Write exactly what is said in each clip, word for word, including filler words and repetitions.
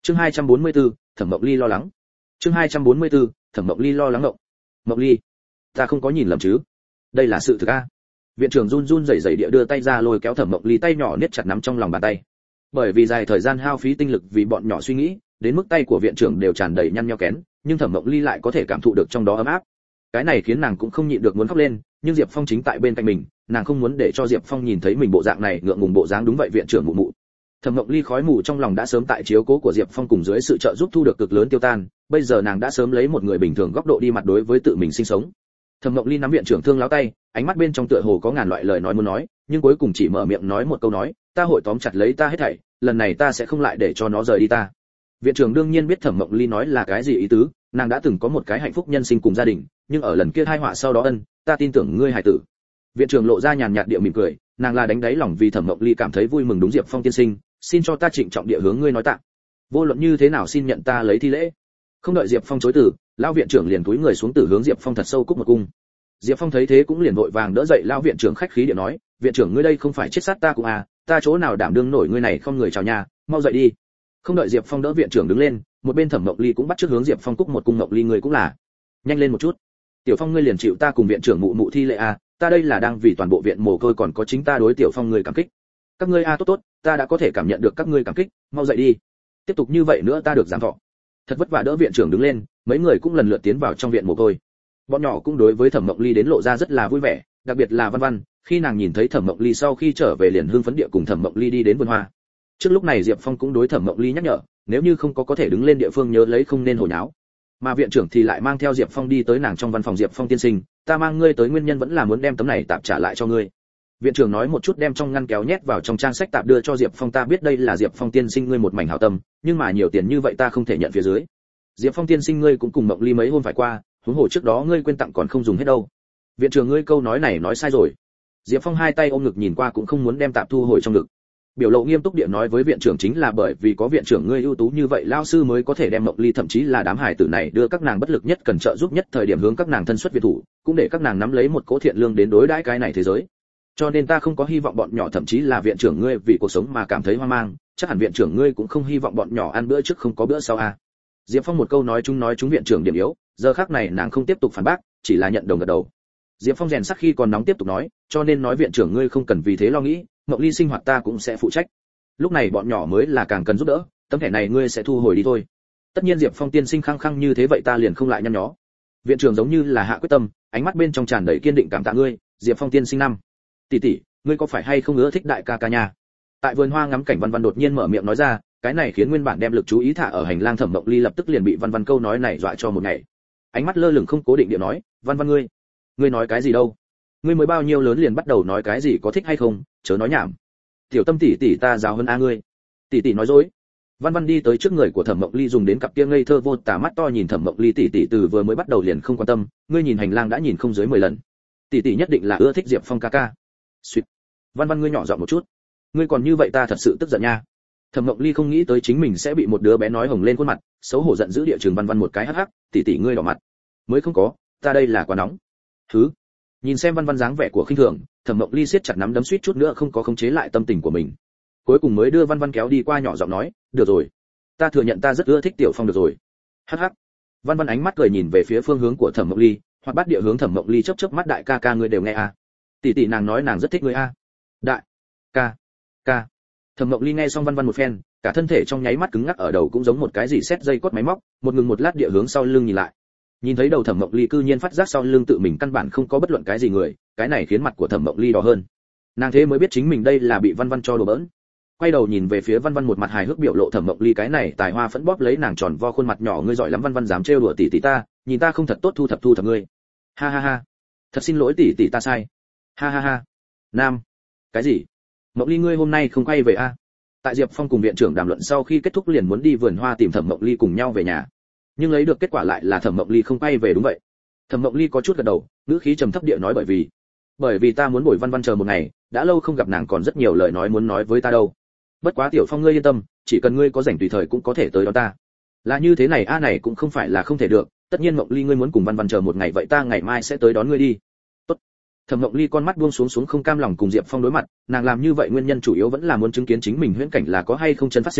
Chương hai trăm bốn mươi tư, Thẩm Mộng Ly lo lắng. Chương hai trăm bốn mươi tư, Thẩm Mộng Ly lo lắng ngộng. Mộng Ly, ta không có nhìn lầm chứ? Đây là sự thực a? Viện trưởng run run rẩy rẩy địa đưa tay ra lôi kéo Thẩm Mộng Ly tay nhỏ niết chặt nắm trong lòng bàn tay. Bởi vì dài thời gian hao phí tinh lực vì bọn nhỏ suy nghĩ, đến mức tay của viện trưởng đều tràn đầy nhăn nheo kén, nhưng Thẩm Mộng Ly lại có thể cảm thụ được trong đó ấm áp. Cái này khiến nàng cũng không nhịn được muốn khóc lên, nhưng Diệp Phong chính tại bên cạnh mình, nàng không muốn để cho Diệp Phong nhìn thấy mình bộ dạng này ngượng ngùng bộ dáng. Đúng vậy viện trưởng mụ mụ. Thẩm Mộng Ly khói mù trong lòng đã sớm tại chiếu cố của Diệp Phong cùng dưới sự trợ giúp thu được cực lớn tiêu tan, bây giờ nàng đã sớm lấy một người bình thường góc độ đi mặt đối với tự mình sinh sống. Thẩm Mộng Ly nắm viện trưởng thương láo tay, ánh mắt bên trong tựa hồ có ngàn loại lời nói muốn nói, nhưng cuối cùng chỉ mở miệng nói một câu nói, ta hội tóm chặt lấy ta hết thảy, lần này ta sẽ không lại để cho nó rời đi ta. Viện trưởng đương nhiên biết Thẩm Mộng Ly nói là cái gì ý tứ, nàng đã từng có một cái hạnh phúc nhân sinh cùng gia đình, nhưng ở lần kia tai họa sau đó ân, ta tin tưởng ngươi hài tử. Viện trưởng lộ ra nhàn nhạt địa mỉm cười, nàng là đánh đáy lòng vì Thẩm Mộng Ly cảm thấy vui mừng. Đúng Diệp Phong tiên sinh, xin cho ta trịnh trọng địa hướng ngươi nói tạ. Vô luận như thế nào xin nhận ta lấy thi lễ. Không đợi Diệp Phong chối từ, lão viện trưởng liền cúi người xuống từ hướng Diệp Phong thật sâu cúc một cung. Diệp Phong thấy thế cũng liền vội vàng đỡ dậy lão viện trưởng khách khí địa nói, viện trưởng ngươi đây không phải chết sát ta cũng à, ta chỗ nào đảm đương nổi ngươi này không người chào nhà, mau dậy đi. Không đợi Diệp Phong đỡ viện trưởng đứng lên, một bên Thẩm Mộng Ly cũng bắt chước hướng Diệp Phong cúc một cung. Mộng Ly ngươi cũng là, nhanh lên một chút. Tiểu Phong ngươi liền chịu ta cùng viện trưởng mụ mụ thi lễ à, ta đây là đang vì toàn bộ viện mồ côi còn có chính ta đối Tiểu Phong ngươi cảm kích. Các ngươi a à, tốt tốt, ta đã có thể cảm nhận được các ngươi cảm kích, mau dậy đi. Tiếp tục như vậy nữa ta được giảm thọ. Thật vất vả đỡ viện trưởng đứng lên, mấy người cũng lần lượt tiến vào trong viện mồ côi. Bọn nhỏ cũng đối với Thẩm Mộng Ly đến lộ ra rất là vui vẻ, đặc biệt là Văn Văn, khi nàng nhìn thấy Thẩm Mộng Ly sau khi trở về liền hưng phấn địa cùng Thẩm Mộng Ly đi đến vườn hoa. Trước lúc này Diệp Phong cũng đối Thẩm Mộng Ly nhắc nhở, nếu như không có có thể đứng lên địa phương nhớ lấy không nên hồ nháo. Mà viện trưởng thì lại mang theo Diệp Phong đi tới nàng trong văn phòng. Diệp Phong tiên sinh, ta mang ngươi tới nguyên nhân vẫn là muốn đem tấm này tạp trả lại cho ngươi. Viện trưởng nói một chút đem trong ngăn kéo nhét vào trong trang sách tạp đưa cho Diệp Phong. Ta biết đây là Diệp Phong tiên sinh ngươi một mảnh hảo tâm, nhưng mà nhiều tiền như vậy ta không thể nhận phía dưới. Diệp Phong tiên sinh ngươi cũng cùng Mộng Ly mấy hôm phải qua, huống hồ trước đó ngươi quên tặng còn không dùng hết đâu. Viện trưởng ngươi câu nói này nói sai rồi. Diệp Phong hai tay ôm ngực nhìn qua cũng không muốn đem tạp thu hồi trong ngực. Biểu lộ nghiêm túc địa nói với viện trưởng, chính là bởi vì có viện trưởng ngươi ưu tú như vậy lao sư mới có thể đem Mộng Ly thậm chí là đám hài tử này đưa các nàng bất lực nhất cần trợ giúp nhất thời điểm hướng các nàng thân xuất viện thủ, cũng để các nàng nắm lấy một cỗ thiện lương đến đối đãi cái này thế giới. Cho nên ta không có hy vọng bọn nhỏ thậm chí là viện trưởng ngươi vì cuộc sống mà cảm thấy hoang mang, chắc hẳn viện trưởng ngươi cũng không hy vọng bọn nhỏ ăn bữa trước không có bữa sau à. Diệp Phong một câu nói chúng nói chúng viện trưởng điểm yếu, giờ khắc này nàng không tiếp tục phản bác, chỉ là nhận đồng gật đầu. Diệp Phong rèn sắc khi còn nóng tiếp tục nói, cho nên nói viện trưởng ngươi không cần vì thế lo nghĩ, Mộng Ly sinh hoạt ta cũng sẽ phụ trách. Lúc này bọn nhỏ mới là càng cần giúp đỡ, tấm thẻ này ngươi sẽ thu hồi đi thôi. Tất nhiên Diệp Phong tiên sinh khăng khăng như thế vậy ta liền không lại nhăn nhó. Viện trưởng giống như là hạ quyết tâm, ánh mắt bên trong tràn đầy kiên định cảm tạ ngươi, Diệp Phong tiên sinh năm. Tỷ tỷ, ngươi có phải hay không ưa thích đại ca ca nhà? Tại vườn hoa ngắm cảnh Văn Văn đột nhiên mở miệng nói ra, cái này khiến nguyên bản đem lực chú ý thả ở hành lang Thẩm Mộng Ly lập tức liền bị Văn Văn câu nói này dọa cho một ngày. Ánh mắt lơ lửng không cố định địa nói, Văn Văn ngươi, ngươi nói cái gì đâu? Ngươi mới bao nhiêu lớn liền bắt đầu nói cái gì có thích hay không, chớ nói nhảm. Tiểu Tâm tỷ tỷ ta giáo hơn a ngươi. Tỷ tỷ nói dối. Văn Văn đi tới trước người của Thẩm Mộng Ly dùng đến cặp kia ngây thơ vô tà mắt to nhìn Thẩm Mộng Ly. Tỷ tỷ từ vừa mới bắt đầu liền không quan tâm, ngươi nhìn hành lang đã nhìn không dưới mười lần. Tỷ tỷ nhất định là ưa thích Diệp Phong ca ca. Xuyệt. Văn Văn ngươi nhỏ giọng một chút. Ngươi còn như vậy ta thật sự tức giận nha. Thẩm Mộng Ly không nghĩ tới chính mình sẽ bị một đứa bé nói hồng lên khuôn mặt, xấu hổ giận dữ địa trường Văn Văn một cái hắc hắc, tỷ tỷ ngươi đỏ mặt. Mới không có, ta đây là quá nóng. Thứ. Nhìn xem Văn Văn dáng vẻ của khinh thường, Thẩm Mộng Ly siết chặt nắm đấm suýt chút nữa không có khống chế lại tâm tình của mình. Cuối cùng mới đưa Văn Văn kéo đi qua nhỏ giọng nói, được rồi, ta thừa nhận ta rất ưa thích Tiểu Phong được rồi. Hắc hắc. Văn Văn ánh mắt cười nhìn về phía phương hướng của Thẩm Mộng Ly, hoặc bắt địa hướng Thẩm Mộng Ly chớp chớp mắt, đại ca ca ngươi đều nghe à? Tỷ tỷ nàng nói nàng rất thích ngươi a. À? Đại ca ca. Thẩm Mộng Ly nghe xong Văn Văn một phen, cả thân thể trong nháy mắt cứng ngắc ở đầu cũng giống một cái gì xét dây cốt máy móc, một ngừng một lát địa hướng sau lưng nhìn lại. Nhìn thấy đầu Thẩm Mộng Ly cư nhiên phát giác sau lưng tự mình căn bản không có bất luận cái gì người, cái này khiến mặt của Thẩm Mộng Ly đỏ hơn. Nàng thế mới biết chính mình đây là bị Văn Văn cho đùa bỡn. Quay đầu nhìn về phía Văn Văn một mặt hài hước biểu lộ, Thẩm Mộng Ly cái này tài hoa phẫn bóp lấy nàng tròn vo khuôn mặt nhỏ, ngươi giỏi lắm Văn Văn dám trêu đùa tỷ tỷ ta, nhìn ta không thật tốt thu thập thu thập ngươi. Ha ha ha. Thật xin lỗi tỷ tỷ ta sai. Ha ha ha. Nam. Cái gì? Mộng Ly ngươi hôm nay không quay về a? À? Tại Diệp Phong cùng viện trưởng đàm luận sau khi kết thúc liền muốn đi vườn hoa tìm Thẩm Mộng Ly cùng nhau về nhà. Nhưng lấy được kết quả lại là Thẩm Mộng Ly không quay về. Đúng vậy. Thẩm Mộng Ly có chút gật đầu, ngữ khí trầm thấp địa nói bởi vì bởi vì ta muốn bồi Văn Văn chờ một ngày, đã lâu không gặp nàng còn rất nhiều lời nói muốn nói với ta đâu. Bất quá Tiểu Phong ngươi yên tâm, chỉ cần ngươi có rảnh tùy thời cũng có thể tới đón ta. Là như thế này a, này cũng không phải là không thể được, tất nhiên Mộng Ly ngươi muốn cùng Văn Văn chờ một ngày vậy ta ngày mai sẽ tới đón ngươi đi. Tốt. Thẩm Mộng Ly con mắt buông xuống xuống không cam lòng cùng Diệp Phong đối mặt, nàng làm như vậy nguyên nhân chủ yếu vẫn là muốn chứng kiến chính mình huyễn cảnh là có hay không chân phát sinh,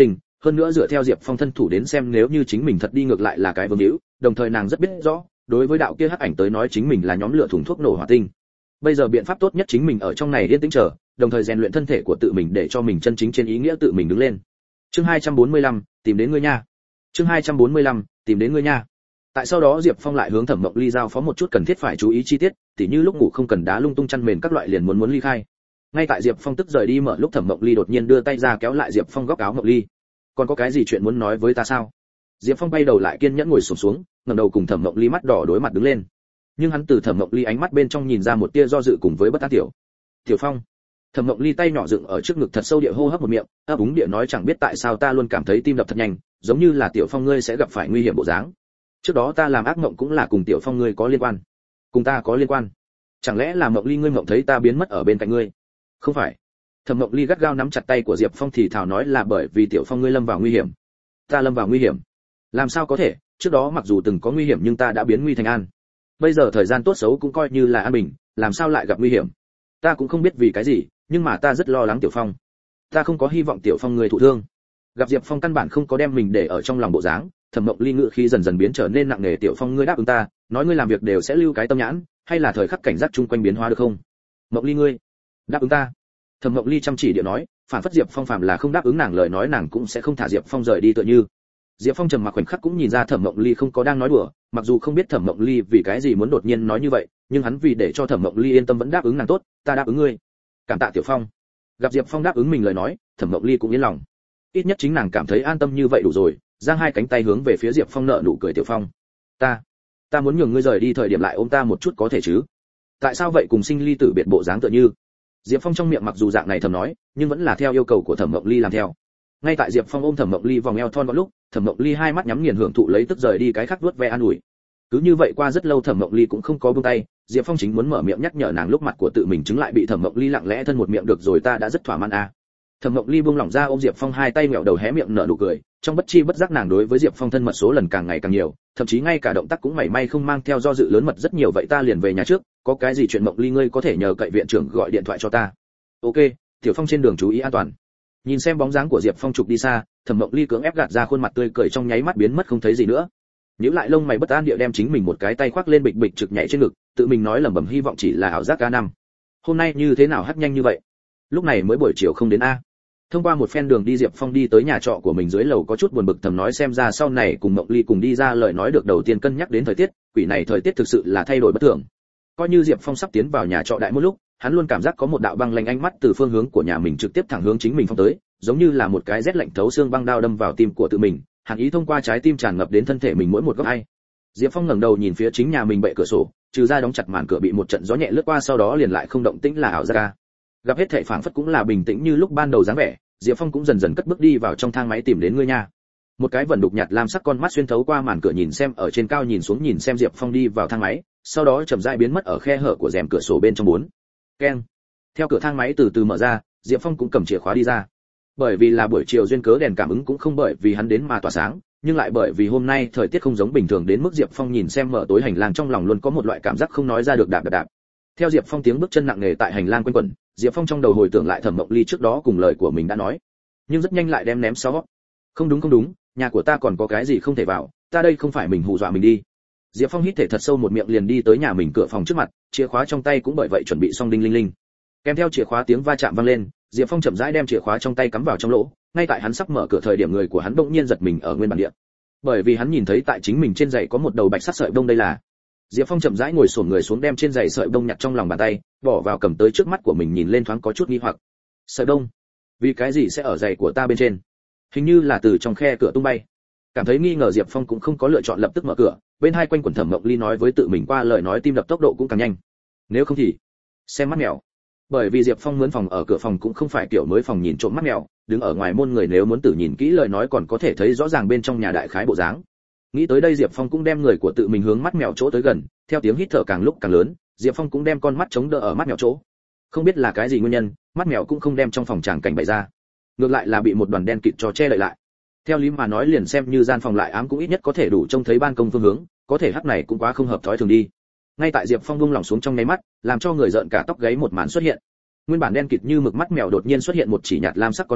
hơn nữa dựa theo Diệp Phong thân thủ đến xem, nếu như chính mình thật đi ngược lại là cái vương hữu, đồng thời nàng rất biết rõ, đối với đạo kia hắc ảnh tới nói chính mình là nhóm lửa thùng thuốc nổ hỏa tinh. Bây giờ biện pháp tốt nhất chính mình ở trong này yên tĩnh chờ, đồng thời rèn luyện thân thể của tự mình để cho mình chân chính trên ý nghĩa tự mình đứng lên. Chương hai trăm bốn mươi lăm, tìm đến ngươi nha. Chương hai trăm bốn mươi lăm, tìm đến ngươi nha. Tại sau đó Diệp Phong lại hướng Thẩm Mộng Ly giao phó một chút cần thiết phải chú ý chi tiết, tỉ như lúc ngủ không cần đá lung tung chăn mền các loại liền muốn muốn ly khai. Ngay tại Diệp Phong tức rời đi mở lúc Thẩm Mộng Ly đột nhiên đưa tay ra kéo lại Diệp Phong góc áo Mộng Ly. Còn có cái gì chuyện muốn nói với ta sao? Diệp Phong bay đầu lại kiên nhẫn ngồi xổm xuống, ngẩng đầu cùng Thẩm Mộng Ly mắt đỏ đối mặt đứng lên. Nhưng hắn từ Thẩm Mộng Ly ánh mắt bên trong nhìn ra một tia do dự cùng với bất an. Tiểu, Tiểu Phong. Thẩm Mộng Ly tay nhỏ dựng ở trước ngực thật sâu địa hô hấp một miệng, ấp úng địa nói chẳng biết tại sao ta luôn cảm thấy tim đập thật nhanh, giống như là Tiểu Phong ngươi sẽ gặp phải nguy hiểm bộ dáng. Trước đó ta làm ác mộng cũng là cùng Tiểu Phong ngươi có liên quan. Cùng ta có liên quan? Chẳng lẽ là Mộng Ly ngươi mộng thấy ta biến mất ở bên cạnh ngươi? Không phải. Thẩm Mộng Ly gắt gao nắm chặt tay của Diệp Phong thì thào nói là bởi vì Tiểu Phong ngươi lâm vào nguy hiểm. Ta lâm vào nguy hiểm? Làm sao có thể, trước đó mặc dù từng có nguy hiểm nhưng ta đã biến nguy thành an. Bây giờ thời gian tốt xấu cũng coi như là an bình, làm sao lại gặp nguy hiểm? Ta cũng không biết vì cái gì, nhưng mà ta rất lo lắng Tiểu Phong. Ta không có hy vọng Tiểu Phong người thụ thương. Gặp Diệp Phong căn bản không có đem mình để ở trong lòng bộ dáng, Thẩm Mộng Ly ngữ khí dần dần biến trở nên nặng nề. Tiểu Phong ngươi đáp ứng ta, nói ngươi làm việc đều sẽ lưu cái tâm nhãn, hay là thời khắc cảnh giác chung quanh biến hóa được không? Mộng Ly ngươi đáp ứng ta. Thẩm Mộng Ly chăm chỉ địa nói, phản phất Diệp Phong phàm là không đáp ứng nàng lời nói nàng cũng sẽ không thả Diệp Phong rời đi tựa như. Diệp Phong trầm mặc khoảnh khắc cũng nhìn ra Thẩm Mộng Ly không có đang nói đùa, mặc dù không biết Thẩm Mộng Ly vì cái gì muốn đột nhiên nói như vậy, nhưng hắn vì để cho Thẩm Mộng Ly yên tâm vẫn đáp ứng nàng. Tốt, ta đáp ứng ngươi. Cảm tạ Tiểu Phong. Gặp Diệp Phong đáp ứng mình lời nói, Thẩm Mộng Ly cũng yên lòng. Ít nhất chính nàng cảm thấy an tâm như vậy đủ rồi, giang hai cánh tay hướng về phía Diệp Phong nở nụ cười. Tiểu Phong, ta, ta muốn nhường ngươi rời đi thời điểm lại ôm ta một chút có thể chứ? Tại sao vậy cùng sinh ly tử biệt bộ dáng tựa như? Diệp Phong trong miệng mặc dù dạng này thầm nói, nhưng vẫn là theo yêu cầu của Thẩm Mộng Ly làm theo. Ngay tại Diệp Phong ôm Thẩm Mộng Ly vòng eo thon gọn lúc, Thẩm Mộng Ly hai mắt nhắm nghiền hưởng thụ lấy tức rời đi cái khác vuốt ve an ủi. Cứ như vậy qua rất lâu Thẩm Mộng Ly cũng không có buông tay, Diệp Phong chính muốn mở miệng nhắc nhở nàng lúc mặt của tự mình chứng lại bị Thẩm Mộng Ly lặng lẽ thân một miệng được rồi ta đã rất thỏa mãn a. À. Thẩm Mộng Ly buông lỏng ra ôm Diệp Phong hai tay mèo đầu hé miệng nở nụ cười, trong bất chi bất giác nàng đối với Diệp Phong thân mật số lần càng ngày càng nhiều, thậm chí ngay cả động tác cũng mảy may không mang theo do dự lớn mật rất nhiều. Vậy ta liền về nhà trước, có cái gì chuyện Mộng Ly ngươi có thể nhờ cậy viện trưởng gọi điện thoại cho ta. Ok, Tiểu Phong trên đường chú ý an toàn. Nhìn xem bóng dáng của Diệp Phong trục đi xa, Thẩm Mộng Ly cưỡng ép gạt ra khuôn mặt tươi cười trong nháy mắt biến mất không thấy gì nữa. Nhíu lại lông mày bất an địa đem chính mình một cái tay khoác lên bịch bịch trực nhảy trên ngực, tự mình nói lẩm bẩm hy vọng chỉ là ảo giác ca năm. Hôm nay như thế nào hắt nhanh như vậy? Lúc này mới buổi chiều không đến a. Thông qua một phen đường đi Diệp Phong đi tới nhà trọ của mình dưới lầu có chút buồn bực thầm nói xem ra sau này cùng Mộng Ly cùng đi ra lời nói được đầu tiên cân nhắc đến thời tiết, quỷ này thời tiết thực sự là thay đổi bất thường. Coi như Diệp Phong sắp tiến vào nhà trọ đại một lúc, hắn luôn cảm giác có một đạo băng lạnh ánh mắt từ phương hướng của nhà mình trực tiếp thẳng hướng chính mình phong tới, giống như là một cái rét lạnh thấu xương băng đao đâm vào tim của tự mình, hàn ý thông qua trái tim tràn ngập đến thân thể mình mỗi một góc ai. Diệp Phong ngẩng đầu nhìn phía chính nhà mình bệ cửa sổ, trừ ra đóng chặt màn cửa bị một trận gió nhẹ lướt qua sau đó liền lại không động tĩnh là ảo giác. Gặp hết thảy phảng phất cũng là bình tĩnh như lúc ban đầu dáng vẻ, Diệp Phong cũng dần dần cất bước đi vào trong thang máy tìm đến ngươi nha. Một cái vẩn đục nhạt lam sắc con mắt xuyên thấu qua màn cửa nhìn xem ở trên cao nhìn xuống nhìn xem Diệp Phong đi vào thang máy, sau đó chậm rãi biến mất ở khe hở của rèm cửa sổ bên trong bốn. Keng. Theo cửa thang máy từ từ mở ra, Diệp Phong cũng cầm chìa khóa đi ra. Bởi vì là buổi chiều duyên cớ đèn cảm ứng cũng không bởi vì hắn đến mà tỏa sáng, nhưng lại bởi vì hôm nay thời tiết không giống bình thường đến mức Diệp Phong nhìn xem mở tối hành lang trong lòng luôn có một loại cảm giác không nói ra được đạp đạp đạp. Theo Diệp Phong tiếng bước chân nặng nề tại hành lang quanh quẩn, Diệp Phong trong đầu hồi tưởng lại Thẩm Mộng Ly trước đó cùng lời của mình đã nói, nhưng rất nhanh lại đem ném sau. Không đúng không đúng, nhà của ta còn có cái gì không thể vào, ta đây không phải mình hù dọa mình đi. Diệp Phong hít thể thật sâu một miệng liền đi tới nhà mình cửa phòng trước mặt, chìa khóa trong tay cũng bởi vậy chuẩn bị xong đinh linh linh. Kèm theo chìa khóa tiếng va chạm vang lên, Diệp Phong chậm rãi đem chìa khóa trong tay cắm vào trong lỗ, ngay tại hắn sắp mở cửa thời điểm người của hắn bỗng nhiên giật mình ở nguyên bản địa. Bởi vì hắn nhìn thấy tại chính mình trên giày có một đầu bạch sắt sợi bông đây là. Diệp Phong chậm rãi ngồi xổm người xuống đem trên giày sợi bông nhặt trong lòng bàn tay, bỏ vào cầm tới trước mắt của mình nhìn lên thoáng có chút nghi hoặc. Sợi bông? Vì cái gì sẽ ở giày của ta bên trên? Hình như là từ trong khe cửa tung bay. Cảm thấy nghi ngờ Diệp Phong cũng không có lựa chọn lập tức mở cửa, bên hai quanh quần Thẩm Mộng Ly nói với tự mình qua lời nói tim đập tốc độ cũng càng nhanh. Nếu không thì xem mắt mèo. Bởi vì Diệp Phong mướn phòng ở cửa phòng cũng không phải kiểu mới phòng nhìn trộm mắt mèo, đứng ở ngoài môn người nếu muốn tự nhìn kỹ lời nói còn có thể thấy rõ ràng bên trong nhà đại khái bộ dáng. Nghĩ tới đây Diệp Phong cũng đem người của tự mình hướng mắt mèo chỗ tới gần, theo tiếng hít thở càng lúc càng lớn, Diệp Phong cũng đem con mắt chống đỡ ở mắt mèo chỗ. Không biết là cái gì nguyên nhân, mắt mèo cũng không đem trong phòng tràng cảnh bày ra, ngược lại là bị một đoàn đen kịt cho che đậy lại. Theo lý mà nói liền xem như gian phòng lại ám cũng ít nhất có thể đủ trông thấy ban công phương hướng, có thể hắc này cũng quá không hợp thói thường đi. Ngay tại Diệp Phong buông lỏng xuống trong nháy mắt, làm cho người giận cả tóc gáy một màn xuất hiện. Nguyên bản đen kịt như mực mắt mèo đột nhiên xuất hiện một chỉ nhạt lam sắc con ngươi,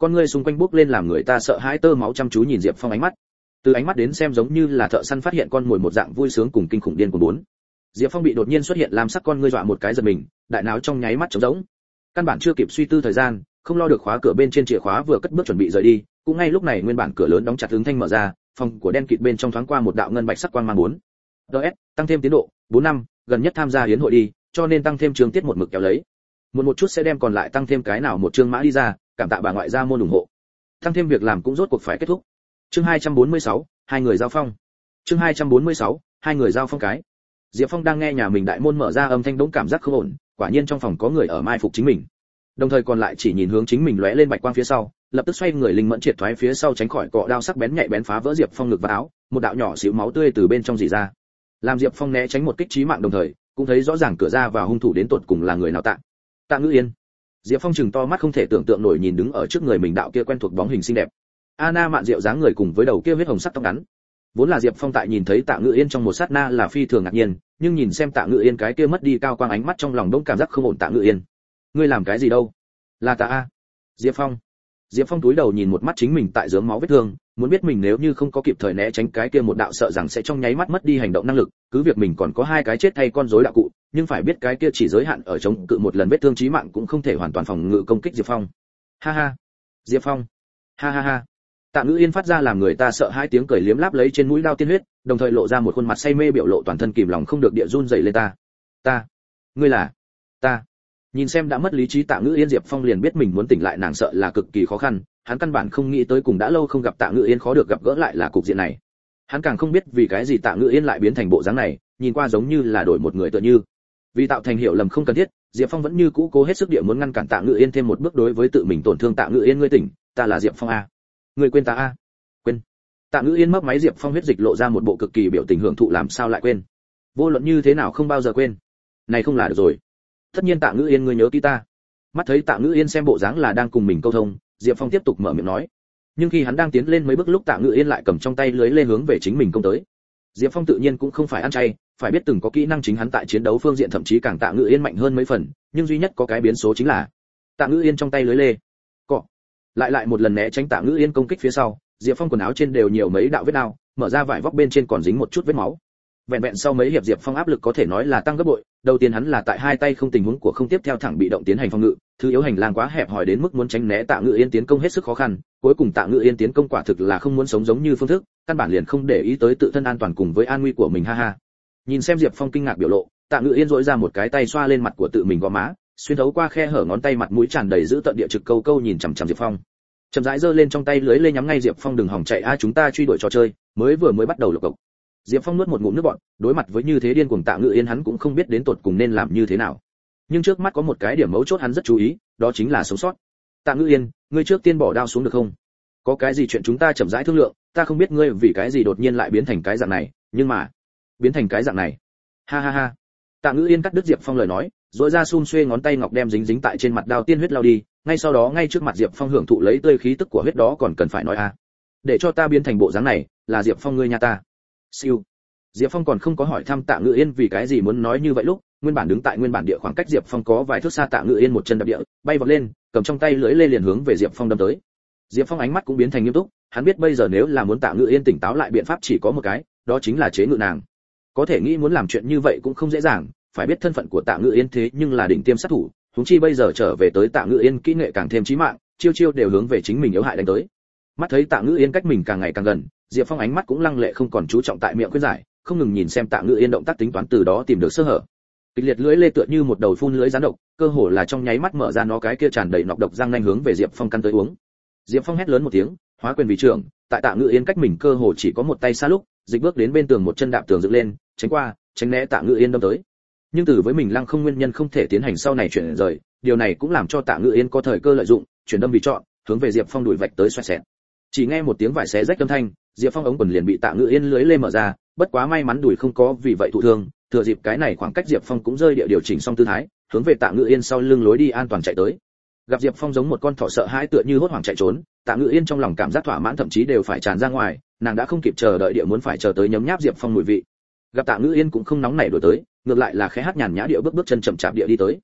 con ngươi xung quanh bốc lên làm người ta sợ hãi, tơ máu chăm chú nhìn Diệp Phong ánh mắt. Từ ánh mắt đến xem giống như là thợ săn phát hiện con mồi một dạng vui sướng cùng kinh khủng điên cuồng bốn. Diệp Phong bị đột nhiên xuất hiện làm sắc con ngươi dọa một cái giật mình, đại não trong nháy mắt trống rỗng. Căn bản chưa kịp suy tư thời gian, không lo được khóa cửa bên trên chìa khóa vừa cất bước chuẩn bị rời đi, cũng ngay lúc này nguyên bản cửa lớn đóng chặt ứng thanh mở ra, phòng của đen kịt bên trong thoáng qua một đạo ngân bạch sắc quang mang bốn. đê ét, tăng thêm tiến độ, bốn năm, gần nhất tham gia hiến hội đi, cho nên tăng thêm chương tiết một mực kéo lấy. Một một chút sẽ đem còn lại tăng thêm cái nào một chương mã đi ra, cảm tạ bà ngoại gia môn ủng hộ. Tăng thêm việc làm cũng rốt cuộc phải kết thúc. Chương hai trăm bốn mươi sáu, hai người giao phong. Chương hai trăm bốn mươi sáu, hai người giao phong cái. Diệp Phong đang nghe nhà mình đại môn mở ra âm thanh đống cảm giác không ổn, quả nhiên trong phòng có người ở mai phục chính mình. Đồng thời còn lại chỉ nhìn hướng chính mình lóe lên bạch quang phía sau, lập tức xoay người linh mẫn triệt thoái phía sau tránh khỏi cọ đao sắc bén nhạy bén phá vỡ Diệp Phong ngực và áo, một đạo nhỏ xíu máu tươi từ bên trong rỉ ra. Làm Diệp Phong né tránh một kích chí mạng đồng thời, cũng thấy rõ ràng cửa ra và hung thủ đến tột cùng là người nào. Tạ. Tạ Ngữ Yên. Diệp Phong chừng to mắt không thể tưởng tượng nổi nhìn đứng ở trước người mình đạo kia quen thuộc bóng hình xinh đẹp. Anna Mạn Diệu dáng người cùng với đầu kia huyết hồng sắc tóc ngắn. Vốn là Diệp Phong tại nhìn thấy Tạ Ngữ Yên trong một sát na là phi thường ngạc nhiên, nhưng nhìn xem Tạ Ngữ Yên cái kia mất đi cao quang ánh mắt trong lòng đống cảm giác không ổn. Tạ Ngữ Yên, ngươi làm cái gì đâu? Là ta a. Diệp Phong. Diệp Phong túi đầu nhìn một mắt chính mình tại rớm máu vết thương, muốn biết mình nếu như không có kịp thời né tránh cái kia một đạo sợ rằng sẽ trong nháy mắt mất đi hành động năng lực, cứ việc mình còn có hai cái chết thay con rối đạo cụ, nhưng phải biết cái kia chỉ giới hạn ở chống cự một lần vết thương chí mạng cũng không thể hoàn toàn phòng ngự công kích Diệp Phong. Ha ha. Diệp Phong. Ha ha ha. Tạ Ngữ Yên phát ra làm người ta sợ hai tiếng cười liếm láp lấy trên mũi đao tiên huyết, đồng thời lộ ra một khuôn mặt say mê biểu lộ toàn thân kìm lòng không được địa run rẩy lên. Ta, ta, ngươi là, ta. Nhìn xem đã mất lý trí Tạ Ngữ Yên, Diệp Phong liền biết mình muốn tỉnh lại nàng sợ là cực kỳ khó khăn, hắn căn bản không nghĩ tới cùng đã lâu không gặp Tạ Ngữ Yên khó được gặp gỡ lại là cục diện này. Hắn càng không biết vì cái gì Tạ Ngữ Yên lại biến thành bộ dáng này, nhìn qua giống như là đổi một người tựa như. Vì tạo thành hiểu lầm không cần thiết, Diệp Phong vẫn như cũ cố hết sức địa muốn ngăn cản Tạ Ngữ Yên thêm một bước đối với tự mình tổn thương. Tạ Ngữ Yên, ngươi tỉnh, ta là Diệp Phong a. Ngươi quên ta a? Quên. Tạ Ngữ Yên mấp máy, Diệp Phong huyết dịch lộ ra một bộ cực kỳ biểu tình hưởng thụ, làm sao lại quên? Vô luận như thế nào không bao giờ quên. Này không là được rồi. Tất nhiên Tạ Ngữ Yên, ngươi nhớ kỹ ta. Mắt thấy Tạ Ngữ Yên xem bộ dáng là đang cùng mình câu thông, Diệp Phong tiếp tục mở miệng nói. Nhưng khi hắn đang tiến lên mấy bước lúc Tạ Ngữ Yên lại cầm trong tay lưới lên hướng về chính mình công tới. Diệp Phong tự nhiên cũng không phải ăn chay, phải biết từng có kỹ năng chính hắn tại chiến đấu phương diện thậm chí càng Tạ Ngữ Yên mạnh hơn mấy phần, nhưng duy nhất có cái biến số chính là Tạ Ngữ Yên trong tay lưới lê. Cọ. Lại lại một lần né tránh Tạ Ngữ Yên công kích phía sau, Diệp Phong quần áo trên đều nhiều mấy đạo vết đao, mở ra vải vóc bên trên còn dính một chút vết máu. Vẹn vẹn sau mấy hiệp Diệp Phong áp lực có thể nói là tăng gấp bội, đầu tiên hắn là tại hai tay không tình huống của không tiếp theo thẳng bị động tiến hành phòng ngự, thứ yếu hành lang quá hẹp hòi đến mức muốn tránh né Tạ Ngữ Yên tiến công hết sức khó khăn, cuối cùng Tạ Ngữ Yên tiến công quả thực là không muốn sống giống như phương thức, căn bản liền không để ý tới tự thân an toàn cùng với an nguy của mình. Ha ha. Nhìn xem Diệp Phong kinh ngạc biểu lộ, Tạ Ngữ Yên duỗi ra một cái tay xoa lên mặt của tự mình gò má, xuyên thấu qua khe hở ngón tay mặt mũi tràn đầy giữ tận địa trực câu câu nhìn chằm chằm Diệp Phong. Chậm rãi giơ lên trong tay lưới lê nhắm ngay Diệp Phong, đừng hòng chạy a, chúng ta truy đuổi trò chơi, mới vừa mới bắt đầu lộc cộc. Diệp Phong nuốt một ngụm nước bọt, đối mặt với như thế điên cuồng Tạ Ngữ Yên hắn cũng không biết đến tột cùng nên làm như thế nào. Nhưng trước mắt có một cái điểm mấu chốt hắn rất chú ý, đó chính là sống sót. Tạ Ngữ Yên, ngươi trước tiên bỏ đao xuống được không? Có cái gì chuyện chúng ta chậm rãi thương lượng, ta không biết ngươi vì cái gì đột nhiên lại biến thành cái dạng này, nhưng mà, biến thành cái dạng này. Ha ha ha. Tạ Ngữ Yên cắt đứt Diệp Phong lời nói, rồi ra xun xuê ngón tay ngọc đem dính dính tại trên mặt đao tiên huyết lao đi, ngay sau đó ngay trước mặt Diệp Phong hưởng thụ lấy tươi khí tức của huyết đó còn cần phải nói a. À. Để cho ta biến thành bộ dáng này, là Diệp Phong ngươi nha ta. Siêu. Diệp Phong còn không có hỏi thăm Tạ Ngữ Yên vì cái gì muốn nói như vậy lúc, nguyên bản đứng tại nguyên bản địa khoảng cách Diệp Phong có vài thước xa Tạ Ngữ Yên một chân đạp địa, bay vọt lên, cầm trong tay lưỡi lê liền hướng về Diệp Phong đâm tới. Diệp Phong ánh mắt cũng biến thành nghiêm túc, hắn biết bây giờ nếu là muốn Tạ Ngữ Yên tỉnh táo lại biện pháp chỉ có một cái, đó chính là chế ngự nàng. Có thể nghĩ muốn làm chuyện như vậy cũng không dễ dàng, phải biết thân phận của Tạ Ngữ Yên thế nhưng là đỉnh tiêm sát thủ, huống chi bây giờ trở về tới Tạ Ngữ Yên kỹ nghệ càng thêm chí mạng, chiêu chiêu đều hướng về chính mình yếu hại đánh tới. Mắt thấy Tạ Ngữ Yên cách mình càng ngày càng gần, Diệp Phong ánh mắt cũng lăng lệ không còn chú trọng tại miệng khuyên giải, không ngừng nhìn xem Tạ Ngữ Yên động tác tính toán từ đó tìm được sơ hở. Kịch liệt lưỡi lê tựa như một đầu phun lưỡi rắn độc, cơ hồ là trong nháy mắt mở ra nó cái kia tràn đầy nọc độc răng nanh hướng về Diệp Phong căn tới uống. Diệp Phong hét lớn một tiếng, hóa quyền vì trưởng, tại Tạ Ngữ Yên cách mình cơ hồ chỉ có một tay xa lúc, dịch bước đến bên tường một chân đạp tường dựng lên, tránh qua, tránh né Tạ Ngữ Yên đâm tới. Nhưng từ với mình lăng không nguyên nhân không thể tiến hành sau này chuyển rời, điều này cũng làm cho Tạ Ngữ Yên có thời cơ lợi dụng, chuyển đâm vì chọn, hướng về Diệp Phong đuổi vạch tới xoẹt xẹt. Chỉ nghe một tiếng vải xé rách âm thanh, Diệp Phong ống quần liền bị Tạ Ngữ Yên lưới lê mở ra, bất quá may mắn đuổi không có vì vậy thụ thương, thừa dịp cái này khoảng cách Diệp Phong cũng rơi địa điều chỉnh xong tư thái, hướng về Tạ Ngữ Yên sau lưng lối đi an toàn chạy tới. Gặp Diệp Phong giống một con thỏ sợ hãi tựa như hốt hoảng chạy trốn, Tạ Ngữ Yên trong lòng cảm giác thỏa mãn thậm chí đều phải tràn ra ngoài, nàng đã không kịp chờ đợi địa muốn phải chờ tới nhấm nháp Diệp Phong mùi vị. Gặp Tạ Ngữ Yên cũng không nóng nảy đuổi tới, ngược lại là khẽ hát nhàn nhã địa bước bước chân chậm chạp địa đi tới.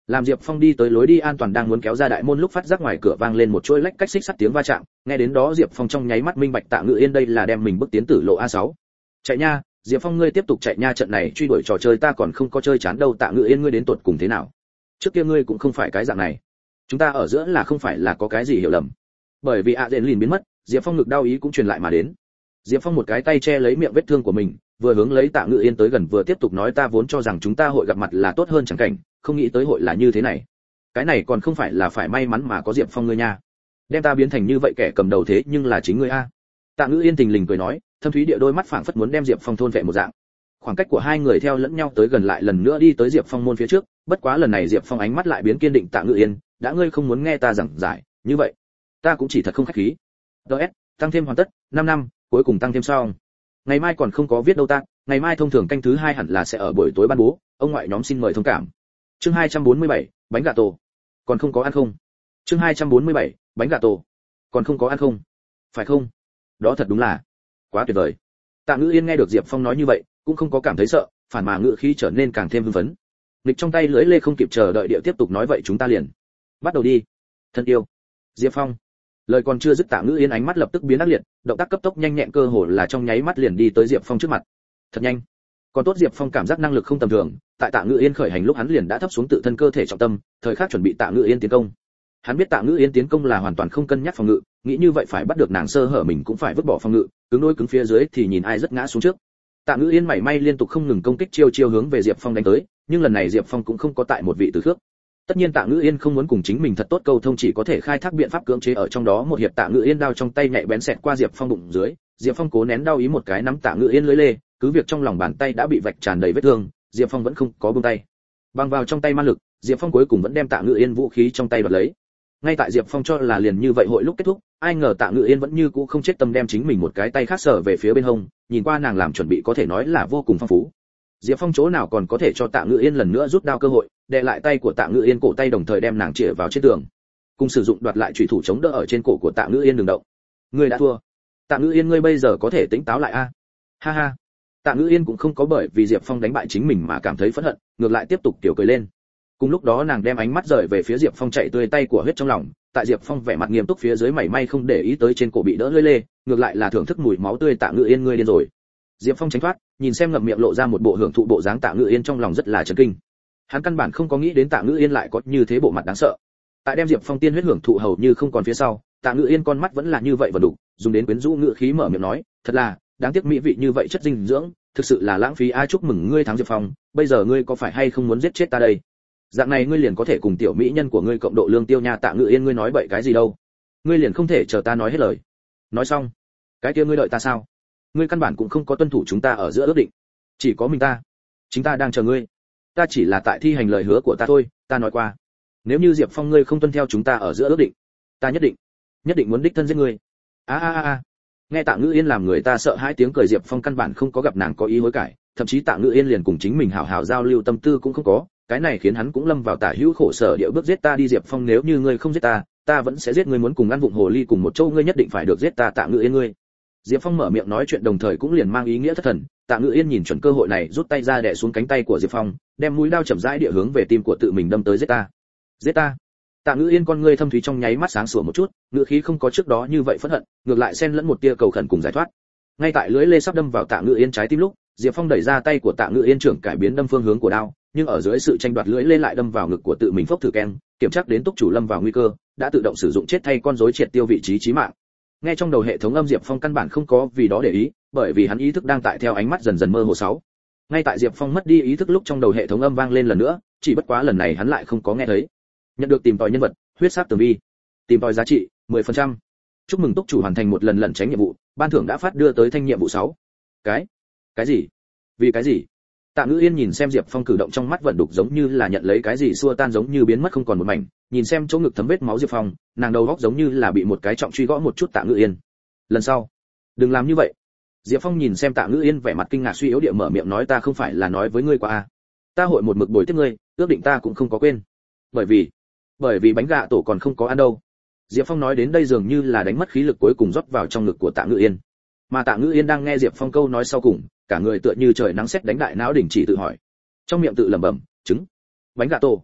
Làm Diệp Phong đi tới lối đi an toàn đang muốn kéo ra đại môn lúc phát giác ngoài cửa vang lên một chuỗi lách cách xích sắt tiếng va chạm, nghe đến đó Diệp Phong trong nháy mắt minh bạch Tạ Ngự Yên đây là đem mình bước tiến tử lộ a sáu. Chạy nha, Diệp Phong ngươi tiếp tục chạy nha, trận này truy đuổi trò chơi ta còn không có chơi chán đâu. Tạ Ngự Yên ngươi đến tuột cùng thế nào? Trước kia ngươi cũng không phải cái dạng này. Chúng ta ở giữa là không phải là có cái gì hiểu lầm. Bởi vì ạ Dện Lìn biến mất, Diệp Phong ngực đau ý cũng truyền lại mà đến. Diệp Phong một cái tay che lấy miệng vết thương của mình, vừa hướng lấy Tạ Ngự Yên tới gần vừa tiếp tục nói ta vốn cho rằng chúng ta hội gặp mặt là tốt hơn chẳng cảnh, không nghĩ tới hội là như thế này. Cái này còn không phải là phải may mắn mà có Diệp Phong ngươi nha. Đem ta biến thành như vậy kẻ cầm đầu thế nhưng là chính ngươi a. Tạ Ngự Yên tình lình cười nói, thâm thúy địa đôi mắt phảng phất muốn đem Diệp Phong thôn vệ một dạng. Khoảng cách của hai người theo lẫn nhau tới gần lại lần nữa đi tới Diệp Phong môn phía trước, bất quá lần này Diệp Phong ánh mắt lại biến kiên định. Tạ Ngự Yên, đã ngươi không muốn nghe ta giảng giải, như vậy, ta cũng chỉ thật không khách khí. đê ét, tăng thêm hoàn tất, năm năm, cuối cùng tăng thêm xong. Ngày mai còn không có viết đâu ta, ngày mai thông thường canh thứ hai hẳn là sẽ ở buổi tối ban bố, ông ngoại nhóm xin mời thông cảm. Chương hai trăm bốn mươi bảy, bánh gà tổ. Còn không có ăn không? Chương hai trăm bốn mươi bảy, bánh gà tổ. Còn không có ăn không? Phải không? Đó thật đúng là quá tuyệt vời. Tạ Ngự Yên nghe được Diệp Phong nói như vậy, cũng không có cảm thấy sợ, phản mà ngự khí trở nên càng thêm hưng phấn. Nghịch trong tay lưỡi lê không kịp chờ đợi địa tiếp tục nói vậy chúng ta liền bắt đầu đi. Thân yêu. Diệp Phong. Lời còn chưa dứt Tạ Ngự Yên ánh mắt lập tức biến ác liệt, động tác cấp tốc nhanh nhẹn cơ hồ là trong nháy mắt liền đi tới Diệp Phong trước mặt. Thật nhanh. Còn tốt Diệp Phong cảm giác năng lực không tầm thường, tại Tạ Ngự Yên khởi hành lúc hắn liền đã thấp xuống tự thân cơ thể trọng tâm, thời khắc chuẩn bị Tạ Ngự Yên tiến công. Hắn biết Tạ Ngự Yên tiến công là hoàn toàn không cân nhắc phòng ngự, nghĩ như vậy phải bắt được nàng sơ hở mình cũng phải vứt bỏ phòng ngự, cứng đôi cứng phía dưới thì nhìn ai rất ngã xuống trước. Tạ Ngự Yên mảy may liên tục không ngừng công kích chiêu chiêu hướng về Diệp Phong đánh tới, nhưng lần này Diệp Phong cũng không có tại một vị từ khước. Tất nhiên Tạ Ngự Yên không muốn cùng chính mình thật tốt câu thông, chỉ có thể khai thác biện pháp cưỡng chế ở trong đó một hiệp. Tạ Ngự Yên đao trong tay nhạy bén xẹt qua Diệp Phong bụng dưới, Diệp Phong cố nén đau ý một cái nắm Tạ Ngự Yên lưỡi lê, cứ việc trong lòng bàn tay đã bị vạch tràn đầy vết thương, Diệp Phong vẫn không có buông tay. Bằng vào trong tay ma lực, Diệp Phong cuối cùng vẫn đem Tạ Ngự Yên vũ khí trong tay đoạt lấy. Ngay tại Diệp Phong cho là liền như vậy hội lúc kết thúc, ai ngờ Tạ Ngự Yên vẫn như cũ không chết tâm đem chính mình một cái tay khác sở về phía bên hông, nhìn qua nàng làm chuẩn bị có thể nói là vô cùng phong phú. Diệp Phong chỗ nào còn có thể cho Tạ Ngự Yên lần nữa rút đao cơ hội, đè lại tay của Tạ Ngự Yên cổ tay đồng thời đem nàng chĩa vào trên tường, cùng sử dụng đoạt lại chủy thủ chống đỡ ở trên cổ của Tạ Ngự Yên đừng động. Ngươi đã thua. Tạ Ngự Yên ngươi bây giờ có thể tỉnh táo lại a. Ha ha. Tạ Ngự Yên cũng không có bởi vì Diệp Phong đánh bại chính mình mà cảm thấy phẫn hận, ngược lại tiếp tục tiểu cười lên. Cùng lúc đó nàng đem ánh mắt rời về phía Diệp Phong chạy tươi tay của huyết trong lòng, tại Diệp Phong vẻ mặt nghiêm túc phía dưới mảy may không để ý tới trên cổ bị đỡ lưỡi lê, ngược lại là thưởng thức mùi máu tươi. Tạ Ngự Yên ngươi điên rồi. Diệp Phong tránh thoát, nhìn xem ngậm miệng lộ ra một bộ hưởng thụ bộ dáng Tạ Ngự Yên trong lòng rất là chấn kinh. Hắn căn bản không có nghĩ đến Tạ Ngự Yên lại có như thế bộ mặt đáng sợ. Tại đem Diệp Phong tiên huyết hưởng thụ hầu như không còn phía sau, Tạ Ngự Yên con mắt vẫn là như vậy và đủ, dùng đến quyến rũ ngữ khí mở miệng nói, thật là đáng tiếc mỹ vị như vậy chất dinh dưỡng, thực sự là lãng phí. Ai chúc mừng ngươi thắng Diệp Phong, bây giờ ngươi có phải hay không muốn giết chết ta đây? Dạng này ngươi liền có thể cùng tiểu mỹ nhân của ngươi cộng độ lương tiêu nha. Tạ Ngự Yên ngươi nói bậy cái gì đâu? Ngươi liền không thể chờ ta nói hết lời? Nói xong, cái kia ngươi đợi ta sao? Ngươi căn bản cũng không có tuân thủ chúng ta ở giữa ước định, chỉ có mình ta, chính ta đang chờ ngươi. Ta chỉ là tại thi hành lời hứa của ta thôi, ta nói qua, nếu như Diệp Phong ngươi không tuân theo chúng ta ở giữa ước định, ta nhất định, nhất định muốn đích thân giết ngươi. A a a a. Nghe Tạ Ngự Yên làm người ta sợ hãi tiếng cười, Diệp Phong căn bản không có gặp nàng có ý hối cải, thậm chí Tạ Ngự Yên liền cùng chính mình hảo hảo giao lưu tâm tư cũng không có, cái này khiến hắn cũng lâm vào tả hữu khổ sở địa bước giết ta đi Diệp Phong, nếu như ngươi không giết ta, ta vẫn sẽ giết ngươi, muốn cùng ăn vụng hồ ly cùng một chỗ ngươi nhất định phải được giết ta. Tạ Ngự Yên ngươi. Diệp Phong mở miệng nói chuyện đồng thời cũng liền mang ý nghĩa thất thần. Tạ Ngự Yên nhìn chuẩn cơ hội này rút tay ra đè xuống cánh tay của Diệp Phong, đem mũi đao chậm rãi địa hướng về tim của tự mình đâm tới. Giết ta, giết ta. Tạ Ngự Yên con ngươi thâm thúy trong nháy mắt sáng sủa một chút, ngữ khí không có trước đó như vậy phẫn hận, ngược lại xen lẫn một tia cầu khẩn cùng giải thoát. Ngay tại lưỡi lê sắp đâm vào Tạ Ngự Yên trái tim lúc, Diệp Phong đẩy ra tay của Tạ Ngự Yên trưởng cải biến đâm phương hướng của đao, nhưng ở dưới sự tranh đoạt lưỡi lê lại đâm vào ngực của tự mình phốc thử keng, kiểm tra đến túc chủ lâm vào nguy cơ, đã tự động sử dụng chết thay con rối triệt tiêu vị trí chí mạng. Nghe trong đầu hệ thống âm Diệp Phong căn bản không có vì đó để ý, bởi vì hắn ý thức đang tại theo ánh mắt dần dần mơ hồ sáu. Ngay tại Diệp Phong mất đi ý thức lúc trong đầu hệ thống âm vang lên lần nữa, chỉ bất quá lần này hắn lại không có nghe thấy. Nhận được tìm tòi nhân vật, huyết sắc tường vi. Tìm tòi giá trị mười phần trăm. Chúc mừng túc chủ hoàn thành một lần lẩn tránh nhiệm vụ, ban thưởng đã phát đưa tới thanh nhiệm vụ sáu. Cái? Cái gì? Vì cái gì? Tạ Ngự Yên nhìn xem Diệp Phong cử động trong mắt vận đục giống như là nhận lấy cái gì xua tan giống như biến mất không còn một mảnh, nhìn xem chỗ ngực thấm vết máu Diệp Phong, nàng đầu óc giống như là bị một cái trọng truy gõ một chút. Tạ Ngự Yên, lần sau đừng làm như vậy. Diệp Phong nhìn xem Tạ Ngự Yên vẻ mặt kinh ngạc suy yếu địa mở miệng nói, ta không phải là nói với ngươi qua à? Ta hội một mực bồi tiếp ngươi, ước định ta cũng không có quên. Bởi vì, bởi vì bánh gà tổ còn không có ăn đâu. Diệp Phong nói đến đây dường như là đánh mất khí lực cuối cùng rót vào trong ngực của Tạ Ngự Yên. Mà Tạ Ngự Yên đang nghe Diệp Phong câu nói sau cùng, cả người tựa như trời nắng sét đánh, đại não đỉnh chỉ tự hỏi, trong miệng tự lẩm bẩm, trứng, bánh gà tổ.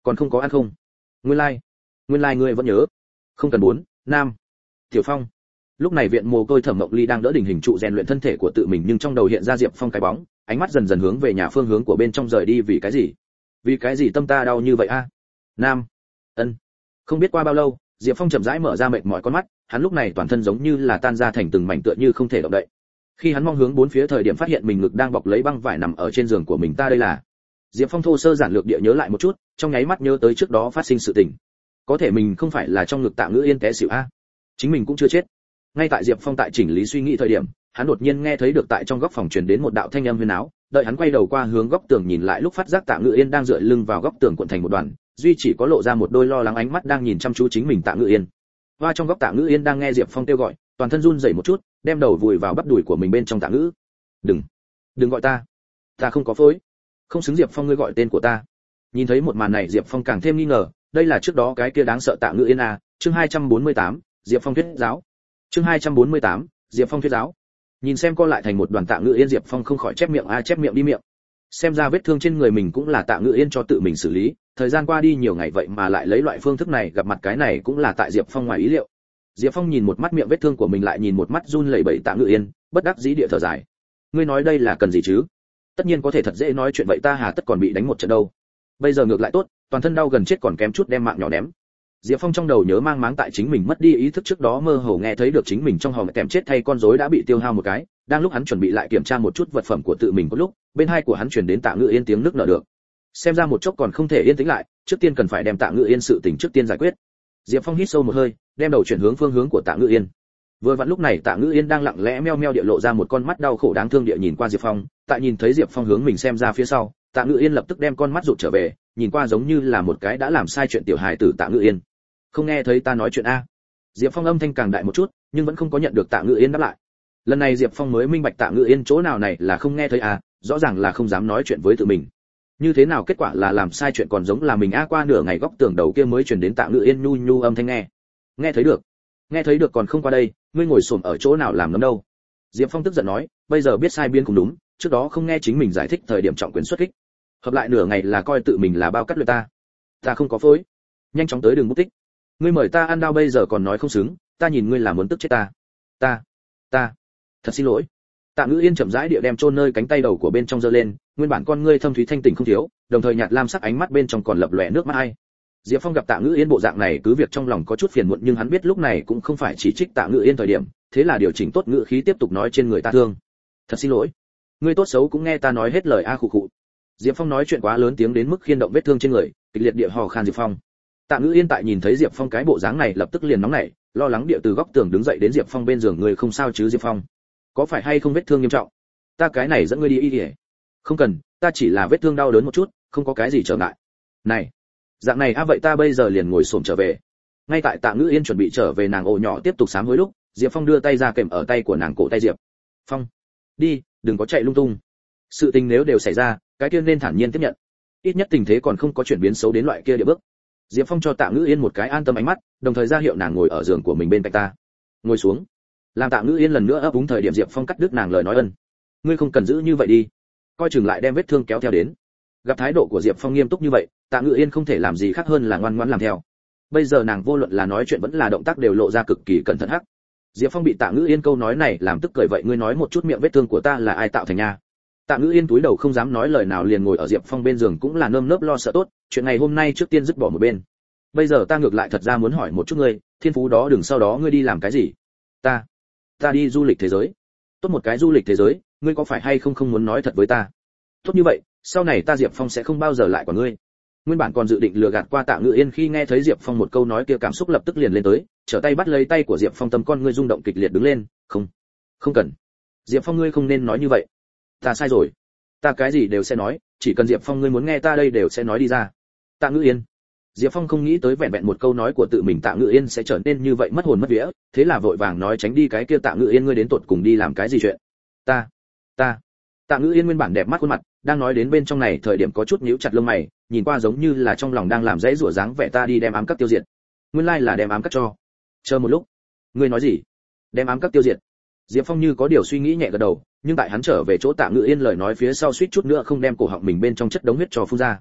còn không có ăn không? Nguyên lai, like. Nguyên lai like ngươi vẫn nhớ. Không cần bốn, nam. Tiểu Phong. Lúc này viện mồ côi Thẩm Mộng Ly đang đỡ đỉnh hình trụ rèn luyện thân thể của tự mình, nhưng trong đầu hiện ra Diệp Phong cái bóng, ánh mắt dần dần hướng về nhà phương hướng của bên trong rời đi. Vì cái gì? Vì cái gì tâm ta đau như vậy a? Nam. Ân. Không biết qua bao lâu, Diệp Phong chậm rãi mở ra mệt mỏi con mắt, hắn lúc này toàn thân giống như là tan ra thành từng mảnh tựa như không thể động đậy. Khi hắn mong hướng bốn phía thời điểm phát hiện mình ngực đang bọc lấy băng vải nằm ở trên giường của mình. Ta đây là... Diệp Phong thô sơ giản lược địa nhớ lại một chút, trong nháy mắt nhớ tới trước đó phát sinh sự tình. Có thể mình không phải là trong ngực Tạ Ngữ Yên té xỉu a? Chính mình cũng chưa chết. Ngay tại Diệp Phong tại chỉnh lý suy nghĩ thời điểm, hắn đột nhiên nghe thấy được tại trong góc phòng truyền đến một đạo thanh âm huyền áo, đợi hắn quay đầu qua hướng góc tường nhìn lại lúc phát giác Tạ Ngữ Yên đang dựa lưng vào góc tường cuộn thành một đoàn, duy chỉ có lộ ra một đôi lo lắng ánh mắt đang nhìn chăm chú chính mình Tạ Ngữ Yên. Và trong góc Tạ Ngữ Yên đang nghe Diệp Phong kêu gọi, toàn thân run rẩy một chút, đem đầu vùi vào bắp đùi của mình bên trong. Tạ Ngữ, đừng, đừng gọi ta, ta không có phối, không xứng Diệp Phong ngươi gọi tên của ta. Nhìn thấy một màn này Diệp Phong càng thêm nghi ngờ, đây là trước đó cái kia đáng sợ Tạ Ngữ Yên à? Chương hai trăm bốn mươi tám, Diệp Phong thuyết giáo. Chương hai trăm bốn mươi tám, Diệp Phong thuyết giáo. Nhìn xem co lại thành một đoàn Tạ Ngữ Yên, Diệp Phong không khỏi chép miệng a à, chép miệng đi miệng. Xem ra vết thương trên người mình cũng là Tạ Ngữ Yên cho tự mình xử lý, thời gian qua đi nhiều ngày vậy mà lại lấy loại phương thức này gặp mặt, cái này cũng là tại Diệp Phong ngoài ý liệu. Diệp Phong nhìn một mắt miệng vết thương của mình lại nhìn một mắt run lẩy bẩy Tạ Ngữ Yên, bất đắc dĩ địa thở dài. Ngươi nói đây là cần gì chứ? Tất nhiên có thể thật dễ nói chuyện vậy, ta hà tất còn bị đánh một trận đâu. Bây giờ ngược lại tốt, toàn thân đau gần chết còn kém chút đem mạng nhỏ ném. Diệp Phong trong đầu nhớ mang máng tại chính mình mất đi ý thức trước đó mơ hồ nghe thấy được chính mình trong hòm kèm chết thay con rối đã bị tiêu hao một cái, đang lúc hắn chuẩn bị lại kiểm tra một chút vật phẩm của tự mình có lúc, bên hai của hắn truyền đến Tạ Ngữ Yên tiếng nức nở được. Xem ra một chốc còn không thể yên tĩnh lại, trước tiên cần phải đem Tạ Ngữ Yên sự tình trước tiên giải quyết. Diệp Phong hít sâu một hơi, đem đầu chuyển hướng phương hướng của Tạ Ngữ Yên. Vừa vặn lúc này Tạ Ngữ Yên đang lặng lẽ meo meo địa lộ ra một con mắt đau khổ đáng thương địa nhìn qua Diệp Phong, tại nhìn thấy Diệp Phong hướng mình xem ra phía sau, Tạ Ngữ Yên lập tức đem con mắt rụt trở về, nhìn qua giống như là một cái đã làm sai chuyện tiểu hài tử. Tạ Ngữ Yên, không nghe thấy ta nói chuyện a? Diệp Phong âm thanh càng đại một chút, nhưng vẫn không có nhận được Tạ Ngữ Yên đáp lại. Lần này Diệp Phong mới minh bạch Tạ Ngữ Yên chỗ nào này là không nghe thấy a, rõ ràng là không dám nói chuyện với tự mình. Như thế nào kết quả là làm sai chuyện còn giống là mình a? Qua nửa ngày góc tường đầu kia mới truyền đến Tạ Ngữ Yên nhu nhu âm thanh nghe. Nghe thấy được. Nghe thấy được còn không qua đây, ngươi ngồi xổm ở chỗ nào làm nấm đâu? Diệp Phong tức giận nói, bây giờ biết sai biên cũng đúng, trước đó không nghe chính mình giải thích thời điểm trọng quyền xuất kích. Hợp lại nửa ngày là coi tự mình là bao cắt luyện ta. Ta không có phối. Nhanh chóng tới đường mục tích. Ngươi mời ta ăn đau bây giờ còn nói không xứng, ta nhìn ngươi là muốn tức chết ta. Ta, ta, thật xin lỗi. Tạ Ngữ Yên chậm rãi địa đem chôn nơi cánh tay đầu của bên trong giơ lên, nguyên bản con ngươi thâm thúy thanh tỉnh không thiếu, đồng thời nhạt lam sắc ánh mắt bên trong còn lập lòe nước mắt ai. Diệp Phong gặp Tạ Ngữ Yên bộ dạng này cứ việc trong lòng có chút phiền muộn, nhưng hắn biết lúc này cũng không phải chỉ trích Tạ Ngữ Yên thời điểm, thế là điều chỉnh tốt ngữ khí tiếp tục nói, trên người ta thương. Thật xin lỗi. Ngươi tốt xấu cũng nghe ta nói hết lời a khụ khụ. Diệp Phong nói chuyện quá lớn tiếng đến mức khiên động vết thương trên người, kịch liệt địa hò khan Diệp Phong. Tạ Ngữ Yên tại nhìn thấy Diệp Phong cái bộ dáng này lập tức liền nóng nảy, lo lắng địa từ góc tường đứng dậy đến Diệp Phong bên giường. Người không sao chứ Diệp Phong? Có phải hay không vết thương nghiêm trọng? Ta cái này dẫn ngươi đi y y. Không cần, ta chỉ là vết thương đau đớn một chút, không có cái gì trở ngại. Này, dạng này a à, vậy ta bây giờ liền ngồi xổm trở về. Ngay tại Tạ Ngữ Yên chuẩn bị trở về, nàng ồ nhỏ tiếp tục sám hối lúc, Diệp Phong đưa tay ra kèm ở tay của nàng cổ tay. Diệp Phong, đi, đừng có chạy lung tung. Sự tình nếu đều xảy ra, cái kia nên thản nhiên tiếp nhận. Ít nhất tình thế còn không có chuyển biến xấu đến loại kia địa bước. Diệp Phong cho Tạ Ngữ Yên một cái an tâm ánh mắt, đồng thời ra hiệu nàng ngồi ở giường của mình bên cạnh ta. Ngồi xuống. Làm Tạ Ngữ Yên lần nữa ấp úng thời điểm Diệp Phong cắt đứt nàng lời nói ân. Ngươi không cần giữ như vậy đi. Coi chừng lại đem vết thương kéo theo đến. Gặp thái độ của Diệp Phong nghiêm túc như vậy, Tạ Ngữ Yên không thể làm gì khác hơn là ngoan ngoãn làm theo. Bây giờ nàng vô luận là nói chuyện vẫn là động tác đều lộ ra cực kỳ cẩn thận hắc. Diệp Phong bị Tạ Ngữ Yên câu nói này làm tức cười, vậy ngươi nói một chút miệng vết thương của ta là ai tạo thành nha? Tạ Ngữ Yên túi đầu không dám nói lời nào, liền ngồi ở Diệp Phong bên giường cũng là nơm nớp lo sợ tốt, chuyện ngày hôm nay trước tiên dứt bỏ một bên. Bây giờ ta ngược lại thật ra muốn hỏi một chút ngươi, thiên phú đó đừng sau đó ngươi đi làm cái gì? Ta, ta đi du lịch thế giới. Tốt một cái du lịch thế giới, ngươi có phải hay không không muốn nói thật với ta? Tốt như vậy, sau này ta Diệp Phong sẽ không bao giờ lại quản ngươi. Nguyên bản còn dự định lừa gạt qua Tạ Ngữ Yên, khi nghe thấy Diệp Phong một câu nói kia cảm xúc lập tức liền lên tới, trở tay bắt lấy tay của Diệp Phong, tâm con ngươi rung động kịch liệt đứng lên, không, không cần. Diệp Phong ngươi không nên nói như vậy. Ta sai rồi. Ta cái gì đều sẽ nói, chỉ cần Diệp Phong ngươi muốn nghe ta đây đều sẽ nói đi ra. Tạ Ngữ Yên. Diệp Phong không nghĩ tới vẹn vẹn một câu nói của tự mình Tạ Ngữ Yên sẽ trở nên như vậy mất hồn mất vía, thế là vội vàng nói tránh đi cái kia. Tạ Ngữ Yên ngươi đến tụt cùng đi làm cái gì chuyện? Ta, ta. Tạ Ngữ Yên nguyên bản đẹp mắt khuôn mặt, đang nói đến bên trong này thời điểm có chút nhíu chặt lông mày, nhìn qua giống như là trong lòng đang làm dãy rủa dáng vẻ. Ta đi đem ám các tiêu diệt. Nguyên lai là đem ám các cho. Chờ một lúc. Ngươi nói gì? Đem ám các tiêu diệt? Diệp Phong như có điều suy nghĩ nhẹ gật đầu, nhưng tại hắn trở về chỗ Tạ Ngữ Yên lời nói phía sau suýt chút nữa không đem cổ họng mình bên trong chất đống huyết cho phun ra.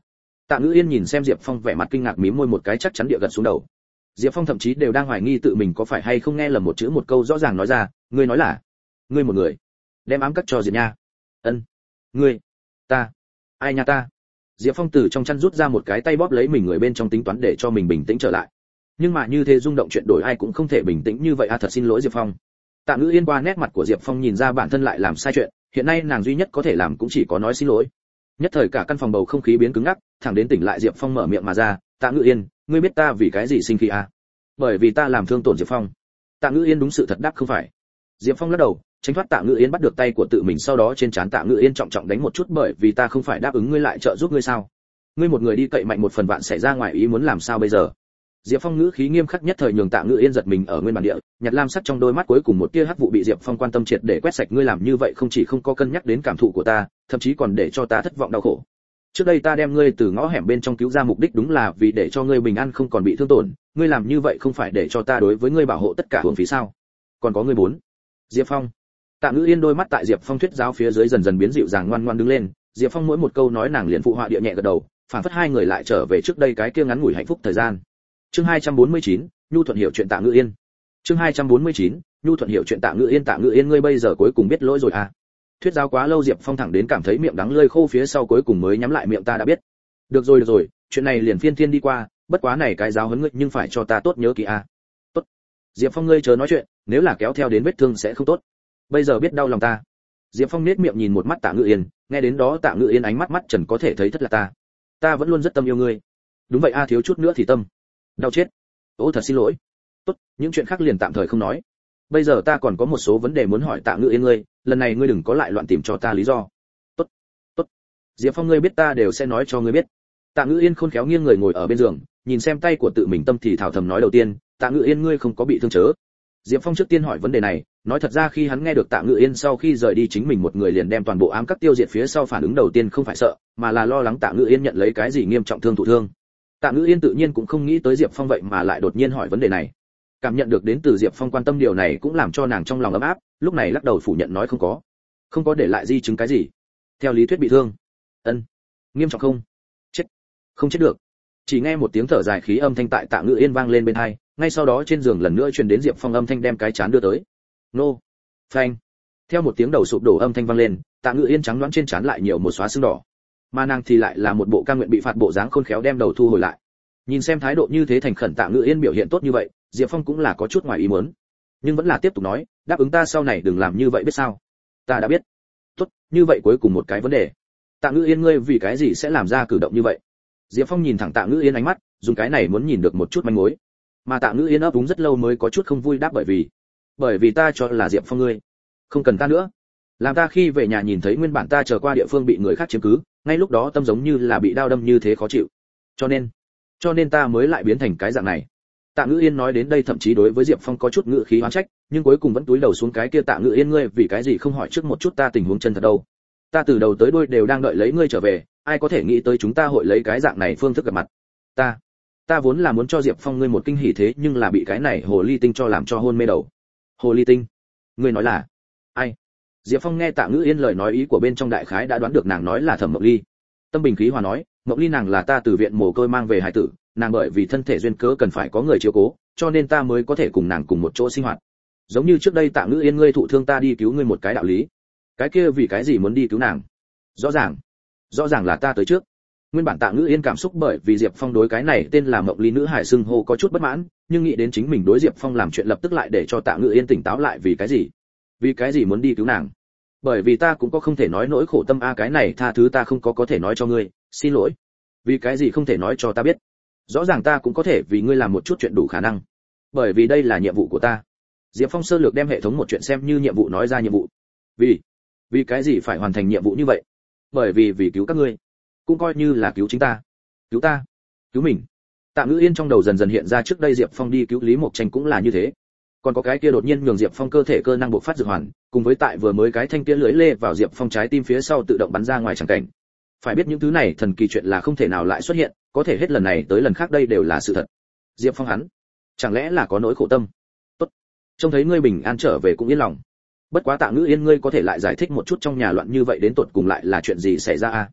Tạ Ngữ Yên nhìn xem Diệp Phong vẻ mặt kinh ngạc mím môi một cái chắc chắn địa gật xuống đầu. Diệp Phong thậm chí đều đang hoài nghi tự mình có phải hay không nghe lầm một chữ một câu rõ ràng nói ra, ngươi nói là, ngươi một người đem ám cắt cho Diệp nha. Ân, ngươi, ta, ai nha ta? Diệp Phong từ trong chăn rút ra một cái tay bóp lấy mình người bên trong tính toán để cho mình bình tĩnh trở lại. Nhưng mà như thế rung động chuyện đổi ai cũng không thể bình tĩnh như vậy a, thật xin lỗi Diệp Phong. Tạ Ngữ Yên qua nét mặt của Diệp Phong nhìn ra bản thân lại làm sai chuyện, hiện nay nàng duy nhất có thể làm cũng chỉ có nói xin lỗi. Nhất thời cả căn phòng bầu không khí biến cứng ngắc, thẳng đến tỉnh lại Diệp Phong mở miệng mà ra, Tạ Ngữ Yên, ngươi biết ta vì cái gì sinh khí à? Bởi vì ta làm thương tổn Diệp Phong. Tạ Ngữ Yên đúng sự thật đáp không phải. Diệp Phong lắc đầu, tránh thoát Tạ Ngữ Yên bắt được tay của tự mình, sau đó trên trán Tạ Ngữ Yên trọng trọng đánh một chút, bởi vì ta không phải đáp ứng ngươi lại trợ giúp ngươi sao? Ngươi một người đi cậy mạnh một phần vạn xảy ra ngoài ý muốn làm sao bây giờ? Diệp Phong ngữ khí nghiêm khắc nhất thời nhường Tạ Ngữ Yên giật mình ở nguyên bản địa, nhạt lam sắc trong đôi mắt cuối cùng một tia hắc vụ bị Diệp Phong quan tâm triệt để quét sạch, ngươi làm như vậy không chỉ không có cân nhắc đến cảm thụ của ta, thậm chí còn để cho ta thất vọng đau khổ. Trước đây ta đem ngươi từ ngõ hẻm bên trong cứu ra mục đích đúng là vì để cho ngươi bình an không còn bị thương tổn, ngươi làm như vậy không phải để cho ta đối với ngươi bảo hộ tất cả hưởng phí sao? Còn có ngươi bốn. Diệp Phong. Tạ Ngữ Yên đôi mắt tại Diệp Phong thuyết giáo phía dưới dần dần biến dịu dàng ngoan ngoan đứng lên, Diệp Phong mỗi một câu nói nàng liền phụ họa địa nhẹ gật đầu, phản phất hai người lại trở về trước đây cái kia ngắn ngủi hạnh phúc thời gian. Chương hai trăm bốn mươi chín, Nhu Thuận hiểu chuyện Tạ Ngữ Yên. Chương hai trăm bốn mươi chín, Nhu Thuận hiểu chuyện Tạ Ngữ Yên. Tạ Ngữ Yên, ngươi bây giờ cuối cùng biết lỗi rồi à? Thuyết giáo quá lâu Diệp Phong thẳng đến cảm thấy miệng đắng lơi khô phía sau cuối cùng mới nhắm lại miệng, ta đã biết. Được rồi được rồi, chuyện này liền phiên thiên đi qua, bất quá này cái giáo huấn ngươi nhưng phải cho ta tốt nhớ kỹ à. Tốt. Diệp Phong ngươi chớ nói chuyện, nếu là kéo theo đến vết thương sẽ không tốt. Bây giờ biết đau lòng ta. Diệp Phong nét miệng nhìn một mắt Tạ Ngữ Yên, nghe đến đó Tạ Ngữ Yên ánh mắt mắt trần có thể thấy thất là ta. Ta vẫn luôn rất tâm yêu ngươi. Đúng vậy a, thiếu chút nữa thì tâm. Đau chết. Ô thật xin lỗi. Tốt, những chuyện khác liền tạm thời không nói. Bây giờ ta còn có một số vấn đề muốn hỏi Tạ Ngữ Yên ngươi, lần này ngươi đừng có lại loạn tìm cho ta lý do. Tốt, tốt. Diệp Phong ngươi biết ta đều sẽ nói cho ngươi biết. Tạ Ngữ Yên khôn khéo nghiêng người ngồi ở bên giường, nhìn xem tay của tự mình tâm thì thào thầm nói đầu tiên, Tạ Ngữ Yên ngươi không có bị thương chớ. Diệp Phong trước tiên hỏi vấn đề này, nói thật ra khi hắn nghe được Tạ Ngữ Yên sau khi rời đi chính mình một người liền đem toàn bộ ám các tiêu diệt phía sau, phản ứng đầu tiên không phải sợ, mà là lo lắng Tạ Ngữ Yên nhận lấy cái gì nghiêm trọng thương thụ thương. Tạ Ngữ Yên tự nhiên cũng không nghĩ tới Diệp Phong vậy mà lại đột nhiên hỏi vấn đề này. Cảm nhận được đến từ Diệp Phong quan tâm điều này cũng làm cho nàng trong lòng ấm áp, lúc này lắc đầu phủ nhận nói không có. Không có để lại di chứng cái gì. Theo lý thuyết bị thương. Ân. Nghiêm trọng không? Chết. Không chết được. Chỉ nghe một tiếng thở dài khí âm thanh tại Tạ Ngữ Yên vang lên bên tai, ngay sau đó trên giường lần nữa truyền đến Diệp Phong âm thanh đem cái chán đưa tới. Nô. Phanh. Theo một tiếng đầu sụp đổ âm thanh vang lên, Tạ Ngữ Yên trắng đoán trên trán lại nhiều một xóa sưng đỏ. Mà nàng thì lại là một bộ cam nguyện bị phạt bộ dáng khôn khéo đem đầu thu hồi lại. Nhìn xem thái độ như thế thành khẩn Tạ Ngữ Yên biểu hiện tốt như vậy, Diệp Phong cũng là có chút ngoài ý muốn, nhưng vẫn là tiếp tục nói, đáp ứng ta sau này đừng làm như vậy biết sao? Ta đã biết. Tốt, như vậy cuối cùng một cái vấn đề. Tạ Ngữ Yên ngươi vì cái gì sẽ làm ra cử động như vậy? Diệp Phong nhìn thẳng Tạ Ngữ Yên ánh mắt, dùng cái này muốn nhìn được một chút manh mối. Mà Tạ Ngữ Yên ấp úng rất lâu mới có chút không vui đáp bởi vì, bởi vì ta cho là Diệp Phong ngươi không cần ta nữa. Làm ta khi về nhà nhìn thấy nguyên bản ta chờ qua địa phương bị người khác chiếm cứ, ngay lúc đó tâm giống như là bị đao đâm như thế khó chịu. Cho nên, cho nên ta mới lại biến thành cái dạng này. Tạ Ngữ Yên nói đến đây thậm chí đối với Diệp Phong có chút ngữ khí oán trách, nhưng cuối cùng vẫn túi đầu xuống cái kia Tạ Ngữ Yên ngươi vì cái gì không hỏi trước một chút ta tình huống chân thật đâu? Ta từ đầu tới đuôi đều đang đợi lấy ngươi trở về, ai có thể nghĩ tới chúng ta hội lấy cái dạng này phương thức gặp mặt. Ta, ta vốn là muốn cho Diệp Phong ngươi một kinh hỉ thế nhưng là bị cái này hồ ly tinh cho làm cho hôn mê đầu. Hồ ly tinh? Ngươi nói là ai? Diệp Phong nghe Tạ Ngữ Yên lời nói ý của bên trong đại khái đã đoán được nàng nói là Thẩm Mộng Ly. Tâm bình khí hòa nói, Mộng Ly nàng là ta từ viện mồ côi mang về hải tử, nàng bởi vì thân thể duyên cớ cần phải có người chiếu cố, cho nên ta mới có thể cùng nàng cùng một chỗ sinh hoạt. Giống như trước đây Tạ Ngữ Yên ngươi thụ thương ta đi cứu ngươi một cái đạo lý. Cái kia vì cái gì muốn đi cứu nàng? Rõ ràng, rõ ràng là ta tới trước. Nguyên bản Tạ Ngữ Yên cảm xúc bởi vì Diệp Phong đối cái này tên là Mộng Ly nữ hải xưng hô có chút bất mãn, nhưng nghĩ đến chính mình đối Diệp Phong làm chuyện lập tức lại để cho Tạ Ngữ Yên tỉnh táo lại, vì cái gì? Vì cái gì muốn đi cứu nàng? Bởi vì ta cũng có không thể nói nỗi khổ tâm a, cái này tha thứ ta không có có thể nói cho ngươi, xin lỗi. Vì cái gì không thể nói cho ta biết? Rõ ràng ta cũng có thể vì ngươi làm một chút chuyện đủ khả năng. Bởi vì đây là nhiệm vụ của ta. Diệp Phong sơ lược đem hệ thống một chuyện xem như nhiệm vụ nói ra nhiệm vụ. Vì, vì cái gì phải hoàn thành nhiệm vụ như vậy? Bởi vì vì cứu các ngươi, cũng coi như là cứu chính ta. Cứu ta, cứu mình. Tạ Ngữ Yên trong đầu dần dần hiện ra trước đây Diệp Phong đi cứu Lý Mộc Tranh cũng là như thế. Còn có cái kia đột nhiên nhường Diệp Phong cơ thể cơ năng bộc phát dược hoàn, cùng với tại vừa mới cái thanh kia lưỡi lê vào Diệp Phong trái tim phía sau tự động bắn ra ngoài chẳng cảnh. Phải biết những thứ này thần kỳ chuyện là không thể nào lại xuất hiện, có thể hết lần này tới lần khác đây đều là sự thật. Diệp Phong hắn, chẳng lẽ là có nỗi khổ tâm? Tốt, trông thấy ngươi bình an trở về cũng yên lòng. Bất quá Tạ Ngữ Yên ngươi có thể lại giải thích một chút trong nhà loạn như vậy đến tột cùng lại là chuyện gì xảy ra a?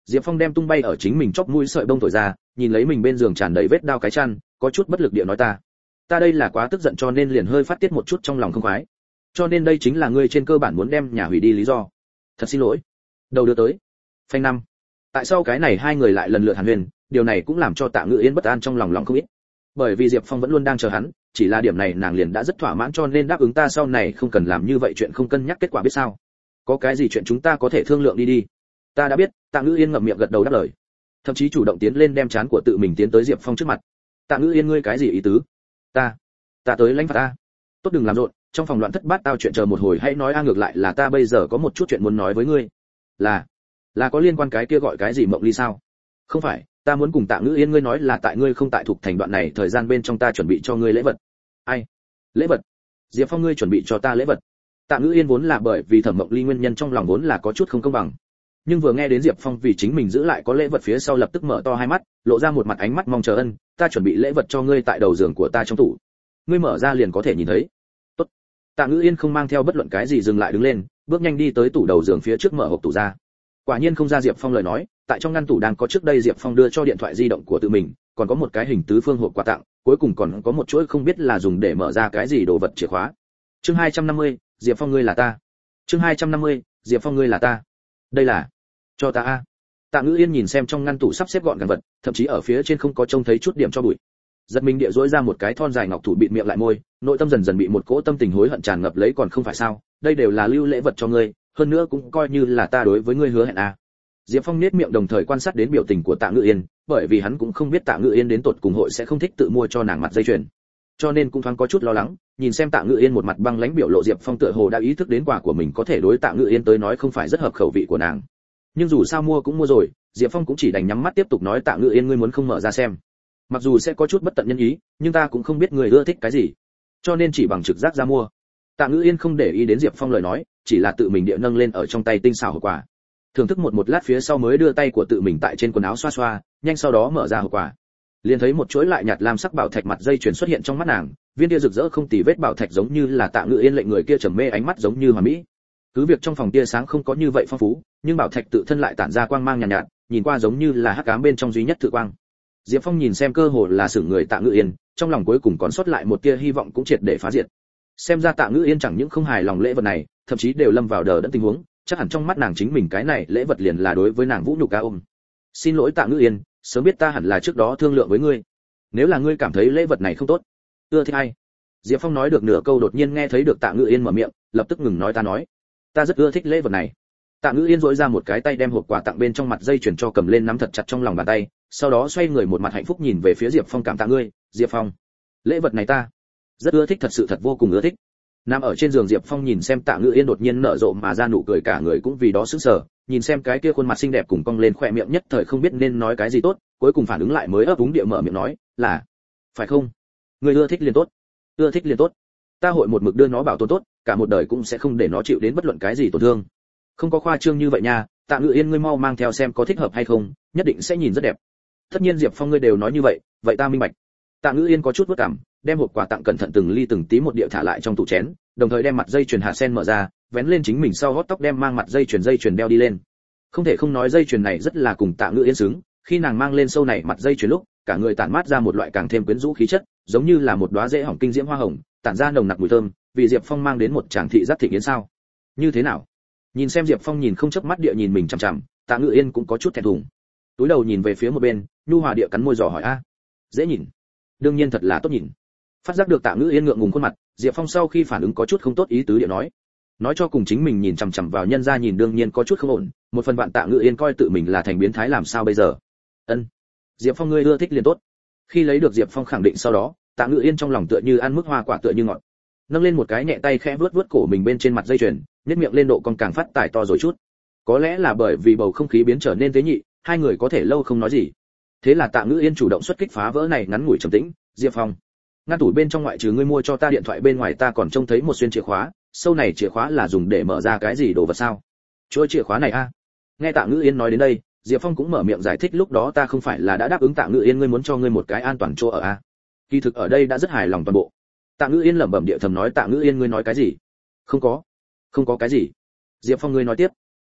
Diệp Phong đem tung bay ở chính mình chóp mũi sợi bông thổi ra, nhìn lấy mình bên giường tràn đầy vết đao cái chăn, có chút bất lực địa nói ta, ta đây là quá tức giận cho nên liền hơi phát tiết một chút trong lòng không khoái. Cho nên đây chính là ngươi trên cơ bản muốn đem nhà hủy đi lý do. Thật xin lỗi. Đầu đưa tới. Phanh năm. Tại sao cái này hai người lại lần lượt hàn huyên, điều này cũng làm cho Tạ Ngữ Yên bất an trong lòng lòng không ít. Bởi vì Diệp Phong vẫn luôn đang chờ hắn, chỉ là điểm này nàng liền đã rất thỏa mãn cho nên đáp ứng ta sau này không cần làm như vậy chuyện không cân nhắc kết quả biết sao? Có cái gì chuyện chúng ta có thể thương lượng đi đi. Ta đã biết, Tạ Ngữ Yên ngậm miệng gật đầu đáp lời. Thậm chí chủ động tiến lên đem trán của tự mình tiến tới Diệp Phong trước mặt. Tạ Ngữ Yên ngươi cái gì ý tứ? Ta, ta tới lãnh phạt ta. Tốt đừng làm rộn, trong phòng loạn thất bát tao chuyện chờ một hồi hãy nói a ngược lại là ta bây giờ có một chút chuyện muốn nói với ngươi. Là, là có liên quan cái kia gọi cái gì Mộng Ly sao? Không phải, ta muốn cùng Tạ Ngữ Yên ngươi nói là tại ngươi không tại thuộc thành đoạn này thời gian bên trong ta chuẩn bị cho ngươi lễ vật. Ai? Lễ vật? Diệp Phong ngươi chuẩn bị cho ta lễ vật? Tạ Ngữ Yên vốn là bởi vì Thẩm Mộng Ly nguyên nhân trong lòng vốn là có chút không công bằng. Nhưng vừa nghe đến Diệp Phong vì chính mình giữ lại có lễ vật phía sau lập tức mở to hai mắt, lộ ra một mặt ánh mắt mong chờ ân, ta chuẩn bị lễ vật cho ngươi tại đầu giường của ta trong tủ. Ngươi mở ra liền có thể nhìn thấy. Tốt. Tạ Ngữ Yên không mang theo bất luận cái gì dừng lại đứng lên, bước nhanh đi tới tủ đầu giường phía trước mở hộp tủ ra. Quả nhiên không ra Diệp Phong lời nói, tại trong ngăn tủ đang có trước đây Diệp Phong đưa cho điện thoại di động của tự mình, còn có một cái hình tứ phương hộp quà tặng, cuối cùng còn có một chuỗi không biết là dùng để mở ra cái gì đồ vật chìa khóa. Chương hai trăm năm mươi, Diệp Phong ngươi là ta. Chương hai trăm năm mươi, Diệp Phong ngươi là ta. Đây là cho ta a. Tạ Ngữ Yên nhìn xem trong ngăn tủ sắp xếp gọn gàng vật, thậm chí ở phía trên không có trông thấy chút điểm cho bụi. Giật mình địa rũi ra một cái thon dài ngọc thủ bịt miệng lại môi, nội tâm dần dần bị một cỗ tâm tình hối hận tràn ngập lấy còn không phải sao, đây đều là lưu lễ vật cho ngươi, hơn nữa cũng coi như là ta đối với ngươi hứa hẹn a. Diệp Phong nhếch miệng đồng thời quan sát đến biểu tình của Tạ Ngữ Yên, bởi vì hắn cũng không biết Tạ Ngữ Yên đến tột cùng hội sẽ không thích tự mua cho nàng mặt dây chuyền, cho nên cũng thoáng có chút lo lắng, nhìn xem Tạ Ngữ Yên một mặt băng lãnh biểu lộ Diệp Phong tựa hồ đã ý thức đến quà của mình có thể đối Tạ Ngữ Yên tới nói không phải rất hợp khẩu vị của nàng. Nhưng dù sao mua cũng mua rồi, Diệp Phong cũng chỉ đành nhắm mắt tiếp tục nói Tạ Ngữ Yên ngươi muốn không mở ra xem. Mặc dù sẽ có chút bất tận nhân ý, nhưng ta cũng không biết người ưa thích cái gì, cho nên chỉ bằng trực giác ra mua. Tạ Ngữ Yên không để ý đến Diệp Phong lời nói, chỉ là tự mình địa nâng lên ở trong tay tinh xảo hộp quà. Thưởng thức một một lát phía sau mới đưa tay của tự mình tại trên quần áo xoa xoa, nhanh sau đó mở ra hộp quà. Liền thấy một chuỗi lại nhạt lam sắc bảo thạch mặt dây chuyền xuất hiện trong mắt nàng, viên kia rực rỡ không tì vết bảo thạch giống như là Tạ Ngữ Yên lệnh người kia trầm mê ánh mắt giống như hoàn mỹ. Cứ việc trong phòng tia sáng không có như vậy phong phú, nhưng bảo thạch tự thân lại tản ra quang mang nhàn nhạt, nhạt, nhìn qua giống như là hắc ám bên trong duy nhất tự quang. Diệp Phong nhìn xem cơ hồ là sửng người Tạ Ngữ Yên, trong lòng cuối cùng còn sót lại một tia hy vọng cũng triệt để phá diệt. Xem ra Tạ Ngữ Yên chẳng những không hài lòng lễ vật này, thậm chí đều lâm vào đờ đẫn tình huống, chắc hẳn trong mắt nàng chính mình cái này lễ vật liền là đối với nàng vũ nhục ca ôm. Xin lỗi Tạ Ngữ Yên, sớm biết ta hẳn là trước đó thương lượng với ngươi. Nếu là ngươi cảm thấy lễ vật này không tốt, ưa thích ai? Diệp Phong nói được nửa câu đột nhiên nghe thấy được Tạ Ngữ Yên mở miệng, lập tức ngừng nói ta nói, ta rất ưa thích lễ vật này. Tạ Ngữ Yên dỗi ra một cái tay đem hộp quà tặng bên trong mặt dây chuyền cho cầm lên nắm thật chặt trong lòng bàn tay, sau đó xoay người một mặt hạnh phúc nhìn về phía Diệp Phong cảm tạ ngươi, Diệp Phong. Lễ vật này ta rất ưa thích thật sự thật vô cùng ưa thích. Nằm ở trên giường Diệp Phong nhìn xem Tạ Ngữ Yên đột nhiên nở rộ mà ra nụ cười cả người cũng vì đó sững sờ, nhìn xem cái kia khuôn mặt xinh đẹp cùng cong lên khỏe miệng nhất thời không biết nên nói cái gì tốt, cuối cùng phản ứng lại mới ấp úng địa mở miệng nói, là, phải không? Người ưa thích liền tốt, ưa thích liền tốt. Ta hội một mực đưa nó bảo tồn tốt, cả một đời cũng sẽ không để nó chịu đến bất luận cái gì tổn thương. Không có khoa trương như vậy nha, Tạ Ngữ Yên ngươi mau mang theo xem có thích hợp hay không, nhất định sẽ nhìn rất đẹp. Tất nhiên Diệp Phong ngươi đều nói như vậy, vậy ta minh bạch. Tạ Ngữ Yên có chút bất cảm, đem hộp quà tặng cẩn thận từng ly từng tí một địa thả lại trong tủ chén, đồng thời đem mặt dây chuyền hạ sen mở ra, vén lên chính mình sau gót tóc đem mang mặt dây chuyền dây chuyền đeo đi lên. Không thể không nói dây chuyền này rất là cùng Tạ Ngữ Yên xứng, khi nàng mang lên sâu này mặt dây chuyền lúc, cả người tản mát ra một loại càng thêm quyến rũ khí chất, giống như là một đóa rễ hỏng kinh diễm hoa hồng, tản ra nồng nặc mùi thơm, vì Diệp Phong mang đến một tràng thị giác thịnh yến sao? Như thế nào? Nhìn xem Diệp Phong nhìn không chớp mắt địa nhìn mình chằm chằm, Tạ Ngữ Yên cũng có chút thẹn thùng. Túi đầu nhìn về phía một bên, nhu hòa địa cắn môi dò hỏi a, dễ nhìn? Đương nhiên thật là tốt nhìn. Phát giác được Tạ Ngữ Yên ngượng ngùng khuôn mặt, Diệp Phong sau khi phản ứng có chút không tốt ý tứ địa nói, nói cho cùng chính mình nhìn chằm chằm vào nhân gia nhìn đương nhiên có chút không ổn, một phần bạn Tạ Ngữ Yên coi tự mình là thành biến thái làm sao bây giờ? Ân, Diệp Phong ngươi ưa thích liền tốt. Khi lấy được Diệp Phong khẳng định sau đó, Tạ Ngữ Yên trong lòng tựa như ăn mức hoa quả tựa như ngọt, nâng lên một cái nhẹ tay khẽ vuốt vuốt cổ mình bên trên mặt dây chuyền, nhếch miệng lên độ còn càng phát tài to rồi chút. Có lẽ là bởi vì bầu không khí biến trở nên tế nhị, hai người có thể lâu không nói gì. Thế là Tạ Ngữ Yên chủ động xuất kích phá vỡ này ngắn ngủi trầm tĩnh, Diệp Phong, ngăn tủ bên trong ngoại trừ ngươi mua cho ta điện thoại bên ngoài ta còn trông thấy một xuyên chìa khóa, sâu này chìa khóa là dùng để mở ra cái gì đồ vật sao? Chuỗi chìa khóa này a. Nghe Tạ Ngữ Yên nói đến đây, Diệp Phong cũng mở miệng giải thích lúc đó ta không phải là đã đáp ứng Tạ Ngữ Yên ngươi muốn cho ngươi một cái an toàn chỗ ở a. Kỳ thực ở đây đã rất hài lòng toàn bộ. Tạ Ngữ Yên lẩm bẩm địa thầm nói Tạ Ngữ Yên ngươi nói cái gì? Không có, không có cái gì. Diệp Phong ngươi nói tiếp.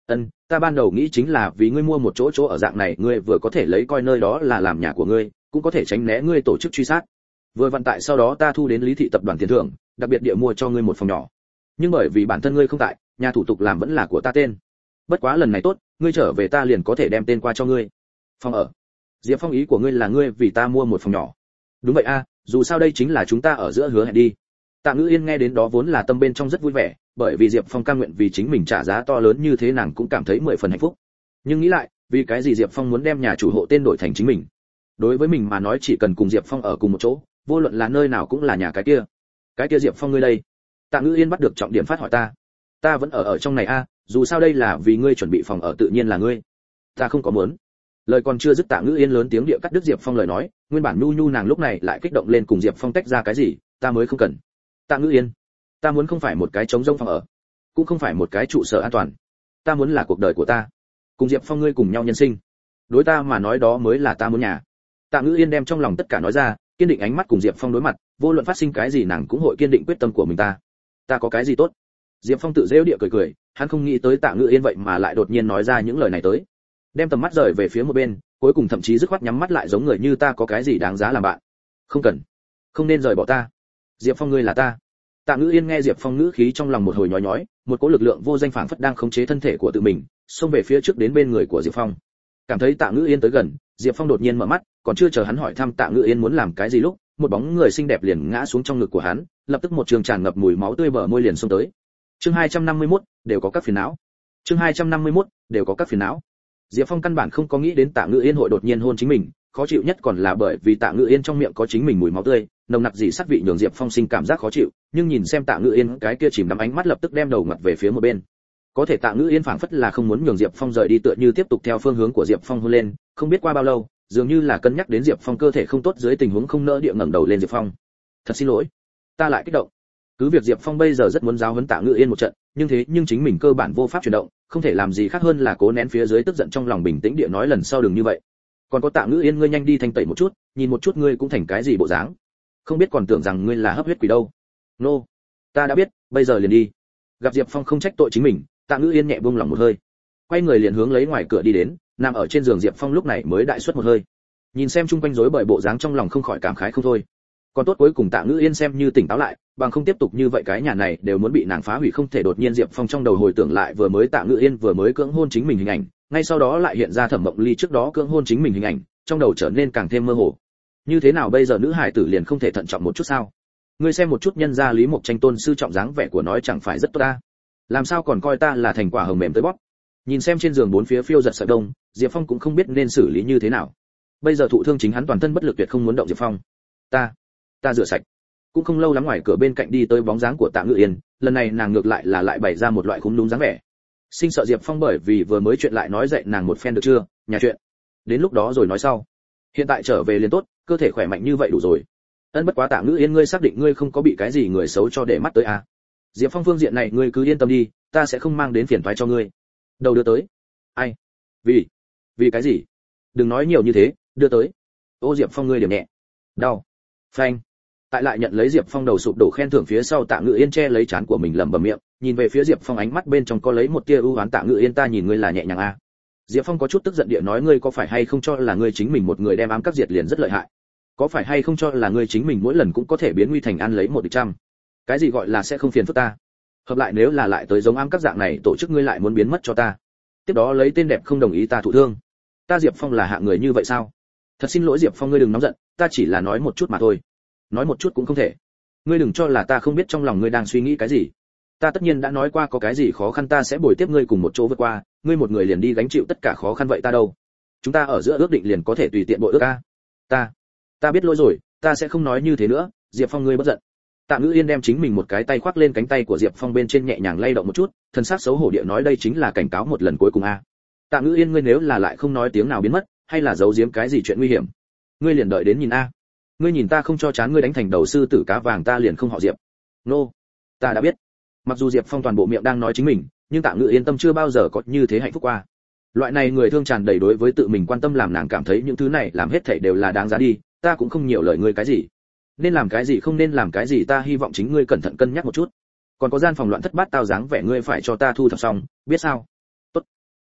Ân, ta ban đầu nghĩ chính là vì ngươi mua một chỗ chỗ ở dạng này, ngươi vừa có thể lấy coi nơi đó là làm nhà của ngươi, cũng có thể tránh né ngươi tổ chức truy sát. Vừa vận tại sau đó ta thu đến Lý thị tập đoàn tiền thưởng, đặc biệt địa mua cho ngươi một phòng nhỏ. Nhưng bởi vì bản thân ngươi không tại, nhà thủ tục làm vẫn là của ta tên. Bất quá lần này tốt, ngươi trở về ta liền có thể đem tên qua cho ngươi. Phòng ở. Diệp Phong, ý của ngươi là ngươi vì ta mua một phòng nhỏ? Đúng vậy a, dù sao đây chính là chúng ta ở giữa hứa hẹn đi. Tạ Ngữ Yên nghe đến đó vốn là tâm bên trong rất vui vẻ, bởi vì Diệp Phong cam nguyện vì chính mình trả giá to lớn như thế, nàng cũng cảm thấy mười phần hạnh phúc. Nhưng nghĩ lại, vì cái gì Diệp Phong muốn đem nhà chủ hộ tên đổi thành chính mình? Đối với mình mà nói chỉ cần cùng Diệp Phong ở cùng một chỗ, vô luận là nơi nào cũng là nhà cái kia. Cái kia Diệp Phong ngươi đây? Tạ Ngữ Yên bắt được trọng điểm phát hỏi ta. Ta vẫn ở ở trong này a, dù sao đây là vì ngươi chuẩn bị phòng ở, tự nhiên là ngươi. Ta không có muốn. Lời còn chưa dứt, Tạ Ngữ Yên lớn tiếng địa cắt đứt Diệp Phong lời nói, nguyên bản nhu nhu nàng lúc này lại kích động lên cùng Diệp Phong tách ra cái gì, ta mới không cần. Tạ Ngữ Yên, ta muốn không phải một cái trống rỗng phòng ở, cũng không phải một cái trụ sở an toàn, ta muốn là cuộc đời của ta, cùng Diệp Phong ngươi cùng nhau nhân sinh. Đối ta mà nói đó mới là ta muốn nhà. Tạ Ngữ Yên đem trong lòng tất cả nói ra, kiên định ánh mắt cùng Diệp Phong đối mặt, vô luận phát sinh cái gì nàng cũng hội kiên định quyết tâm của mình. Ta, ta có cái gì tốt? Diệp Phong tự giễu địa cười cười, hắn không nghĩ tới Tạ Ngữ Yên vậy mà lại đột nhiên nói ra những lời này tới. Đem tầm mắt rời về phía một bên, cuối cùng thậm chí dứt khoát nhắm mắt lại, giống người như ta có cái gì đáng giá làm bạn. Không cần, không nên rời bỏ ta. Diệp Phong ngươi là ta. Tạ Ngữ Yên nghe Diệp Phong ngữ khí trong lòng một hồi nhói nhói, một cỗ lực lượng vô danh phảng phất đang khống chế thân thể của tự mình, xông về phía trước đến bên người của Diệp Phong. Cảm thấy Tạ Ngữ Yên tới gần, Diệp Phong đột nhiên mở mắt, còn chưa chờ hắn hỏi thăm Tạ Ngữ Yên muốn làm cái gì lúc, một bóng người xinh đẹp liền ngã xuống trong ngực của hắn, lập tức một trường tràn ngập mùi máu tươi bờ môi liền xông tới. Chương hai trăm năm mươi mốt, đều có các phiền não. Chương hai trăm năm mươi mốt, đều có các phiền não. Diệp Phong căn bản không có nghĩ đến Tạ Ngữ Yên hội đột nhiên hôn chính mình, khó chịu nhất còn là bởi vì Tạ Ngữ Yên trong miệng có chính mình mùi máu tươi, nồng nặc dị sát vị nhường Diệp Phong sinh cảm giác khó chịu, nhưng nhìn xem Tạ Ngữ Yên cái kia chìm đắm ánh mắt lập tức đem đầu ngặt về phía một bên. Có thể Tạ Ngữ Yên phảng phất là không muốn nhường Diệp Phong rời đi, tựa như tiếp tục theo phương hướng của Diệp Phong hôn lên, không biết qua bao lâu, dường như là cân nhắc đến Diệp Phong cơ thể không tốt dưới tình huống không nỡ địa ngẩng đầu lên Diệp Phong. Thật xin lỗi, ta lại kích động. Cứ việc Diệp Phong bây giờ rất muốn giáo huấn Tạ Ngữ Yên một trận, nhưng thế nhưng chính mình cơ bản vô pháp chuyển động, không thể làm gì khác hơn là cố nén phía dưới tức giận trong lòng, bình tĩnh địa nói lần sau đừng như vậy. Còn có Tạ Ngữ Yên, ngươi nhanh đi thanh tẩy một chút, nhìn một chút ngươi cũng thành cái gì bộ dáng. Không biết còn tưởng rằng ngươi là hấp huyết quỷ đâu. Nô, no, ta đã biết, bây giờ liền đi. Gặp Diệp Phong không trách tội chính mình, Tạ Ngữ Yên nhẹ buông lòng một hơi, quay người liền hướng lấy ngoài cửa đi đến, nằm ở trên giường Diệp Phong lúc này mới đại suất một hơi. Nhìn xem chung quanh rối bời bộ dáng trong lòng không khỏi cảm khái không thôi. Còn tốt cuối cùng Tạ Ngữ Yên xem như tỉnh táo lại, bằng không tiếp tục như vậy cái nhà này đều muốn bị nàng phá hủy không thể. Đột nhiên Diệp Phong trong đầu hồi tưởng lại vừa mới Tạ Ngữ Yên vừa mới cưỡng hôn chính mình hình ảnh, ngay sau đó lại hiện ra Thẩm Mộng Ly trước đó cưỡng hôn chính mình hình ảnh, trong đầu trở nên càng thêm mơ hồ. Như thế nào bây giờ nữ hải tử liền không thể thận trọng một chút sao? Ngươi xem một chút nhân gia Lý Mộc Tranh tôn sư trọng dáng vẻ của nói chẳng phải rất tốt ta, làm sao còn coi ta là thành quả hồng mềm tới bóp. Nhìn xem trên giường bốn phía phiêu giật sợi đông, Diệp Phong cũng không biết nên xử lý như thế nào. Bây giờ thụ thương chính hắn toàn thân bất lực, tuyệt không muốn động Diệp Phong. Ta, ta rửa sạch. Cũng không lâu lắm ngoài cửa bên cạnh đi tới bóng dáng của Tạ Ngữ Yên, lần này nàng ngược lại là lại bày ra một loại khúm núm dáng vẻ. Sinh sợ Diệp Phong bởi vì vừa mới chuyện lại nói dậy nàng một phen được chưa, nhà chuyện. Đến lúc đó rồi nói sau. Hiện tại trở về liền tốt, cơ thể khỏe mạnh như vậy đủ rồi. Ân, bất quá Tạ Ngữ Yên, ngươi xác định ngươi không có bị cái gì người xấu cho để mắt tới à? Diệp Phong phương diện này ngươi cứ yên tâm đi, ta sẽ không mang đến phiền toái cho ngươi. Đầu đưa tới. Ai? Vì? Vì cái gì? Đừng nói nhiều như thế, đưa tới. Ô Diệp Phong ngươi điểm nhẹ. Đau. Phanh. Tại lại nhận lấy Diệp Phong đầu sụp đổ khen thưởng phía sau, Tạ Ngữ Yên che lấy trán của mình lẩm bẩm miệng, nhìn về phía Diệp Phong, ánh mắt bên trong có lấy một tia ưu oán. Tạ Ngữ Yên, ta nhìn ngươi là nhẹ nhàng à? Diệp Phong có chút tức giận địa nói, ngươi có phải hay không cho là ngươi chính mình một người đem ám các diệt liền rất lợi hại? Có phải hay không cho là ngươi chính mình mỗi lần cũng có thể biến nguy thành an lấy một địch trăm? Cái gì gọi là sẽ không phiền phức ta? Hợp lại nếu là lại tới giống ám các dạng này tổ chức, ngươi lại muốn biến mất cho ta. Tiếp đó lấy tên đẹp không đồng ý ta thụ thương. Ta Diệp Phong là hạng người như vậy sao? Thật xin lỗi Diệp Phong, ngươi đừng nóng giận, ta chỉ là nói một chút mà thôi. Nói một chút cũng không thể. Ngươi đừng cho là ta không biết trong lòng ngươi đang suy nghĩ cái gì. Ta tất nhiên đã nói qua, có cái gì khó khăn ta sẽ bồi tiếp ngươi cùng một chỗ vượt qua, ngươi một người liền đi gánh chịu tất cả khó khăn vậy ta đâu? Chúng ta ở giữa ước định liền có thể tùy tiện bội ước a. Ta, ta biết lỗi rồi, ta sẽ không nói như thế nữa. Diệp Phong ngươi bất giận. Tạ Ngữ Yên đem chính mình một cái tay khoác lên cánh tay của Diệp Phong bên trên, nhẹ nhàng lay động một chút, thân xác xấu hổ địa nói, đây chính là cảnh cáo một lần cuối cùng a. Tạ Ngữ Yên, ngươi nếu là lại không nói tiếng nào biến mất, hay là giấu giếm cái gì chuyện nguy hiểm, ngươi liền đợi đến nhìn a. Ngươi nhìn ta không cho chán ngươi đánh thành đầu sư tử cá vàng, ta liền không họ Diệp. Nô, no, ta đã biết. Mặc dù Diệp Phong toàn bộ miệng đang nói chính mình, nhưng Tạ Ngữ Yên tâm chưa bao giờ có như thế hạnh phúc qua. Loại này người thương tràn đầy đối với tự mình quan tâm, làm nàng cảm thấy những thứ này làm hết thảy đều là đáng giá đi. Ta cũng không nhiều lời ngươi cái gì, nên làm cái gì không nên làm cái gì, ta hy vọng chính ngươi cẩn thận cân nhắc một chút. Còn có gian phòng loạn thất bát tao dáng vẻ, ngươi phải cho ta thu thập xong, biết sao? Tốt.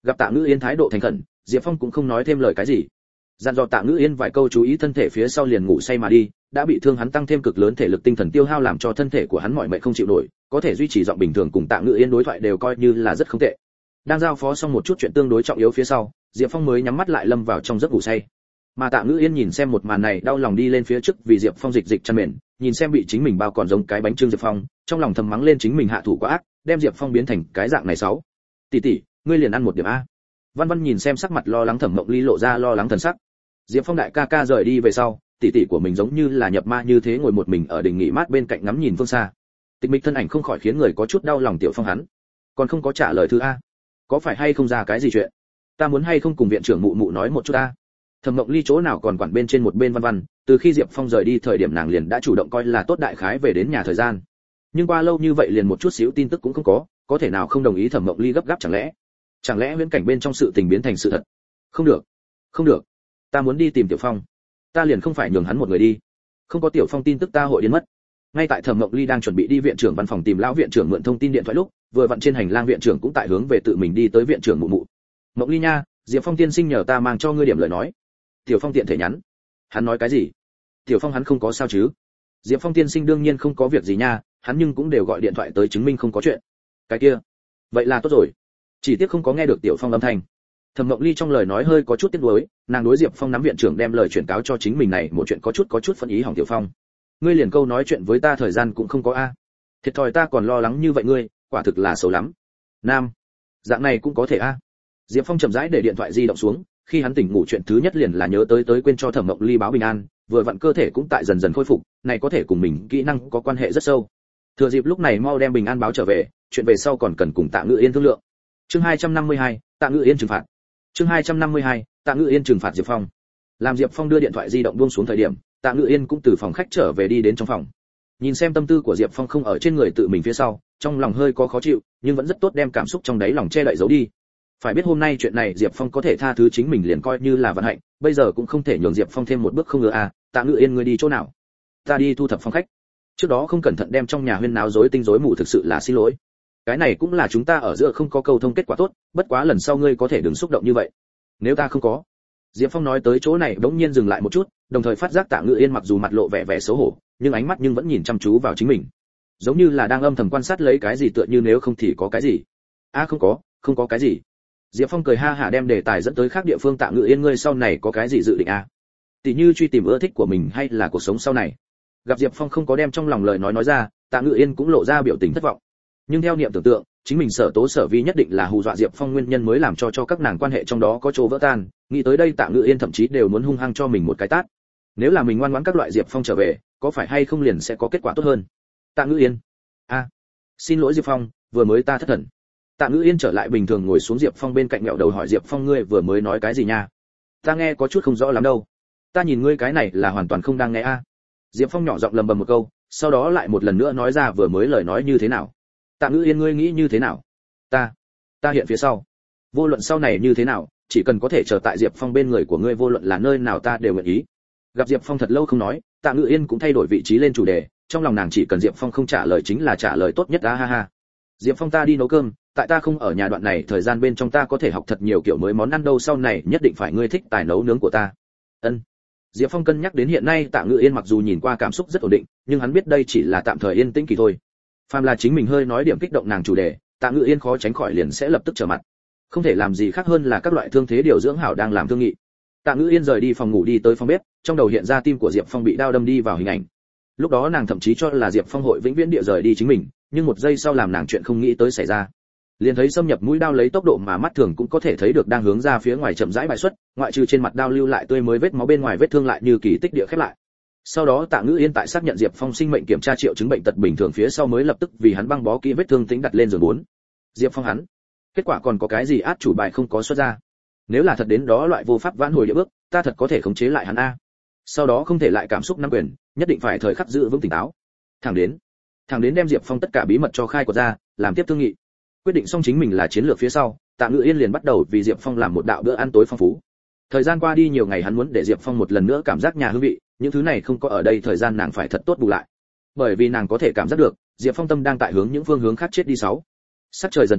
Gặp Tạ Ngữ Yên thái độ thành khẩn, Diệp Phong cũng không nói thêm lời cái gì. Dặn dò Tạ Ngữ Yên vài câu chú ý thân thể phía sau liền ngủ say mà đi, đã bị thương hắn tăng thêm cực lớn thể lực tinh thần tiêu hao làm cho thân thể của hắn mỏi mệt không chịu nổi, có thể duy trì giọng bình thường cùng Tạ Ngữ Yên đối thoại đều coi như là rất không tệ. Đang giao phó xong một chút chuyện tương đối trọng yếu phía sau, Diệp Phong mới nhắm mắt lại lâm vào trong giấc ngủ say. Mà Tạ Ngữ Yên nhìn xem một màn này đau lòng đi lên phía trước vì Diệp Phong dịch dịch chăn mền, nhìn xem bị chính mình bao còn giống cái bánh trưng Diệp Phong, trong lòng thầm mắng lên chính mình hạ thủ quá ác, đem Diệp Phong biến thành cái dạng này sáu. Tỷ tỷ, ngươi liền ăn một điểm a. Văn Văn nhìn xem sắc mặt lo lắng Thẩm Mộng Ly lộ ra lo lắng thần sắc. Diệp Phong đại ca ca rời đi về sau, tỷ tỷ của mình giống như là nhập ma như thế ngồi một mình ở đình nghỉ mát bên cạnh ngắm nhìn phương xa. Tịch mịch thân ảnh không khỏi khiến người có chút đau lòng Tiểu Phong hắn. Còn không có trả lời thứ a. Có phải hay không ra cái gì chuyện? Ta muốn hay không cùng viện trưởng mụ mụ nói một chút a. Thẩm Mộng Ly chỗ nào còn quản bên trên một bên Văn Văn, từ khi Diệp Phong rời đi thời điểm nàng liền đã chủ động coi là tốt đại khái về đến nhà thời gian. Nhưng qua lâu như vậy liền một chút xíu tin tức cũng không có, có thể nào không đồng ý Thẩm Mộng Ly gấp gáp chẳng lẽ? Chẳng lẽ viễn cảnh bên trong sự tình biến thành sự thật? Không được, không được, ta muốn đi tìm Tiểu Phong, ta liền không phải nhường hắn một người đi. Không có Tiểu Phong tin tức ta hội điên mất. Ngay tại Thẩm Mộng Ly đang chuẩn bị đi viện trưởng văn phòng tìm lão viện trưởng mượn thông tin điện thoại lúc, vừa vặn trên hành lang viện trưởng cũng tại hướng về tự mình đi tới viện trưởng mụ mụ. Mộng Ly nha, Diệp Phong tiên sinh nhờ ta mang cho ngươi điểm lời nói. Tiểu Phong tiện thể nhắn. Hắn nói cái gì? Tiểu Phong hắn không có sao chứ? Diệp Phong tiên sinh đương nhiên không có việc gì nha, hắn nhưng cũng đều gọi điện thoại tới chứng minh không có chuyện. Cái kia, vậy là tốt rồi. Chỉ tiếc không có nghe được Tiểu Phong âm thanh. Thẩm Mộng Ly trong lời nói hơi có chút tiếc nuối, nàng đối Diệp Phong nắm viện trưởng đem lời chuyển cáo cho chính mình này một chuyện có chút có chút phẫn ý hỏng Tiểu Phong. Ngươi liền câu nói chuyện với ta thời gian cũng không có a. Thiệt thòi ta còn lo lắng như vậy ngươi, quả thực là xấu lắm. Nam, dạng này cũng có thể a. Diệp Phong chậm rãi để điện thoại di động xuống, khi hắn tỉnh ngủ chuyện thứ nhất liền là nhớ tới tới quên cho Thẩm Mộng Ly báo bình an, vừa vặn cơ thể cũng tại dần dần khôi phục, này có thể cùng mình kỹ năng có quan hệ rất sâu. Thừa dịp lúc này mau đem bình an báo trở về, chuyện về sau còn cần cùng Tạ Ngữ Yên thương lượng. Chương hai trăm năm mươi hai, Tạ Ngữ Yên trừng phạt. Chương hai trăm năm mươi hai, Tạ Ngữ Yên trừng phạt Diệp Phong. Làm Diệp Phong đưa điện thoại di động buông xuống thời điểm, Tạ Ngữ Yên cũng từ phòng khách trở về đi đến trong phòng. Nhìn xem tâm tư của Diệp Phong không ở trên người tự mình phía sau, trong lòng hơi có khó chịu, nhưng vẫn rất tốt đem cảm xúc trong đáy lòng che đậy giấu đi. Phải biết hôm nay chuyện này Diệp Phong có thể tha thứ chính mình liền coi như là vận hạnh, bây giờ cũng không thể nhường Diệp Phong thêm một bước không ngờ à, Tạ Ngữ Yên ngươi đi chỗ nào? Ta đi thu thập phòng khách. Trước đó không cẩn thận đem trong nhà huyên náo rối tinh rối mù thực sự là xin lỗi. Cái này cũng là chúng ta ở giữa không có câu thông kết quả tốt, bất quá lần sau ngươi có thể đừng xúc động như vậy. Nếu ta không có. Diệp Phong nói tới chỗ này bỗng nhiên dừng lại một chút, đồng thời phát giác Tạ Ngữ Yên mặc dù mặt lộ vẻ vẻ xấu hổ, nhưng ánh mắt nhưng vẫn nhìn chăm chú vào chính mình. Giống như là đang âm thầm quan sát lấy cái gì tựa như nếu không thì có cái gì. A à, không có, không có cái gì. Diệp Phong cười ha hả đem đề tài dẫn tới khác địa phương. Tạ Ngữ Yên ngươi sau này có cái gì dự định à? Tỷ như truy tìm ưa thích của mình hay là cuộc sống sau này. Gặp Diệp Phong không có đem trong lòng lời nói nói ra, Tạ Ngữ Yên cũng lộ ra biểu tình thất vọng. Nhưng theo niệm tưởng tượng, chính mình sở tố sở vi nhất định là hù dọa Diệp Phong nguyên nhân mới làm cho cho các nàng quan hệ trong đó có chỗ vỡ tan, nghĩ tới đây Tạ Ngữ Yên thậm chí đều muốn hung hăng cho mình một cái tát. Nếu là mình ngoan ngoãn các loại Diệp Phong trở về, có phải hay không liền sẽ có kết quả tốt hơn. Tạ Ngữ Yên, a, à, xin lỗi Diệp Phong, vừa mới ta thất thần. Tạ Ngữ Yên trở lại bình thường ngồi xuống Diệp Phong bên cạnh mẹo đầu hỏi Diệp Phong ngươi vừa mới nói cái gì nha? Ta nghe có chút không rõ lắm đâu. Ta nhìn ngươi cái này là hoàn toàn không đang nghe a. À. Diệp Phong nhỏ giọng lầm bầm một câu, sau đó lại một lần nữa nói ra vừa mới lời nói như thế nào. Tạ Ngữ Yên ngươi nghĩ như thế nào? Ta, ta hiện phía sau. Vô luận sau này như thế nào, chỉ cần có thể chờ tại Diệp Phong bên người của ngươi vô luận là nơi nào ta đều nguyện ý. Gặp Diệp Phong thật lâu không nói, Tạ Ngữ Yên cũng thay đổi vị trí lên chủ đề, trong lòng nàng chỉ cần Diệp Phong không trả lời chính là trả lời tốt nhất a ha ha. Diệp Phong ta đi nấu cơm, tại ta không ở nhà đoạn này thời gian bên trong ta có thể học thật nhiều kiểu mới món ăn đâu sau này nhất định phải ngươi thích tài nấu nướng của ta. Ân. Diệp Phong cân nhắc đến hiện nay Tạ Ngữ Yên mặc dù nhìn qua cảm xúc rất ổn định, nhưng hắn biết đây chỉ là tạm thời yên tĩnh kỳ thôi. Phàm là chính mình hơi nói điểm kích động nàng chủ đề, Tạ Ngữ Yên khó tránh khỏi liền sẽ lập tức trở mặt. Không thể làm gì khác hơn là các loại thương thế điều dưỡng hảo đang làm thương nghị. Tạ Ngữ Yên rời đi phòng ngủ đi tới phòng bếp, trong đầu hiện ra tim của Diệp Phong bị đao đâm đi vào hình ảnh. Lúc đó nàng thậm chí cho là Diệp Phong hội vĩnh viễn địa rời đi chính mình, nhưng một giây sau làm nàng chuyện không nghĩ tới xảy ra. Liền thấy xâm nhập mũi đao lấy tốc độ mà mắt thường cũng có thể thấy được đang hướng ra phía ngoài chậm rãi bại xuất, ngoại trừ trên mặt đao lưu lại tươi mới vết máu bên ngoài vết thương lại như kỳ tích địa khép lại. Sau đó Tạ Ngữ Yên tại xác nhận Diệp Phong sinh mệnh kiểm tra triệu chứng bệnh tật bình thường phía sau mới lập tức vì hắn băng bó kỹ vết thương tính đặt lên giường bốn. Diệp Phong hắn, kết quả còn có cái gì át chủ bài không có xuất ra. Nếu là thật đến đó loại vô pháp vãn hồi địa bước, ta thật có thể khống chế lại hắn a. Sau đó không thể lại cảm xúc nắm quyền, nhất định phải thời khắc giữ vững tỉnh táo. Thẳng đến, thẳng đến đem Diệp Phong tất cả bí mật cho khai quật ra, làm tiếp thương nghị. Quyết định xong chính mình là chiến lược phía sau, Tạ Ngữ Yên liền bắt đầu vì Diệp Phong làm một đạo bữa ăn tối phong phú. Thời gian qua đi nhiều ngày hắn muốn để Diệp Phong một lần nữa cảm giác nhà hương vị, những thứ này không có ở đây thời gian nàng phải thật tốt bù lại. Bởi vì nàng có thể cảm giác được, Diệp Phong tâm đang tại hướng những phương hướng khác chết đi sáu. Sắc trời dần tối,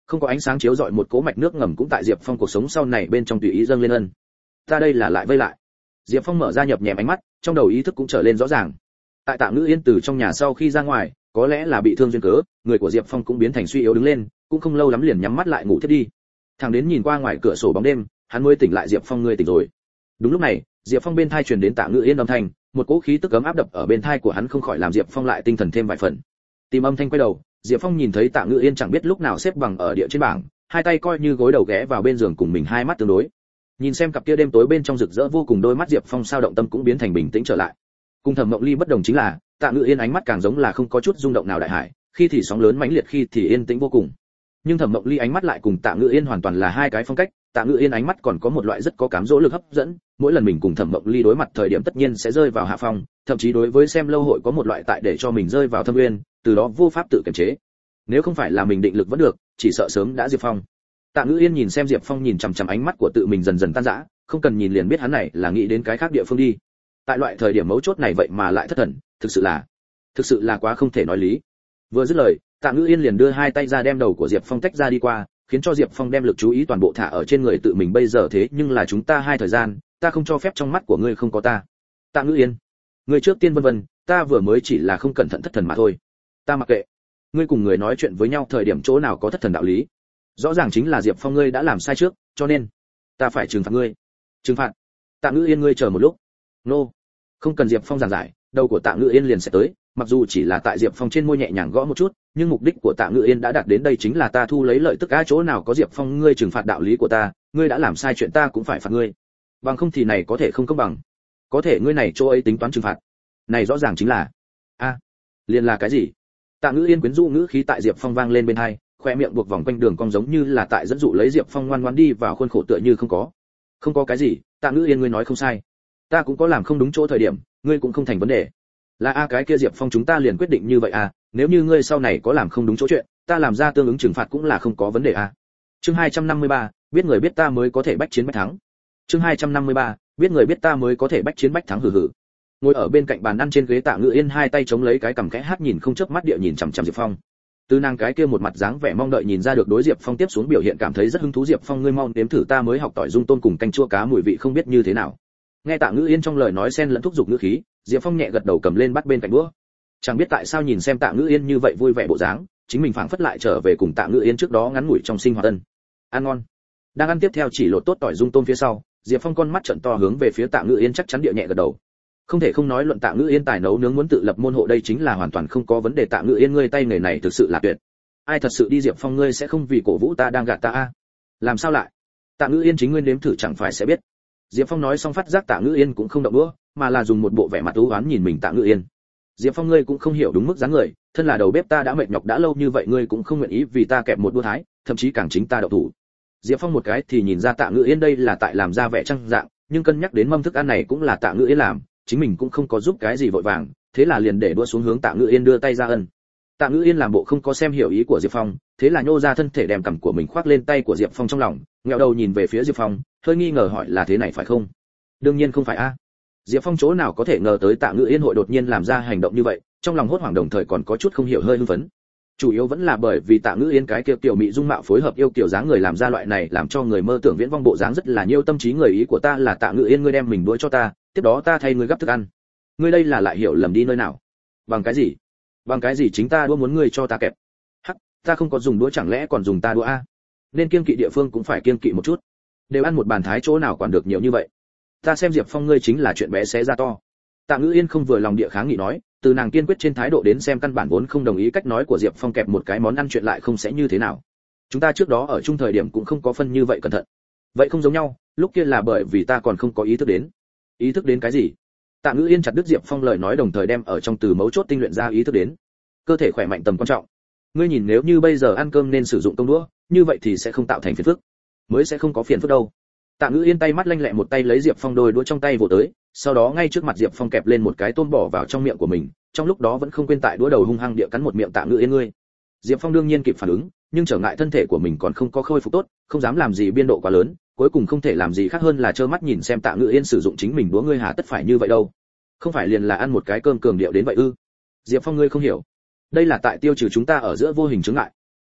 Không có ánh sáng chiếu rọi một cỗ mạch nước ngầm cũng tại Diệp Phong cuộc sống sau này bên trong tùy ý dâng lên ân. Ta đây là lại vây lại. Diệp Phong mở ra nhập nhèm ánh mắt, trong đầu ý thức cũng trở lên rõ ràng. Tại Tạ Ngữ Yên từ trong nhà sau khi ra ngoài, có lẽ là bị thương duyên cớ, người của Diệp Phong cũng biến thành suy yếu đứng lên, cũng không lâu lắm liền nhắm mắt lại ngủ thiếp đi. Thằng đến nhìn qua ngoài cửa sổ bóng đêm, hắn mới tỉnh lại. Diệp Phong ngươi tỉnh rồi. Đúng lúc này, Diệp Phong bên tai truyền đến Tạ Ngữ Yên âm thanh, một cỗ khí tức ấm áp đập ở bên tai của hắn không khỏi làm Diệp Phong lại tinh thần thêm vài phần. Tìm âm thanh quay đầu, Diệp Phong nhìn thấy Tạ Ngữ Yên chẳng biết lúc nào xếp bằng ở địa trên bảng, hai tay coi như gối đầu ghé vào bên giường cùng mình hai mắt tương đối. Nhìn xem cặp kia đêm tối bên trong rực rỡ vô cùng đôi mắt, Diệp Phong sao động tâm cũng biến thành bình tĩnh trở lại. Cùng Thẩm Mộng Ly bất đồng chính là, Tạ Ngữ Yên ánh mắt càng giống là không có chút rung động nào đại hải, khi thì sóng lớn mãnh liệt, khi thì yên tĩnh vô cùng. Nhưng Thẩm Mộng Ly ánh mắt lại cùng Tạ Ngữ Yên hoàn toàn là hai cái phong cách. Tạ Ngữ Yên ánh mắt còn có một loại rất có cám dỗ lực hấp dẫn, mỗi lần mình cùng Thẩm Mộng Ly đối mặt thời điểm tất nhiên sẽ rơi vào hạ phong, thậm chí đối với xem lâu hội có một loại tại để cho mình rơi vào thâm nguyên, từ đó vô pháp tự kiềm chế. Nếu không phải là mình định lực vẫn được, chỉ sợ sớm đã Diệp Phong. Tạ Ngữ Yên nhìn xem Diệp Phong nhìn chằm chằm ánh mắt của tự mình dần dần tan rã, không cần nhìn liền biết hắn này là nghĩ đến cái khác địa phương đi. Tại loại thời điểm mấu chốt này vậy mà lại thất thần, thực sự là, thực sự là quá không thể nói lý. Vừa dứt lời, Tạ Ngữ Yên liền đưa hai tay ra đem đầu của Diệp Phong tách ra đi qua, khiến cho Diệp Phong đem lực chú ý toàn bộ thả ở trên người tự mình. Bây giờ thế nhưng là chúng ta hai thời gian, ta không cho phép trong mắt của ngươi không có ta. Tạ Ngữ Yên, ngươi trước tiên vân vân, ta vừa mới chỉ là không cẩn thận thất thần mà thôi. Ta mặc kệ. Ngươi cùng người nói chuyện với nhau thời điểm chỗ nào có thất thần đạo lý? Rõ ràng chính là Diệp Phong ngươi đã làm sai trước, cho nên ta phải trừng phạt ngươi. Trừng phạt? Tạ Ngữ Yên ngươi chờ một lúc. Nô. No. Không cần Diệp Phong giảng giải, đầu của Tạ Ngữ Yên liền sẽ tới, mặc dù chỉ là tại Diệp Phong trên môi nhẹ nhàng gõ một chút, nhưng mục đích của Tạ Ngữ Yên đã đạt đến, đây chính là ta thu lấy lợi tức á, chỗ nào có Diệp Phong ngươi trừng phạt đạo lý của ta, ngươi đã làm sai chuyện ta cũng phải phạt ngươi. Bằng không thì này có thể không công bằng. Có thể ngươi này chỗ ấy tính toán trừng phạt. Này rõ ràng chính là a, à, liền là cái gì? Tạ Ngữ Yên quyến rũ ngữ khí tại Diệp Phong vang lên bên tai, khoe miệng buộc vòng quanh đường cong giống như là tại dẫn dụ lấy Diệp Phong ngoan ngoãn đi vào khuôn khổ tựa như không có. Không có cái gì, Tạ Ngữ Yên ngươi nói không sai. Ta cũng có làm không đúng chỗ thời điểm, ngươi cũng không thành vấn đề. Là a cái kia Diệp Phong chúng ta liền quyết định như vậy à, nếu như ngươi sau này có làm không đúng chỗ chuyện, ta làm ra tương ứng trừng phạt cũng là không có vấn đề à. Chương hai trăm năm mươi ba, biết người biết ta mới có thể bách chiến bách thắng. Chương hai trăm năm mươi ba, biết người biết ta mới có thể bách chiến bách thắng hừ hừ. Ngồi ở bên cạnh bàn ăn trên ghế Tạ Ngữ Yên hai tay chống lấy cái cằm khẽ hát nhìn không chớp mắt địa nhìn chằm chằm Diệp Phong. Từ nàng cái kia một mặt dáng vẻ mong đợi nhìn ra được đối Diệp Phong tiếp xuống biểu hiện cảm thấy rất hứng thú. Diệp Phong ngươi mau nếm thử ta mới học tỏi dung tôm cùng canh chua cá mùi vị không biết như thế nào. Nghe Tạ Ngữ Yên trong lời nói xen lẫn thúc giục ngữ khí, Diệp Phong nhẹ gật đầu cầm lên bắt bên cạnh đũa. Chẳng biết tại sao nhìn xem Tạ Ngữ Yên như vậy vui vẻ bộ dáng, chính mình phảng phất lại trở về cùng Tạ Ngữ Yên trước đó ngắn ngủi trong sinh hoạt tân. Ăn ngon. Đang ăn tiếp theo chỉ lột tốt tỏi dung tôm phía sau, Diệp Phong con mắt trợn to hướng về phía Tạ Ngữ Yên chắc chắn địa nhẹ gật đầu. Không thể không nói luận Tạ Ngữ Yên tài nấu nướng muốn tự lập môn hộ đây chính là hoàn toàn không có vấn đề. Tạ Ngữ Yên ngươi tay nghề này thực sự là tuyệt. Ai thật sự đi Diệp Phong ngươi sẽ không vì cổ vũ ta đang gạt ta a? Làm sao lại? Tạ Ngữ Yên chính ngươi nếm thử chẳng phải sẽ biết. Diệp Phong nói xong phát giác Tạ Ngữ Yên cũng không động đũa, mà là dùng một bộ vẻ mặt u uất nhìn mình. Tạ Ngữ Yên, Diệp Phong ngươi cũng không hiểu đúng mức dáng người, thân là đầu bếp ta đã mệt nhọc đã lâu như vậy ngươi cũng không nguyện ý vì ta kẹp một đũa thái, thậm chí càng chính ta đậu thủ. Diệp Phong một cái thì nhìn ra Tạ Ngữ Yên đây là tại làm ra vẻ trăng dạng, nhưng cân nhắc đến mâm thức ăn này cũng là Tạ Ngữ Yên làm, chính mình cũng không có giúp cái gì vội vàng, thế là liền để đũa xuống hướng Tạ Ngữ Yên đưa tay ra ân. Tạ Ngữ Yên làm bộ không có xem hiểu ý của Diệp Phong, thế là nhô ra thân thể đem cằm của mình khoác lên tay của Diệp Phong trong lòng, ngẹo đầu nhìn về phía Diệp Phong, hơi nghi ngờ hỏi là thế này phải không? Đương nhiên không phải a. Diệp Phong chỗ nào có thể ngờ tới Tạ Ngữ Yên hội đột nhiên làm ra hành động như vậy, trong lòng hốt hoảng đồng thời còn có chút không hiểu hơi hưng phấn. Chủ yếu vẫn là bởi vì Tạ Ngữ Yên cái kia tiểu mỹ dung mạo phối hợp yêu kiểu dáng người làm ra loại này làm cho người mơ tưởng viễn vong bộ dáng rất là nhiêu tâm trí người. Ý của ta là Tạ Ngữ Yên ngươi đem mình đuổi cho ta, tiếp đó ta thay ngươi gấp thức ăn. Ngươi đây là lại hiểu lầm đi nơi nào? Bằng cái gì? Bằng cái gì chính ta đũa muốn ngươi cho ta kẹp? Hắc, ta không có dùng đũa chẳng lẽ còn dùng ta đũa a? Nên kiêng kỵ địa phương cũng phải kiêng kỵ một chút. Đều ăn một bàn thái chỗ nào quản được nhiều như vậy. Ta xem Diệp Phong ngươi chính là chuyện bé xé ra to. Tạ Ngữ Yên không vừa lòng địa kháng nghị nói, từ nàng kiên quyết trên thái độ đến xem căn bản vốn không đồng ý cách nói của Diệp Phong kẹp một cái món ăn chuyện lại không sẽ như thế nào. Chúng ta trước đó ở chung thời điểm cũng không có phân như vậy cẩn thận. Vậy không giống nhau, lúc kia là bởi vì ta còn không có ý thức đến. Ý thức đến cái gì? Tạ Ngữ Yên chặt đứt Diệp Phong lời nói đồng thời đem ở trong từ mấu chốt tinh luyện ra ý thức đến. Cơ thể khỏe mạnh tầm quan trọng. Ngươi nhìn nếu như bây giờ ăn cơm nên sử dụng công đũa, như vậy thì sẽ không tạo thành phiền phức. Mới sẽ không có phiền phức đâu. Tạ Ngữ Yên tay mắt lanh lẹ một tay lấy Diệp Phong đôi đũa trong tay vồ tới, sau đó ngay trước mặt Diệp Phong kẹp lên một cái tôm bỏ vào trong miệng của mình, trong lúc đó vẫn không quên tại đũa đầu hung hăng địa cắn một miệng Tạ Ngữ Yên ngươi. Diệp Phong đương nhiên kịp phản ứng, nhưng trở ngại thân thể của mình còn không có khôi phục tốt, không dám làm gì biên độ quá lớn, cuối cùng không thể làm gì khác hơn là trơ mắt nhìn xem Tạ Ngữ Yên sử dụng chính mình đũa ngươi hà tất phải như vậy đâu. Không phải liền là ăn một cái cơm cường điệu đến vậy ư? Diệp Phong ngươi không hiểu, đây là tại tiêu trừ chúng ta ở giữa vô hình chướng ngại.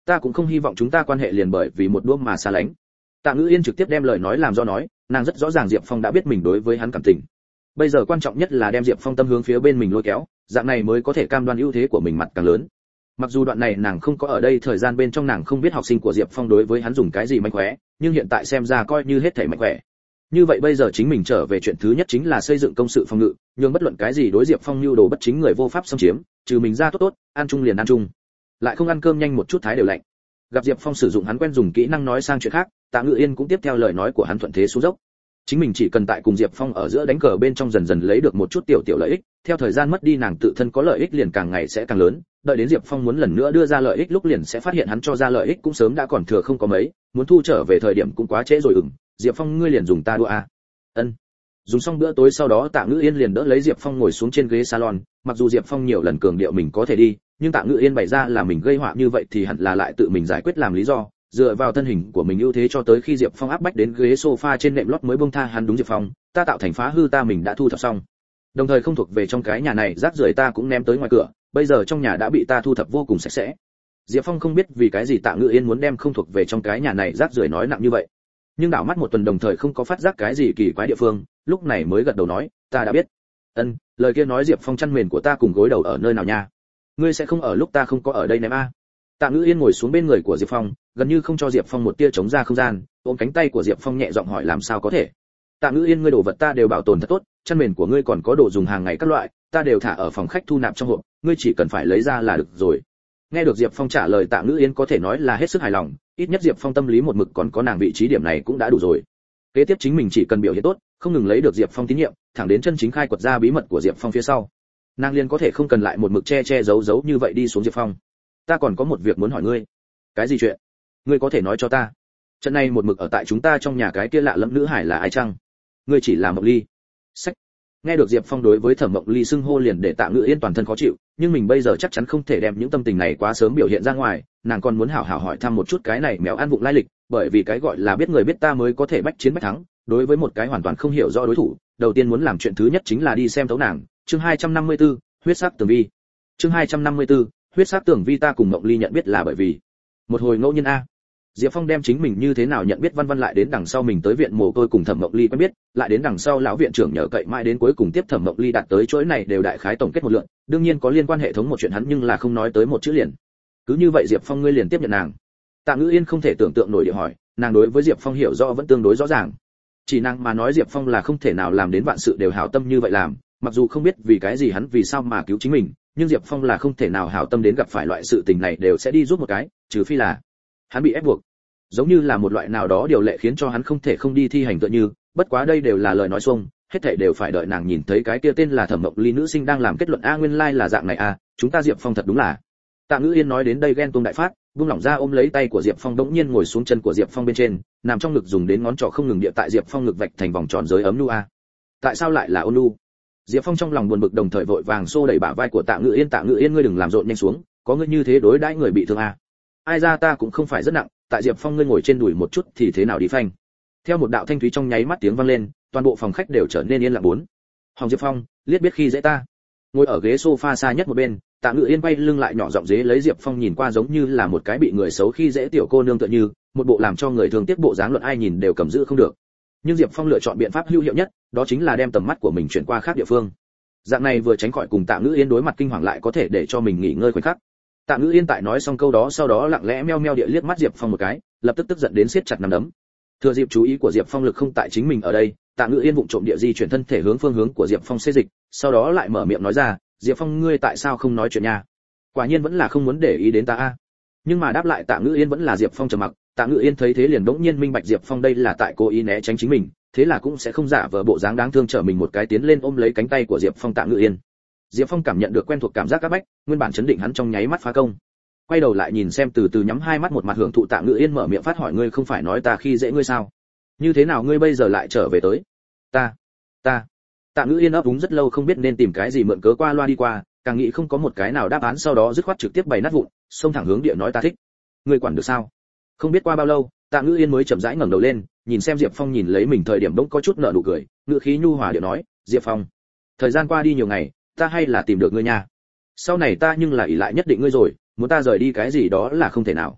ta cũng không hy vọng chúng ta quan hệ liền bởi vì một đốm mà xa lánh. Tạ Ngữ Yên trực tiếp đem lời nói làm do nói, nàng rất rõ ràng Diệp Phong đã biết mình đối với hắn cảm tình. Bây giờ quan trọng nhất là đem Diệp Phong tâm hướng phía bên mình lôi kéo, dạng này mới có thể cam đoan ưu thế của mình mặt càng lớn. Mặc dù đoạn này nàng không có ở đây, thời gian bên trong nàng không biết học sinh của Diệp Phong đối với hắn dùng cái gì mánh khóe, nhưng hiện tại xem ra coi như hết thảy mạnh khỏe. Như vậy bây giờ chính mình trở về chuyện thứ nhất chính là xây dựng công sự phòng ngự, nhưng bất luận cái gì đối Diệp Phong nhu đồ bất chính người vô pháp xâm chiếm, trừ mình ra tốt tốt, ăn chung liền ăn chung. Lại không ăn cơm nhanh một chút thái đều lạnh. Gặp Diệp Phong sử dụng hắn quen dùng kỹ năng nói sang chuyện khác, Tạ Ngữ Yên cũng tiếp theo lời nói của hắn thuận thế xuống dốc. Chính mình chỉ cần tại cùng Diệp Phong ở giữa đánh cờ bên trong dần dần lấy được một chút tiểu tiểu lợi ích, theo thời gian mất đi nàng tự thân có lợi ích liền càng ngày sẽ càng lớn, đợi đến Diệp Phong muốn lần nữa đưa ra lợi ích lúc liền sẽ phát hiện hắn cho ra lợi ích cũng sớm đã còn thừa không có mấy, muốn thu trở về thời điểm cũng quá trễ rồi. Ừm, Diệp Phong ngươi liền dùng ta đua a. Ân. Dùng xong bữa tối sau đó Tạ Ngữ Yên liền đỡ lấy Diệp Phong ngồi xuống trên ghế salon, mặc dù Diệp Phong nhiều lần cường điệu mình có thể đi, nhưng Tạ Ngữ Yên bày ra là mình gây họa như vậy thì hẳn là lại tự mình giải quyết làm lý do, dựa vào thân hình của mình ưu thế cho tới khi Diệp Phong áp bách đến ghế sofa trên nệm lót mới buông tha hắn. Đúng Diệp Phong, ta tạo thành phá hư ta mình đã thu thập xong. Đồng thời không thuộc về trong cái nhà này rác rưởi ta cũng ném tới ngoài cửa, bây giờ trong nhà đã bị ta thu thập vô cùng sạch sẽ. Diệp Phong không biết vì cái gì Tạ Ngữ Yên muốn đem không thuộc về trong cái nhà này rác rưởi nói nặng như vậy, nhưng đảo mắt một tuần đồng thời không có phát giác cái gì kỳ quái địa phương, lúc này mới gật đầu nói, ta đã biết. Ân, lời kia nói Diệp Phong chăn mền của ta cùng gối đầu ở nơi nào nha? Ngươi sẽ không ở lúc ta không có ở đây ném a? Tạ Ngữ Yên ngồi xuống bên người của Diệp Phong, gần như không cho Diệp Phong một tia chống ra không gian, ôm cánh tay của Diệp Phong nhẹ giọng hỏi làm sao có thể? Tạ Ngữ Yên ngươi đồ vật ta đều bảo tồn thật tốt, chăn mền của ngươi còn có đồ dùng hàng ngày các loại, ta đều thả ở phòng khách thu nạp trong hộp, ngươi chỉ cần phải lấy ra là được rồi. Nghe được Diệp Phong trả lời Tạ Ngữ Yên có thể nói là hết sức hài lòng, ít nhất Diệp Phong tâm lý một mực còn có nàng vị trí điểm này cũng đã đủ rồi. Kế tiếp chính mình chỉ cần biểu hiện tốt, không ngừng lấy được Diệp Phong tín nhiệm, thẳng đến chân chính khai quật ra bí mật của Diệp Phong phía sau, nàng liền có thể không cần lại một mực che che giấu giấu như vậy đi xuống Diệp Phong. Ta còn có một việc muốn hỏi ngươi. Cái gì chuyện? Ngươi có thể nói cho ta. Trận này một mực ở tại chúng ta trong nhà cái kia lạ lẫm nữ hải là ai chăng? Ngươi chỉ là Mộng Ly. Sách. Nghe được Diệp Phong đối với Thẩm Mộng Ly xưng hô liền để Tạ Ngữ Yên toàn thân khó chịu, nhưng mình bây giờ chắc chắn không thể đem những tâm tình này quá sớm biểu hiện ra ngoài, nàng còn muốn hảo hảo hỏi thăm một chút cái này mèo ăn vụng lai lịch, bởi vì cái gọi là biết người biết ta mới có thể bách chiến bách thắng, đối với một cái hoàn toàn không hiểu rõ đối thủ, đầu tiên muốn làm chuyện thứ nhất chính là đi xem tấu nàng. Chương hai trăm năm mươi tư, huyết sắc tường vi. Chương hai trăm năm mươi tư, huyết sắc tường vi ta cùng Mộng Ly nhận biết là bởi vì một hồi ngẫu nhiên a. Diệp Phong đem chính mình như thế nào nhận biết văn văn lại đến đằng sau mình tới viện mồ côi cùng Thẩm Mộng Ly quen biết, lại đến đằng sau lão viện trưởng nhờ cậy mãi đến cuối cùng tiếp Thẩm Mộng Ly đạt tới chỗ này đều đại khái tổng kết một lượt, đương nhiên có liên quan hệ thống một chuyện hắn nhưng là không nói tới một chữ liền. Cứ như vậy Diệp Phong ngươi liền tiếp nhận nàng? Tạ Ngữ Yên không thể tưởng tượng nổi địa hỏi, nàng đối với Diệp Phong hiểu rõ vẫn tương đối rõ ràng. Chỉ nàng mà nói Diệp Phong là không thể nào làm đến vạn sự đều hảo tâm như vậy làm, mặc dù không biết vì cái gì hắn vì sao mà cứu chính mình, nhưng Diệp Phong là không thể nào hảo tâm đến gặp phải loại sự tình này đều sẽ đi giúp một cái, trừ phi là hắn bị ép buộc, giống như là một loại nào đó điều lệ khiến cho hắn không thể không đi thi hành tựa như, bất quá đây đều là lời nói xuông, hết thảy đều phải đợi nàng nhìn thấy cái kia tên là Thẩm Mộng Ly nữ sinh đang làm kết luận a nguyên lai like là dạng này a, chúng ta Diệp Phong thật đúng là. Tạ Ngữ Yên nói đến đây ghen tuông đại phát, buông lỏng ra ôm lấy tay của Diệp Phong đống nhiên ngồi xuống chân của Diệp Phong bên trên, nằm trong ngực dùng đến ngón trỏ không ngừng địa tại Diệp Phong ngực vạch thành vòng tròn giới ấm nu a. Tại sao lại là ôn nu? Diệp Phong trong lòng buồn bực đồng thời vội vàng xô đẩy bả vai của Tạ Ngữ Yên, Tạ Ngữ Yên ngươi đừng làm rộn nhanh xuống, có ngươi như thế đối đãi người bị thương a. Ai ra ta cũng không phải rất nặng, tại Diệp Phong ngươi ngồi trên đùi một chút thì thế nào đi phanh. Theo một đạo thanh thúy trong nháy mắt tiếng vang lên, toàn bộ phòng khách đều trở nên yên lặng bốn. Hồng Diệp Phong, liếc biết khi dễ ta. Ngồi ở ghế sofa xa nhất một bên, Tạ Ngữ Yên quay lưng lại nhỏ giọng dế lấy Diệp Phong nhìn qua giống như là một cái bị người xấu khi dễ tiểu cô nương tựa như, một bộ làm cho người thường tiếc bộ dáng luận ai nhìn đều cầm giữ không được. Nhưng Diệp Phong lựa chọn biện pháp hữu hiệu nhất, đó chính là đem tầm mắt của mình chuyển qua khác địa phương. Dạng này vừa tránh khỏi cùng Tạ Ngữ Yên đối mặt kinh hoàng lại có thể để cho mình nghỉ ngơi khoảnh khắc. Tạ Ngữ Yên tại nói xong câu đó sau đó lặng lẽ meo meo địa liếc mắt Diệp Phong một cái, lập tức tức giận đến siết chặt nắm đấm. Thừa dịp chú ý của Diệp Phong lực không tại chính mình ở đây, Tạ Ngữ Yên vụng trộm địa di chuyển thân thể hướng phương hướng của Diệp Phong xê dịch, sau đó lại mở miệng nói ra, "Diệp Phong ngươi tại sao không nói chuyện nha? Quả nhiên vẫn là không muốn để ý đến ta a." Nhưng mà đáp lại Tạ Ngữ Yên vẫn là Diệp Phong trầm mặc, Tạ Ngữ Yên thấy thế liền đỗng nhiên minh bạch Diệp Phong đây là tại cố ý né tránh chính mình, thế là cũng sẽ không giả vờ bộ dáng đáng thương trở mình một cái tiến lên ôm lấy cánh tay của Diệp Phong. Tạ Ngữ Yên. Diệp Phong cảm nhận được quen thuộc cảm giác các bách, nguyên bản chấn định hắn trong nháy mắt phá công. Quay đầu lại nhìn xem từ từ nhắm hai mắt một mặt hưởng thụ Tạ Ngữ Yên mở miệng phát hỏi ngươi không phải nói ta khi dễ ngươi sao? Như thế nào ngươi bây giờ lại trở về tới? Ta, ta. Tạ Ngữ Yên ấp úng rất lâu không biết nên tìm cái gì mượn cớ qua loa đi qua, càng nghĩ không có một cái nào đáp án sau đó dứt khoát trực tiếp bày nát vụn, xông thẳng hướng địa nói ta thích. Ngươi quản được sao? Không biết qua bao lâu, Tạ Ngữ Yên mới chậm rãi ngẩng đầu lên, nhìn xem Diệp Phong nhìn lấy mình thời điểm bỗng có chút nở nụ cười, ngữ khí nhu hòa địa nói, Diệp Phong, thời gian qua đi nhiều ngày, ta hay là tìm được ngươi nha. Sau này ta nhưng là ỷ lại nhất định ngươi rồi, muốn ta rời đi cái gì đó là không thể nào.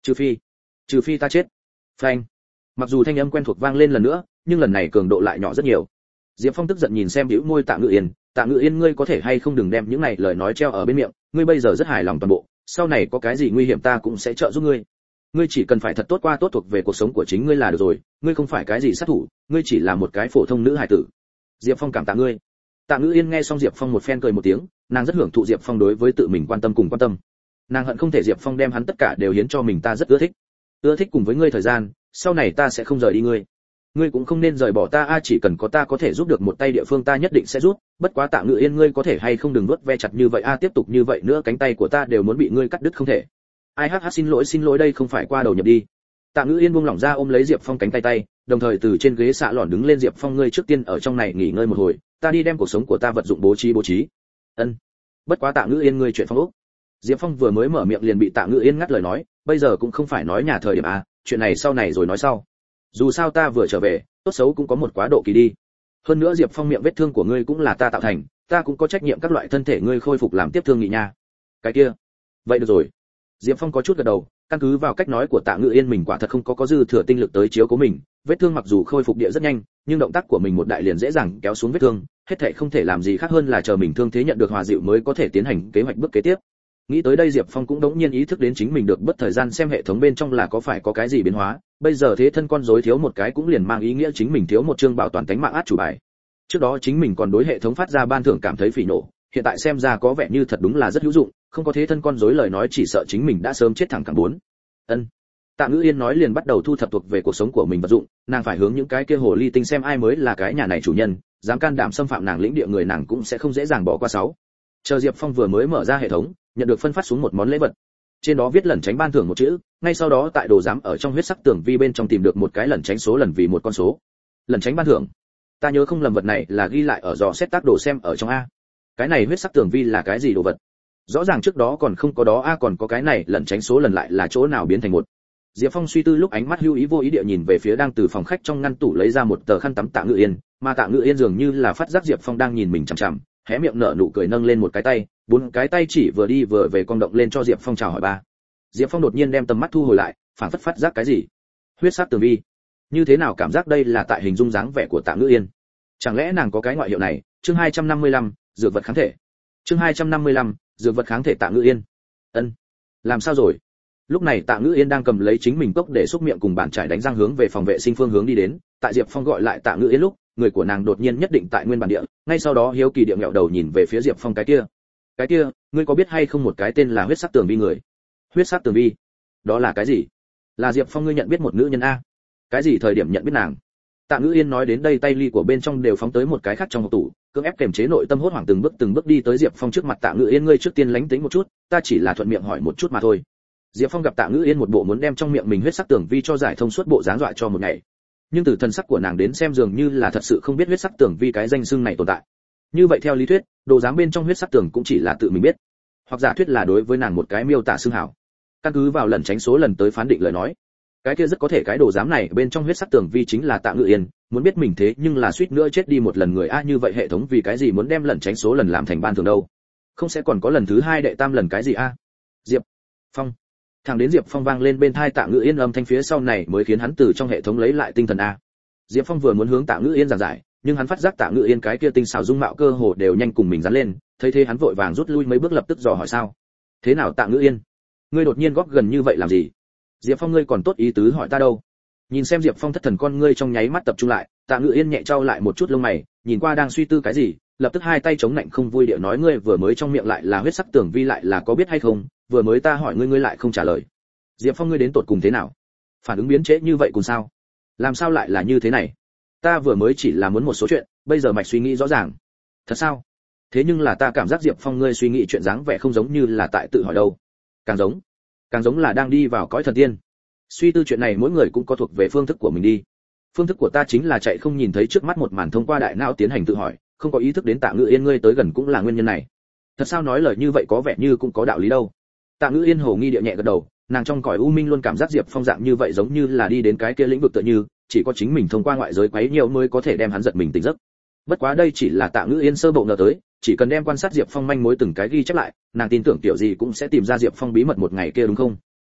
Trừ phi, trừ phi ta chết. Phanh. Mặc dù thanh âm quen thuộc vang lên lần nữa, nhưng lần này cường độ lại nhỏ rất nhiều. Diệp Phong tức giận nhìn xem bĩu môi Tạ Ngự Yên, Tạ Ngự Yên ngươi có thể hay không đừng đem những này lời nói treo ở bên miệng, ngươi bây giờ rất hài lòng toàn bộ, sau này có cái gì nguy hiểm ta cũng sẽ trợ giúp ngươi. Ngươi chỉ cần phải thật tốt qua tốt thuộc về cuộc sống của chính ngươi là được rồi, ngươi không phải cái gì sát thủ, ngươi chỉ là một cái phổ thông nữ hài tử. Diệp Phong cảm tạ ngươi. Tạ Ngự Yên nghe xong Diệp Phong một phen cười một tiếng, nàng rất hưởng thụ Diệp Phong đối với tự mình quan tâm cùng quan tâm. Nàng hận không thể Diệp Phong đem hắn tất cả đều hiến cho mình, ta rất ưa thích. Ưa thích cùng với ngươi thời gian, sau này ta sẽ không rời đi ngươi. Ngươi cũng không nên rời bỏ ta a, chỉ cần có ta có thể giúp được một tay địa phương ta nhất định sẽ giúp, bất quá Tạ Ngự Yên ngươi có thể hay không đừng nuốt ve chặt như vậy a, tiếp tục như vậy nữa cánh tay của ta đều muốn bị ngươi cắt đứt không thể. Ai hát hát xin lỗi xin lỗi đây không phải qua đầu nhập đi. Tạ Ngự Yên buông lỏng ra ôm lấy Diệp Phong cánh tay tay, đồng thời từ trên ghế xạ lòn đứng lên. Diệp Phong ngươi trước tiên ở trong này nghỉ ngơi một hồi, ta đi đem cuộc sống của ta vật dụng bố trí bố trí. Ân. Bất quá Tạ Ngự Yên ngươi chuyện phong ốc. Diệp Phong vừa mới mở miệng liền bị Tạ Ngự Yên ngắt lời nói, bây giờ cũng không phải nói nhà thời điểm a, chuyện này sau này rồi nói sau. Dù sao ta vừa trở về, tốt xấu cũng có một quá độ kỳ đi. Hơn nữa Diệp Phong miệng vết thương của ngươi cũng là ta tạo thành, ta cũng có trách nhiệm các loại thân thể ngươi khôi phục làm tiếp thương nghị nha. Cái kia. Vậy được rồi. Diệp Phong có chút gật đầu, căn cứ vào cách nói của Tạ Ngự Yên mình quả thật không có có dư thừa tinh lực tới chiếu cố mình, vết thương mặc dù khôi phục địa rất nhanh, nhưng động tác của mình một đại liền dễ dàng kéo xuống vết thương, hết thảy không thể làm gì khác hơn là chờ mình thương thế nhận được hòa dịu mới có thể tiến hành kế hoạch bước kế tiếp. Nghĩ tới đây Diệp Phong cũng đống nhiên ý thức đến chính mình được bất thời gian xem hệ thống bên trong là có phải có cái gì biến hóa, bây giờ thế thân con rối thiếu một cái cũng liền mang ý nghĩa chính mình thiếu một chương bảo toàn tính mạng át chủ bài. Trước đó chính mình còn đối hệ thống phát ra ban thưởng cảm thấy phỉ nổ, hiện tại xem ra có vẻ như thật đúng là rất hữu dụng, không có thế thân con rối lời nói chỉ sợ chính mình đã sớm chết thẳng cẳng bốn. Ân. Tạ Ngữ Yên nói liền bắt đầu thu thập thuộc về cuộc sống của mình vật dụng, nàng phải hướng những cái kia hồ ly tinh xem ai mới là cái nhà này chủ nhân, dám can đảm xâm phạm nàng lĩnh địa người nàng cũng sẽ không dễ dàng bỏ qua sáu. Chờ Diệp Phong vừa mới mở ra hệ thống, nhận được phân phát xuống một món lễ vật. Trên đó viết lẩn tránh ban thưởng một chữ, ngay sau đó tại đồ giám ở trong huyết sắc tường vi bên trong tìm được một cái lẩn tránh số lần vì một con số. Lẩn tránh ban thưởng. Ta nhớ không lầm vật này là ghi lại ở dò xét tác đồ xem ở trong a. Cái này huyết sắc tường vi là cái gì đồ vật? Rõ ràng trước đó còn không có đó a, còn có cái này lẩn tránh số lần lại là chỗ nào biến thành một. Diệp Phong suy tư lúc ánh mắt hưu ý vô ý địa nhìn về phía đang từ phòng khách trong ngăn tủ lấy ra một tờ khăn tắm Tạ Ngự Yên, mà Tạ Ngự Yên dường như là phát giác Diệp Phong đang nhìn mình chằm chằm, hé miệng nở nụ cười nâng lên một cái tay, bốn cái tay chỉ vừa đi vừa về cong động lên cho Diệp Phong chào hỏi ba. Diệp Phong đột nhiên đem tầm mắt thu hồi lại, phản phất phát giác cái gì. Huyết sắc tường vi. Như thế nào cảm giác đây là tại hình dung dáng vẻ của Tạ Ngự Yên? Chẳng lẽ nàng có cái ngoại hiệu này? Chương hai trăm năm mươi lăm, dược vật kháng thể. Chương hai trăm năm mươi lăm, dược vật kháng thể Tạ Ngự Yên. Ân, làm sao rồi? Lúc này Tạ Ngự Yên đang cầm lấy chính mình cốc để xúc miệng cùng bàn chải đánh răng hướng về phòng vệ sinh phương hướng đi đến, tại Diệp Phong gọi lại Tạ Ngự Yên lúc, người của nàng đột nhiên nhất định tại nguyên bản địa, ngay sau đó hiếu kỳ địa ngẹo đầu nhìn về phía Diệp Phong cái kia. Cái kia, ngươi có biết hay không một cái tên là huyết sắc tường vi người? Huyết sắc tường vi? Đó là cái gì? Là Diệp Phong ngươi nhận biết một nữ nhân a? Cái gì thời điểm nhận biết nàng? Tạ Ngự Yên nói đến đây tay ly của bên trong đều phóng tới một cái khác trong hộp tủ, cưỡng ép kềm chế nội tâm hốt hoảng từng bước từng bước đi tới Diệp Phong trước mặt. Tạ Ngự Yên ngươi trước tiên lánh tính một chút, ta chỉ là thuận miệng hỏi một chút mà thôi. Diệp Phong gặp Tạ Ngự Yên một bộ muốn đem trong miệng mình huyết sắc tường vi cho giải thông suốt bộ dáng dọa cho một ngày. Nhưng từ thần sắc của nàng đến xem dường như là thật sự không biết huyết sắc tường vi cái danh xưng này tồn tại. Như vậy theo lý thuyết, đồ giám bên trong huyết sắc tường cũng chỉ là tự mình biết, hoặc giả thuyết là đối với nàng một cái miêu tả xưng hảo. Căn cứ vào lần tránh số lần tới phán định lời nói, cái kia rất có thể cái đồ giám này bên trong huyết sắc tường vi chính là Tạ Ngự Yên, muốn biết mình thế nhưng là suýt nữa chết đi một lần người a. Như vậy hệ thống vì cái gì muốn đem lần tránh số lần làm thành ban thưởng đâu? Không sẽ còn có lần thứ hai đệ tam lần cái gì a? Diệp Phong. Thẳng đến Diệp Phong vang lên bên tai Tạ Ngự Yên âm thanh phía sau này mới khiến hắn từ trong hệ thống lấy lại tinh thần a. Diệp Phong vừa muốn hướng Tạ Ngự Yên giảng giải, nhưng hắn phát giác Tạ Ngự Yên cái kia tinh xảo dung mạo cơ hồ đều nhanh cùng mình dán lên, thấy thế hắn vội vàng rút lui mấy bước lập tức dò hỏi sao? Thế nào Tạ Ngự Yên? Ngươi đột nhiên góp gần như vậy làm gì? Diệp Phong ngươi còn tốt ý tứ hỏi ta đâu? Nhìn xem Diệp Phong thất thần con ngươi trong nháy mắt tập trung lại, Tạ Ngự Yên nhẹ trao lại một chút lông mày, nhìn qua đang suy tư cái gì, lập tức hai tay chống nạnh không vui điệu nói ngươi vừa mới trong miệng lại là huyết sắc tường vi lại là có biết hay không, vừa mới ta hỏi ngươi ngươi lại không trả lời. Diệp Phong ngươi đến tột cùng thế nào? Phản ứng biến trễ như vậy cùng sao? Làm sao lại là như thế này? Ta vừa mới chỉ là muốn một số chuyện, bây giờ mạch suy nghĩ rõ ràng. Thật sao? Thế nhưng là ta cảm giác Diệp Phong ngươi suy nghĩ chuyện dáng vẻ không giống như là tại tự hỏi đâu. Càng giống, càng giống là đang đi vào cõi thần tiên. Suy tư chuyện này mỗi người cũng có thuộc về phương thức của mình đi. Phương thức của ta chính là chạy không nhìn thấy trước mắt một màn thông qua đại não tiến hành tự hỏi, không có ý thức đến Tạ Ngự Yên ngươi tới gần cũng là nguyên nhân này. Thật sao nói lời như vậy có vẻ như cũng có đạo lý đâu. Tạ Ngự Yên hồ nghi địa nhẹ gật đầu, nàng trong cõi u minh luôn cảm giác Diệp Phong dạng như vậy giống như là đi đến cái kia lĩnh vực tựa như, chỉ có chính mình thông qua ngoại giới quấy nhiều mới có thể đem hắn giật mình tỉnh giấc. Bất quá đây chỉ là Tạ Ngự Yên sơ bộ ngờ tới, chỉ cần đem quan sát Diệp Phong manh mối từng cái ghi chép lại, nàng tin tưởng tiểu gì cũng sẽ tìm ra Diệp Phong bí mật một ngày kia đúng không?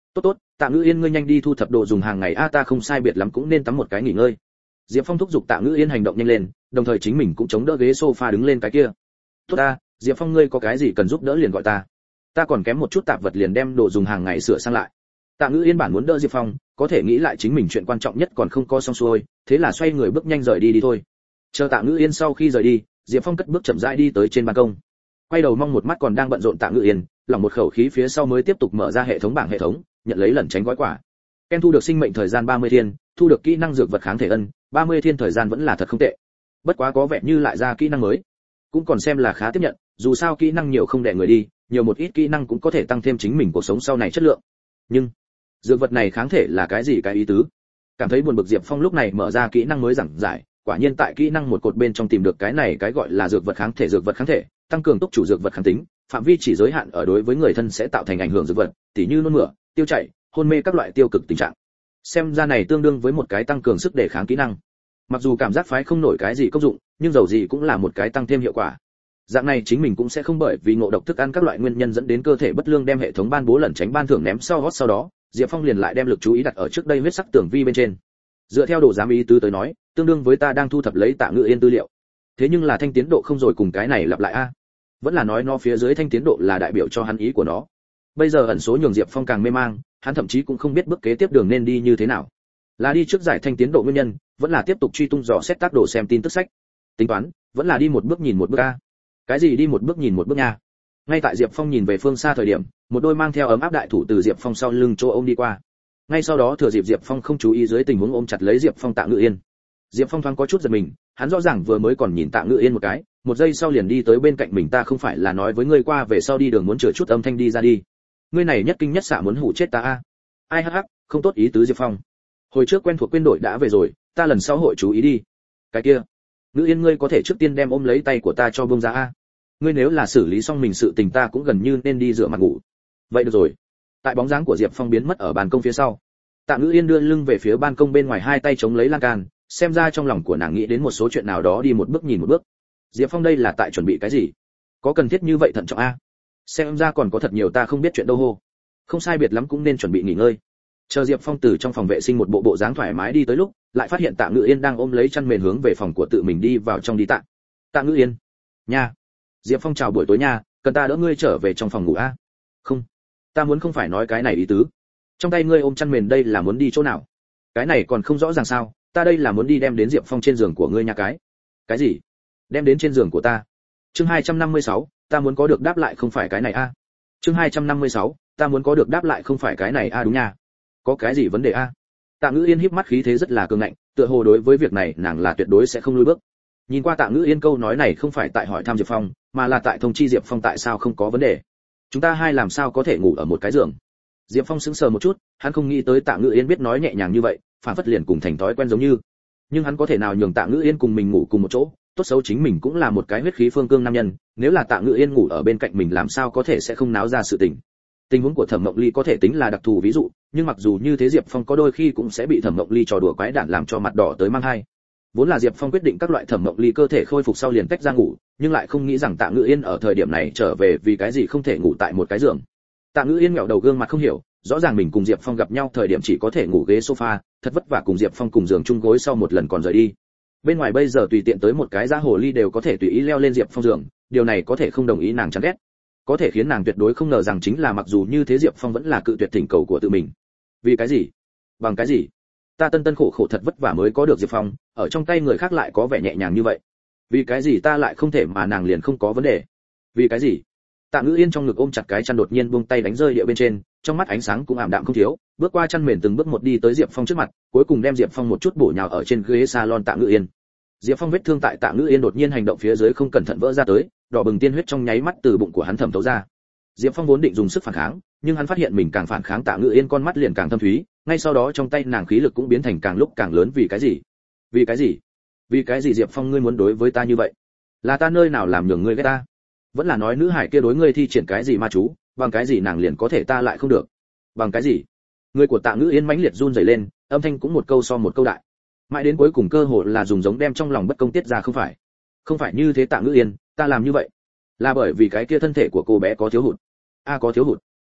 tốt tốt, Tạ Ngữ Yên ngươi nhanh đi thu thập đồ dùng hàng ngày a, ta không sai biệt lắm cũng nên tắm một cái nghỉ ngơi. Diệp Phong thúc giục Tạ Ngữ Yên hành động nhanh lên, đồng thời chính mình cũng chống đỡ ghế sofa đứng lên cái kia. Tốt ta, Diệp Phong ngươi có cái gì cần giúp đỡ liền gọi ta. Ta còn kém một chút tạp vật liền đem đồ dùng hàng ngày sửa sang lại. Tạ Ngữ Yên bản muốn đỡ Diệp Phong, có thể nghĩ lại chính mình chuyện quan trọng nhất còn không có xong xuôi, thế là xoay người bước nhanh rời đi đi thôi. Chờ Tạ Ngữ Yên sau khi rời đi, Diệp Phong cất bước chậm rãi đi tới trên ban công. Quay đầu mong một mắt còn đang bận rộn Tạ Ngữ Yên, lỏng một khẩu khí phía sau mới tiếp tục mở ra hệ thống bảng hệ thống, nhận lấy lẩn tránh gói quà. Ken thu được sinh mệnh thời gian ba mươi thiên, thu được kỹ năng dược vật kháng thể ân, ba mươi thiên thời gian vẫn là thật không tệ. Bất quá có vẻ như lại ra kỹ năng mới, cũng còn xem là khá tiếp nhận, dù sao kỹ năng nhiều không đè người đi, nhiều một ít kỹ năng cũng có thể tăng thêm chính mình cuộc sống sau này chất lượng. Nhưng dược vật này kháng thể là cái gì cái ý tứ? Cảm thấy buồn bực Diệp Phong lúc này mở ra kỹ năng mới giảng giải, quả nhiên tại kỹ năng một cột bên trong tìm được cái này cái gọi là dược vật kháng thể dược vật kháng thể, tăng cường túc chủ dược vật kháng tính, phạm vi chỉ giới hạn ở đối với người thân sẽ tạo thành ảnh hưởng dược vật, tỉ như nôn mửa, tiêu chảy, hôn mê các loại tiêu cực tình trạng. Xem ra này tương đương với một cái tăng cường sức đề kháng kỹ năng. Mặc dù cảm giác phái không nổi cái gì công dụng, nhưng dầu gì cũng là một cái tăng thêm hiệu quả. Dạng này chính mình cũng sẽ không bởi vì ngộ độc thức ăn các loại nguyên nhân dẫn đến cơ thể bất lương đem hệ thống ban bố lẩn tránh ban thưởng ném sau hót sau đó, Diệp Phong liền lại đem lực chú ý đặt ở trước đây huyết sắc tưởng vi bên trên. Dựa theo đồ giám ý tứ tới nói, tương đương với ta đang thu thập lấy Tạ Ngữ Yên tư liệu. Thế nhưng là thanh tiến độ không rồi cùng cái này lặp lại a. Vẫn là nói nó phía dưới thanh tiến độ là đại biểu cho hắn ý của nó. Bây giờ ẩn số nhường Diệp Phong càng mê mang, hắn thậm chí cũng không biết bước kế tiếp đường nên đi như thế nào. Là đi trước giải thanh tiến độ nguyên nhân, vẫn là tiếp tục truy tung dò xét tác đồ xem tin tức sách. Tính toán, vẫn là đi một bước nhìn một bước a. Cái gì đi một bước nhìn một bước nha? Ngay tại Diệp Phong nhìn về phương xa thời điểm, một đôi mang theo ấm áp đại thủ từ Diệp Phong sau lưng chỗ ôm đi qua. Ngay sau đó thừa dịp Diệp Phong không chú ý dưới tình huống ôm chặt lấy Diệp Phong Tạ Ngữ Yên. Diệp Phong thoáng có chút giật mình, hắn rõ ràng vừa mới còn nhìn Tạ Ngữ Yên một cái, một giây sau liền đi tới bên cạnh mình, ta không phải là nói với ngươi qua về sau đi đường muốn chừa chút âm thanh đi ra đi. Ngươi này nhất kinh nhất xạ muốn hủ chết ta a. Ai hắc hắc, không tốt ý tứ Diệp Phong. Hồi trước quen thuộc quên đổi đã về rồi, ta lần sau hội chú ý đi. Cái kia, Ngữ Yên ngươi có thể trước tiên đem ôm lấy tay của ta cho buông ra a. Ngươi nếu là xử lý xong mình sự tình ta cũng gần như nên đi rửa mặt ngủ. Vậy được rồi. Tại bóng dáng của Diệp Phong biến mất ở ban công phía sau, Tạ Ngữ Yên đưa lưng về phía ban công bên ngoài, hai tay chống lấy lan can, xem ra trong lòng của nàng nghĩ đến một số chuyện nào đó, đi một bước nhìn một bước. Diệp Phong đây là tại chuẩn bị cái gì? Có cần thiết như vậy thận trọng a? Xem ra còn có thật nhiều ta không biết chuyện đâu hô. Không sai biệt lắm cũng nên chuẩn bị nghỉ ngơi. Chờ Diệp Phong từ trong phòng vệ sinh một bộ bộ dáng thoải mái đi tới lúc, lại phát hiện Tạ Ngữ Yên đang ôm lấy chăn mền hướng về phòng của tự mình đi vào trong đi tạ. Tạ Ngữ Yên, nha. Diệp Phong chào buổi tối nha, cần ta đỡ ngươi trở về trong phòng ngủ a? Không, ta muốn không phải nói cái này ý tứ. Trong tay ngươi ôm chăn mền đây là muốn đi chỗ nào? Cái này còn không rõ ràng sao? Ta đây là muốn đi đem đến Diệp Phong trên giường của ngươi nha cái. Cái gì? Đem đến trên giường của ta? Chương hai trăm năm mươi sáu, ta muốn có được đáp lại không phải cái này a. Chương hai trăm năm mươi sáu, ta muốn có được đáp lại không phải cái này a, đúng nha. Có cái gì vấn đề a? Tạ Ngữ Yên híp mắt khí thế rất là cường ngạnh, tựa hồ đối với việc này nàng là tuyệt đối sẽ không lùi bước. Nhìn qua Tạ Ngữ Yên câu nói này không phải tại hỏi thăm Diệp Phong, mà là tại thông chi Diệp Phong tại sao không có vấn đề. Chúng ta hai làm sao có thể ngủ ở một cái giường? Diệp Phong sững sờ một chút, hắn không nghĩ tới Tạ Ngữ Yên biết nói nhẹ nhàng như vậy, phản phất liền cùng thành thói quen giống như. Nhưng hắn có thể nào nhường Tạ Ngữ Yên cùng mình ngủ cùng một chỗ, tốt xấu chính mình cũng là một cái huyết khí phương cương nam nhân, nếu là Tạ Ngữ Yên ngủ ở bên cạnh mình làm sao có thể sẽ không náo ra sự tình. Tình huống của Thẩm Mộng Ly có thể tính là đặc thù ví dụ, nhưng mặc dù như thế Diệp Phong có đôi khi cũng sẽ bị Thẩm Mộng Ly trò đùa quái đản làm cho mặt đỏ tới mang hai. Vốn là Diệp Phong quyết định các loại Thẩm Mộng Ly cơ thể khôi phục sau liền tách ra ngủ, nhưng lại không nghĩ rằng Tạ Ngữ Yên ở thời điểm này trở về vì cái gì không thể ngủ tại một cái giường. Tạ Ngữ Yên ngẹo đầu gương mặt không hiểu, rõ ràng mình cùng Diệp Phong gặp nhau thời điểm chỉ có thể ngủ ghế sofa, thật vất vả cùng Diệp Phong cùng giường chung gối sau một lần còn rời đi. Bên ngoài bây giờ tùy tiện tới một cái giá hồ ly đều có thể tùy ý leo lên Diệp Phong giường, điều này có thể không đồng ý nàng chán ghét. Có thể khiến nàng tuyệt đối không ngờ rằng chính là mặc dù như thế Diệp Phong vẫn là cự tuyệt thỉnh cầu của tự mình. Vì cái gì? Bằng cái gì? Ta tân tân khổ khổ thật vất vả mới có được Diệp Phong, ở trong tay người khác lại có vẻ nhẹ nhàng như vậy. Vì cái gì ta lại không thể mà nàng liền không có vấn đề? Vì cái gì? Tạ Ngữ Yên trong ngực ôm chặt cái chăn đột nhiên buông tay đánh rơi địa bên trên, trong mắt ánh sáng cũng ảm đạm không thiếu, bước qua chăn mền từng bước một đi tới Diệp Phong trước mặt, cuối cùng đem Diệp Phong một chút bổ nhào ở trên ghế salon Tạ Ngữ Yên. Diệp Phong vết thương tại Tạ Ngữ Yên đột nhiên hành động phía dưới không cẩn thận vỡ ra tới, đỏ bừng tiên huyết trong nháy mắt từ bụng của hắn thẩm thấu ra. Diệp Phong vốn định dùng sức phản kháng, nhưng hắn phát hiện mình càng phản kháng Tạ Ngữ Yên con mắt liền càng thâm thúy, ngay sau đó trong tay nàng khí lực cũng biến thành càng lúc càng lớn. Vì cái gì? Vì cái gì? Vì cái gì Diệp Phong ngươi muốn đối với ta như vậy? Là ta nơi nào làm nhường ngươi ghét ta? Vẫn là nói nữ hải kia đối ngươi thi triển cái gì ma chú, bằng cái gì nàng liền có thể ta lại không được? Bằng cái gì? Người của Tạ Ngữ Yên mãnh liệt run rẩy lên, âm thanh cũng một câu so một câu đại. Mãi đến cuối cùng cơ hội là dùng giống đem trong lòng bất công tiết ra, không phải. Không phải như thế Tạ Ngữ Yên, ta làm như vậy là bởi vì cái kia thân thể của cô bé có thiếu hụt. A có thiếu hụt.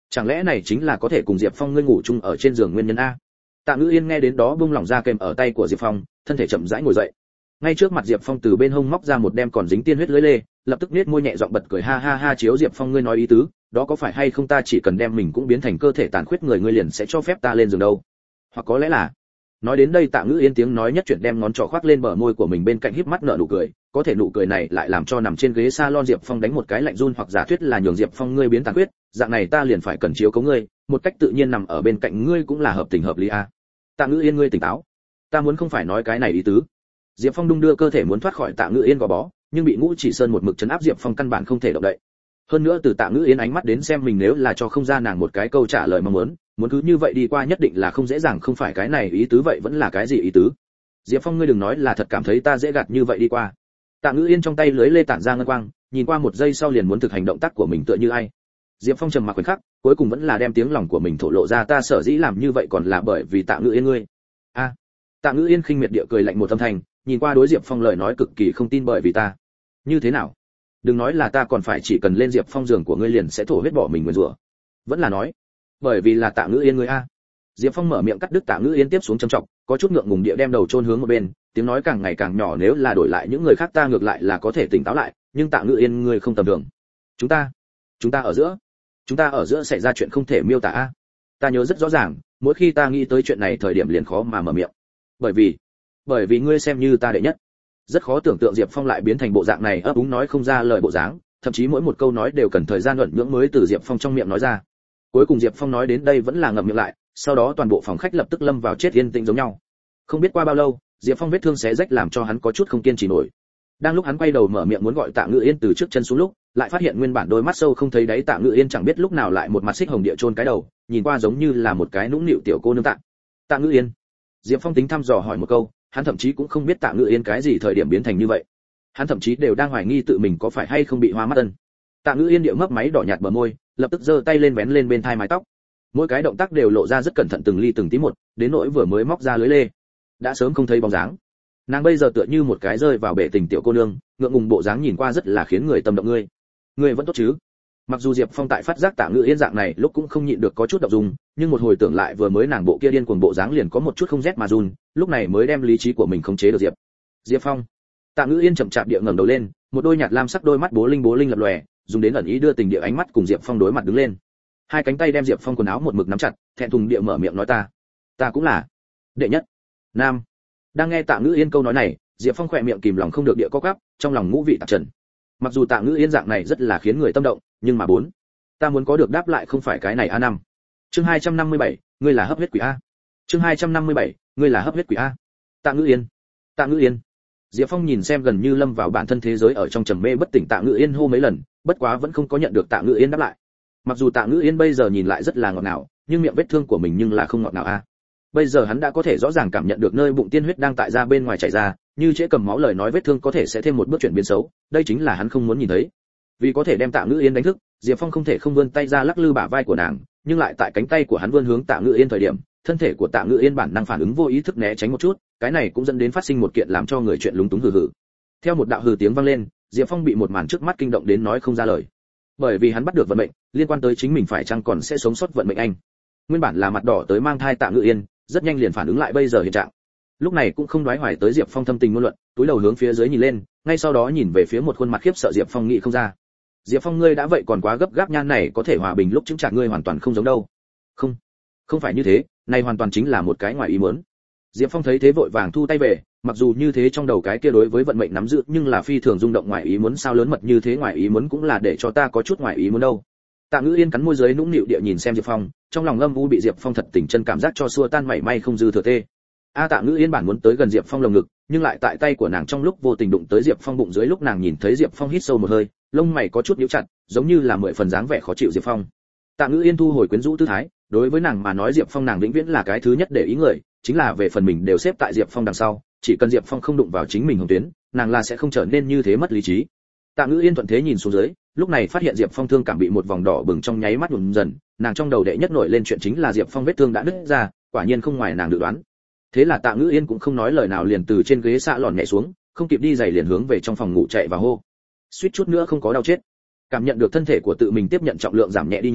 Chẳng lẽ này chính là có thể cùng Diệp Phong ngươi ngủ chung ở trên giường nguyên nhân a? Tạ Ngữ Yên nghe đến đó buông lỏng ra kềm ở tay của Diệp Phong, thân thể chậm rãi ngồi dậy. Ngay trước mặt Diệp Phong từ bên hông móc ra một đem còn dính tiên huyết lưỡi lê, lập tức nhếch môi nhẹ giọng bật cười ha ha ha chiếu Diệp Phong ngươi nói ý tứ, đó có phải hay không ta chỉ cần đem mình cũng biến thành cơ thể tàn khuyết người ngươi liền sẽ cho phép ta lên giường đâu? Hoặc có lẽ là. Nói đến đây Tạ Ngữ Yên tiếng nói nhất chuyển đem ngón trỏ khoác lên bờ môi của mình bên cạnh híp mắt nở nụ cười, có thể nụ cười này lại làm cho nằm trên ghế salon Diệp Phong đánh một cái lạnh run hoặc giả thuyết là nhường Diệp Phong ngươi biến tàn khuyết, dạng này ta liền phải cần chiếu cố ngươi, một cách tự nhiên nằm ở bên cạnh ngươi cũng là hợp tình hợp lý a. Tạ Ngữ Yên ngươi tỉnh táo, ta muốn không phải nói cái này ý tứ. Diệp Phong đung đưa cơ thể muốn thoát khỏi Tạ Ngữ Yên gò bó, nhưng bị Ngũ Chỉ Sơn một mực trấn áp Diệp Phong căn bản không thể động đậy. Hơn nữa từ Tạ Ngữ Yên ánh mắt đến xem mình nếu là cho không ra nàng một cái câu trả lời mong muốn, muốn cứ như vậy đi qua nhất định là không dễ dàng không phải cái này ý tứ vậy vẫn là cái gì ý tứ? Diệp Phong ngươi đừng nói là thật cảm thấy ta dễ gạt như vậy đi qua. Tạ Ngữ Yên trong tay lưới lê tản ra ngân quang, nhìn qua một giây sau liền muốn thực hành động tác của mình tựa như ai. Diệp Phong trầm mặc khoảnh khắc, cuối cùng vẫn là đem tiếng lòng của mình thổ lộ ra ta sở dĩ làm như vậy còn là bởi vì Tạ Ngữ Yên ngươi. A. À, Tạ Ngữ Yên khinh miệt địa cười lạnh một âm thanh, nhìn qua đối Diệp Phong lời nói cực kỳ không tin bởi vì ta. Như thế nào? Đừng nói là ta còn phải chỉ cần lên Diệp Phong giường của ngươi liền sẽ thổ huyết bỏ mình nguyên rủa. Vẫn là nói, bởi vì là Tạ Ngữ Yên ngươi a. Diệp Phong mở miệng cắt đứt Tạ Ngữ Yên tiếp xuống trầm trọng, có chút ngượng ngùng địa đem đầu chôn hướng một bên, tiếng nói càng ngày càng nhỏ nếu là đổi lại những người khác ta ngược lại là có thể tỉnh táo lại, nhưng Tạ Ngữ Yên ngươi không tầm thường. Chúng ta, chúng ta ở giữa, chúng ta ở giữa xảy ra chuyện không thể miêu tả a. Ta nhớ rất rõ ràng, mỗi khi ta nghĩ tới chuyện này thời điểm liền khó mà mở miệng. Bởi vì, bởi vì ngươi xem như ta đệ nhất. Rất khó tưởng tượng Diệp Phong lại biến thành bộ dạng này ấp úng nói không ra lời bộ dáng, thậm chí mỗi một câu nói đều cần thời gian luận nhưỡng mới từ Diệp Phong trong miệng nói ra. Cuối cùng Diệp Phong nói đến đây vẫn là ngậm miệng lại, sau đó toàn bộ phòng khách lập tức lâm vào chết yên tĩnh giống nhau. Không biết qua bao lâu, Diệp Phong vết thương xé rách làm cho hắn có chút không kiên trì nổi. Đang lúc hắn quay đầu mở miệng muốn gọi Tạ Ngữ Yên từ trước chân xuống lúc, lại phát hiện nguyên bản đôi mắt sâu không thấy đáy Tạ Ngữ Yên chẳng biết lúc nào lại một mặt xích hồng địa chôn cái đầu, nhìn qua giống như là một cái nũng nịu tiểu cô nương Tạ. Tạ Ngữ Yên. Diệp Phong tính thăm dò hỏi một câu, hắn thậm chí cũng không biết Tạ Ngữ Yên cái gì thời điểm biến thành như vậy. Hắn thậm chí đều đang hoài nghi tự mình có phải hay không bị hoa mắt ân. Tạ Ngữ Yên điệu mấp máy đỏ nhạt bờ môi, lập tức giơ tay lên vén lên bên thai mái tóc. Mỗi cái động tác đều lộ ra rất cẩn thận từng ly từng tí một, đến nỗi vừa mới móc ra lưới lê, đã sớm không thấy bóng dáng. Nàng bây giờ tựa như một cái rơi vào bể tình tiểu cô nương, ngượng ngùng bộ dáng nhìn qua rất là khiến người tâm động ngươi. Ngươi vẫn tốt chứ? Mặc dù Diệp Phong tại phát giác Tạ Ngữ Yên dạng này lúc cũng không nhịn được có chút động dung, nhưng một hồi tưởng lại vừa mới nàng bộ kia điên cuồng bộ dáng liền có một chút không rét mà run, lúc này mới đem lý trí của mình khống chế được Diệp. Diệp Phong. Tạ Ngữ Yên chậm chạp địa ngẩng đầu lên, một đôi nhạt lam sắc đôi mắt bố linh bố linh lập lòe, dùng đến ẩn ý đưa tình địa ánh mắt cùng Diệp Phong đối mặt đứng lên. Hai cánh tay đem Diệp Phong quần áo một mực nắm chặt, thẹn thùng địa mở miệng nói ta, ta cũng là đệ nhất nam. Đang nghe Tạ Ngữ Yên câu nói này, Diệp Phong khỏe miệng kìm lòng không được địa co quắp, trong lòng ngũ vị tạp trần. Mặc dù Tạ Ngữ Yên dạng này rất là khiến người tâm động, nhưng mà bốn, ta muốn có được đáp lại không phải cái này a năm. Chương hai trăm năm mươi bảy, ngươi là hấp huyết quỷ a. Chương hai trăm năm mươi bảy, ngươi là hấp huyết quỷ a. Tạ Ngữ Yên, Tạ Ngữ Yên. Diệp Phong nhìn xem gần như lâm vào bản thân thế giới ở trong trầm mê bất tỉnh Tạ Ngữ Yên hô mấy lần, bất quá vẫn không có nhận được Tạ Ngữ Yên đáp lại. Mặc dù Tạ Ngữ Yên bây giờ nhìn lại rất là ngọt ngào, nhưng miệng vết thương của mình nhưng là không ngọt ngào a. Bây giờ hắn đã có thể rõ ràng cảm nhận được nơi bụng tiên huyết đang tại ra bên ngoài chảy ra, như trễ cầm máu lời nói vết thương có thể sẽ thêm một bước chuyển biến xấu, đây chính là hắn không muốn nhìn thấy. Vì có thể đem Tạ Ngữ Yên đánh thức, Diệp Phong không thể không vươn tay ra lắc lư bả vai của nàng, nhưng lại tại cánh tay của hắn vươn hướng Tạ Ngữ Yên thời điểm, thân thể của Tạ Ngữ Yên bản năng phản ứng vô ý thức né tránh một chút, cái này cũng dẫn đến phát sinh một kiện làm cho người chuyện lúng túng hừ hừ. Theo một đạo hừ tiếng vang lên, Diệp Phong bị một màn trước mắt kinh động đến nói không ra lời. Bởi vì hắn bắt được vận mệnh, liên quan tới chính mình phải chăng còn sẽ sống sót vận mệnh anh. Nguyên bản là mặt đỏ tới mang thai Tạ Ngữ Yên, rất nhanh liền phản ứng lại bây giờ hiện trạng. Lúc này cũng không đoái hoài tới Diệp Phong thâm tình ngôn luận, túi đầu hướng phía dưới nhìn lên, ngay sau đó nhìn về phía một khuôn mặt khiếp sợ Diệp Phong nghĩ không ra. Diệp Phong ngươi đã vậy còn quá gấp gáp nhan này có thể hòa bình lúc chứng trạng ngươi hoàn toàn không giống đâu. Không, không phải như thế, này hoàn toàn chính là một cái ngoài ý muốn. Diệp Phong thấy thế vội vàng thu tay về, mặc dù như thế trong đầu cái kia đối với vận mệnh nắm giữ nhưng là phi thường rung động ngoài ý muốn sao lớn mật như thế ngoài ý muốn cũng là để cho ta có chút ngoài ý muốn đâu. Tạ Ngữ Yên cắn môi dưới nũng nịu địa nhìn xem Diệp Phong, trong lòng âm u bị Diệp Phong thật tình chân cảm giác cho xua tan mảy may không dư thừa tê. A Tạ Ngữ Yên bản muốn tới gần Diệp Phong lồng ngực, nhưng lại tại tay của nàng trong lúc vô tình đụng tới Diệp Phong bụng dưới lúc nàng nhìn thấy Diệp Phong hít sâu một hơi, lông mày có chút nhíu chặt, giống như là mười phần dáng vẻ khó chịu Diệp Phong. Tạ Ngữ Yên thu hồi quyến rũ tư thái, đối với nàng mà nói Diệp Phong nàng vĩnh viễn là cái thứ nhất để ý người, chính là về phần mình đều xếp tại Diệp Phong đằng sau, chỉ cần Diệp Phong không đụng vào chính mình hồng tuyến, nàng là sẽ không trở nên như thế mất lý trí. Tạ Ngữ Yên thuận thế nhìn xuống dưới, lúc này phát hiện Diệp Phong thương cảm bị một vòng đỏ bừng trong nháy mắt nhuộm dần, nàng trong đầu đệ nhất nổi lên chuyện chính là Diệp Phong vết thương đã nứt ra, quả nhiên không ngoài nàng dự đoán. Thế là Tạ Ngữ Yên cũng không nói lời nào liền từ trên ghế xạ lòn nhẹ xuống, không kịp đi giày liền hướng về trong phòng ngủ chạy vào hô. Suýt chút nữa không có đau chết. Cảm nhận được thân thể của tự mình tiếp nhận trọng lượng giảm nhẹ đi nhiều,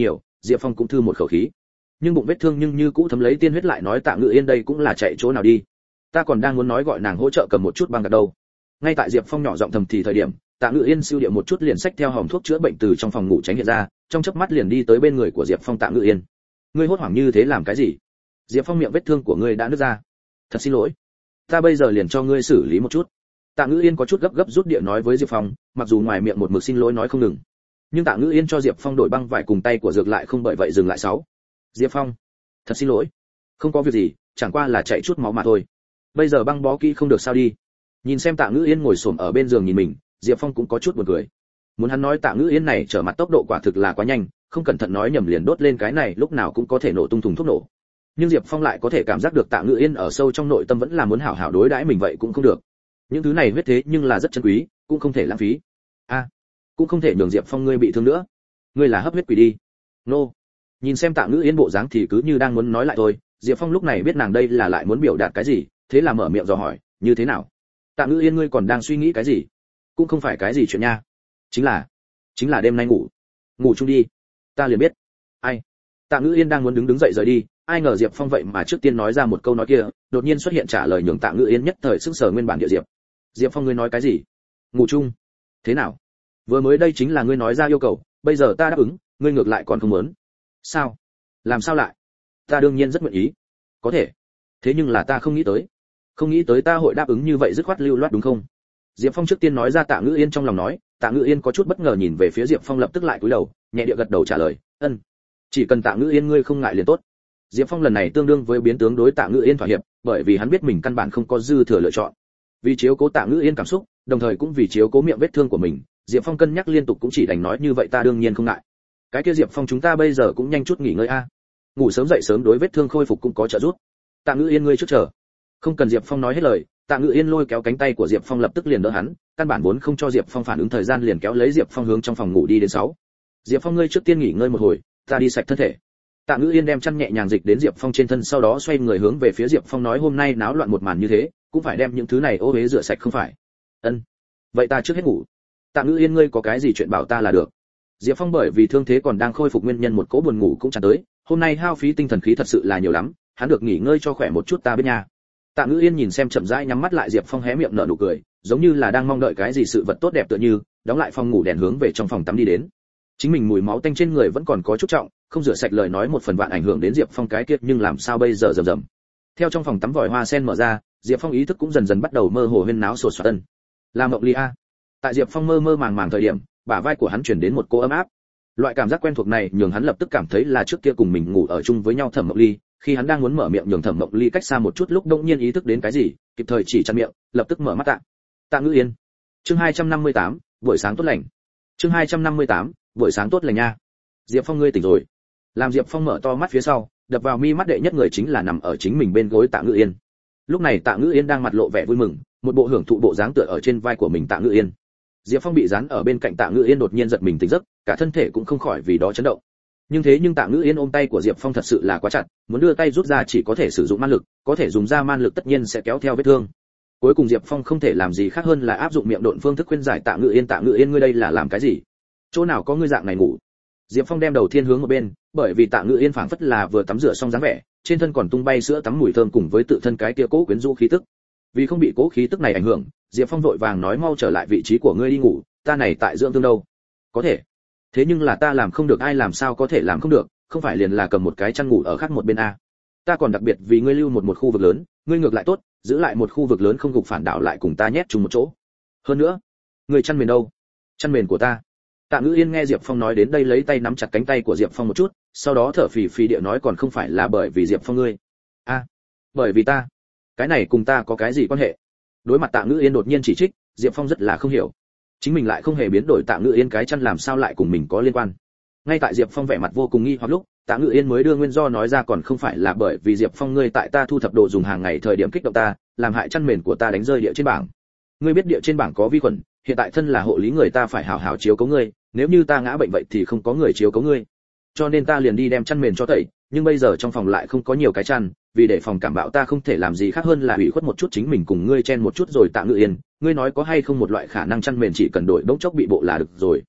Diệp Phong cũng thư một khẩu khí. Nhưng bụng vết thương nhưng như cũ thấm lấy tiên huyết, lại nói Tạ Ngự Yên đây cũng là chạy chỗ nào đi. Ta còn đang muốn nói gọi nàng hỗ trợ cầm một chút băng gạc đâu. Ngay tại Diệp Phong nhỏ giọng thầm thì thời điểm, Tạ Ngự Yên siêu điệu một chút liền xách theo hòm thuốc chữa bệnh từ trong phòng ngủ tránh hiện ra, trong chớp mắt liền đi tới bên người của Diệp Phong. Tạ Ngự Yên, ngươi hốt hoảng như thế làm cái gì? Diệp Phong, miệng vết thương của ngươi đã nứt ra. Thật xin lỗi, ta bây giờ liền cho ngươi xử lý một chút. Tạ Ngự Yên có chút gấp gấp rút địa nói với Diệp Phong, mặc dù ngoài miệng một mực xin lỗi nói không ngừng, nhưng Tạ Ngự Yên cho Diệp Phong đổi băng vải cùng tay của dược lại không bởi vậy dừng lại. Sáu, Diệp Phong, thật xin lỗi, không có việc gì, chẳng qua là chạy chút máu mà thôi. Bây giờ băng bó kỹ không được sao đi. Nhìn xem Tạ Ngự Yên ngồi xổm ở bên giường nhìn mình, Diệp Phong cũng có chút buồn cười. Muốn hắn nói Tạ Ngự Yên này trở mặt tốc độ quả thực là quá nhanh, không cẩn thận nói nhầm liền đốt lên cái này lúc nào cũng có thể nổ tung thùng thuốc nổ. Nhưng Diệp Phong lại có thể cảm giác được Tạ Ngự Yên ở sâu trong nội tâm vẫn là muốn hảo hảo đối đãi mình, vậy cũng không được. Những thứ này huyết thế nhưng là rất chân quý, cũng không thể lãng phí. A, à, cũng không thể nhường Diệp Phong ngươi bị thương nữa. Ngươi là hấp huyết quỷ đi. Nô. No. Nhìn xem Tạ Ngự Yên bộ dáng thì cứ như đang muốn nói lại thôi, Diệp Phong lúc này biết nàng đây là lại muốn biểu đạt cái gì, thế là mở miệng dò hỏi, như thế nào? Tạ Ngự Yên, ngươi còn đang suy nghĩ cái gì? Cũng không phải cái gì chuyện nha. Chính là, chính là đêm nay ngủ, ngủ chung đi. Ta liền biết. Ai? Tạ Ngự Yên đang muốn đứng đứng dậy rời đi, ai ngờ Diệp Phong vậy mà trước tiên nói ra một câu nói kia, đột nhiên xuất hiện trả lời nhường Tạ Ngự Yên nhất thời sững sờ nguyên bản địa diệp. Diệp Phong, ngươi nói cái gì? Ngủ chung? Thế nào? Vừa mới đây chính là ngươi nói ra yêu cầu, bây giờ ta đáp ứng, ngươi ngược lại còn không muốn. Sao? Làm sao lại? Ta đương nhiên rất nguyện ý. Có thể. Thế nhưng là ta không nghĩ tới. Không nghĩ tới ta hội đáp ứng như vậy dứt khoát lưu loát đúng không? Diệp Phong trước tiên nói ra Tạ Ngự Yên trong lòng nói, Tạ Ngự Yên có chút bất ngờ nhìn về phía Diệp Phong, lập tức lại cúi đầu, nhẹ địa gật đầu trả lời, "Ân, chỉ cần Tạ Ngự Yên ngươi không ngại liền tốt." Diệp Phong lần này tương đương với biến tướng đối Tạ Ngự Yên thỏa hiệp, bởi vì hắn biết mình căn bản không có dư thừa lựa chọn. Vì chiếu cố Tạ Ngự Yên cảm xúc, đồng thời cũng vì chiếu cố miệng vết thương của mình, Diệp Phong cân nhắc liên tục cũng chỉ đành nói như vậy, ta đương nhiên không ngại. Cái kia Diệp Phong, chúng ta bây giờ cũng nhanh chút nghỉ ngơi a. Ngủ sớm dậy sớm đối vết thương khôi phục cũng có trợ giúp. Tạ Ngự Yên ngươi trước chờ. Không cần Diệp Phong nói hết lời, Tạ Ngự Yên lôi kéo cánh tay của Diệp Phong lập tức liền đỡ hắn, căn bản vốn không cho Diệp Phong phản ứng thời gian liền kéo lấy Diệp Phong hướng trong phòng ngủ đi đến. Sáu, Diệp Phong ngươi trước tiên nghỉ ngơi một hồi, ta đi sạch thân thể. Tạ Ngự Yên đem chăn nhẹ nhàng dịch đến Diệp Phong trên thân, sau đó xoay người hướng về phía Diệp Phong nói, hôm nay náo loạn một màn như thế, cũng phải đem những thứ này ô uế rửa sạch không phải? Ân. Vậy ta trước hết ngủ. Tạ Ngự Yên ngươi có cái gì chuyện bảo ta là được. Diệp Phong bởi vì thương thế còn đang khôi phục nguyên nhân một cỗ buồn ngủ cũng tràn tới, hôm nay hao phí tinh thần khí thật sự là nhiều lắm, hắn được nghỉ ngơi cho khỏe một chút ta biết nha. Tạ Ngự Yên nhìn xem chậm rãi nhắm mắt lại Diệp Phong, hé miệng nở nụ cười, giống như là đang mong đợi cái gì sự vật tốt đẹp tựa như, đóng lại phòng ngủ đèn hướng về trong phòng tắm đi đến. Chính mình mùi máu tanh trên người vẫn còn có chút trọng, không rửa sạch lời nói một phần vạn ảnh hưởng đến Diệp Phong cái kia, nhưng làm sao bây giờ rầm rầm. Theo trong phòng tắm vòi hoa sen mở ra, Diệp Phong ý thức cũng dần dần bắt đầu mơ hồ huyên náo sột soạt tân. Là Mộng Ly a. Tại Diệp Phong mơ mơ màng màng thời điểm, bả vai của hắn truyền đến một cô ấm áp. Loại cảm giác quen thuộc này nhường hắn lập tức cảm thấy là trước kia cùng mình ngủ ở chung với nhau Thẩm Mộng Ly, khi hắn đang muốn mở miệng nhường Thẩm Mộng Ly cách xa một chút lúc đột nhiên ý thức đến cái gì, kịp thời chỉ chặn miệng, lập tức mở mắt. Tạ. Tạ Ngự Yên. Chương hai trăm năm mươi tám, buổi sáng tốt lành. Chương hai trăm năm mươi tám, buổi sáng tốt lành nha. Diệp Phong ngươi tỉnh rồi. Làm Diệp Phong mở to mắt phía sau, đập vào mi mắt đệ nhất người chính là nằm ở chính mình bên gối Tạ Ngự Yên. Lúc này Tạ Ngự Yên đang mặt lộ vẻ vui mừng, một bộ hưởng thụ bộ dáng tựa ở trên vai của mình Tạ Ngự Yên. Diệp Phong bị dán ở bên cạnh Tạ Ngự Yên đột nhiên giật mình tỉnh giấc, cả thân thể cũng không khỏi vì đó chấn động. Nhưng thế nhưng Tạ Ngự Yên ôm tay của Diệp Phong thật sự là quá chặt, muốn đưa tay rút ra chỉ có thể sử dụng man lực, có thể dùng ra man lực tất nhiên sẽ kéo theo vết thương. Cuối cùng Diệp Phong không thể làm gì khác hơn là áp dụng miệng độn phương thức khuyên giải Tạ Ngự Yên, Tạ Ngự Yên ngươi đây là làm cái gì? Chỗ nào có ngươi dạng này ngủ? Diệp Phong đem đầu thiên hướng một bên, bởi vì Tạ Ngự Yên phảng phất là vừa tắm rửa xong dáng vẻ, trên thân còn tung bay sữa tắm mùi thơm cùng với tự thân cái kia cố quyến rũ khí tức. Vì không bị cố khí tức này ảnh hưởng, Diệp Phong vội vàng nói, mau trở lại vị trí của ngươi đi ngủ, ta này tại dưỡng thương đâu. Có thể. Thế nhưng là ta làm không được, ai làm sao có thể làm không được, không phải liền là cầm một cái chăn ngủ ở khác một bên a. Ta còn đặc biệt vì ngươi lưu một một khu vực lớn, ngươi ngược lại tốt, giữ lại một khu vực lớn không gục phản đảo lại cùng ta nhét chung một chỗ. Hơn nữa, ngươi chăn mền đâu? Chăn mền của ta. Tạ Ngự Yên nghe Diệp Phong nói đến đây lấy tay nắm chặt cánh tay của Diệp Phong một chút, sau đó thở phì phì địa nói, còn không phải là bởi vì Diệp Phong ngươi. A, à, bởi vì ta. Cái này cùng ta có cái gì quan hệ? Đối mặt Tạ Ngự Yên đột nhiên chỉ trích, Diệp Phong rất là không hiểu. Chính mình lại không hề biến đổi, Tạ Ngự Yên cái chăn làm sao lại cùng mình có liên quan? Ngay tại Diệp Phong vẻ mặt vô cùng nghi hoặc lúc, Tạ Ngự Yên mới đưa nguyên do nói ra, còn không phải là bởi vì Diệp Phong ngươi tại ta thu thập đồ dùng hàng ngày thời điểm kích động ta, làm hại chăn mền của ta đánh rơi địa trên bảng. Ngươi biết địa trên bảng có vi khuẩn, hiện tại thân là hộ lý người ta phải hảo hảo chiếu cố ngươi, nếu như ta ngã bệnh vậy thì không có người chiếu cố ngươi. Cho nên ta liền đi đem chăn mền cho tẩy, nhưng bây giờ trong phòng lại không có nhiều cái chăn, vì để phòng cảm bạo ta không thể làm gì khác hơn là ủy khuất một chút chính mình cùng ngươi chen một chút rồi. Tạ Ngự Yên, ngươi nói có hay không một loại khả năng chăn mền chỉ cần đổi bỗng chốc bị bộ là được rồi.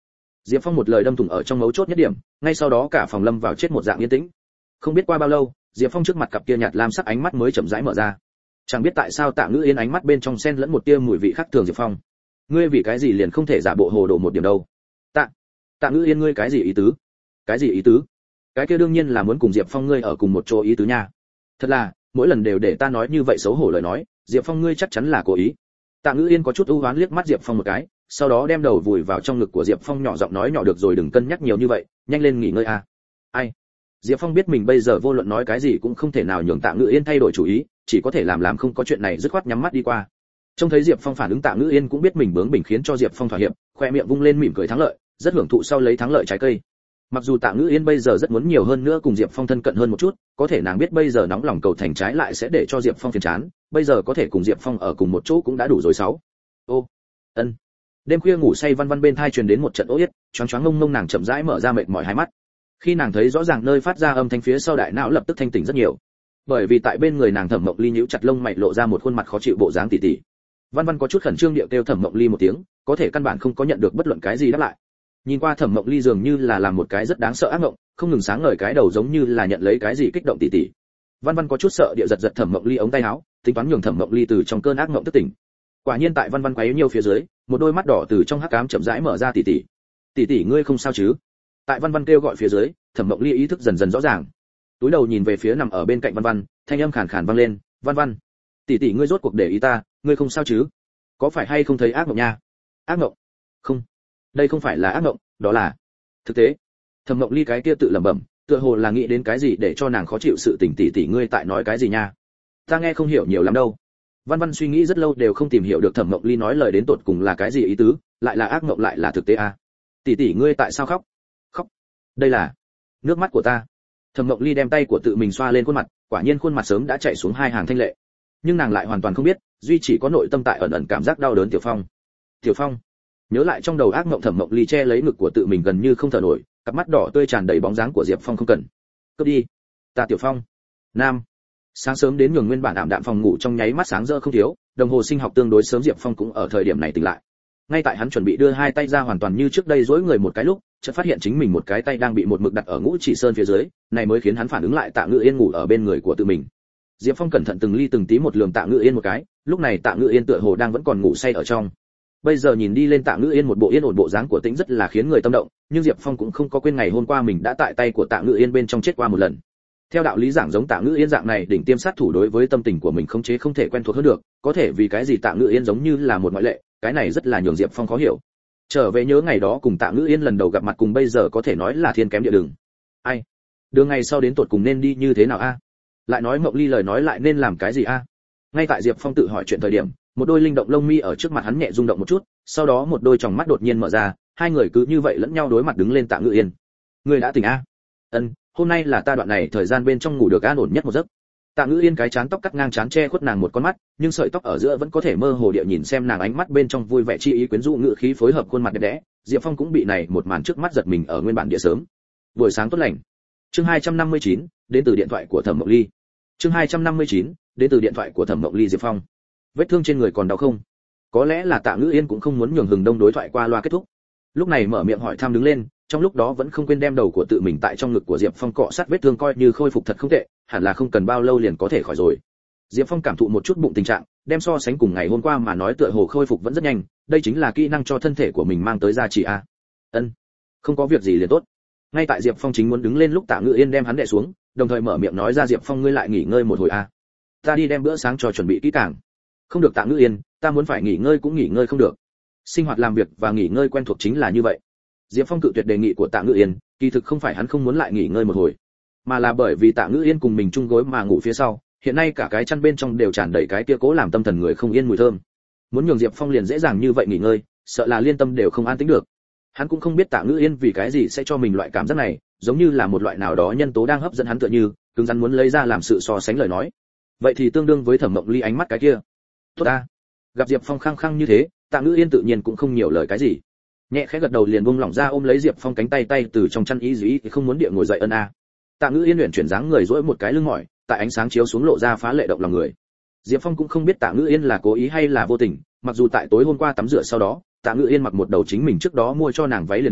Diệp Phong một lời đâm thủng ở trong mấu chốt nhất điểm, ngay sau đó cả phòng lâm vào chết một dạng yên tĩnh. Không biết qua bao lâu, Diệp Phong trước mặt cặp kia nhạt lam sắc ánh mắt mới chậm rãi mở ra. Chẳng biết tại sao Tạ Ngữ Yên ánh mắt bên trong xen lẫn một tia mùi vị khác thường. Diệp Phong, ngươi vì cái gì liền không thể giả bộ hồ đồ một điểm đâu? Tạ, Tạ Ngữ Yên, ngươi cái gì ý tứ? Cái gì ý tứ? Cái kia đương nhiên là muốn cùng Diệp Phong ngươi ở cùng một chỗ ý tứ nha. Thật là, mỗi lần đều để ta nói như vậy xấu hổ lời nói, Diệp Phong ngươi chắc chắn là cố ý. Tạ Ngữ Yên có chút ưu oán liếc mắt Diệp Phong một cái, sau đó đem đầu vùi vào trong ngực của Diệp Phong nhỏ giọng nói nhỏ được rồi đừng cân nhắc nhiều như vậy, nhanh lên nghỉ ngơi a. À. Ai? Diệp Phong biết mình bây giờ vô luận nói cái gì cũng không thể nào nhường Tạ Ngữ Yên thay đổi chủ ý, chỉ có thể làm làm không có chuyện này dứt khoát nhắm mắt đi qua. Trông thấy Diệp Phong phản ứng, Tạ Ngữ Yên cũng biết mình bướng bỉnh khiến cho Diệp Phong thỏa hiệp, khoe miệng vung lên mỉm cười thắng lợi, rất hưởng thụ sau lấy thắng lợi trái cây. Mặc dù Tạ Ngữ Yên bây giờ rất muốn nhiều hơn nữa cùng Diệp Phong thân cận hơn một chút, có thể nàng biết bây giờ nóng lòng cầu thành trái lại sẽ để cho Diệp Phong phiền chán, bây giờ có thể cùng Diệp Phong ở cùng một chỗ cũng đã đủ rồi sáu. Ô, ân. Đêm khuya ngủ say Văn Văn bên tai truyền đến một trận ố yết, choáng choáng ngông ngông nàng chậm rãi mở ra mệt mỏi hai mắt. Khi nàng thấy rõ ràng nơi phát ra âm thanh phía sau đại não lập tức thanh tỉnh rất nhiều. Bởi vì tại bên người nàng Thẩm Mộng Ly nhíu chặt lông mày lộ ra một khuôn mặt khó chịu bộ dáng tỉ tỉ. Văn Văn có chút khẩn trương điệu kêu Thẩm Mộng Ly một tiếng, có thể căn bản không có nhận được bất luận cái gì đáp lại. Nhìn qua Thẩm Mộng Ly dường như là làm một cái rất đáng sợ ác mộng, không ngừng sáng ngời cái đầu giống như là nhận lấy cái gì kích động tỉ tỉ. Văn Văn có chút sợ địa giật giật Thẩm Mộng Ly ống tay áo, tính toán nhường Thẩm Mộng Ly từ trong cơn ác mộng thức tỉnh. Quả nhiên tại Văn Văn quấy nhiều phía dưới, một đôi mắt đỏ từ trong hắc ám chậm rãi mở ra tỉ tỉ. Tỉ tỉ ngươi không sao chứ? Tại Văn Văn kêu gọi phía dưới, Thẩm Mộng Ly ý thức dần dần rõ ràng. Túi đầu nhìn về phía nằm ở bên cạnh Văn Văn, thanh âm khàn khàn vang lên, "Văn Văn, tỷ tỷ ngươi rốt cuộc để ý ta, ngươi không sao chứ? Có phải hay không thấy ác mộng nha?" "Ác mộng? Không, đây không phải là ác mộng, đó là thực tế." Thẩm Mộng Ly cái kia tự lẩm bẩm, tựa hồ là nghĩ đến cái gì để cho nàng khó chịu sự tình. "Tỷ tỷ ngươi tại nói cái gì nha? Ta nghe không hiểu nhiều lắm đâu." Văn Văn suy nghĩ rất lâu đều không tìm hiểu được Thẩm Mộng Ly nói lời đến tột cùng là cái gì ý tứ, lại là ác mộng lại là thực tế à? "Tỷ tỷ ngươi tại sao khóc?" "Khóc? Đây là nước mắt của ta." Thẩm Mộng Ly đem tay của tự mình xoa lên khuôn mặt, quả nhiên khuôn mặt sớm đã chảy xuống hai hàng thanh lệ. Nhưng nàng lại hoàn toàn không biết, duy chỉ có nội tâm tại ẩn ẩn cảm giác đau đớn. "Tiểu Phong, Tiểu Phong." Nhớ lại trong đầu ác mộng, Thẩm Mộng Ly che lấy ngực của tự mình gần như không thở nổi, cặp mắt đỏ tươi tràn đầy bóng dáng của Diệp Phong. "Không cần, cướp đi, ta Tiểu Phong." Nam. Sáng sớm đến nhường nguyên bản ảm đạm phòng ngủ trong nháy mắt sáng rỡ không thiếu, đồng hồ sinh học tương đối sớm Diệp Phong cũng ở thời điểm này tỉnh lại. Ngay tại hắn chuẩn bị đưa hai tay ra hoàn toàn như trước đây duỗi người một cái lúc, chợt phát hiện chính mình một cái tay đang bị một mực đặt ở ngũ chỉ sơn phía dưới, này mới khiến hắn phản ứng lại Tạ Ngữ Yên ngủ ở bên người của tự mình. Diệp Phong cẩn thận từng ly từng tí một lườm Tạ Ngữ Yên một cái, lúc này Tạ Ngữ Yên tựa hồ đang vẫn còn ngủ say ở trong. Bây giờ nhìn đi lên Tạ Ngữ Yên một bộ yên ổn bộ dáng của tĩnh rất là khiến người tâm động, nhưng Diệp Phong cũng không có quên ngày hôm qua mình đã tại tay của Tạ Ngữ Yên bên trong chết qua một lần. Theo đạo lý giảng giống Tạ Ngữ Yên dạng này đỉnh tiêm sát thủ đối với tâm tình của mình khống chế không thể quen thuộc hơn được, có thể vì cái gì Tạ Ngữ Yên giống như là một ngoại lệ, cái này rất là nhường Diệp Phong khó hiểu. Trở về nhớ ngày đó cùng Tạ Ngữ Yên lần đầu gặp mặt cùng bây giờ có thể nói là thiên kém địa đường. Ai? Đường ngày sau đến tột cùng nên đi như thế nào a? Lại nói Mộng Ly lời nói lại nên làm cái gì a? Ngay tại Diệp Phong tự hỏi chuyện thời điểm, một đôi linh động lông mi ở trước mặt hắn nhẹ rung động một chút, sau đó một đôi tròng mắt đột nhiên mở ra, hai người cứ như vậy lẫn nhau đối mặt đứng lên. "Tạ Ngữ Yên, ngươi đã tỉnh a?" "Ân, hôm nay là ta đoạn này thời gian bên trong ngủ được an ổn nhất một giấc." Tạ Ngữ Yên cái chán tóc cắt ngang chán che khuất nàng một con mắt, nhưng sợi tóc ở giữa vẫn có thể mơ hồ địa nhìn xem nàng ánh mắt bên trong vui vẻ chi ý quyến rũ ngữ khí phối hợp khuôn mặt đẹp đẽ, Diệp Phong cũng bị này một màn trước mắt giật mình ở nguyên bản địa sớm. Buổi sáng tốt lành. Chương hai trăm năm mươi chín, đến từ điện thoại của Thẩm Mộng Ly. Chương hai trăm năm mươi chín, đến từ điện thoại của Thẩm Mộng Ly. Diệp Phong, vết thương trên người còn đau không? Có lẽ là Tạ Ngữ Yên cũng không muốn nhường Hừng Đông đối thoại qua loa kết thúc. Lúc này mở miệng hỏi thăm đứng lên, trong lúc đó vẫn không quên đem đầu của tự mình tại trong ngực của Diệp Phong cọ sát vết thương coi như khôi phục thật không tệ, hẳn là không cần bao lâu liền có thể khỏi rồi. Diệp Phong cảm thụ một chút bụng tình trạng, đem so sánh cùng ngày hôm qua mà nói tựa hồ khôi phục vẫn rất nhanh, đây chính là kỹ năng cho thân thể của mình mang tới giá trị a. Ân, không có việc gì liền tốt. Ngay tại Diệp Phong chính muốn đứng lên lúc Tạ Ngữ Yên đem hắn đè xuống, đồng thời mở miệng nói ra, "Diệp Phong ngươi lại nghỉ ngơi một hồi a. Ta đi đem bữa sáng cho chuẩn bị kỹ càng." "Không được Tạ Ngữ Yên, ta muốn phải nghỉ ngơi cũng nghỉ ngơi không được. Sinh hoạt làm việc và nghỉ ngơi quen thuộc chính là như vậy." Diệp Phong cự tuyệt đề nghị của Tạ Ngữ Yên, kỳ thực không phải hắn không muốn lại nghỉ ngơi một hồi, mà là bởi vì Tạ Ngữ Yên cùng mình chung gối mà ngủ phía sau, hiện nay cả cái chăn bên trong đều tràn đầy cái kia cố làm tâm thần người không yên mùi thơm. Muốn nhường Diệp Phong liền dễ dàng như vậy nghỉ ngơi, sợ là liên tâm đều không an tĩnh được. Hắn cũng không biết Tạ Ngữ Yên vì cái gì sẽ cho mình loại cảm giác này, giống như là một loại nào đó nhân tố đang hấp dẫn hắn tựa như, cứng rắn muốn lấy ra làm sự so sánh lời nói. Vậy thì tương đương với Thẩm Mộng Ly ánh mắt cái kia. Tốt ta. Gặp Diệp Phong khăng khăng như thế, Tạ Ngữ Yên tự nhiên cũng không nhiều lời cái gì. Nhẹ khẽ gật đầu liền buông lỏng ra ôm lấy Diệp Phong cánh tay tay từ trong chăn ý dĩ thì không muốn địa ngồi dậy ân a. Tạ Ngữ Yên luyện chuyển dáng người duỗi một cái lưng mỏi, tại ánh sáng chiếu xuống lộ ra phá lệ động lòng người. Diệp Phong cũng không biết Tạ Ngữ Yên là cố ý hay là vô tình, mặc dù tại tối hôm qua tắm rửa sau đó, Tạ Ngữ Yên mặc một đầu chính mình trước đó mua cho nàng váy liền áo,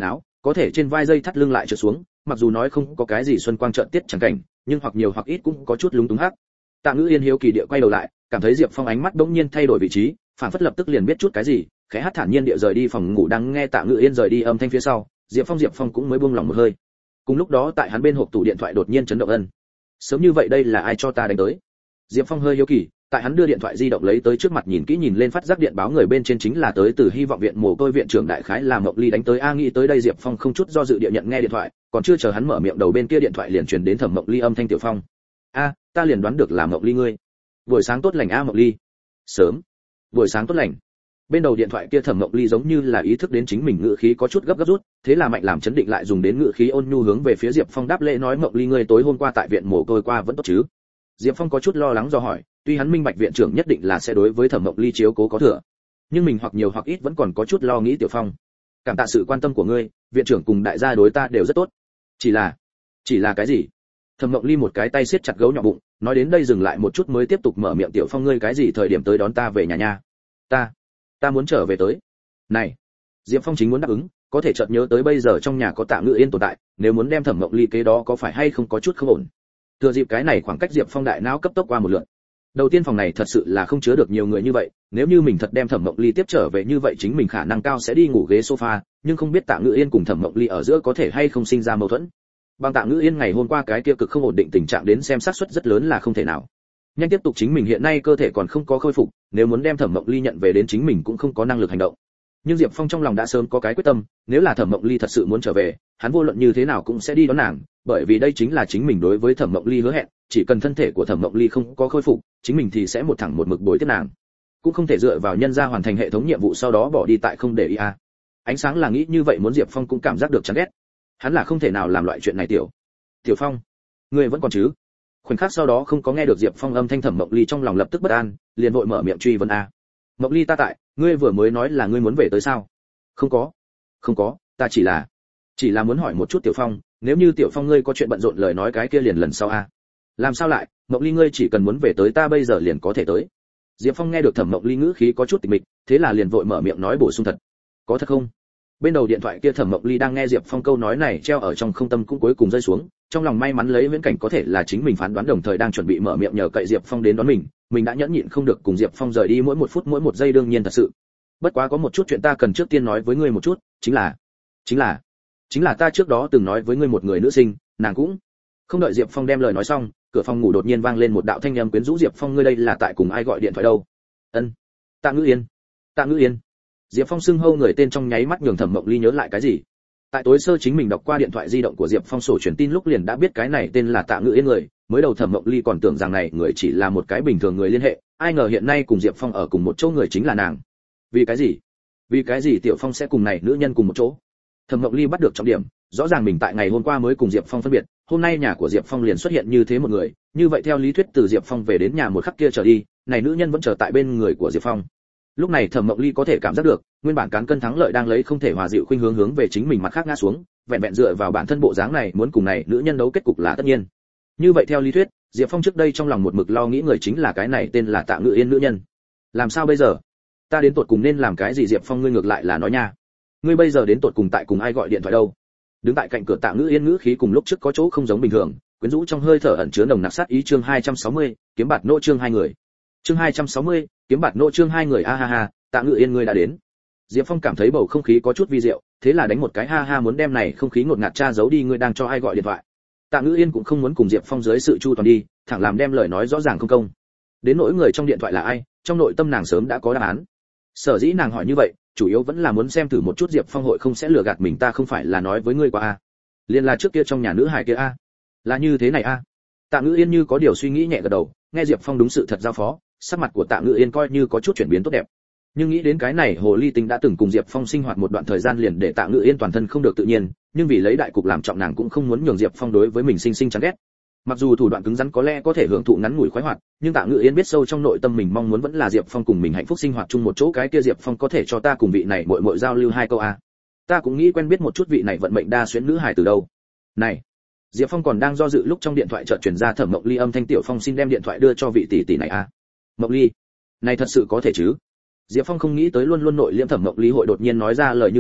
có thể trên vai dây thắt lưng lại trượt xuống, mặc dù nói không có cái gì xuân quang trợn tiết chẳng cảnh, nhưng hoặc nhiều hoặc ít cũng có chút lúng túng hắc. Tạ Ngữ Yên hiếu kỳ địa quay đầu lại, cảm thấy Diệp Phong ánh mắt bỗng nhiên thay đổi vị trí, phản phất lập tức liền biết chút cái gì, khẽ hát thản nhiên địa rời đi phòng ngủ, đang nghe Tạ Ngữ Yên rời đi âm thanh phía sau, Diệp Phong Diệp Phong cũng mới buông lòng một hơi. Cùng lúc đó tại hắn bên hộp tủ điện thoại đột nhiên chấn động ân. Sớm như vậy đây là ai cho ta đánh tới? Diệp Phong hơi hiếu kỳ, tại hắn đưa điện thoại di động lấy tới trước mặt nhìn kỹ nhìn lên phát giác điện báo người bên trên chính là tới từ Hy vọng viện mồ côi viện trưởng đại khái là Mộc Ly đánh tới a. Nghĩ tới đây Diệp Phong không chút do dự địa nhận nghe điện thoại, còn chưa chờ hắn mở miệng đầu bên kia điện thoại liền truyền đến Thẩm Mộc Ly âm thanh. Tiểu Phong, a, ta liền đoán được là Mộc Ly ngươi. Buổi sáng tốt lành a Mộc Ly. Sớm. Buổi sáng tốt lành. Bên đầu điện thoại kia Thẩm Mộc Ly giống như là ý thức đến chính mình ngữ khí có chút gấp gáp rút, thế là mạnh làm chấn định lại dùng đến ngữ khí ôn nhu hướng về phía Diệp Phong đáp lễ nói Mộc Ly ngươi tối hôm qua tại viện mồ côi qua vẫn tốt chứ? Diệp Phong có chút lo lắng do hỏi, tuy hắn minh bạch viện trưởng nhất định là sẽ đối với Thẩm Mộc Ly chiếu cố có thừa, nhưng mình hoặc nhiều hoặc ít vẫn còn có chút lo nghĩ. Tiểu Phong, cảm tạ sự quan tâm của ngươi, viện trưởng cùng đại gia đối ta đều rất tốt. Chỉ là, chỉ là cái gì? Thẩm Mộc Ly một cái tay siết chặt gấu nhỏ bụng, nói đến đây dừng lại một chút mới tiếp tục mở miệng. Tiểu Phong ngươi cái gì thời điểm tới đón ta về nhà nha? Ta, ta muốn trở về tới. Này, Diệp Phong chính muốn đáp ứng, có thể chợt nhớ tới bây giờ trong nhà có Tạ Ngữ Yên tồn tại, nếu muốn đem Thẩm Mộc Ly kế đó có phải hay không có chút không ổn. Thừa dịp cái này khoảng cách Diệp Phong đại não cấp tốc qua một lượt. Đầu tiên phòng này thật sự là không chứa được nhiều người như vậy, nếu như mình thật đem Thẩm Mộc Ly tiếp trở về như vậy chính mình khả năng cao sẽ đi ngủ ghế sofa, nhưng không biết Tạ Ngữ Yên cùng Thẩm Mộc Ly ở giữa có thể hay không sinh ra mâu thuẫn. Bằng Tạ Ngữ Yên ngày hôm qua cái kia cực không ổn định tình trạng đến xem xác suất rất lớn là không thể nào. Nhanh tiếp tục chính mình hiện nay cơ thể còn không có khôi phục, nếu muốn đem Thẩm Mộc Ly nhận về đến chính mình cũng không có năng lực hành động. Nhưng Diệp Phong trong lòng đã sớm có cái quyết tâm, nếu là Thẩm Mộc Ly thật sự muốn trở về, hắn vô luận như thế nào cũng sẽ đi đón nàng, bởi vì đây chính là chính mình đối với Thẩm Mộc Ly hứa hẹn, chỉ cần thân thể của Thẩm Mộc Ly không có khôi phục, chính mình thì sẽ một thẳng một mực bồi tiếp nàng. Cũng không thể dựa vào nhân gia hoàn thành hệ thống nhiệm vụ sau đó bỏ đi tại không để ý a. Ánh sáng là nghĩ như vậy muốn Diệp Phong cũng cảm giác được chán ghét. Hắn là không thể nào làm loại chuyện này. Tiểu, Tiểu Phong, ngươi vẫn còn chứ? Khoảnh khắc sau đó không có nghe được Diệp Phong âm thanh, Thẩm Mộc Ly trong lòng lập tức bất an, liền vội mở miệng truy vấn a. Mộc Ly ta tại, ngươi vừa mới nói là ngươi muốn về tới sao? Không có, không có, ta chỉ là, chỉ là muốn hỏi một chút Tiểu Phong, nếu như Tiểu Phong ngươi có chuyện bận rộn lời nói cái kia liền lần sau a. Làm sao lại? Mộc Ly ngươi chỉ cần muốn về tới ta bây giờ liền có thể tới. Diệp Phong nghe được Thẩm Mộc Ly ngữ khí có chút tịch mịch, thế là liền vội mở miệng nói bổ sung thật. Có thật không? Bên đầu điện thoại kia Thẩm Mộc Ly đang nghe Diệp Phong câu nói này treo ở trong không tâm cũng cuối cùng rơi xuống, trong lòng may mắn lấy viễn cảnh có thể là chính mình phán đoán, đồng thời đang chuẩn bị mở miệng nhờ cậy Diệp Phong đến đón mình, mình đã nhẫn nhịn không được cùng Diệp Phong rời đi mỗi một phút mỗi một giây đương nhiên thật sự. Bất quá có một chút chuyện ta cần trước tiên nói với ngươi một chút, chính là, chính là, chính là ta trước đó từng nói với ngươi một người nữ sinh, nàng cũng. Không đợi Diệp Phong đem lời nói xong, cửa phòng ngủ đột nhiên vang lên một đạo thanh âm quyến rũ. Diệp Phong ngươi đây là tại cùng ai gọi điện thoại đâu? Ân, Tạ Ngữ Yên. Tạ Ngữ Yên. Diệp Phong xưng hô người tên trong nháy mắt nhường Thẩm Mộc Ly nhớ lại cái gì. Tại tối sơ chính mình đọc qua điện thoại di động của Diệp Phong sổ truyền tin lúc liền đã biết cái này tên là Tạ Ngữ Yên người, mới đầu Thẩm Mộc Ly còn tưởng rằng này người chỉ là một cái bình thường người liên hệ, ai ngờ hiện nay cùng Diệp Phong ở cùng một chỗ người chính là nàng. Vì cái gì? Vì cái gì Tiểu Phong sẽ cùng này nữ nhân cùng một chỗ? Thẩm Mộc Ly bắt được trọng điểm, rõ ràng mình tại ngày hôm qua mới cùng Diệp Phong phân biệt, hôm nay nhà của Diệp Phong liền xuất hiện như thế một người, như vậy theo lý thuyết từ Diệp Phong về đến nhà một khắc kia trở đi, này nữ nhân vẫn chờ tại bên người của Diệp Phong. Lúc này Thẩm Mộc Ly có thể cảm giác được, nguyên bản cán cân thắng lợi đang lấy không thể hòa dịu khuynh hướng hướng về chính mình mặt khác ngã xuống, vẹn vẹn dựa vào bản thân bộ dáng này muốn cùng này nữ nhân đấu kết cục là tất nhiên. Như vậy theo lý thuyết, Diệp Phong trước đây trong lòng một mực lo nghĩ người chính là cái này tên là Tạ Ngữ Yên nữ nhân. Làm sao bây giờ? Ta đến tột cùng nên làm cái gì? Diệp Phong ngươi ngược lại là nói nha. Ngươi bây giờ đến tột cùng tại cùng ai gọi điện thoại đâu? Đứng tại cạnh cửa Tạ Ngữ Yên ngữ khí cùng lúc trước có chỗ không giống bình thường, quyến rũ trong hơi thở ẩn chứa nồng nặc sát ý. Chương hai trăm sáu mươi, kiếm bạt nô chương hai người. Chương hai trăm sáu mươi, kiếm bạt nô chương hai người. A ha ha, Tạ Ngữ Yên ngươi đã đến. Diệp Phong cảm thấy bầu không khí có chút vi diệu, thế là đánh một cái ha ha muốn đem này không khí ngột ngạt tra giấu đi. Ngươi đang cho ai gọi điện thoại? Tạ Ngữ Yên cũng không muốn cùng Diệp Phong dưới sự chu toàn đi, thẳng làm đem lời nói rõ ràng không công. Đến nỗi người trong điện thoại là ai, trong nội tâm nàng sớm đã có đáp án. Sở dĩ nàng hỏi như vậy, chủ yếu vẫn là muốn xem thử một chút Diệp Phong hội không sẽ lừa gạt mình. Ta không phải là nói với ngươi qua a? Liên là trước kia trong nhà nữ hài kia a? Là như thế này a? Tạ Ngữ Yên như có điều suy nghĩ nhẹ gật đầu, nghe Diệp Phong đúng sự thật giao phó, sắc mặt của Tạ Ngữ Yên coi như có chút chuyển biến tốt đẹp. Nhưng nghĩ đến cái này hồ ly tinh đã từng cùng Diệp Phong sinh hoạt một đoạn thời gian liền để Tạ Ngữ Yên toàn thân không được tự nhiên, nhưng vì lấy đại cục làm trọng nàng cũng không muốn nhường Diệp Phong đối với mình sinh sinh chán ghét. Mặc dù thủ đoạn cứng rắn có lẽ có thể hưởng thụ ngắn ngủi khoái hoạt, nhưng Tạ Ngữ Yên biết sâu trong nội tâm mình mong muốn vẫn là Diệp Phong cùng mình hạnh phúc sinh hoạt chung một chỗ. Cái kia Diệp Phong có thể cho ta cùng vị này muội muội giao lưu hai câu a? Ta cũng nghĩ quen biết một chút vị này vận mệnh đa xuyến nữ hài từ đâu. Này, Diệp Phong còn đang do dự lúc trong điện thoại chợt truyền ra Thẩm Mộc Ly âm thanh. Tiểu Phong xin đem điện thoại đưa cho vị tỷ tỷ này a. Mộc Ly, này thật sự có thể chứ? Diệp Phong không nghĩ tới luôn luôn nội liễm Thẩm Mộc Ly hội đột nhiên nói ra lời như vậy,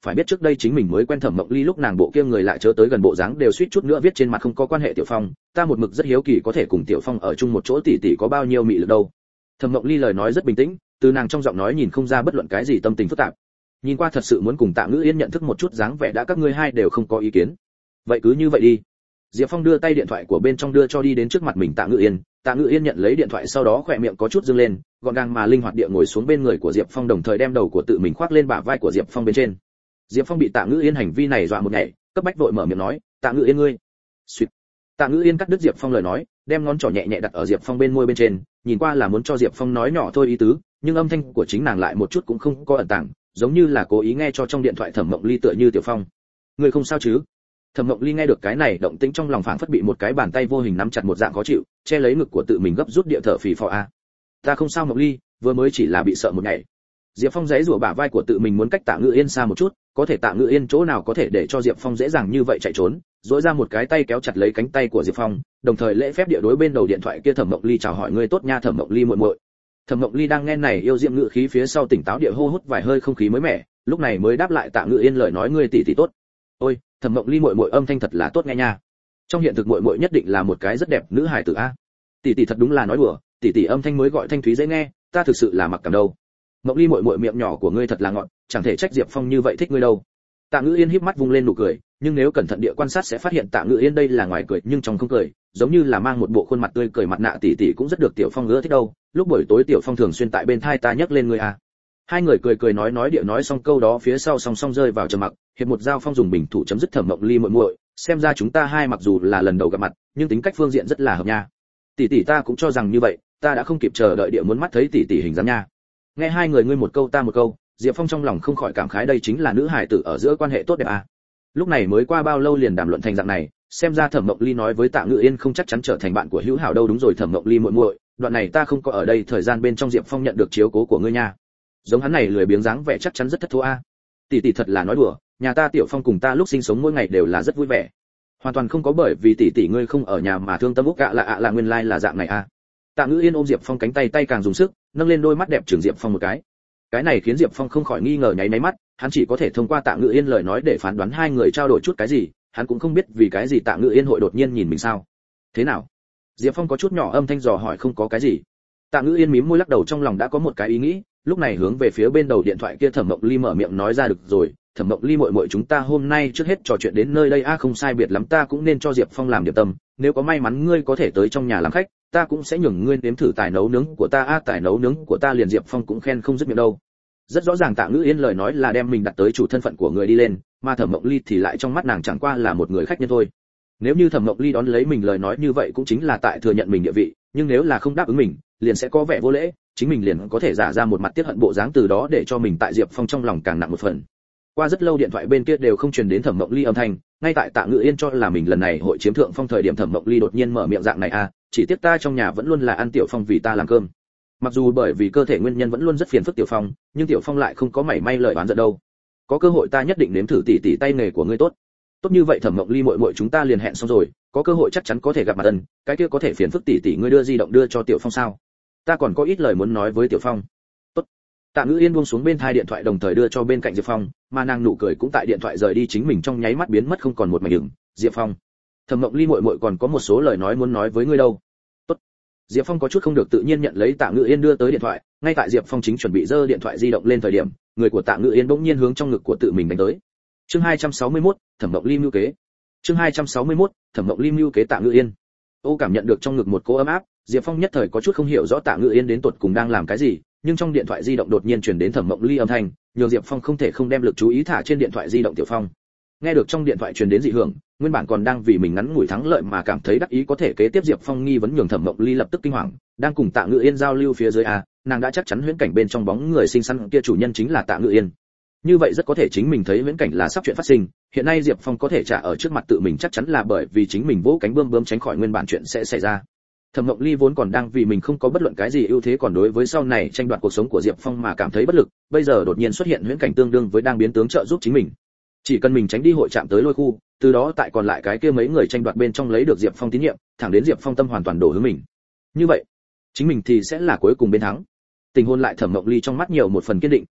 phải biết trước đây chính mình mới quen Thẩm Mộng Ly lúc nàng bộ kia người lại chớ tới gần bộ dáng đều suýt chút nữa viết trên mặt không có quan hệ Tiểu Phong, ta một mực rất hiếu kỳ có thể cùng Tiểu Phong ở chung một chỗ tỷ tỷ có bao nhiêu mị lực đâu. Thẩm Mộng Ly lời nói rất bình tĩnh, từ nàng trong giọng nói nhìn không ra bất luận cái gì tâm tình phức tạp. Nhìn qua thật sự muốn cùng Tạ Ngữ Yên nhận thức một chút dáng vẻ đã các ngươi hai đều không có ý kiến. Vậy cứ như vậy đi. Diệp Phong đưa tay điện thoại của bên trong đưa cho đi đến trước mặt mình Tạ Ngữ Yên, Tạ Ngữ Yên nhận lấy điện thoại sau đó khỏe miệng có chút dương lên, gọn gàng mà linh hoạt địa ngồi xuống bên người của Diệp Phong đồng thời đem đầu của tự mình khoác lên bả vai của Diệp Phong bên trên. Diệp Phong bị Tạ Ngữ Yên hành vi này dọa một nhảy, cấp bách vội mở miệng nói, "Tạ Ngữ Yên ngươi." Xuyệt. Tạ Ngữ Yên cắt đứt Diệp Phong lời nói, đem ngón trỏ nhẹ nhẹ đặt ở Diệp Phong bên môi bên trên, nhìn qua là muốn cho Diệp Phong nói nhỏ thôi ý tứ, nhưng âm thanh của chính nàng lại một chút cũng không có ẩn tàng, giống như là cố ý nghe cho trong điện thoại Thẩm Mộng Ly tựa như Tiểu Phong. "Ngươi không sao chứ?" Thẩm Mộng Ly nghe được cái này động tĩnh trong lòng phảng phất bị một cái bàn tay vô hình nắm chặt một dạng khó chịu, che lấy ngực của tự mình gấp rút địa thở phì phò a. "Ta không sao Mộng Ly, vừa mới chỉ là bị sợ một ngày." Diệp Phong giãy giụa bả vai của tự mình muốn cách Tạ Ngữ Yên xa một chút, có thể Tạ Ngữ Yên chỗ nào có thể để cho Diệp Phong dễ dàng như vậy chạy trốn, duỗi ra một cái tay kéo chặt lấy cánh tay của Diệp Phong, đồng thời lễ phép địa đối bên đầu điện thoại kia Thẩm Mộng Ly chào hỏi ngươi tốt nha Thẩm Mộng Ly muội muội. Thẩm Mộng Ly đang nghe này yêu diệm ngữ khí phía sau tỉnh táo địa hô hút vài hơi không khí mới mẻ, lúc này mới đáp lại Tạ Ngữ Yên lời nói ngươi tỷ tỷ tốt. Ôi, Thẩm Mộng Ly muội muội âm thanh thật là tốt nghe nha. Trong hiện thực muội muội nhất định là một cái rất đẹp nữ hài tử a. Tỷ tỷ thật đúng là nói đùa, tỷ tỷ âm thanh mới gọi thanh thúy dễ nghe, ta thực sự là mặc cảm đâu. Mộng Ly muội muội miệng nhỏ của ngươi thật là ngọt, chẳng thể trách Diệp Phong như vậy thích ngươi đâu. Tạ Ngữ Yên híp mắt vung lên nụ cười, nhưng nếu cẩn thận địa quan sát sẽ phát hiện Tạ Ngữ Yên đây là ngoài cười nhưng trong không cười, giống như là mang một bộ khuôn mặt tươi cười mặt nạ tỷ tỷ cũng rất được Tiểu Phong ưa thích đâu. Lúc buổi tối Tiểu Phong thường xuyên tại bên thai ta nhắc lên ngươi à. Hai người cười cười nói nói địa nói xong câu đó phía sau song song rơi vào trầm mặc, hiệp một giao phong dùng bình thủ chấm dứt Thẩm Mộng Ly muội muội, xem ra chúng ta hai mặc dù là lần đầu gặp mặt, nhưng tính cách phương diện rất là hợp nha. Tỷ tỷ ta cũng cho rằng như vậy, ta đã không kịp chờ đợi địa muốn mắt thấy tỷ tỷ hình dáng nha. Nghe hai người ngươi một câu ta một câu, Diệp Phong trong lòng không khỏi cảm khái đây chính là nữ hài tử ở giữa quan hệ tốt đẹp à. Lúc này mới qua bao lâu liền đàm luận thành dạng này, xem ra Thẩm Mộng Ly nói với Tạ Ngữ Yên không chắc chắn trở thành bạn của hữu hảo đâu đúng rồi Thẩm Mộng Ly muội muội, đoạn này ta không có ở đây thời gian bên trong Diệp Phong nhận được chiếu cố của ngươi nha. Giống hắn này lười biếng dáng vẻ chắc chắn rất thất thố a. Tỷ tỷ thật là nói đùa, nhà ta Tiểu Phong cùng ta lúc sinh sống mỗi ngày đều là rất vui vẻ. Hoàn toàn không có bởi vì tỷ tỷ ngươi không ở nhà mà thương tâm úc ạ là ạ là nguyên lai là dạng này a. Tạ Ngữ Yên ôm Diệp Phong cánh tay tay càng dùng sức, nâng lên đôi mắt đẹp trừng Diệp Phong một cái. Cái này khiến Diệp Phong không khỏi nghi ngờ nháy máy mắt, hắn chỉ có thể thông qua Tạ Ngữ Yên lời nói để phán đoán hai người trao đổi chút cái gì, hắn cũng không biết vì cái gì Tạ Ngữ Yên hội đột nhiên nhìn mình sao. Thế nào? Diệp Phong có chút nhỏ âm thanh dò hỏi không có cái gì. Tạ Ngữ Yên mím môi lắc đầu trong lòng đã có một cái ý nghĩ, lúc này hướng về phía bên đầu điện thoại kia Thẩm Mộng Ly mở miệng nói ra được rồi, Thẩm Mộng Ly muội muội chúng ta hôm nay trước hết trò chuyện đến nơi đây a không sai biệt lắm ta cũng nên cho Diệp Phong làm điểm tâm, nếu có may mắn ngươi có thể tới trong nhà làm khách, ta cũng sẽ nhường ngươi nếm thử tài nấu nướng của ta a tài nấu nướng của ta liền Diệp Phong cũng khen không dứt miệng đâu. Rất rõ ràng Tạ Ngữ Yên lời nói là đem mình đặt tới chủ thân phận của người đi lên, mà Thẩm Mộng Ly thì lại trong mắt nàng chẳng qua là một người khách nhân thôi. Nếu như Thẩm Mộng Ly đón lấy mình lời nói như vậy cũng chính là tại thừa nhận mình địa vị, nhưng nếu là không đáp ứng mình, liền sẽ có vẻ vô lễ, chính mình liền có thể giả ra một mặt tiếc hận bộ dáng từ đó để cho mình tại Diệp Phong trong lòng càng nặng một phần. Qua rất lâu điện thoại bên kia đều không truyền đến Thẩm Mộng Ly âm thanh, ngay tại Tạ Ngữ Yên cho là mình lần này hội chiếm thượng phong thời điểm Thẩm Mộng Ly đột nhiên mở miệng dạng này a, chỉ tiếc ta trong nhà vẫn luôn là ăn Tiểu Phong vì ta làm cơm. Mặc dù bởi vì cơ thể nguyên nhân vẫn luôn rất phiền phức Tiểu Phong, nhưng Tiểu Phong lại không có mảy may lời oán giận đâu. Có cơ hội ta nhất định nếm thử tỉ tỉ tay nghề của ngươi tốt. Tốt như vậy Thẩm Mộng Ly muội muội chúng ta liền hẹn xong rồi, có cơ hội chắc chắn có thể gặp mặt ân, cái kia có thể phiền phức tỉ tỉ ngươi đưa di động đưa cho Tiểu Phong sao? Ta còn có ít lời muốn nói với Tiểu Phong. Tốt. Tạ Ngữ Yên buông xuống bên thai điện thoại đồng thời đưa cho bên cạnh Diệp Phong, mà nàng nụ cười cũng tại điện thoại rời đi chính mình trong nháy mắt biến mất không còn một mảnh đường. Diệp Phong, Thẩm Mộng Ly muội muội còn có một số lời nói muốn nói với ngươi đâu. Tốt. Diệp Phong có chút không được tự nhiên nhận lấy Tạ Ngữ Yên đưa tới điện thoại, ngay tại Diệp Phong chính chuẩn bị giơ điện thoại di động lên thời điểm, người của Tạ Ngữ Yên bỗng nhiên hướng trong ngực của tự mình đánh tới. Chương hai trăm sáu mươi mốt, Thẩm Mộng Ly mưu kế. Chương hai trăm sáu mươi mốt, Thẩm Mộng Ly mưu kế Tạ Ngữ Yên. Ô cảm nhận được trong ngực một cỗ ấm áp, Diệp Phong nhất thời có chút không hiểu rõ Tạ Ngữ Yên đến tột cùng đang làm cái gì, nhưng trong điện thoại di động đột nhiên truyền đến Thẩm Mộng Ly âm thanh, nhường Diệp Phong không thể không đem lực chú ý thả trên điện thoại di động Tiểu Phong. Nghe được trong điện thoại truyền đến dị hưởng, nguyên bản còn đang vì mình ngắn ngủi thắng lợi mà cảm thấy đắc ý có thể kế tiếp Diệp Phong nghi vấn nhường Thẩm Mộng Ly lập tức kinh hoàng, đang cùng Tạ Ngữ Yên giao lưu phía dưới a, nàng đã chắc chắn huyễn cảnh bên trong bóng người xinh xắn kia chủ nhân chính là Tạ Ngữ Yên. Như vậy rất có thể chính mình thấy huyễn cảnh là sắp chuyện phát sinh, hiện nay Diệp Phong có thể trả ở trước mặt tự mình chắc chắn là bởi vì chính mình vỗ cánh bươm bướm tránh khỏi nguyên bản chuyện sẽ xảy ra. Thẩm Mộng Ly vốn còn đang vì mình không có bất luận cái gì ưu thế còn đối với sau này tranh đoạt cuộc sống của Diệp Phong mà cảm thấy bất lực, bây giờ đột nhiên xuất hiện huyễn cảnh tương đương với đang biến tướng trợ giúp chính mình. Chỉ cần mình tránh đi hội chạm tới lôi khu, từ đó tại còn lại cái kia mấy người tranh đoạt bên trong lấy được Diệp Phong tín nhiệm, thẳng đến Diệp Phong tâm hoàn toàn đổ hướng mình. Như vậy, chính mình thì sẽ là cuối cùng bên thắng. Tình hôn lại Thẩm Mộng Ly trong mắt nhiều một phần kiên định,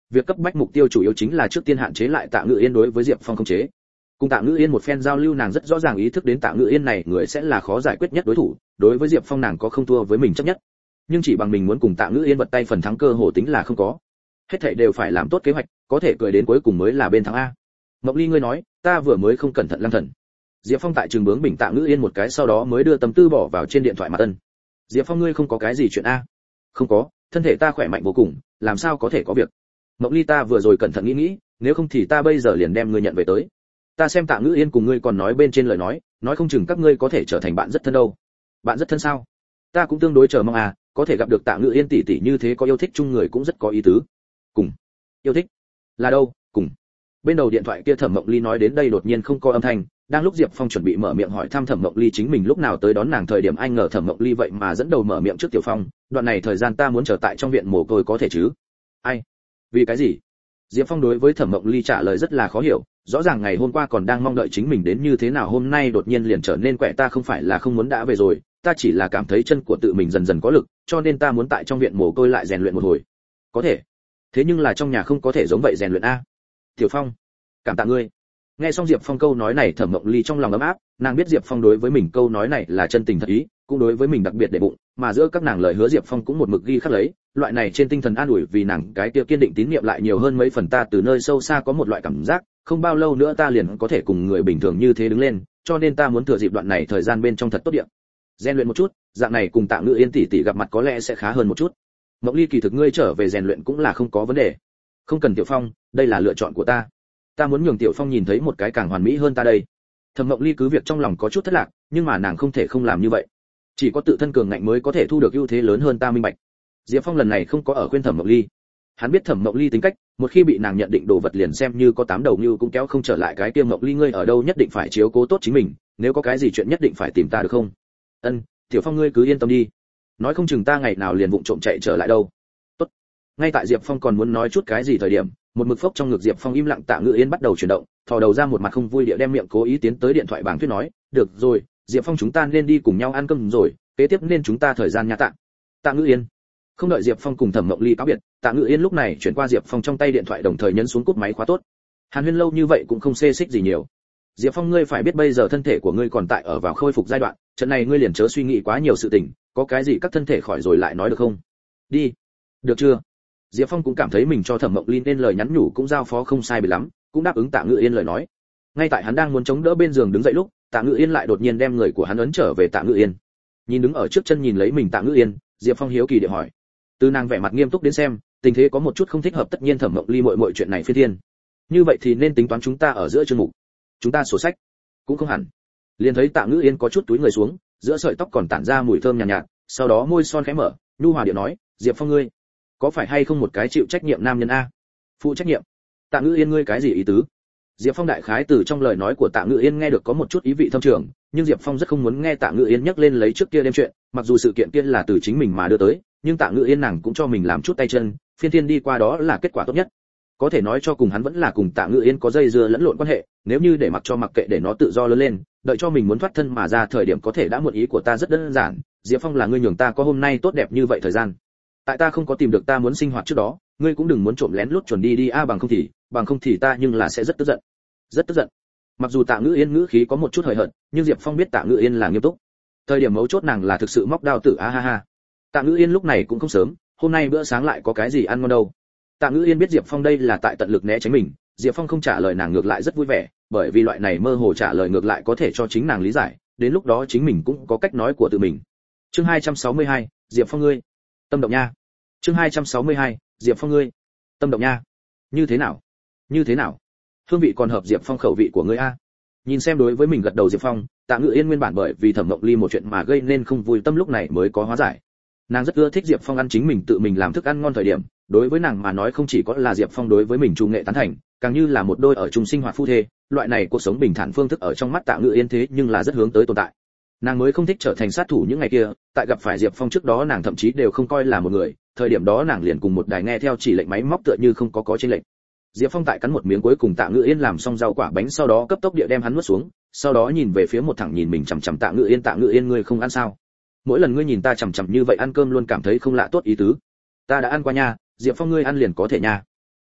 việc cấp bách mục tiêu chủ yếu chính là trước tiên hạn chế lại Tạ Ngữ Yên đối với Diệp Phong khống chế. Cùng Tạ Ngữ Yên một phen giao lưu, nàng rất rõ ràng ý thức đến Tạ Ngữ Yên này người sẽ là khó giải quyết nhất đối thủ, đối với Diệp Phong nàng có không thua với mình chấp nhất. Nhưng chỉ bằng mình muốn cùng Tạ Ngữ Yên vật tay phần thắng cơ hồ tính là không có. Hết thảy đều phải làm tốt kế hoạch, có thể cười đến cuối cùng mới là bên thắng a. Mộc Ly ngươi nói, ta vừa mới không cẩn thận lăng thần. Diệp Phong tại trường bướng bình Tạ Ngữ Yên một cái, sau đó mới đưa tâm tư bỏ vào trên điện thoại mà tân. Diệp Phong ngươi không có cái gì chuyện a? Không có, thân thể ta khỏe mạnh vô cùng, làm sao có thể có việc. Mộc Ly ta vừa rồi cẩn thận nghĩ nghĩ, nếu không thì ta bây giờ liền đem ngươi nhận về tới. Ta xem Tạ Ngữ Yên cùng ngươi còn nói bên trên lời nói, nói không chừng các ngươi có thể trở thành bạn rất thân đâu. Bạn rất thân sao? Ta cũng tương đối chờ mong à, có thể gặp được Tạ Ngữ Yên tỷ tỷ như thế có yêu thích chung người cũng rất có ý tứ. Cùng yêu thích là đâu? Cùng bên đầu điện thoại kia Thẩm Mộng Ly nói đến đây đột nhiên không có âm thanh, đang lúc Diệp Phong chuẩn bị mở miệng hỏi thăm Thẩm Mộng Ly chính mình lúc nào tới đón nàng thời điểm, anh ngờ Thẩm Mộng Ly vậy mà dẫn đầu mở miệng trước Tiểu Phong, đoạn này thời gian ta muốn chờ tại trong viện mồ côi có thể chứ? Ai? Vì cái gì? Diệp Phong đối với Thẩm Mộng Ly trả lời rất là khó hiểu, rõ ràng ngày hôm qua còn đang mong đợi chính mình đến như thế nào, hôm nay đột nhiên liền trở nên quẹ. Ta không phải là không muốn đã về rồi, ta chỉ là cảm thấy chân của tự mình dần dần có lực, cho nên ta muốn tại trong viện mồ côi lại rèn luyện một hồi. Có thể, thế nhưng là trong nhà không có thể giống vậy rèn luyện a. Tiểu Phong, cảm tạ ngươi. Nghe xong Diệp Phong câu nói này, Thẩm Mộng Ly trong lòng ấm áp, nàng biết Diệp Phong đối với mình câu nói này là chân tình thật ý, cũng đối với mình đặc biệt để bụng, mà giữa các nàng lời hứa Diệp Phong cũng một mực ghi khắc lấy, loại này trên tinh thần an ủi vì nàng cái kia kiên định tín niệm lại nhiều hơn mấy phần. Ta từ nơi sâu xa có một loại cảm giác, không bao lâu nữa ta liền có thể cùng người bình thường như thế đứng lên, cho nên ta muốn thừa dịp đoạn này thời gian bên trong thật tốt địa rèn luyện một chút, dạng này cùng Tạ Ngữ Yên tỷ tỷ gặp mặt có lẽ sẽ khá hơn một chút. Mộng Ly kỳ thực ngươi trở về rèn luyện cũng là không có vấn đề. Không cần Tiểu Phong, đây là lựa chọn của ta. Ta muốn nhường Tiểu Phong nhìn thấy một cái càng hoàn mỹ hơn ta đây. Thẩm Mộng Ly cứ việc trong lòng có chút thất lạc, nhưng mà nàng không thể không làm như vậy. Chỉ có tự thân cường ngạnh mới có thể thu được ưu thế lớn hơn, ta minh bạch. Diệp Phong lần này không có ở khuyên Thẩm Mộng Ly. Hắn biết Thẩm Mộng Ly tính cách, một khi bị nàng nhận định đồ vật liền xem như có tám đầu như cũng kéo không trở lại. Cái kia Mộng Ly ngươi ở đâu nhất định phải chiếu cố tốt chính mình, nếu có cái gì chuyện nhất định phải tìm ta được không? Ân, Tiểu Phong ngươi cứ yên tâm đi. Nói không chừng ta ngày nào liền vụng trộm chạy trở lại đâu. Tốt. Ngay tại Diệp Phong còn muốn nói chút cái gì thời điểm, một mực phốc trong ngực Diệp Phong im lặng, Tạ Ngữ Yên bắt đầu chuyển động, thò đầu ra một mặt không vui địa đem miệng cố ý tiến tới điện thoại bảng thuyết nói, được rồi, Diệp Phong chúng ta nên đi cùng nhau ăn cơm rồi, kế tiếp nên chúng ta thời gian nha Tạ. Tạ Ngữ Yên. Không đợi Diệp Phong cùng Thẩm Mộng Ly cáo biệt, Tạ Ngữ Yên lúc này chuyển qua Diệp Phong trong tay điện thoại, đồng thời nhấn xuống cúp máy khóa tốt. Hàn Huyên lâu như vậy cũng không xê xích gì nhiều. Diệp Phong ngươi phải biết bây giờ thân thể của ngươi còn tại ở vào khôi phục giai đoạn, trận này ngươi liền chớ suy nghĩ quá nhiều sự tình, có cái gì các thân thể khỏi rồi lại nói được không? Đi. Được chưa? Diệp Phong cũng cảm thấy mình cho Thẩm Mộng Ly nên lời nhắn nhủ cũng giao phó không sai biệt lắm, cũng đáp ứng Tạ Ngữ Yên lời nói. Ngay tại hắn đang muốn chống đỡ bên giường đứng dậy lúc, Tạ Ngữ Yên lại đột nhiên đem người của hắn ấn trở về. Tạ Ngữ Yên. Nhìn đứng ở trước chân nhìn lấy mình Tạ Ngữ Yên, Diệp Phong hiếu kỳ địa hỏi. Từ nàng vẻ mặt nghiêm túc đến xem, tình thế có một chút không thích hợp, tất nhiên Thẩm Mộng Ly muội muội chuyện này phi thiên. Như vậy thì nên tính toán chúng ta ở giữa chương mục. Chúng ta sổ sách. Cũng không hẳn. Liền thấy Tạ Ngữ Yên có chút túi người xuống, giữa sợi tóc còn tản ra mùi thơm nhàn nhạt, nhạt, sau đó môi son khẽ mở, nhu hòa điệu nói, Diệp Phong ngươi, có phải hay không một cái chịu trách nhiệm nam nhân a? Phụ trách nhiệm? Tạ Ngữ Yên ngươi cái gì ý tứ? Diệp Phong đại khái từ trong lời nói của Tạ Ngữ Yên nghe được có một chút ý vị thâm trường, nhưng Diệp Phong rất không muốn nghe Tạ Ngữ Yên nhắc lên lấy trước kia đêm chuyện, mặc dù sự kiện kia là từ chính mình mà đưa tới, nhưng Tạ Ngữ Yên nàng cũng cho mình làm chút tay chân, phiên thiên đi qua đó là kết quả tốt nhất. Có thể nói cho cùng hắn vẫn là cùng Tạ Ngữ Yên có dây dưa lẫn lộn quan hệ, nếu như để mặc cho mặc kệ để nó tự do lớn lên, đợi cho mình muốn thoát thân mà ra thời điểm có thể đã muộn. Ý của ta rất đơn giản, Diệp Phong là ngươi nhường ta có hôm nay tốt đẹp như vậy thời gian. Tại ta không có tìm được ta muốn sinh hoạt trước đó, ngươi cũng đừng muốn trộm lén lút chuẩn đi đi a, bằng không thì, bằng không thì ta nhưng là sẽ rất tức giận. Rất tức giận. Mặc dù Tạ Ngữ Yên ngữ khí có một chút hời hợt, nhưng Diệp Phong biết Tạ Ngữ Yên là nghiêm túc. Thời điểm mấu chốt nàng là thực sự móc đao tử a ha ha. Tạ Ngữ Yên lúc này cũng không sớm, hôm nay bữa sáng lại có cái gì ăn ngon đâu. Tạ Ngữ Yên biết Diệp Phong đây là tại tận lực né tránh mình, Diệp Phong không trả lời nàng ngược lại rất vui vẻ, bởi vì loại này mơ hồ trả lời ngược lại có thể cho chính nàng lý giải, đến lúc đó chính mình cũng có cách nói của tự mình. Chương hai trăm sáu mươi hai, Diệp Phong ngươi, tâm động nha. Chương hai trăm sáu mươi hai, Diệp Phong ngươi, tâm động nha. Như thế nào? Như thế nào? Hương vị còn hợp Diệp Phong khẩu vị của ngươi a. Nhìn xem đối với mình gật đầu Diệp Phong, Tạ Ngữ Yên nguyên bản bởi vì Thẩm Mộng Ly một chuyện mà gây nên không vui tâm lúc này mới có hóa giải. Nàng rất ưa thích Diệp Phong ăn chính mình tự mình làm thức ăn ngon thời điểm, đối với nàng mà nói không chỉ có là Diệp Phong đối với mình trung nghệ tán thành, càng như là một đôi ở chung sinh hoạt phu thê, loại này cuộc sống bình thản phương thức ở trong mắt Tạ Ngữ Yên thế nhưng là rất hướng tới tồn tại. Nàng mới không thích trở thành sát thủ những ngày kia, tại gặp phải Diệp Phong trước đó nàng thậm chí đều không coi là một người, thời điểm đó nàng liền cùng một đài nghe theo chỉ lệnh máy móc tựa như không có có chênh lệnh. Diệp Phong tại cắn một miếng cuối cùng Tạ Ngữ Yên làm xong rau quả bánh sau đó cấp tốc địa đem hắn nuốt xuống, sau đó nhìn về phía một thẳng nhìn mình chằm chằm Tạ Ngữ Yên, Tạ Ngữ Yên ngươi không ăn sao? Mỗi lần ngươi nhìn ta chằm chằm như vậy ăn cơm luôn cảm thấy không lạ tốt ý tứ. Ta đã ăn qua nha, Diệp Phong ngươi ăn liền có thể nha.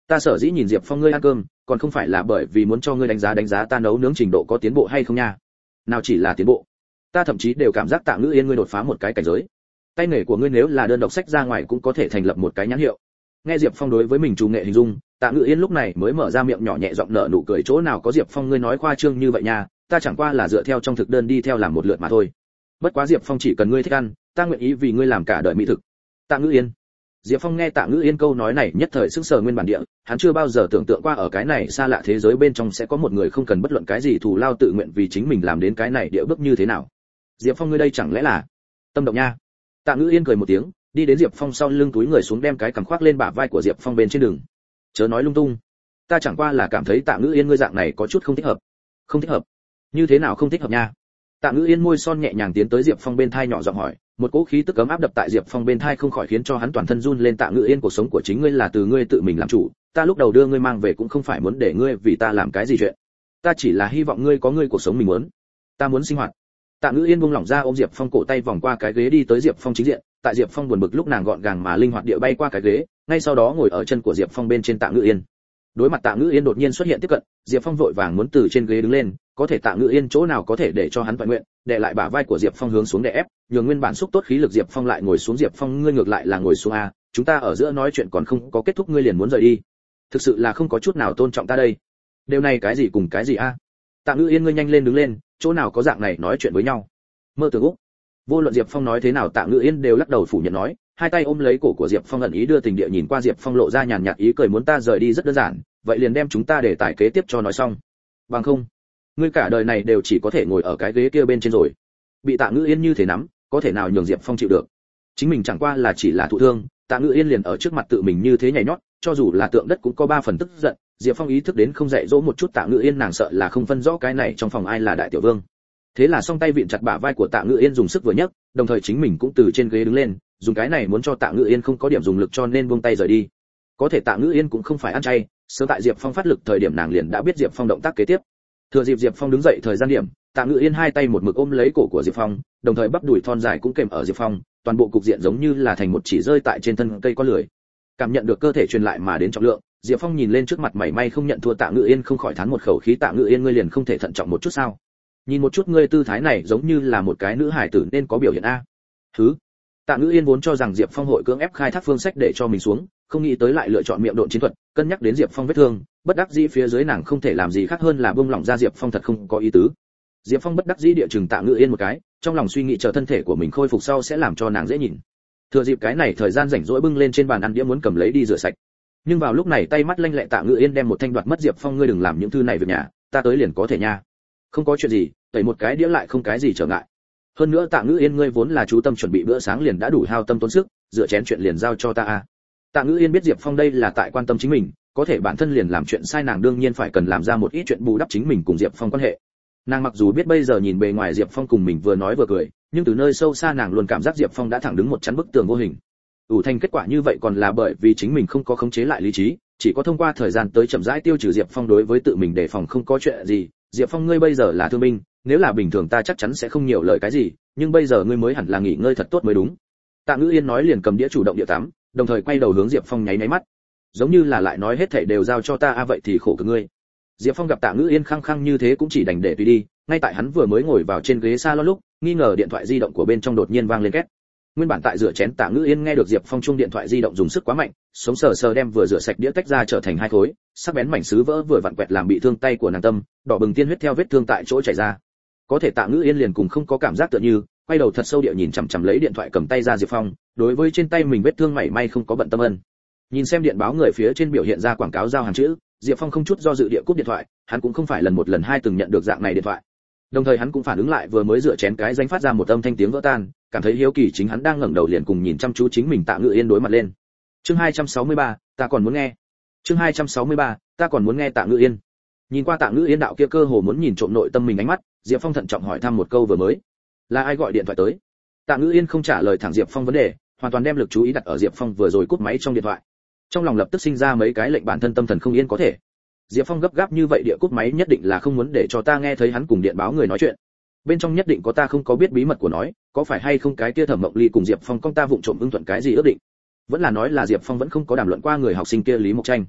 Ta sở dĩ nhìn Diệp Phong ngươi ăn cơm, còn không phải là bởi vì muốn cho ngươi đánh giá đánh giá ta nấu nướng trình độ có tiến bộ hay không nha. Nào chỉ là tiến bộ, ta thậm chí đều cảm giác Tạ Ngữ Yên ngươi đột phá một cái cảnh giới. Tay nghề của ngươi nếu là đơn độc sách ra ngoài cũng có thể thành lập một cái nhãn hiệu. Nghe Diệp Phong đối với mình chủ nghệ hình dung, Tạ Ngữ Yên lúc này mới mở ra miệng nhỏ nhẹ giọng nở nụ cười, chỗ nào có Diệp Phong ngươi nói khoa trương như vậy nha, ta chẳng qua là dựa theo trong thực đơn đi theo làm một lượt mà thôi. Bất quá Diệp Phong chỉ cần ngươi thích ăn, ta nguyện ý vì ngươi làm cả đời mỹ thực. Tạ Ngữ Yên. Diệp Phong nghe Tạ Ngữ Yên câu nói này nhất thời sững sờ nguyên bản địa, hắn chưa bao giờ tưởng tượng qua ở cái này xa lạ thế giới bên trong sẽ có một người không cần bất luận cái gì thù lao tự nguyện vì chính mình làm đến cái này địa bước như thế nào. Diệp Phong ngươi đây chẳng lẽ là tâm động nha. Tạ Ngữ Yên cười một tiếng, đi đến Diệp Phong sau lưng túi người xuống đem cái cằm khoác lên bả vai của Diệp Phong bên trên đường. Chớ nói lung tung, ta chẳng qua là cảm thấy Tạ Ngữ Yên ngươi dạng này có chút không thích hợp. Không thích hợp? Như thế nào không thích hợp nha? Tạ Ngữ Yên môi son nhẹ nhàng tiến tới Diệp Phong bên thai nhỏ giọng hỏi, một cỗ khí tức ấm áp đập tại Diệp Phong bên thai không khỏi khiến cho hắn toàn thân run lên. Tạ Ngữ Yên, cuộc sống của chính ngươi là từ ngươi tự mình làm chủ, ta lúc đầu đưa ngươi mang về cũng không phải muốn để ngươi vì ta làm cái gì chuyện, ta chỉ là hy vọng ngươi có ngươi cuộc sống mình muốn, ta muốn sinh hoạt. Tạ Ngữ Yên buông lỏng ra ôm Diệp Phong cổ tay vòng qua cái ghế đi tới Diệp Phong chính diện, tại Diệp Phong buồn bực lúc nàng gọn gàng mà linh hoạt địa bay qua cái ghế, ngay sau đó ngồi ở chân của Diệp Phong bên trên. Tạ Ngữ Yên. Đối mặt Tạ Ngữ Yên đột nhiên xuất hiện tiếp cận, Diệp Phong vội vàng muốn từ trên ghế đứng lên, có thể Tạ Ngữ Yên chỗ nào có thể để cho hắn toàn nguyện, đè lại bả vai của Diệp Phong hướng xuống đè ép, nhường nguyên bản xúc tốt khí lực Diệp Phong lại ngồi xuống. Diệp Phong ngươi ngược lại là ngồi xuống a, chúng ta ở giữa nói chuyện còn không có kết thúc ngươi liền muốn rời đi, thực sự là không có chút nào tôn trọng ta đây. Điều này cái gì cùng cái gì a? Tạ Ngữ Yên ngươi nhanh lên đứng lên, chỗ nào có dạng này nói chuyện với nhau. Mơ tưởng Úc. Vô luận Diệp Phong nói thế nào Tạ Ngữ Yên đều lắc đầu phủ nhận nói, hai tay ôm lấy cổ của Diệp Phong ẩn ý đưa tình địa nhìn qua Diệp Phong lộ ra nhàn nhạt ý cười, muốn ta rời đi rất đơn giản, vậy liền đem chúng ta để tải kế tiếp cho nói xong. Bằng không, ngươi cả đời này đều chỉ có thể ngồi ở cái ghế kia bên trên rồi. Bị Tạ Ngữ Yên như thế nắm, có thể nào nhường Diệp Phong chịu được? Chính mình chẳng qua là chỉ là thụ thương, Tạ Ngữ Yên liền ở trước mặt tự mình như thế nhảy nhót, cho dù là tượng đất cũng có ba phần tức giận. Diệp Phong ý thức đến không dạy dỗ một chút Tạ Ngữ Yên nàng sợ là không phân rõ cái này trong phòng ai là đại tiểu vương. Thế là song tay vịn chặt bả vai của Tạ Ngữ Yên dùng sức vừa nhấc, đồng thời chính mình cũng từ trên ghế đứng lên, dùng cái này muốn cho Tạ Ngữ Yên không có điểm dùng lực cho nên buông tay rời đi. Có thể Tạ Ngữ Yên cũng không phải ăn chay, sớm tại Diệp Phong phát lực thời điểm nàng liền đã biết Diệp Phong động tác kế tiếp. Thừa dịp Diệp Phong đứng dậy thời gian điểm, Tạ Ngữ Yên hai tay một mực ôm lấy cổ của Diệp Phong, đồng thời bắp đùi thon dài cũng kèm ở Diệp Phong, toàn bộ cục diện giống như là thành một chỉ rơi tại trên thân cây con lười. Cảm nhận được cơ thể truyền lại mà đến trọng lượng, Diệp Phong nhìn lên trước mặt mảy may không nhận thua Tạ Ngữ Yên không khỏi thán một khẩu khí. Tạ Ngữ Yên ngươi liền không thể thận trọng một chút sao? Nhìn một chút ngươi tư thái này giống như là một cái nữ hải tử nên có biểu hiện a. Thứ. Tạ Ngữ Yên vốn cho rằng Diệp Phong hội cưỡng ép khai thác phương sách để cho mình xuống, không nghĩ tới lại lựa chọn miệng độn chiến thuật, cân nhắc đến Diệp Phong vết thương, bất đắc dĩ phía dưới nàng không thể làm gì khác hơn là buông lỏng ra Diệp Phong thật không có ý tứ. Diệp Phong bất đắc dĩ địa chừng Tạ Ngữ Yên một cái, trong lòng suy nghĩ chờ thân thể của mình khôi phục sau sẽ làm cho nàng dễ nhìn. Thừa dịp cái này thời gian rảnh rỗi bưng lên trên bàn ăn đĩa muốn cầm lấy đi rửa sạch. Nhưng vào lúc này tay mắt lanh lẹ Tạ Ngữ Yên đem một thanh đoạt mất Diệp Phong, ngươi đừng làm những thứ này việc nhà, ta tới liền có thể nha. Không có chuyện gì, tẩy một cái đĩa lại không cái gì trở ngại. Hơn nữa Tạ Ngữ Yên ngươi vốn là chú tâm chuẩn bị bữa sáng liền đã đủ hao tâm tốn sức, rửa chén chuyện liền giao cho ta a. Tạ Ngữ Yên biết Diệp Phong đây là tại quan tâm chính mình, có thể bản thân liền làm chuyện sai nàng đương nhiên phải cần làm ra một ít chuyện bù đắp chính mình cùng Diệp Phong quan hệ. Nàng mặc dù biết bây giờ nhìn bề ngoài Diệp Phong cùng mình vừa nói vừa cười, nhưng từ nơi sâu xa nàng luôn cảm giác Diệp Phong đã thẳng đứng một chắn bức tường vô hình. ủ thành kết quả như vậy còn là bởi vì chính mình không có khống chế lại lý trí, chỉ có thông qua thời gian tới chậm rãi tiêu trừ Diệp Phong đối với tự mình đề phòng không có chuyện gì. Diệp Phong ngươi bây giờ là thương binh, nếu là bình thường ta chắc chắn sẽ không nhiều lời cái gì, nhưng bây giờ ngươi mới hẳn là nghỉ ngơi thật tốt mới đúng. Tạ Ngữ Yên nói liền cầm đĩa chủ động địa tắm, đồng thời quay đầu hướng Diệp Phong nháy nháy mắt, giống như là lại nói hết thảy đều giao cho ta a à, vậy thì khổ cực ngươi. Diệp Phong gặp Tạ Ngữ Yên khăng khăng như thế cũng chỉ đành để tùy đi, ngay tại hắn vừa mới ngồi vào trên ghế salon lúc, nghi ngờ điện thoại di động của bên trong đột nhiên vang lên két. Nguyên bản tại rửa chén Tạ Ngữ Yên nghe được Diệp Phong chuông điện thoại di động dùng sức quá mạnh, sống sờ sờ đem vừa rửa sạch đĩa tách ra trở thành hai khối, sắc bén mảnh sứ vỡ vừa vặn quẹt làm bị thương tay của nàng tâm, đỏ bừng tiên huyết theo vết thương tại chỗ chảy ra. Có thể Tạ Ngữ Yên liền cùng không có cảm giác tựa như, quay đầu thật sâu địa nhìn chằm chằm lấy điện thoại cầm tay ra Diệp Phong, đối với trên tay mình vết thương mảy may không có bận tâm ân. Nhìn xem điện báo người phía trên biểu hiện ra quảng cáo giao hàng chữ, Diệp Phong không chút do dự địa cúp điện thoại, hắn cũng không phải lần một lần hai từng nhận được dạng này điện thoại. Đồng thời hắn cũng phản ứng lại vừa mới rửa chén cái danh phát ra một âm thanh tiếng vỡ tan, cảm thấy hiếu kỳ chính hắn đang ngẩng đầu liền cùng nhìn chăm chú chính mình Tạ Ngữ Yên đối mặt lên. Chương hai trăm sáu mươi ba, ta còn muốn nghe. Chương hai trăm sáu mươi ba, ta còn muốn nghe Tạ Ngữ Yên. Nhìn qua Tạ Ngữ Yên đạo kia cơ hồ muốn nhìn trộm nội tâm mình ánh mắt, Diệp Phong thận trọng hỏi thăm một câu vừa mới, là ai gọi điện thoại tới? Tạ Ngữ Yên không trả lời thẳng Diệp Phong vấn đề, hoàn toàn đem lực chú ý đặt ở Diệp Phong vừa rồi cúp máy trong điện thoại. Trong lòng lập tức sinh ra mấy cái lệnh bản thân tâm thần không yên có thể. Diệp Phong gấp gáp như vậy địa cúp máy nhất định là không muốn để cho ta nghe thấy hắn cùng điện báo người nói chuyện. Bên trong nhất định có ta không có biết bí mật của nói, có phải hay không cái kia Thẩm Mộng Ly cùng Diệp Phong con ta vụng trộm ưng thuận cái gì ước định? Vẫn là nói là Diệp Phong vẫn không có đàm luận qua người học sinh kia Lý Mộc Tranh.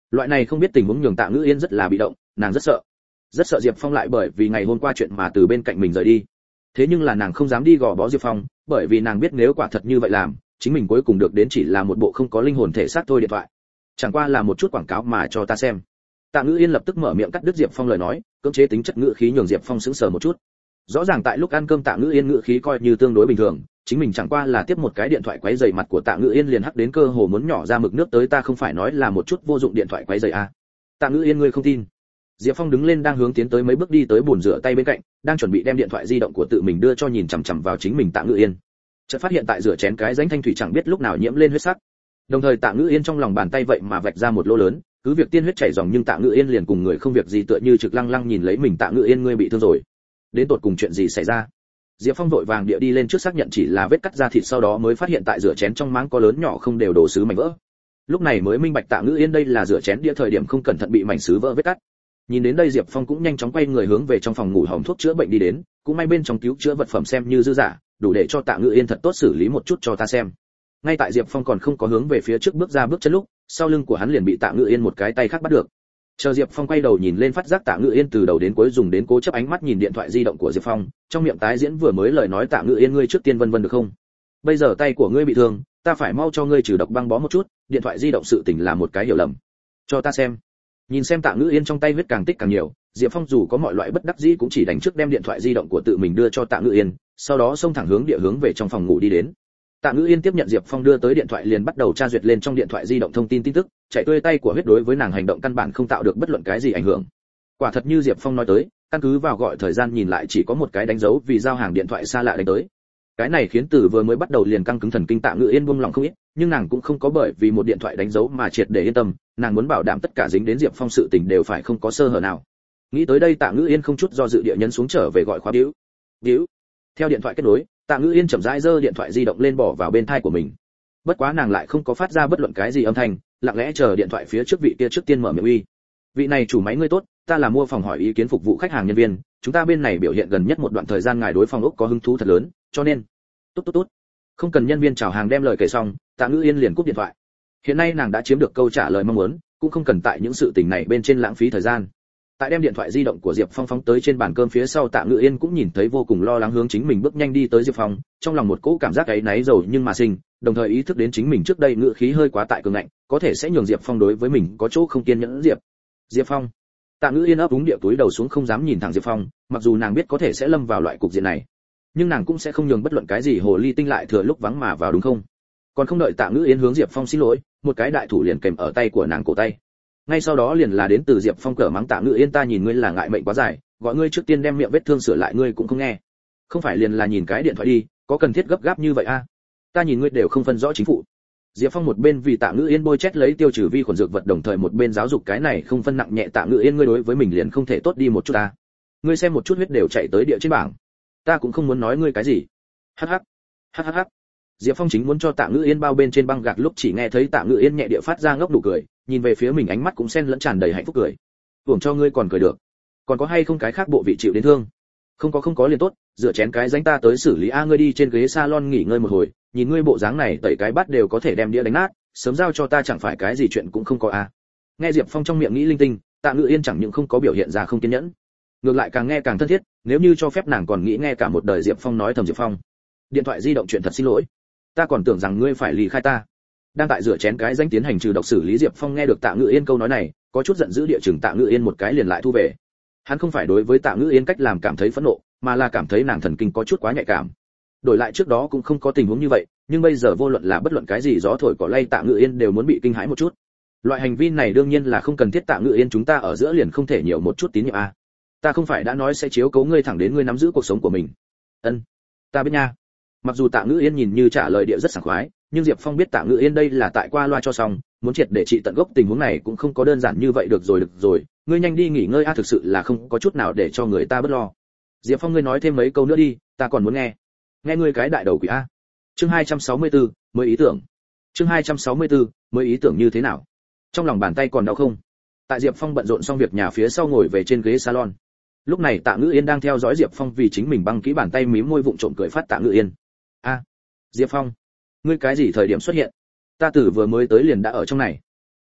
Loại này không biết tình huống nhường Tạ Ngữ Yên rất là bị động, nàng rất sợ. Rất sợ Diệp Phong lại bởi vì ngày hôm qua chuyện mà từ bên cạnh mình rời đi. Thế nhưng là nàng không dám đi gò bó Diệp Phong, bởi vì nàng biết nếu quả thật như vậy làm, chính mình cuối cùng được đến chỉ là một bộ không có linh hồn thể xác thôi điện thoại. Chẳng qua là một chút quảng cáo mà cho ta xem. Tạ Ngữ Yên lập tức mở miệng cắt đứt Diệp Phong lời nói, cưỡng chế tính chất ngữ khí nhường Diệp Phong sững sờ một chút. Rõ ràng tại lúc ăn cơm Tạ Ngữ Yên ngữ khí coi như tương đối bình thường, chính mình chẳng qua là tiếp một cái điện thoại quấy rầy mặt của Tạ Ngữ Yên liền hắc đến cơ hồ muốn nhỏ ra mực nước tới, ta không phải nói là một chút vô dụng điện thoại quấy rầy à? Tạ Ngữ Yên ngươi không tin? Diệp Phong đứng lên đang hướng tiến tới mấy bước đi tới bồn rửa tay bên cạnh, đang chuẩn bị đem điện thoại di động của tự mình đưa cho nhìn chằm chằm vào chính mình Tạ Ngữ Yên. Chợt phát hiện tại rửa chén cái rãnh thanh thủy chẳng biết lúc nào nhiễm lên huyết sắc. Đồng thời Tạ Ngữ Yên trong lòng bàn tay vậy mà vạch ra một lỗ lớn, cứ việc tiên huyết chảy ròng nhưng Tạ Ngữ Yên liền cùng người không việc gì tựa như trực lăng lăng nhìn lấy mình. Tạ Ngữ Yên ngươi bị thương rồi? Đến tột cùng chuyện gì xảy ra? Diệp Phong vội vàng địa đi lên trước xác nhận chỉ là vết cắt da thịt, sau đó mới phát hiện tại rửa chén trong máng có lớn nhỏ không đều đồ sứ mảnh vỡ. Lúc này mới minh bạch Tạ Ngữ Yên đây là rửa chén đĩa thời điểm không cẩn thận bị mảnh sứ vỡ vết cắt. Nhìn đến đây Diệp Phong cũng nhanh chóng quay người hướng về trong phòng ngủ hòm thuốc chữa bệnh đi đến, cũng may bên trong cứu chữa vật phẩm xem như dư giả, đủ để cho Tạ Ngữ Yên thật tốt xử lý một chút cho ta xem. Ngay tại Diệp Phong còn không có hướng về phía trước bước ra bước chân lúc, sau lưng của hắn liền bị Tạ Ngữ Yên một cái tay khác bắt được. Chờ Diệp Phong quay đầu nhìn lên phát giác Tạ Ngữ Yên từ đầu đến cuối dùng đến cố chấp ánh mắt nhìn điện thoại di động của Diệp Phong, trong miệng tái diễn vừa mới lời nói Tạ Ngữ Yên ngươi trước tiên vân vân được không? Bây giờ tay của ngươi bị thương, ta phải mau cho ngươi trừ độc băng bó một chút, điện thoại di động sự tình là một cái hiểu lầm. Cho ta xem. Nhìn xem Tạ Ngữ Yên trong tay huyết càng tích càng nhiều, Diệp Phong dù có mọi loại bất đắc dĩ cũng chỉ đành trước đem điện thoại di động của tự mình đưa cho Tạ Ngữ Yên, sau đó xông thẳng hướng địa hướng về trong phòng ngủ đi đến. Tạ Ngữ Yên tiếp nhận Diệp Phong đưa tới điện thoại liền bắt đầu tra duyệt lên trong điện thoại di động thông tin tin tức, chạy tươi tay của huyết đối với nàng hành động căn bản không tạo được bất luận cái gì ảnh hưởng. Quả thật như Diệp Phong nói tới, căn cứ vào gọi thời gian nhìn lại chỉ có một cái đánh dấu vì giao hàng điện thoại xa lạ đánh tới. Cái này khiến từ vừa mới bắt đầu liền căng cứng thần kinh Tạ Ngữ Yên buông lòng không ít, nhưng nàng cũng không có bởi vì một điện thoại đánh dấu mà triệt để yên tâm, nàng muốn bảo đảm tất cả dính đến Diệp Phong sự tình đều phải không có sơ hở nào. Nghĩ tới đây Tạ Ngữ Yên không chút do dự địa nhấn xuống trở về gọi khóa điếu. Điếu. Theo điện thoại kết nối, Tạ Ngữ Yên chậm rãi giơ điện thoại di động lên bỏ vào bên tai của mình. Bất quá nàng lại không có phát ra bất luận cái gì âm thanh, lặng lẽ chờ điện thoại phía trước vị kia trước tiên mở miệng uy. Vị này chủ máy ngươi tốt, ta là mua phòng hỏi ý kiến phục vụ khách hàng nhân viên, chúng ta bên này biểu hiện gần nhất một đoạn thời gian ngài đối phòng ốc có hứng thú thật lớn, cho nên tốt tốt tốt. Không cần nhân viên chào hàng đem lời kể xong, Tạ Ngữ Yên liền cúp điện thoại. Hiện nay nàng đã chiếm được câu trả lời mong muốn, cũng không cần tại những sự tình này bên trên lãng phí thời gian. Tại đem điện thoại di động của Diệp Phong phóng tới trên bàn cơm phía sau, Tạ Ngữ Yên cũng nhìn thấy vô cùng lo lắng hướng chính mình bước nhanh đi tới Diệp Phong, trong lòng một cỗ cảm giác áy náy dầu nhưng mà sinh, đồng thời ý thức đến chính mình trước đây ngữ khí hơi quá tại cường ngạnh, có thể sẽ nhường Diệp Phong đối với mình có chỗ không kiên nhẫn. Diệp, Diệp Phong. Tạ Ngữ Yên ấp úng địa túi đầu xuống không dám nhìn thẳng Diệp Phong, mặc dù nàng biết có thể sẽ lâm vào loại cục diện này, nhưng nàng cũng sẽ không nhường bất luận cái gì hồ ly tinh lại thừa lúc vắng mà vào đúng không? Còn không đợi Tạ Ngữ Yên hướng Diệp Phong xin lỗi, một cái đại thủ liền kèm ở tay của nàng cổ tay. Ngay sau đó liền là đến từ Diệp Phong cở mắng Tạ Ngữ Yên ta nhìn ngươi là ngại mệnh quá dài, gọi ngươi trước tiên đem miệng vết thương sửa lại ngươi cũng không nghe. Không phải liền là nhìn cái điện thoại đi, có cần thiết gấp gáp như vậy a? À? Ta nhìn ngươi đều không phân rõ chính phụ. Diệp Phong một bên vì Tạ Ngữ Yên bôi chét lấy tiêu trừ vi khuẩn dược vật, đồng thời một bên giáo dục cái này không phân nặng nhẹ Tạ Ngữ Yên ngươi đối với mình liền không thể tốt đi một chút ta. Ngươi xem một chút huyết đều chạy tới địa trên bảng. Ta cũng không muốn nói ngươi cái gì. Hắc hắc. Hắc hắc hắc. Diệp Phong chính muốn cho Tạ Ngữ Yên bao bên trên băng gạc lúc chỉ nghe thấy Tạ Ngữ Yên nhẹ địa phát ra ngốc nụ cười, nhìn về phía mình ánh mắt cũng xen lẫn tràn đầy hạnh phúc cười. Tưởng cho ngươi còn cười được. Còn có hay không cái khác bộ vị chịu đến thương? Không có không có liền tốt, rửa chén cái rãnh ta tới xử lý a ngươi đi trên ghế salon nghỉ ngơi một hồi, nhìn ngươi bộ dáng này tẩy cái bát đều có thể đem đĩa đánh nát, sớm giao cho ta chẳng phải cái gì chuyện cũng không có a. Nghe Diệp Phong trong miệng nghĩ linh tinh, Tạ Ngữ Yên chẳng những không có biểu hiện ra không kiên nhẫn, ngược lại càng nghe càng thân thiết, nếu như cho phép nàng còn nghĩ nghe cả một đời Diệp Phong nói thầm Diệp Phong. Điện thoại di động chuyện thật xin lỗi, ta còn tưởng rằng ngươi phải lì khai ta. Đang tại rửa chén cái rãnh tiến hành trừ độc xử lý Diệp Phong nghe được Tạ Ngữ Yên câu nói này, có chút giận dữ địa chừng Tạ Ngữ Yên một cái liền lại thu về. Hắn không phải đối với Tạ Ngữ Yên cách làm cảm thấy phẫn nộ, mà là cảm thấy nàng thần kinh có chút quá nhạy cảm. Đổi lại trước đó cũng không có tình huống như vậy, nhưng bây giờ vô luận là bất luận cái gì gió thổi cỏ lay Tạ Ngữ Yên đều muốn bị kinh hãi một chút. Loại hành vi này đương nhiên là không cần thiết, Tạ Ngữ Yên chúng ta ở giữa liền không thể nhiều một chút tín nhiệm a. Ta không phải đã nói sẽ chiếu cố ngươi thẳng đến ngươi nắm giữ cuộc sống của mình. Ân, ta biết nha. Mặc dù Tạ Ngữ Yên nhìn như trả lời địa rất sảng khoái, nhưng Diệp Phong biết Tạ Ngữ Yên đây là tại qua loa cho xong, muốn triệt để trị tận gốc tình huống này cũng không có đơn giản như vậy. Được rồi được rồi, ngươi nhanh đi nghỉ ngơi a, thực sự là không có chút nào để cho người ta bất lo. Diệp Phong ngươi nói thêm mấy câu nữa đi, ta còn muốn nghe. Nghe ngươi cái đại đầu quỷ a. Chương hai trăm sáu mươi tư, mới ý tưởng. Chương hai trăm sáu mươi tư, mới ý tưởng như thế nào? Trong lòng bàn tay còn đau không? Tại Diệp Phong bận rộn xong việc nhà phía sau ngồi về trên ghế salon. Lúc này Tạ Ngữ Yên đang theo dõi Diệp Phong vì chính mình băng kỹ bàn tay mím môi vụng trộm cười phát Tạ Ngữ Yên. A, Diệp Phong, ngươi cái gì thời điểm xuất hiện? Ta từ vừa mới tới liền đã ở trong này.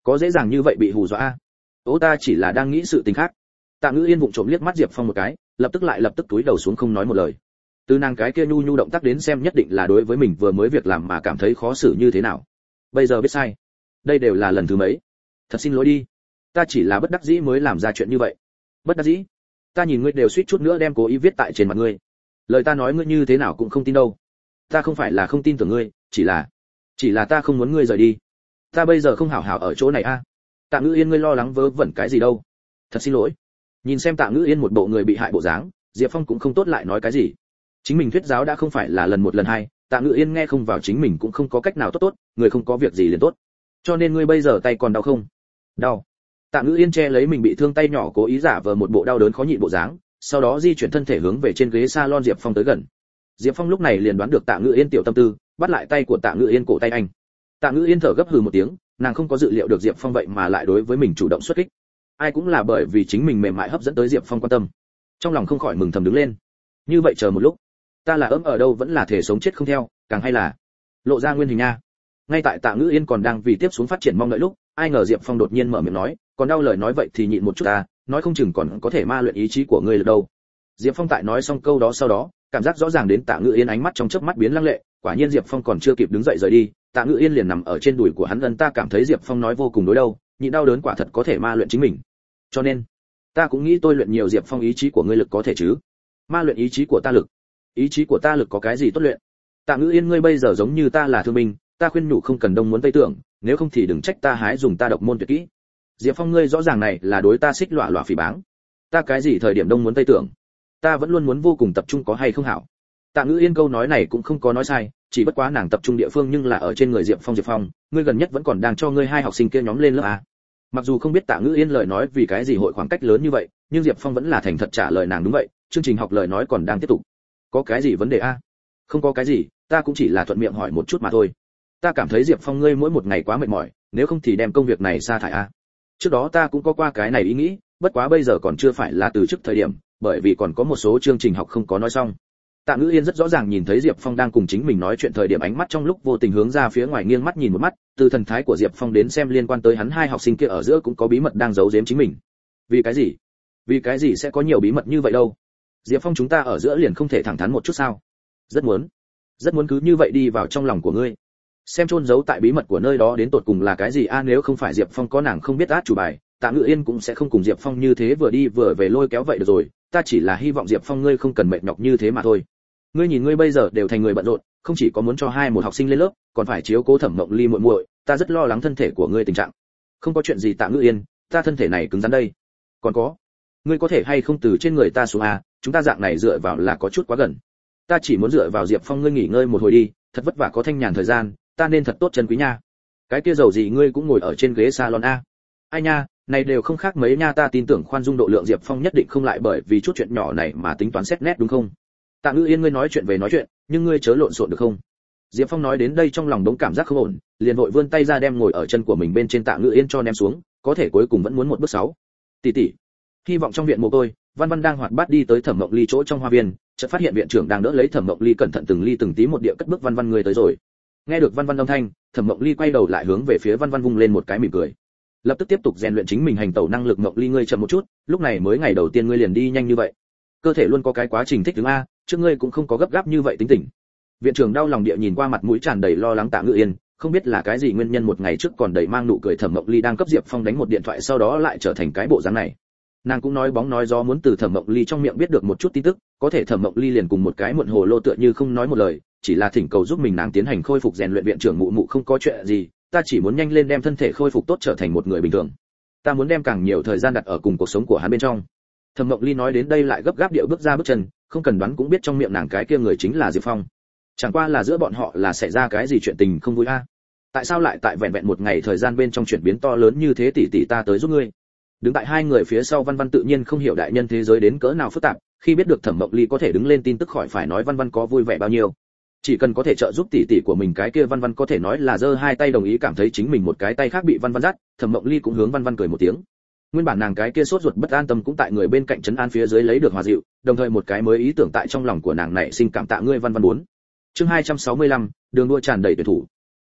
có dễ dàng như vậy bị hù dọa a? Ố ta chỉ là đang nghĩ sự tình khác. Tạ Ngữ Yên vụng trộm liếc mắt Diệp Phong một cái, lập tức lại lập tức túi đầu xuống không nói một lời. Từ nàng cái kia nhu nhu động tác đến xem nhất định là đối với mình vừa mới việc làm mà cảm thấy khó xử như thế nào. Bây giờ biết sai, đây đều là lần thứ mấy. Thật xin lỗi đi, ta chỉ là bất đắc dĩ mới làm ra chuyện như vậy. Bất đắc dĩ? Ta nhìn ngươi đều suýt chút nữa đem cố ý viết tại trên mặt ngươi. Lời ta nói ngươi như thế nào cũng không tin đâu. Ta không phải là không tin tưởng ngươi, chỉ là chỉ là ta không muốn ngươi rời đi. Ta bây giờ không hảo hảo ở chỗ này a. À? Tạ Ngữ Yên, ngươi lo lắng vớ vẩn cái gì đâu? Thật xin lỗi. Nhìn xem Tạ Ngữ Yên một bộ người bị hại bộ dáng, Diệp Phong cũng không tốt lại nói cái gì. Chính mình thuyết giáo đã không phải là lần một lần hai, Tạ Ngữ Yên nghe không vào chính mình cũng không có cách nào tốt tốt, người không có việc gì liền tốt. Cho nên ngươi bây giờ tay còn đau không? Đau. Tạ Ngữ Yên che lấy mình bị thương tay nhỏ cố ý giả vờ một bộ đau đớn khó nhịn bộ dáng, sau đó di chuyển thân thể hướng về trên ghế salon Diệp Phong tới gần. Diệp Phong lúc này liền đoán được Tạ Ngữ Yên tiểu tâm tư, bắt lại tay của Tạ Ngữ Yên cổ tay anh. Tạ Ngữ Yên thở gấp hừ một tiếng, nàng không có dự liệu được Diệp Phong vậy mà lại đối với mình chủ động xuất kích. Ai cũng là bởi vì chính mình mềm mại hấp dẫn tới Diệp Phong quan tâm. Trong lòng không khỏi mừng thầm đứng lên. Như vậy chờ một lúc, ta là ấm ở đâu vẫn là thể sống chết không theo, càng hay là lộ ra nguyên hình nha. Ngay tại Tạ Ngữ Yên còn đang vì tiếp xuống phát triển mong đợi lúc, ai ngờ Diệp Phong đột nhiên mở miệng nói, còn đau lời nói vậy thì nhịn một chút ta, nói không chừng còn có thể ma luyện ý chí của ngươi được đâu. Diệp Phong tại nói xong câu đó sau đó, cảm giác rõ ràng đến Tạ Ngữ Yên ánh mắt trong chớp mắt biến lăng lệ, quả nhiên Diệp Phong còn chưa kịp đứng dậy rời đi, Tạ Ngữ Yên liền nằm ở trên đùi của hắn, ân ta cảm thấy Diệp Phong nói vô cùng đối đâu, nhịn đau đớn quả thật có thể ma luyện chính mình. Cho nên, ta cũng nghĩ tôi luyện nhiều Diệp Phong ý chí của ngươi lực có thể chứ? Ma luyện ý chí của ta lực? Ý chí của ta lực có cái gì tốt luyện? Tạ Ngữ Yên, ngươi bây giờ giống như ta là thương binh, ta khuyên nhủ không cần đông muốn tây tưởng, nếu không thì đừng trách ta hái dùng ta độc môn tuyệt kỹ. Diệp Phong, ngươi rõ ràng này là đối ta xích lọa lọa phỉ báng. Ta cái gì thời điểm đông muốn tây tưởng? Ta vẫn luôn muốn vô cùng tập trung có hay không hảo? Tạ Ngữ Yên câu nói này cũng không có nói sai, chỉ bất quá nàng tập trung địa phương nhưng là ở trên người Diệp Phong. Diệp Phong, ngươi gần nhất vẫn còn đang cho ngươi hai học sinh kia nhóm lên lớp à? Mặc dù không biết Tạ Ngữ Yên lời nói vì cái gì hội khoảng cách lớn như vậy, nhưng Diệp Phong vẫn là thành thật trả lời nàng đúng vậy, chương trình học lời nói còn đang tiếp tục. Có cái gì vấn đề a? À? Không có cái gì, ta cũng chỉ là thuận miệng hỏi một chút mà thôi. Ta cảm thấy Diệp Phong ngươi mỗi một ngày quá mệt mỏi, nếu không thì đem công việc này sa thải a. À? Trước đó ta cũng có qua cái này ý nghĩ, bất quá bây giờ còn chưa phải là từ chức thời điểm, bởi vì còn có một số chương trình học không có nói xong. Tạ Ngữ Yên rất rõ ràng nhìn thấy Diệp Phong đang cùng chính mình nói chuyện thời điểm ánh mắt trong lúc vô tình hướng ra phía ngoài nghiêng mắt nhìn một mắt, từ thần thái của Diệp Phong đến xem liên quan tới hắn hai học sinh kia ở giữa cũng có bí mật đang giấu giếm chính mình. Vì cái gì? Vì cái gì sẽ có nhiều bí mật như vậy đâu? Diệp Phong, chúng ta ở giữa liền không thể thẳng thắn một chút sao? Rất muốn, rất muốn cứ như vậy đi vào trong lòng của ngươi. Xem chôn giấu tại bí mật của nơi đó đến tột cùng là cái gì a? À, nếu không phải Diệp Phong có nàng không biết át chủ bài, Tạ Ngữ Yên cũng sẽ không cùng Diệp Phong như thế vừa đi vừa về lôi kéo vậy được rồi, ta chỉ là hy vọng Diệp Phong ngươi không cần mệt nhọc như thế mà thôi. Ngươi nhìn ngươi bây giờ đều thành người bận rộn, không chỉ có muốn cho hai một học sinh lên lớp, còn phải chiếu cố Thẩm Mộng Ly muội muội, ta rất lo lắng thân thể của ngươi tình trạng. Không có chuyện gì Tạ Ngữ Yên, ta thân thể này cứng rắn đây. Còn có, ngươi có thể hay không từ trên người ta xuống a, chúng ta dạng này dựa vào là có chút quá gần. Ta chỉ muốn dựa vào Diệp Phong ngươi nghỉ ngơi một hồi đi, thật vất vả có thanh nhàn thời gian, ta nên thật tốt chân quý nha. Cái kia dầu gì ngươi cũng ngồi ở trên ghế salon a. Ai nha, này đều không khác mấy nha, ta tin tưởng khoan dung độ lượng Diệp Phong nhất định không lại bởi vì chút chuyện nhỏ này mà tính toán xét nét đúng không? Tạ Ngữ Yên, ngươi nói chuyện về nói chuyện, nhưng ngươi chớ lộn xộn được không? Diệp Phong nói đến đây trong lòng đống cảm giác không ổn, liền vội vươn tay ra đem ngồi ở chân của mình bên trên Tạ Ngữ Yên cho ném xuống, có thể cuối cùng vẫn muốn một bước sáu. Tỷ tỷ, hy vọng trong viện mồ côi, Văn Văn đang hoạt bát đi tới Thẩm Mộng Ly chỗ trong hoa viên, chợt phát hiện viện trưởng đang đỡ lấy Thẩm Mộng Ly cẩn thận từng ly từng tí một địa cất bước. Văn Văn, ngươi tới rồi. Nghe được Văn Văn âm thanh, Thẩm Mộng Ly quay đầu lại hướng về phía Văn Văn vung lên một cái mỉm cười. Lập tức tiếp tục rèn luyện chính mình hành tẩu năng lực. Mộng Ly, ngươi chậm một chút, lúc này mới ngày đầu tiên ngươi liền đi nhanh như vậy. Cơ thể luôn có cái quá trình thích ứng a, trước ngươi cũng không có gấp gáp như vậy tính tình. Viện trưởng đau lòng địa nhìn qua mặt mũi tràn đầy lo lắng Tạ Ngữ Yên, không biết là cái gì nguyên nhân một ngày trước còn đầy mang nụ cười Thẩm Mộng Ly đang cấp Diệp Phong đánh một điện thoại sau đó lại trở thành cái bộ dáng này. Nàng cũng nói bóng nói gió muốn từ Thẩm Mộng Ly trong miệng biết được một chút tin tức, có thể Thẩm Mộng Ly liền cùng một cái muộn hồ lô tựa như không nói một lời, chỉ là thỉnh cầu giúp mình nàng tiến hành khôi phục rèn luyện. Viện trưởng mụ mụ không có chuyện gì, ta chỉ muốn nhanh lên đem thân thể khôi phục tốt trở thành một người bình thường. Ta muốn đem càng nhiều thời gian đặt ở cùng cuộc sống của hắn bên trong. Thẩm Mộng Ly nói đến đây lại gấp gáp điệu bước ra bước chân, không cần đoán cũng biết trong miệng nàng cái kia người chính là Diệp Phong. Chẳng qua là giữa bọn họ là xảy ra cái gì chuyện tình không vui a? Tại sao lại tại vẹn vẹn một ngày thời gian bên trong chuyển biến to lớn như thế? Tỷ tỷ, ta tới giúp ngươi. Đứng tại hai người phía sau Văn Văn tự nhiên không hiểu đại nhân thế giới đến cỡ nào phức tạp, khi biết được Thẩm Mộng Ly có thể đứng lên tin tức khỏi phải nói Văn Văn có vui vẻ bao nhiêu. Chỉ cần có thể trợ giúp tỷ tỷ của mình cái kia Văn Văn có thể nói là giơ hai tay đồng ý, cảm thấy chính mình một cái tay khác bị Văn Văn dắt, Thẩm Mộng Ly cũng hướng Văn Văn cười một tiếng. Nguyên bản nàng cái kia sốt ruột bất an tâm cũng tại người bên cạnh trấn an phía dưới lấy được hòa dịu, đồng thời một cái mới ý tưởng tại trong lòng của nàng nảy sinh cảm tạ. Ngươi Văn Văn bốn. Chương hai trăm sáu mươi lăm, đường đua tràn đầy tuyển thủ.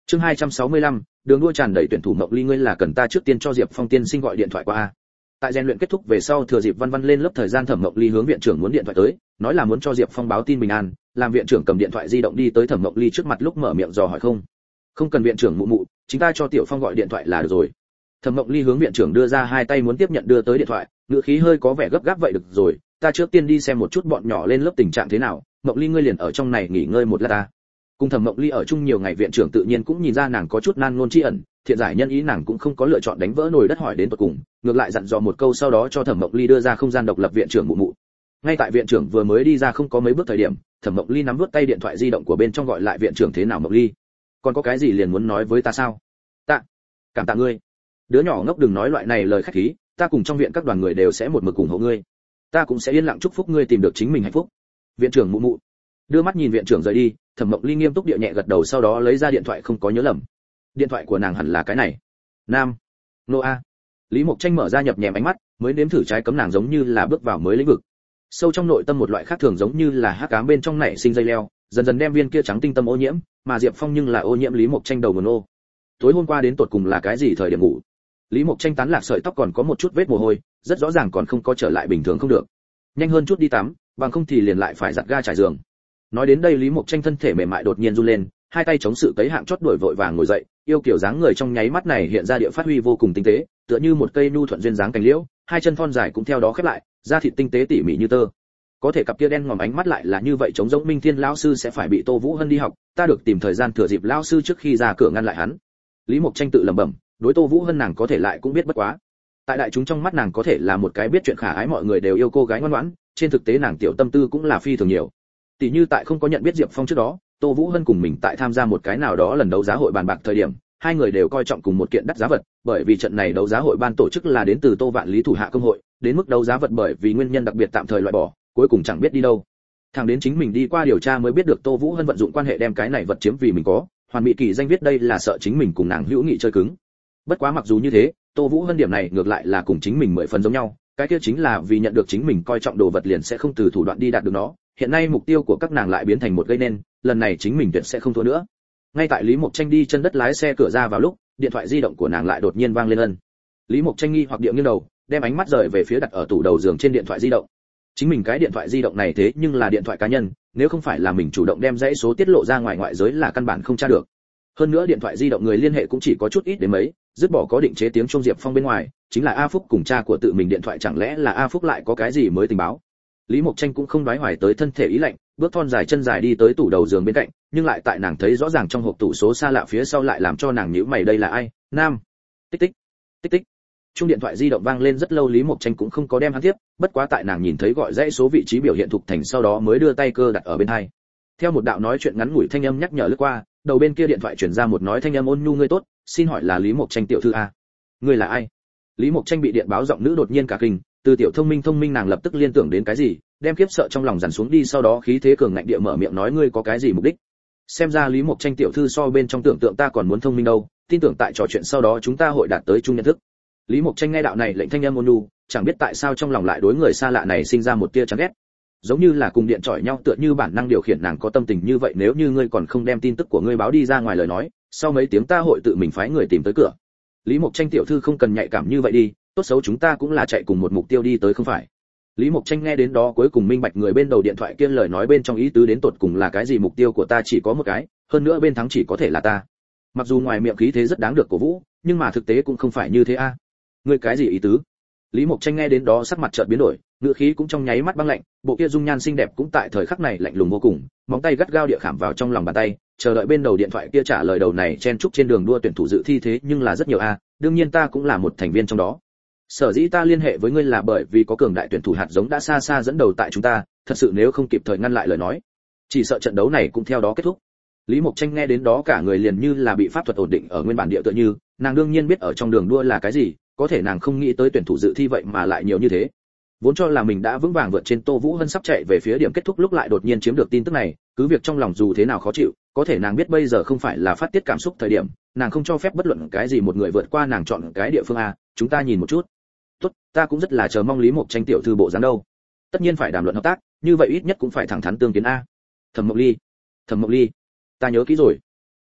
Chương hai trăm sáu mươi lăm, đường đua tràn đầy tuyển thủ Mộng Ly, ngươi là cần ta trước tiên cho Diệp Phong tiên sinh gọi điện thoại qua a. Tại rèn luyện kết thúc về sau, thừa dịp Văn Văn lên lớp thời gian, Thẩm Mộng Ly hướng viện trưởng muốn điện thoại tới, nói là muốn cho Diệp Phong báo tin bình an, làm viện trưởng cầm điện thoại di động đi tới Thẩm Mộng Ly trước mặt lúc mở miệng dò hỏi không. Không cần viện trưởng mụ mụ, chính ta cho Tiểu Phong gọi điện thoại là được rồi. Thẩm Mộng Ly hướng viện trưởng đưa ra hai tay muốn tiếp nhận đưa tới điện thoại, ngữ khí hơi có vẻ gấp gáp, vậy được rồi, ta trước tiên đi xem một chút bọn nhỏ lên lớp tình trạng thế nào, Mộng Ly ngươi liền ở trong này nghỉ ngơi một lát ta. Cùng Thẩm Mộng Ly ở chung nhiều ngày, viện trưởng tự nhiên cũng nhìn ra nàng có chút nan ngôn tri ẩn, thiện giải nhân ý nàng cũng không có lựa chọn đánh vỡ nồi đất hỏi đến tận cùng, ngược lại dặn dò một câu sau đó cho Thẩm Mộng Ly đưa ra không gian độc lập viện trưởng mụ mụ. Ngay tại viện trưởng vừa mới đi ra không có mấy bước thời điểm, Thẩm Mộng Ly nắm vuốt tay điện thoại di động của bên trong gọi lại viện trưởng, thế nào Mộng Ly? Còn có cái gì liền muốn nói với ta sao? Tạ, cảm tạ ngươi. Đứa nhỏ ngốc đừng nói loại này lời khách khí, ta cùng trong viện các đoàn người đều sẽ một mực ủng hộ ngươi. Ta cũng sẽ yên lặng chúc phúc ngươi tìm được chính mình hạnh phúc. Viện trưởng mụ mụ. Đưa mắt nhìn viện trưởng rời đi, Thẩm Mộng Ly nghiêm túc địa nhẹ gật đầu, sau đó lấy ra điện thoại, không có nhớ lầm. Điện thoại của nàng hẳn là cái này. Nam. Nô a. Lý Mộc Tranh mở ra nhập nhèm ánh mắt, mới nếm thử trái cấm, nàng giống như là bước vào mới lĩnh vực. Sâu trong nội tâm một loại khác thường giống như là hắc ám bên trong nảy sinh dây leo, dần dần đem viên kia trắng tinh tâm ô nhiễm, mà Diệp Phong nhưng là ô nhiễm Lý Mộc Tranh đầu nguồn ô. Tối hôm qua đến tột cùng là cái gì thời điểm ngủ? Lý Mộc Tranh tán lạc sợi tóc còn có một chút vết mồ hôi, rất rõ ràng còn không có trở lại bình thường không được. Nhanh hơn chút đi tắm, bằng không thì liền lại phải giặt ga trải giường. Nói đến đây Lý Mộc Tranh thân thể mềm mại đột nhiên run lên, hai tay chống sự tấy hạng chót đuổi vội vàng ngồi dậy, yêu kiểu dáng người trong nháy mắt này hiện ra địa phát huy vô cùng tinh tế, tựa như một cây nhu thuận duyên dáng cành liễu, hai chân thon dài cũng theo đó khép lại, da thịt tinh tế tỉ mỉ như tơ. Có thể cặp kia đen ngòm ánh mắt lại là như vậy trống rỗng. Minh Thiên lão sư sẽ phải bị Tô Vũ Hân đi học, ta được tìm thời gian thừa dịp lão sư trước khi ra cửa ngăn lại hắn. Lý Mộc Tranh tự lẩm bẩm, đối Tô Vũ Hân nàng có thể lại cũng biết bất quá. Tại đại chúng trong mắt nàng có thể là một cái biết chuyện khả ái mọi người đều yêu cô gái ngoan ngoãn, trên thực tế nàng tiểu tâm tư cũng là phi thường nhiều. Tỷ như tại không có nhận biết Diệp Phong trước đó, Tô Vũ Hân cùng mình tại tham gia một cái nào đó lần đấu giá hội bàn bạc thời điểm, hai người đều coi trọng cùng một kiện đắt giá vật, bởi vì trận này đấu giá hội ban tổ chức là đến từ Tô Vạn Lý thủ hạ công hội, đến mức đấu giá vật bởi vì nguyên nhân đặc biệt tạm thời loại bỏ, cuối cùng chẳng biết đi đâu. Thằng đến chính mình đi qua điều tra mới biết được Tô Vũ Hân vận dụng quan hệ đem cái này vật chiếm vì mình có, Hoàn Mỹ Kỳ danh viết đây là sợ chính mình cùng nàng hữu nghị chơi cứng. Bất quá mặc dù như thế, Tô Vũ Hân điểm này ngược lại là cùng chính mình mười phần giống nhau, cái kia chính là vì nhận được chính mình coi trọng đồ vật liền sẽ không từ thủ đoạn đi đạt được nó. Hiện nay mục tiêu của các nàng lại biến thành một gây nên, lần này chính mình tuyệt sẽ không thua nữa. Ngay tại Lý Mộc Tranh đi chân đất lái xe cửa ra vào lúc, điện thoại di động của nàng lại đột nhiên vang lên ân. Lý Mộc Tranh nghi hoặc địa nghiêng đầu, đem ánh mắt rời về phía đặt ở tủ đầu giường trên điện thoại di động. Chính mình cái điện thoại di động này thế nhưng là điện thoại cá nhân, nếu không phải là mình chủ động đem dãy số tiết lộ ra ngoài ngoại giới là căn bản không tra được. Hơn nữa điện thoại di động người liên hệ cũng chỉ có chút ít đến mấy, dứt bỏ có định chế tiếng chuông Diệp Phong bên ngoài, chính là A Phúc cùng cha của tự mình điện thoại, chẳng lẽ là A Phúc lại có cái gì mới tình báo. Lý Mộc Tranh cũng không đoái hoài tới thân thể ý lạnh, bước thon dài chân dài đi tới tủ đầu giường bên cạnh, nhưng lại tại nàng thấy rõ ràng trong hộp tủ số xa lạ phía sau lại làm cho nàng nhíu mày, đây là ai? Nam. Tích tích. Tích tích. Chuông điện thoại di động vang lên rất lâu, Lý Mộc Tranh cũng không có đem hắn tiếp, bất quá tại nàng nhìn thấy gọi dãy số vị trí biểu hiện thuộc thành sau đó mới đưa tay cơ đặt ở bên tai. Theo một đạo nói chuyện ngắn ngủi thanh âm nhắc nhở lướt qua, đầu bên kia điện thoại truyền ra một nói thanh âm ôn nhu, ngươi tốt, xin hỏi là Lý Mộc Tranh tiểu thư a? Ngươi là ai? Lý Mộc Tranh bị điện báo giọng nữ đột nhiên cả kinh, từ tiểu thông minh thông minh nàng lập tức liên tưởng đến cái gì, đem kiếp sợ trong lòng dằn xuống đi, sau đó khí thế cường ngạnh địa mở miệng nói, ngươi có cái gì mục đích? Xem ra Lý Mộc Tranh tiểu thư so bên trong tưởng tượng ta còn muốn thông minh đâu, tin tưởng tại trò chuyện sau đó chúng ta hội đạt tới chung nhận thức. Lý Mộc Tranh nghe đạo này lệnh thanh âm ôn nhu, chẳng biết tại sao trong lòng lại đối người xa lạ này sinh ra một tia chán ghét, giống như là cùng điện chọi nhau, tựa như bản năng điều khiển nàng có tâm tình như vậy, nếu như ngươi còn không đem tin tức của ngươi báo đi ra ngoài lời nói, sau mấy tiếng ta hội tự mình phái người tìm tới cửa. Lý Mộc Tranh tiểu thư không cần nhạy cảm như vậy đi, tốt xấu chúng ta cũng là chạy cùng một mục tiêu đi tới không phải? Lý Mộc Tranh nghe đến đó cuối cùng minh bạch người bên đầu điện thoại kia lời nói bên trong ý tứ đến tột cùng là cái gì, mục tiêu của ta chỉ có một cái, hơn nữa bên thắng chỉ có thể là ta. Mặc dù ngoài miệng khí thế rất đáng được cổ vũ, nhưng mà thực tế cũng không phải như thế a. À. Ngươi cái gì ý tứ? Lý Mộc Tranh nghe đến đó sắc mặt chợt biến đổi, ngữ khí cũng trong nháy mắt băng lạnh, bộ kia dung nhan xinh đẹp cũng tại thời khắc này lạnh lùng vô cùng, móng tay gắt gao địa khảm vào trong lòng bàn tay, chờ đợi bên đầu điện thoại kia trả lời. Đầu này chen chúc trên đường đua tuyển thủ dự thi thế nhưng là rất nhiều a, à, đương nhiên ta cũng là một thành viên trong đó. Sở dĩ ta liên hệ với ngươi là bởi vì có cường đại tuyển thủ hạt giống đã xa xa dẫn đầu tại chúng ta, thật sự nếu không kịp thời ngăn lại lời nói, chỉ sợ trận đấu này cũng theo đó kết thúc. Lý Mộc Tranh nghe đến đó cả người liền như là bị pháp thuật ổn định ở nguyên bản địa tựa như, nàng đương nhiên biết ở trong đường đua là cái gì, có thể nàng không nghĩ tới tuyển thủ dự thi vậy mà lại nhiều như thế. Vốn cho là mình đã vững vàng vượt trên Tô Vũ Hân sắp chạy về phía điểm kết thúc lúc lại đột nhiên chiếm được tin tức này, cứ việc trong lòng dù thế nào khó chịu, có thể nàng biết bây giờ không phải là phát tiết cảm xúc thời điểm, nàng không cho phép bất luận cái gì một người vượt qua nàng chọn cái địa phương a, chúng ta nhìn một chút. Tốt, ta cũng rất là chờ mong Lý Mộc Tranh tiểu thư bộ dáng đâu. Tất nhiên phải đàm luận hợp tác, như vậy ít nhất cũng phải thẳng thắn tương kiến a. Thẩm Mộng Ly, Thẩm Mộng Ly, ta nhớ kỹ rồi.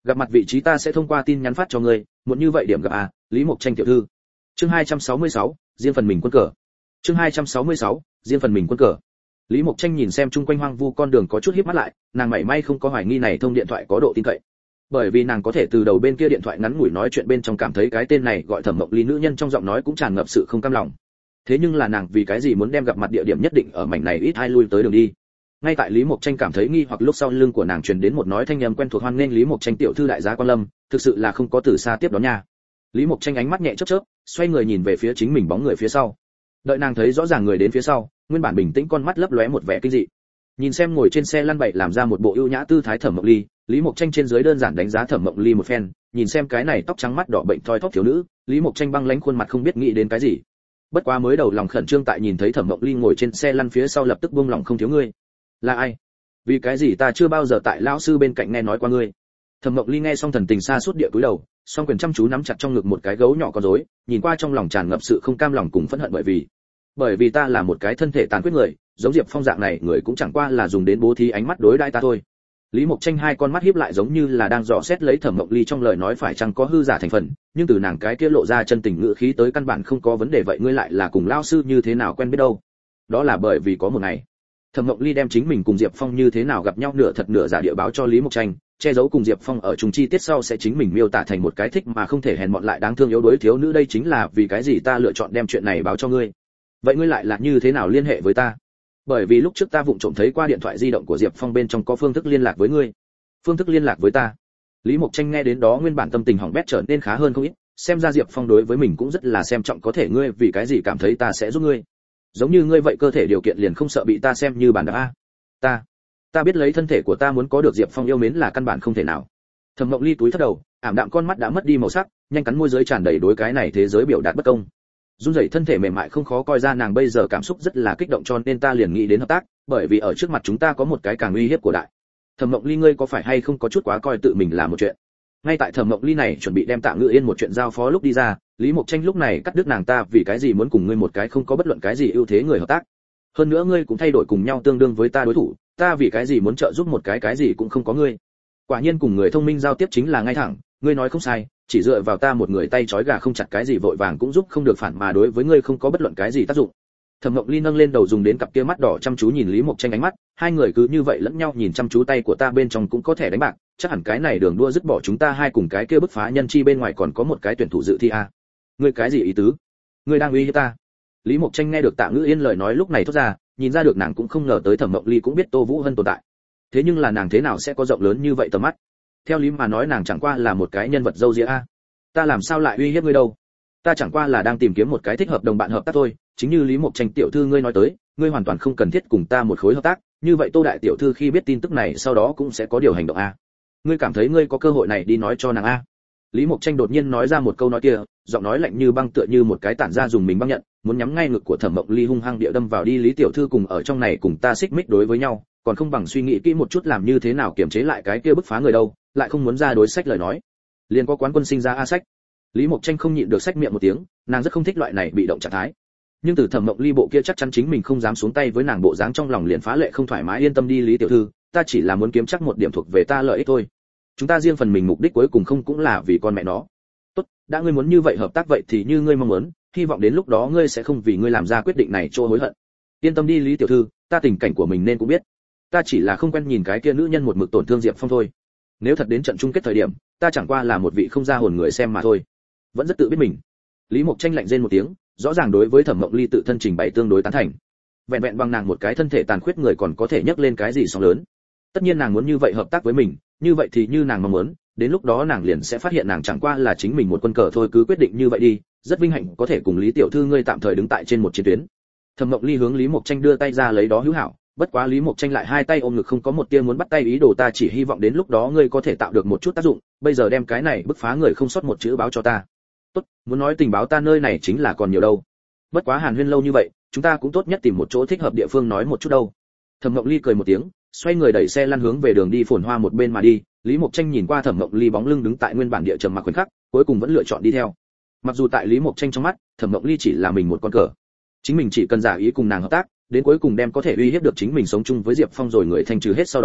gặp mặt vị trí ta sẽ thông qua tin nhắn phát cho ngươi, muốn như vậy điểm gặp à, Lý Mộc Tranh tiểu thư. Chương hai trăm sáu mươi sáu, riêng phần mình quân cờ. Chương hai trăm sáu mươi sáu, riêng phần mình quân cờ. Lý Mộc Tranh nhìn xem chung quanh hoang vu con đường có chút híp mắt lại, nàng mảy may không có hoài nghi này thông điện thoại có độ tin cậy. Bởi vì nàng có thể từ đầu bên kia điện thoại ngắn ngủi nói chuyện bên trong cảm thấy cái tên này gọi Thẩm Mộng Ly nữ nhân trong giọng nói cũng tràn ngập sự không cam lòng. Thế nhưng là nàng vì cái gì muốn đem gặp mặt địa điểm nhất định ở mảnh này ít ai lui tới đường đi. Ngay tại Lý Mộc Tranh cảm thấy nghi hoặc lúc sau lưng của nàng truyền đến một nói thanh âm quen thuộc hoan nghênh Lý Mộc Tranh tiểu thư đại giá quan lâm, thực sự là không có từ xa tiếp đón nha. Lý Mộc Tranh ánh mắt nhẹ chớp chớp, xoay người nhìn về phía chính mình bóng người phía sau. Đợi nàng thấy rõ ràng người đến phía sau, nguyên bản bình tĩnh con mắt lấp lóe một vẻ kinh dị. Nhìn xem ngồi trên xe lăn bậy làm ra một bộ ưu nhã tư thái Thẩm Mộng Ly, Lý Mộc Tranh trên dưới đơn giản đánh giá Thẩm Mộng Ly một phen, nhìn xem cái này tóc trắng mắt đỏ bệnh thoi thóp thiếu nữ, Lý Mộc Tranh băng lãnh khuôn mặt không biết nghĩ đến cái gì. Bất quá mới đầu lòng khẩn trương tại nhìn thấy Thẩm Mộng Ly ngồi trên xe lăn phía sau lập tức buông lòng không thiếu ngươi. Là ai? Vì cái gì ta chưa bao giờ tại lão sư bên cạnh nghe nói qua ngươi? Thẩm Mộng Ly nghe xong thần tình xa suốt địa cúi đầu, song quyền chăm chú nắm chặt trong ngực một cái gấu nhỏ con rối, nhìn qua trong lòng tràn ngập sự không cam lòng cùng phẫn hận bởi vì bởi vì ta là một cái thân thể tàn khuyết người, giống Diệp Phong dạng này người cũng chẳng qua là dùng đến bố thí ánh mắt đối đãi ta thôi. Lý Mộc Tranh hai con mắt híp lại giống như là đang dò xét lấy Thẩm Mộng Ly trong lời nói phải chăng có hư giả thành phần, nhưng từ nàng cái kia lộ ra chân tình ngữ khí tới căn bản không có vấn đề. Vậy ngươi lại là cùng lão sư như thế nào quen biết đâu? Đó là bởi vì có một ngày, Thẩm Mộng Ly đem chính mình cùng Diệp Phong như thế nào gặp nhau nửa thật nửa giả địa báo cho Lý Mộc Tranh, che giấu cùng Diệp Phong ở chung chi tiết sau sẽ chính mình miêu tả thành một cái thích mà không thể hèn mọn lại đáng thương yếu đuối thiếu nữ. Đây chính là vì cái gì ta lựa chọn đem chuyện này báo cho ngươi. Vậy ngươi lại là như thế nào liên hệ với ta? Bởi vì lúc trước ta vụng trộm thấy qua điện thoại di động của Diệp Phong bên trong có phương thức liên lạc với ngươi. Phương thức liên lạc với ta? Lý Mộc Tranh nghe đến đó nguyên bản tâm tình hỏng bét trở nên khá hơn không ít, xem ra Diệp Phong đối với mình cũng rất là xem trọng, có thể ngươi vì cái gì cảm thấy ta sẽ giúp ngươi? Giống như ngươi vậy cơ thể điều kiện liền không sợ bị ta xem như bản đạp a? Ta, ta biết lấy thân thể của ta muốn có được Diệp Phong yêu mến là căn bản không thể nào. Thẩm Mộng Ly túi thấp đầu, ảm đạm con mắt đã mất đi màu sắc, nhanh cắn môi dưới tràn đầy đối cái này thế giới biểu đạt bất công. Run rẩy thân thể mềm mại không khó coi ra nàng bây giờ cảm xúc rất là kích động, cho nên ta liền nghĩ đến hợp tác, bởi vì ở trước mặt chúng ta có một cái càng uy hiếp của đại. Thẩm Mộng Ly ngươi có phải hay không có chút quá coi tự mình là một chuyện? Ngay tại Thẩm Mộng Ly này chuẩn bị đem Tạ Ngự Yên một chuyện giao phó lúc đi ra, Lý Mộc Tranh lúc này cắt đứt nàng, ta vì cái gì muốn cùng ngươi một cái không có bất luận cái gì ưu thế người hợp tác? Hơn nữa ngươi cũng thay đổi cùng nhau tương đương với ta đối thủ, ta vì cái gì muốn trợ giúp một cái cái gì cũng không có ngươi? Quả nhiên cùng người thông minh giao tiếp chính là ngay thẳng, ngươi nói không sai, chỉ dựa vào ta một người tay trói gà không chặt cái gì vội vàng cũng giúp không được, phản mà đối với ngươi không có bất luận cái gì tác dụng. Thẩm Mộng Ly nâng lên đầu dùng đến cặp kia mắt đỏ chăm chú nhìn Lý Mộc Tranh ánh mắt, hai người cứ như vậy lẫn nhau nhìn chăm chú, tay của ta bên trong cũng có thể đánh bạc, chắc hẳn cái này đường đua dứt bỏ chúng ta hai cùng cái kia bức phá nhân chi bên ngoài còn có một cái tuyển thủ dự thi a. Ngươi cái gì ý tứ? Ngươi đang uy hiếp ta? Lý Mộc Tranh nghe được Tạ Ngữ Yên lời nói lúc này thốt ra, nhìn ra được nàng cũng không ngờ tới Thẩm Mộng Ly cũng biết Tô Vũ Hân tồn tại. Thế nhưng là nàng thế nào sẽ có rộng lớn như vậy tầm mắt? Theo lý mà nói nàng chẳng qua là một cái nhân vật dâu dịa a. Ta làm sao lại uy hiếp ngươi đâu? Ta chẳng qua là đang tìm kiếm một cái thích hợp đồng bạn hợp tác thôi, chính như Lý Mộc Tranh tiểu thư ngươi nói tới, ngươi hoàn toàn không cần thiết cùng ta một khối hợp tác, như vậy Tô đại tiểu thư khi biết tin tức này sau đó cũng sẽ có điều hành động a. Ngươi cảm thấy ngươi có cơ hội này đi nói cho nàng a? Lý Mộc Tranh đột nhiên nói ra một câu nói kia, giọng nói lạnh như băng tựa như một cái tản ra dùng mình băng nhận, muốn nhắm ngay ngực của Thẩm Mộng Ly hung hăng địa đâm vào đi. Lý tiểu thư cùng ở trong này cùng ta xích mích đối với nhau, còn không bằng suy nghĩ kỹ một chút làm như thế nào kiềm chế lại cái kia bức phá người đâu, lại không muốn ra đối sách lời nói. Liền có quán quân sinh ra a sách. Lý Mộc Tranh không nhịn được xách miệng một tiếng, nàng rất không thích loại này bị động trạng thái. Nhưng từ Thẩm Mộng Ly bộ kia chắc chắn chính mình không dám xuống tay với nàng bộ dáng trong lòng liền phá lệ không thoải mái. Yên tâm đi Lý tiểu thư, ta chỉ là muốn kiếm chắc một điểm thuộc về ta lợi ích thôi. Chúng ta riêng phần mình mục đích cuối cùng không cũng là vì con mẹ nó. Tốt, đã ngươi muốn như vậy hợp tác vậy thì như ngươi mong muốn, hy vọng đến lúc đó ngươi sẽ không vì ngươi làm ra quyết định này cho hối hận. Yên tâm đi Lý tiểu thư, ta tình cảnh của mình nên cũng biết. Ta chỉ là không quen nhìn cái kia nữ nhân một mực tổn thương Diệp Phong thôi. Nếu thật đến trận chung kết thời điểm, ta chẳng qua là một vị không ra hồn người xem mà thôi. Vẫn rất tự biết mình. Lý Mộc Tranh lạnh rên một tiếng, rõ ràng đối với Thẩm Mộng Ly tự thân trình bày tương đối tán thành. Vẹn vẹn bằng nàng một cái thân thể tàn khuyết người còn có thể nhấc lên cái gì sóng lớn. Tất nhiên nàng muốn như vậy hợp tác với mình, như vậy thì như nàng mong muốn, đến lúc đó nàng liền sẽ phát hiện nàng chẳng qua là chính mình một quân cờ thôi, cứ quyết định như vậy đi, rất vinh hạnh có thể cùng Lý tiểu thư ngươi tạm thời đứng tại trên một chiến tuyến. Thẩm Mộng Ly hướng Lý Mộc Tranh đưa tay ra lấy đó hữu hảo, bất quá Lý Mộc Tranh lại hai tay ôm ngực không có một tia muốn bắt tay ý đồ, ta chỉ hy vọng đến lúc đó ngươi có thể tạo được một chút tác dụng, bây giờ đem cái này bức phá người không sót một chữ báo cho ta. Tốt, muốn nói tình báo ta nơi này chính là còn nhiều đâu. Bất quá Hàn Huyên lâu như vậy, chúng ta cũng tốt nhất tìm một chỗ thích hợp địa phương nói một chút đâu. Thẩm Mộng Ly cười một tiếng, xoay người đẩy xe lăn hướng về đường đi phồn hoa một bên mà đi. Lý Mộc Tranh nhìn qua Thẩm Mộng Ly bóng lưng đứng tại nguyên bản địa trầm mặc khoảnh khắc, cuối cùng vẫn lựa chọn đi theo. Mặc dù tại Lý Mộc Tranh trong mắt, Thẩm Mộng Ly chỉ là mình một con cờ, chính mình chỉ cần giả ý cùng nàng hợp tác, đến cuối cùng đem có thể uy hiếp được chính mình sống chung với Diệp Phong rồi người thanh trừ hết sau đó,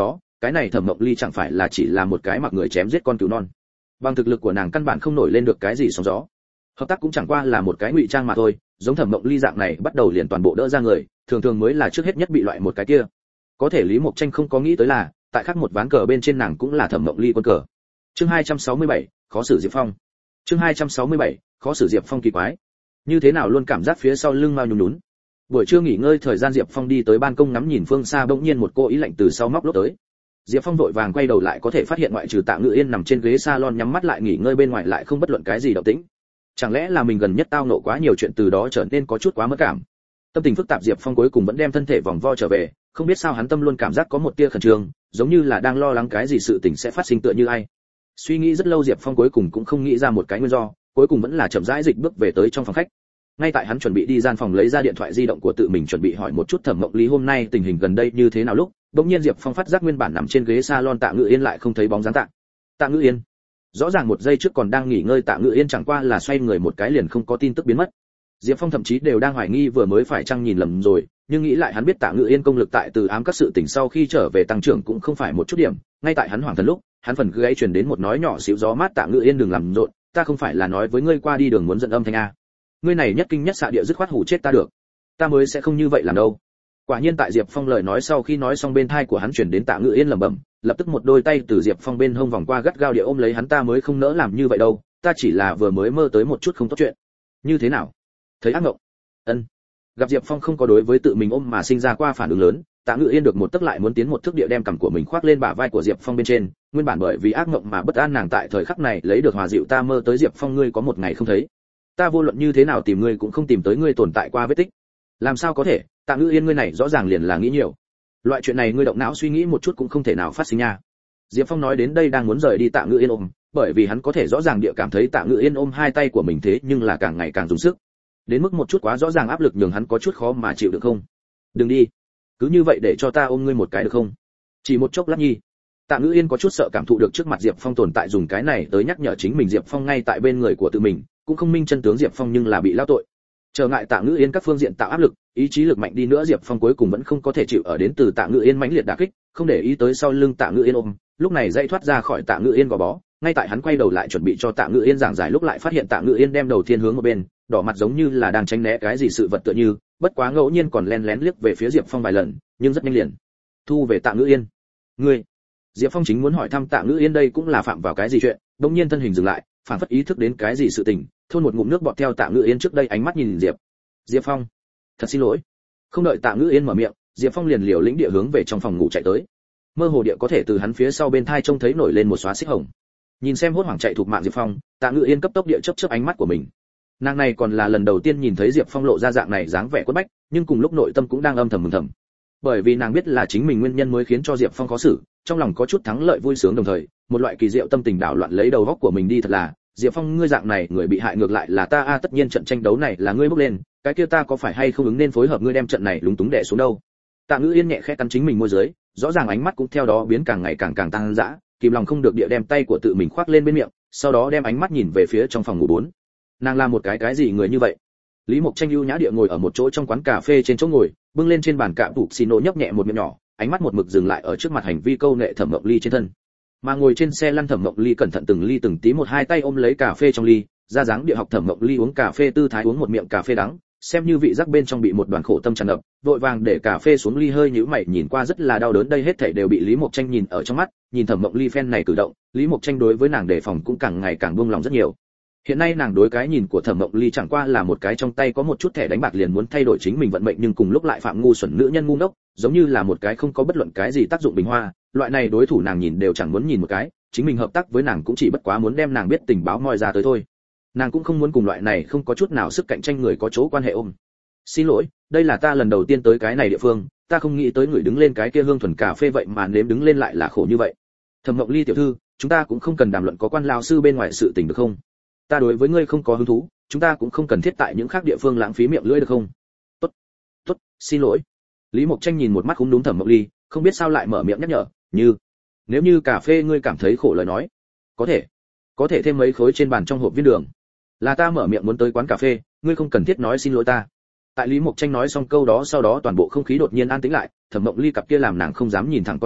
cái này Thẩm Mộng Ly chẳng phải là chỉ là một cái mặc người chém giết con cừu non. Bằng thực lực của nàng căn bản không nổi lên được cái gì sóng gió. Hợp tác cũng chẳng qua là một cái ngụy trang mà thôi, giống Thẩm Mộng Ly dạng này bắt đầu liền toàn bộ đỡ ra người, thường thường mới là trước hết nhất bị loại một cái kia. Có thể Lý Mộc Tranh không có nghĩ tới là, tại khác một ván cờ bên trên nàng cũng là Thẩm Mộng Ly quân cờ. Chương hai trăm sáu mươi bảy, khó xử Diệp Phong. Chương hai trăm sáu mươi bảy, khó xử Diệp Phong kỳ quái. Như thế nào luôn cảm giác phía sau lưng mao nhún nhún. Buổi trưa nghỉ ngơi thời gian Diệp Phong đi tới ban công ngắm nhìn phương xa, bỗng nhiên một cô ý lạnh từ sau móc lốp tới. Diệp Phong vội vàng quay đầu lại, có thể phát hiện ngoại trừ Tạ Ngự Yên nằm trên ghế salon nhắm mắt lại nghỉ ngơi bên ngoài lại không bất luận cái gì động tĩnh. Chẳng lẽ là mình gần nhất tao nộ quá nhiều chuyện từ đó trở nên có chút quá mất cảm. Tâm tình phức tạp Diệp Phong cuối cùng vẫn đem thân thể vòng vo trở về, không biết sao hắn tâm luôn cảm giác có một tia khẩn trương, giống như là đang lo lắng cái gì sự tình sẽ phát sinh tựa như ai. Suy nghĩ rất lâu Diệp Phong cuối cùng cũng không nghĩ ra một cái nguyên do, cuối cùng vẫn là chậm rãi dịch bước về tới trong phòng khách. Ngay tại hắn chuẩn bị đi gian phòng lấy ra điện thoại di động của tự mình chuẩn bị hỏi một chút Thẩm Mộng Ly hôm nay tình hình gần đây như thế nào lúc, bỗng nhiên Diệp Phong phát giác nguyên bản nằm trên ghế salon Tạ Ngự Yên lại không thấy bóng dáng Tạ. Tạ Ngự Yên. Rõ ràng một giây trước còn đang nghỉ ngơi Tạ Ngự Yên chẳng qua là xoay người một cái liền không có tin tức biến mất. Diệp Phong thậm chí đều đang hoài nghi vừa mới phải chăng nhìn lầm rồi, nhưng nghĩ lại hắn biết Tạ Ngự Yên công lực tại từ ám các sự tình sau khi trở về tăng trưởng cũng không phải một chút điểm, ngay tại hắn hoảng thần lúc, hắn phần gáy truyền đến một nói nhỏ xíu gió mát, Tạ Ngự Yên đừng làm rộn, ta không phải là nói với ngươi qua đi đường muốn giận âm thanh a. Ngươi này nhất kinh nhất xạ địa dứt khoát hù chết ta được. Ta mới sẽ không như vậy làm đâu. Quả nhiên tại Diệp Phong lời nói sau khi nói xong bên tai của hắn truyền đến Tạ Ngự Yên lẩm bẩm, lập tức một đôi tay từ Diệp Phong bên hông vòng qua gắt gao địa ôm lấy hắn, ta mới không nỡ làm như vậy đâu, ta chỉ là vừa mới mơ tới một chút không tốt chuyện. Như thế nào? Thấy ác mộng? Ân. Gặp Diệp Phong không có đối với tự mình ôm mà sinh ra qua phản ứng lớn, Tạ Ngự Yên được một tức lại muốn tiến một thước địa đem cằm của mình khoác lên bả vai của Diệp Phong bên trên, nguyên bản bởi vì ác mộng mà bất an nàng tại thời khắc này lấy được hòa dịu, ta mơ tới Diệp Phong ngươi có một ngày không thấy. Ta vô luận như thế nào tìm ngươi cũng không tìm tới ngươi tồn tại qua vết tích. Làm sao có thể? Tạ Ngự Yên ngươi này rõ ràng liền là nghĩ nhiều. Loại chuyện này ngươi động não suy nghĩ một chút cũng không thể nào phát sinh nha. Diệp Phong nói đến đây đang muốn rời đi Tạ Ngự Yên ôm, bởi vì hắn có thể rõ ràng địa cảm thấy Tạ Ngự Yên ôm hai tay của mình thế nhưng là càng ngày càng dùng sức. Đến mức một chút quá rõ ràng áp lực nhường hắn có chút khó mà chịu được không? Đừng đi. Cứ như vậy để cho ta ôm ngươi một cái được không? Chỉ một chốc lát nhi. Tạ Ngự Yên có chút sợ cảm thụ được trước mặt Diệp Phong tồn tại dùng cái này tới nhắc nhở chính mình Diệp Phong ngay tại bên người của tự mình, cũng không minh chân tướng Diệp Phong nhưng là bị lao tội. Trở ngại Tạ Ngự Yên các phương diện tạo áp lực, ý chí lực mạnh đi nữa Diệp Phong cuối cùng vẫn không có thể chịu ở đến từ Tạ Ngự Yên mãnh liệt đả kích, không để ý tới sau lưng Tạ Ngự Yên ôm, lúc này dây thoát ra khỏi Tạ Ngự Yên gò bó, ngay tại hắn quay đầu lại chuẩn bị cho Tạ Ngự Yên giảng giải lúc lại phát hiện Tạ Ngự Yên đem đầu thiên hướng một bên, đỏ mặt giống như là đang tránh né cái gì sự vật tựa như, bất quá ngẫu nhiên còn lén lén liếc về phía Diệp Phong vài lần, nhưng rất nhanh liền thu về Tạ Ngự Yên. Ngươi? Diệp Phong chính muốn hỏi thăm Tạ Ngự Yên đây cũng là phạm vào cái gì chuyện, đột nhiên thân hình dừng lại, phản phất ý thức đến cái gì sự tình, thôn một ngụm nước bọt theo Tạ Ngự Yên trước đây ánh mắt nhìn Diệp. Diệp Phong, thật xin lỗi. Không đợi Tạ Ngự Yên mở miệng, Diệp Phong liền liều lĩnh địa hướng về trong phòng ngủ chạy tới. Mơ hồ địa có thể từ hắn phía sau bên thai trông thấy nổi lên một xóa xích hồng. Nhìn xem hốt hoảng chạy thuộc mạng Diệp Phong, Tạ Ngự Yên cấp tốc địa chớp chớp ánh mắt của mình. Nàng này còn là lần đầu tiên nhìn thấy Diệp Phong lộ ra dạng này dáng vẻ quất bách, nhưng cùng lúc nội tâm cũng đang âm thầm mừng thầm. Bởi vì nàng biết là chính mình nguyên nhân mới khiến cho Diệp Phong khó xử, trong lòng có chút thắng lợi vui sướng đồng thời, một loại kỳ diệu tâm tình đảo loạn lấy đầu óc của mình đi thật là, Diệp Phong ngươi dạng này người bị hại ngược lại là ta a, tất nhiên trận tranh đấu này là ngươi bước lên, cái kia ta có phải hay không ứng nên phối hợp ngươi đem trận này lúng túng đè xuống đâu. Tạ Ngự Yên nhẹ khẽ cắn chính mình môi dưới, rõ ràng ánh mắt cũng theo đó biến càng ngày càng càng tăng dã, kìm lòng không được địa đem tay của tự mình khoác lên bên miệng, sau đó đem ánh mắt nhìn về phía trong phòng ngủ bốn. Nàng là một cái cái gì người như vậy? Lý Mộc Tranh ưu nhã địa ngồi ở một chỗ trong quán cà phê trên chỗ ngồi, bưng lên trên bàn cạm tủ xì nổ nhấp nhẹ một miệng nhỏ, ánh mắt một mực dừng lại ở trước mặt hành vi câu nệ Thẩm Mộng Ly trên thân. Mà ngồi trên xe lăn Thẩm Mộng Ly cẩn thận từng ly từng tí một hai tay ôm lấy cà phê trong ly, ra dáng địa học Thẩm Mộng Ly uống cà phê tư thái uống một miệng cà phê đắng, xem như vị giác bên trong bị một đoàn khổ tâm tràn ngập, vội vàng để cà phê xuống ly hơi nhíu mày nhìn qua rất là đau đớn, đây hết thảy đều bị Lý Mộc Tranh nhìn ở trong mắt, nhìn Thẩm Mộng Ly phen này cử động, Lý Mộc Tranh đối với nàng đề phòng cũng càng ngày càng buông lòng rất nhiều. Hiện nay nàng đối cái nhìn của Thẩm Mộng Ly chẳng qua là một cái trong tay có một chút thẻ đánh bạc liền muốn thay đổi chính mình vận mệnh nhưng cùng lúc lại phạm ngu xuẩn nữ nhân ngu ngốc, giống như là một cái không có bất luận cái gì tác dụng bình hoa, loại này đối thủ nàng nhìn đều chẳng muốn nhìn một cái, chính mình hợp tác với nàng cũng chỉ bất quá muốn đem nàng biết tình báo moi ra tới thôi. Nàng cũng không muốn cùng loại này không có chút nào sức cạnh tranh người có chỗ quan hệ ôm. Xin lỗi, đây là ta lần đầu tiên tới cái này địa phương, ta không nghĩ tới người đứng lên cái kia hương thuần cà phê vậy mà nếm đứng lên lại là khổ như vậy. Thẩm Mộng Ly tiểu thư, chúng ta cũng không cần đàm luận có quan lao sư bên ngoài sự tình được không? Ta đối với ngươi không có hứng thú, chúng ta cũng không cần thiết tại những khác địa phương lãng phí miệng lưỡi được không? Tốt, tốt, xin lỗi. Lý Mộc Tranh nhìn một mắt không đúng Thẩm Mộng Ly, không biết sao lại mở miệng nhắc nhở, như nếu như cà phê ngươi cảm thấy khổ lời nói, có thể, có thể thêm mấy khối trên bàn trong hộp viên đường. Là ta mở miệng muốn tới quán cà phê, ngươi không cần thiết nói xin lỗi ta. Tại Lý Mộc Tranh nói xong câu đó sau đó toàn bộ không khí đột nhiên an tĩnh lại, Thẩm Mộng Ly cặp kia làm nàng không dám nhìn thẳng con ngươi,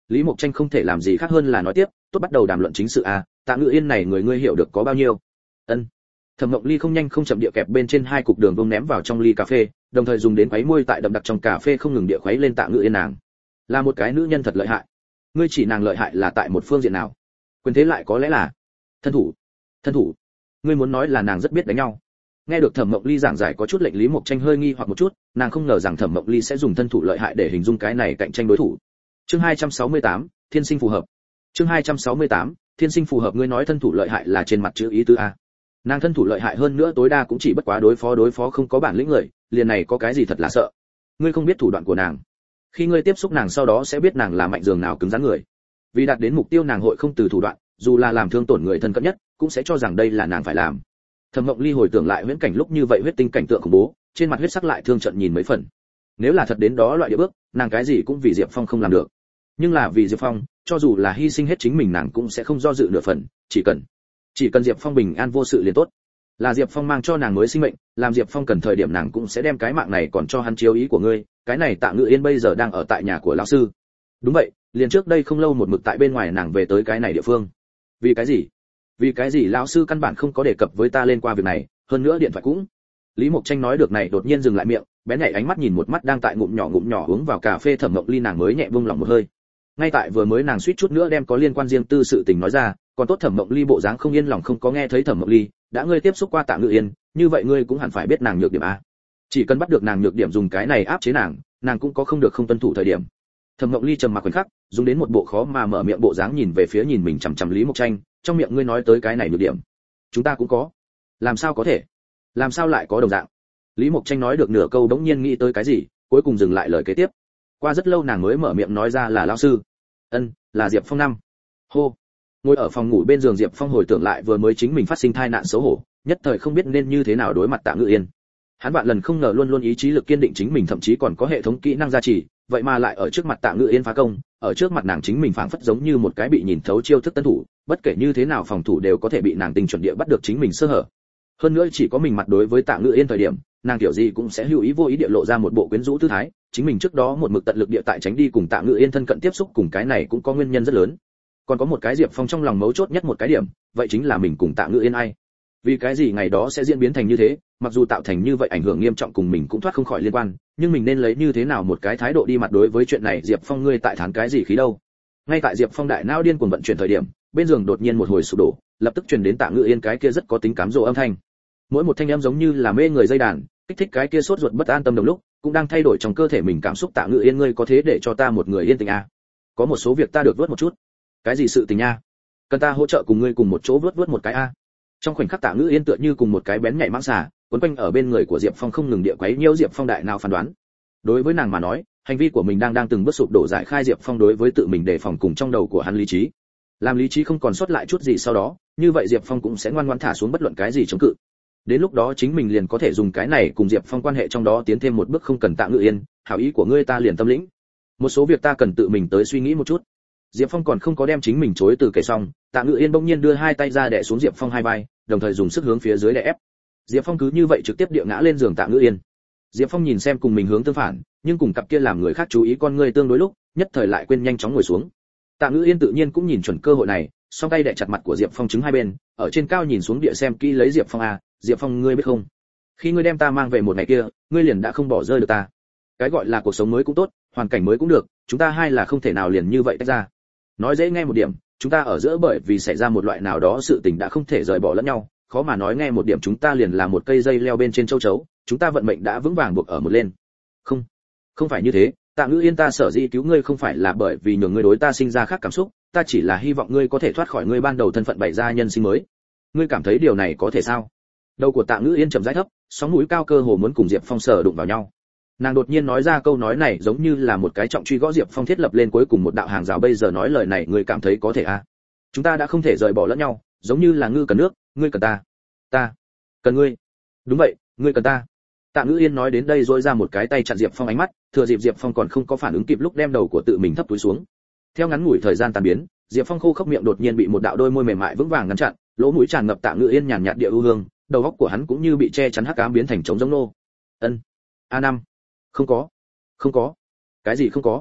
Lý Mộc Tranh không thể làm gì khác hơn là nói tiếp, tốt bắt đầu đàm luận chính sự à, Tạ Ngự Yên này người ngươi hiểu được có bao nhiêu? Ân. Thẩm Mộng Ly không nhanh không chậm địa kẹp bên trên hai cục đường bông ném vào trong ly cà phê, đồng thời dùng đến quấy môi tại đậm đặc trong cà phê không ngừng địa khuấy lên Tạ Ngự Yên nàng. Là một cái nữ nhân thật lợi hại. Ngươi chỉ nàng lợi hại là tại một phương diện nào? Quyền thế lại có lẽ là thân thủ. Thân thủ? Ngươi muốn nói là nàng rất biết đánh nhau. Nghe được Thẩm Mộng Ly giảng giải có chút lệnh Lý Mộc Tranh hơi nghi hoặc một chút, nàng không ngờ rằng Thẩm Mộng Ly sẽ dùng thân thủ lợi hại để hình dung cái này cạnh tranh đối thủ. Chương hai trăm sáu mươi tám, Thiên sinh phù hợp. Chương hai trăm sáu mươi tám, Thiên sinh phù hợp. Ngươi nói thân thủ lợi hại là trên mặt chữ ý tứ a. Nàng thân thủ lợi hại hơn nữa tối đa cũng chỉ bất quá đối phó đối phó không có bản lĩnh người, liền này có cái gì thật là sợ. Ngươi không biết thủ đoạn của nàng. Khi ngươi tiếp xúc nàng sau đó sẽ biết nàng là mạnh dường nào cứng rắn người. Vì đạt đến mục tiêu nàng hội không từ thủ đoạn, dù là làm thương tổn người thân cận nhất, cũng sẽ cho rằng đây là nàng phải làm. Thẩm Mộng Ly hồi tưởng lại huyễn cảnh lúc như vậy huyết tinh cảnh tượng khủng bố, trên mặt huyết sắc lại thương trận nhìn mấy phần. Nếu là thật đến đó loại địa bước, nàng cái gì cũng vì Diệp Phong không làm được. Nhưng là vì Diệp Phong, cho dù là hy sinh hết chính mình nàng cũng sẽ không do dự nửa phần, chỉ cần chỉ cần Diệp Phong bình an vô sự liền tốt. Là Diệp Phong mang cho nàng mới sinh mệnh, làm Diệp Phong cần thời điểm nàng cũng sẽ đem cái mạng này còn cho hắn chiếu ý của ngươi, cái này Tạ Ngự Yên bây giờ đang ở tại nhà của lão sư. Đúng vậy, liền trước đây không lâu một mực tại bên ngoài nàng về tới cái này địa phương. Vì cái gì? Vì cái gì lão sư căn bản không có đề cập với ta lên qua việc này, hơn nữa điện thoại cũng. Lý Mộc Tranh nói được này đột nhiên dừng lại miệng, bén nhảy ánh mắt nhìn một mắt đang tại ngụm nhỏ ngụm nhỏ uống vào cà phê Thẩm Mộng Ly, nàng mới nhẹ buông lòng một hơi. Ngay tại vừa mới nàng suýt chút nữa đem có liên quan riêng tư sự tình nói ra, còn tốt Thẩm Mộng Ly bộ dáng không yên lòng không có nghe thấy. Thẩm Mộng Ly, đã ngươi tiếp xúc qua Tạ Ngự Yên, như vậy ngươi cũng hẳn phải biết nàng nhược điểm a. Chỉ cần bắt được nàng nhược điểm dùng cái này áp chế nàng, nàng cũng có không được không tuân thủ thời điểm. Thẩm Mộng Ly trầm mặc khoảnh khắc, dùng đến một bộ khó mà mở miệng bộ dáng nhìn về phía nhìn mình chằm chằm Lý Mộc Tranh, trong miệng ngươi nói tới cái này nhược điểm, chúng ta cũng có. Làm sao có thể? Làm sao lại có đồng dạng? Lý Mộc Tranh nói được nửa câu đống nhiên nghĩ tới cái gì, cuối cùng dừng lại lời kế tiếp. Qua rất lâu nàng mới mở miệng nói ra là lão sư. Ân, là Diệp Phong năm. Hô. Ngồi ở phòng ngủ bên giường Diệp Phong hồi tưởng lại vừa mới chính mình phát sinh tai nạn xấu hổ, nhất thời không biết nên như thế nào đối mặt Tạ Ngự Yên. Hắn vạn lần không ngờ luôn luôn ý chí lực kiên định chính mình, thậm chí còn có hệ thống kỹ năng gia trì, vậy mà lại ở trước mặt Tạ Ngự Yên phá công, ở trước mặt nàng chính mình phảng phất giống như một cái bị nhìn thấu chiêu thức tân thủ, bất kể như thế nào phòng thủ đều có thể bị nàng tình chuẩn địa bắt được chính mình sơ hở. Hơn nữa chỉ có mình mặt đối với Tạ Ngự Yên thời điểm, nàng kiểu gì cũng sẽ hữu ý vô ý địa lộ ra một bộ quyến rũ tư thái, chính mình trước đó một mực tận lực địa tại tránh đi cùng Tạ Ngự Yên thân cận tiếp xúc, cùng cái này cũng có nguyên nhân rất lớn. Còn có một cái Diệp Phong trong lòng mấu chốt nhất một cái điểm, vậy chính là mình cùng Tạ Ngự Yên ai. Vì cái gì ngày đó sẽ diễn biến thành như thế, mặc dù tạo thành như vậy ảnh hưởng nghiêm trọng cùng mình cũng thoát không khỏi liên quan, nhưng mình nên lấy như thế nào một cái thái độ đi mặt đối với chuyện này. Diệp Phong ngươi tại thán cái gì khí đâu? Ngay tại Diệp Phong đại não điên cuồng vận chuyển thời điểm, bên giường đột nhiên một hồi sụp đổ, lập tức truyền đến Tạ Ngự Yên cái kia rất có tính cám dỗ âm thanh. Mỗi một thanh âm giống như là mê người dây đàn, kích thích cái kia sốt ruột bất an tâm đồng lúc, cũng đang thay đổi trong cơ thể mình cảm xúc. Tạ Ngự Yên ngươi có thế để cho ta một người yên tình à? Có một số việc ta được vớt một chút. Cái gì sự tình nha? Cần ta hỗ trợ cùng ngươi cùng một chỗ vớt vớt một cái a? À? Trong khoảnh khắc Tạ Ngự Yên tựa như cùng một cái bén nhạy mãng xà, quấn quanh ở bên người của Diệp Phong không ngừng địa quấy nhiễu Diệp Phong đại nào phán đoán. Đối với nàng mà nói, hành vi của mình đang đang từng bước sụp đổ giải khai Diệp Phong đối với tự mình đề phòng cùng trong đầu của hắn lý trí. Làm lý trí không còn sót lại chút gì sau đó, như vậy Diệp Phong cũng sẽ ngoan ngoãn thả xuống bất luận cái gì chống cự. Đến lúc đó chính mình liền có thể dùng cái này cùng Diệp Phong quan hệ trong đó tiến thêm một bước, không cần Tạ Ngự Yên, hảo ý của ngươi ta liền tâm lĩnh. Một số việc ta cần tự mình tới suy nghĩ một chút. Diệp Phong còn không có đem chính mình chối từ kể xong, Tạ Ngự Yên bỗng nhiên đưa hai tay ra đè xuống Diệp Phong hai vai, đồng thời dùng sức hướng phía dưới đè ép. Diệp Phong cứ như vậy trực tiếp địa ngã lên giường Tạ Ngự Yên. Diệp Phong nhìn xem cùng mình hướng tương phản, nhưng cùng cặp kia làm người khác chú ý con ngươi tương đối lúc, nhất thời lại quên nhanh chóng ngồi xuống. Tạ Ngự Yên tự nhiên cũng nhìn chuẩn cơ hội này, song tay đè chặt mặt của Diệp Phong chứng hai bên, ở trên cao nhìn xuống địa xem kỹ lấy Diệp Phong à, Diệp Phong ngươi biết không? Khi ngươi đem ta mang về một ngày kia, ngươi liền đã không bỏ rơi được ta. Cái gọi là cuộc sống mới cũng tốt, hoàn cảnh mới cũng được, chúng ta hai là không thể nào liền như vậy tách ra. Nói dễ nghe một điểm, chúng ta ở giữa bởi vì xảy ra một loại nào đó sự tình đã không thể rời bỏ lẫn nhau, khó mà nói nghe một điểm chúng ta liền là một cây dây leo bên trên châu chấu, chúng ta vận mệnh đã vững vàng buộc ở một lên. Không, không phải như thế, Tạ Ngự Yên ta sở dĩ cứu ngươi không phải là bởi vì nhường ngươi đối ta sinh ra khác cảm xúc, ta chỉ là hy vọng ngươi có thể thoát khỏi ngươi ban đầu thân phận bày ra nhân sinh mới. Ngươi cảm thấy điều này có thể sao? Đầu của Tạ Ngự Yên chậm rãi thấp, sóng mũi cao cơ hồ muốn cùng Diệp Phong sờ đụng vào nhau. Nàng đột nhiên nói ra câu nói này giống như là một cái trọng truy gõ Diệp Phong thiết lập lên cuối cùng một đạo hàng rào. Bây giờ nói lời này ngươi cảm thấy có thể à? Chúng ta đã không thể rời bỏ lẫn nhau, giống như là ngư cần nước, ngươi cần ta, ta cần ngươi. Đúng vậy, ngươi cần ta. Tạ Ngự Yên nói đến đây rỗi ra một cái tay chặn Diệp Phong ánh mắt, thừa dịp Diệp Phong còn không có phản ứng kịp lúc đem đầu của tự mình thấp túi xuống. Theo ngắn ngủi thời gian tan biến, Diệp Phong khô khốc miệng đột nhiên bị một đạo đôi môi mềm mại vững vàng ngăn chặn, lỗ mũi tràn ngập Tạ Ngự Yên nhàn nhạt địa ưu hương, đầu óc của hắn cũng như bị che chắn hắc ám biến thành trống rỗng nô. Ân. a năm. Không có. Không có. Cái gì không có?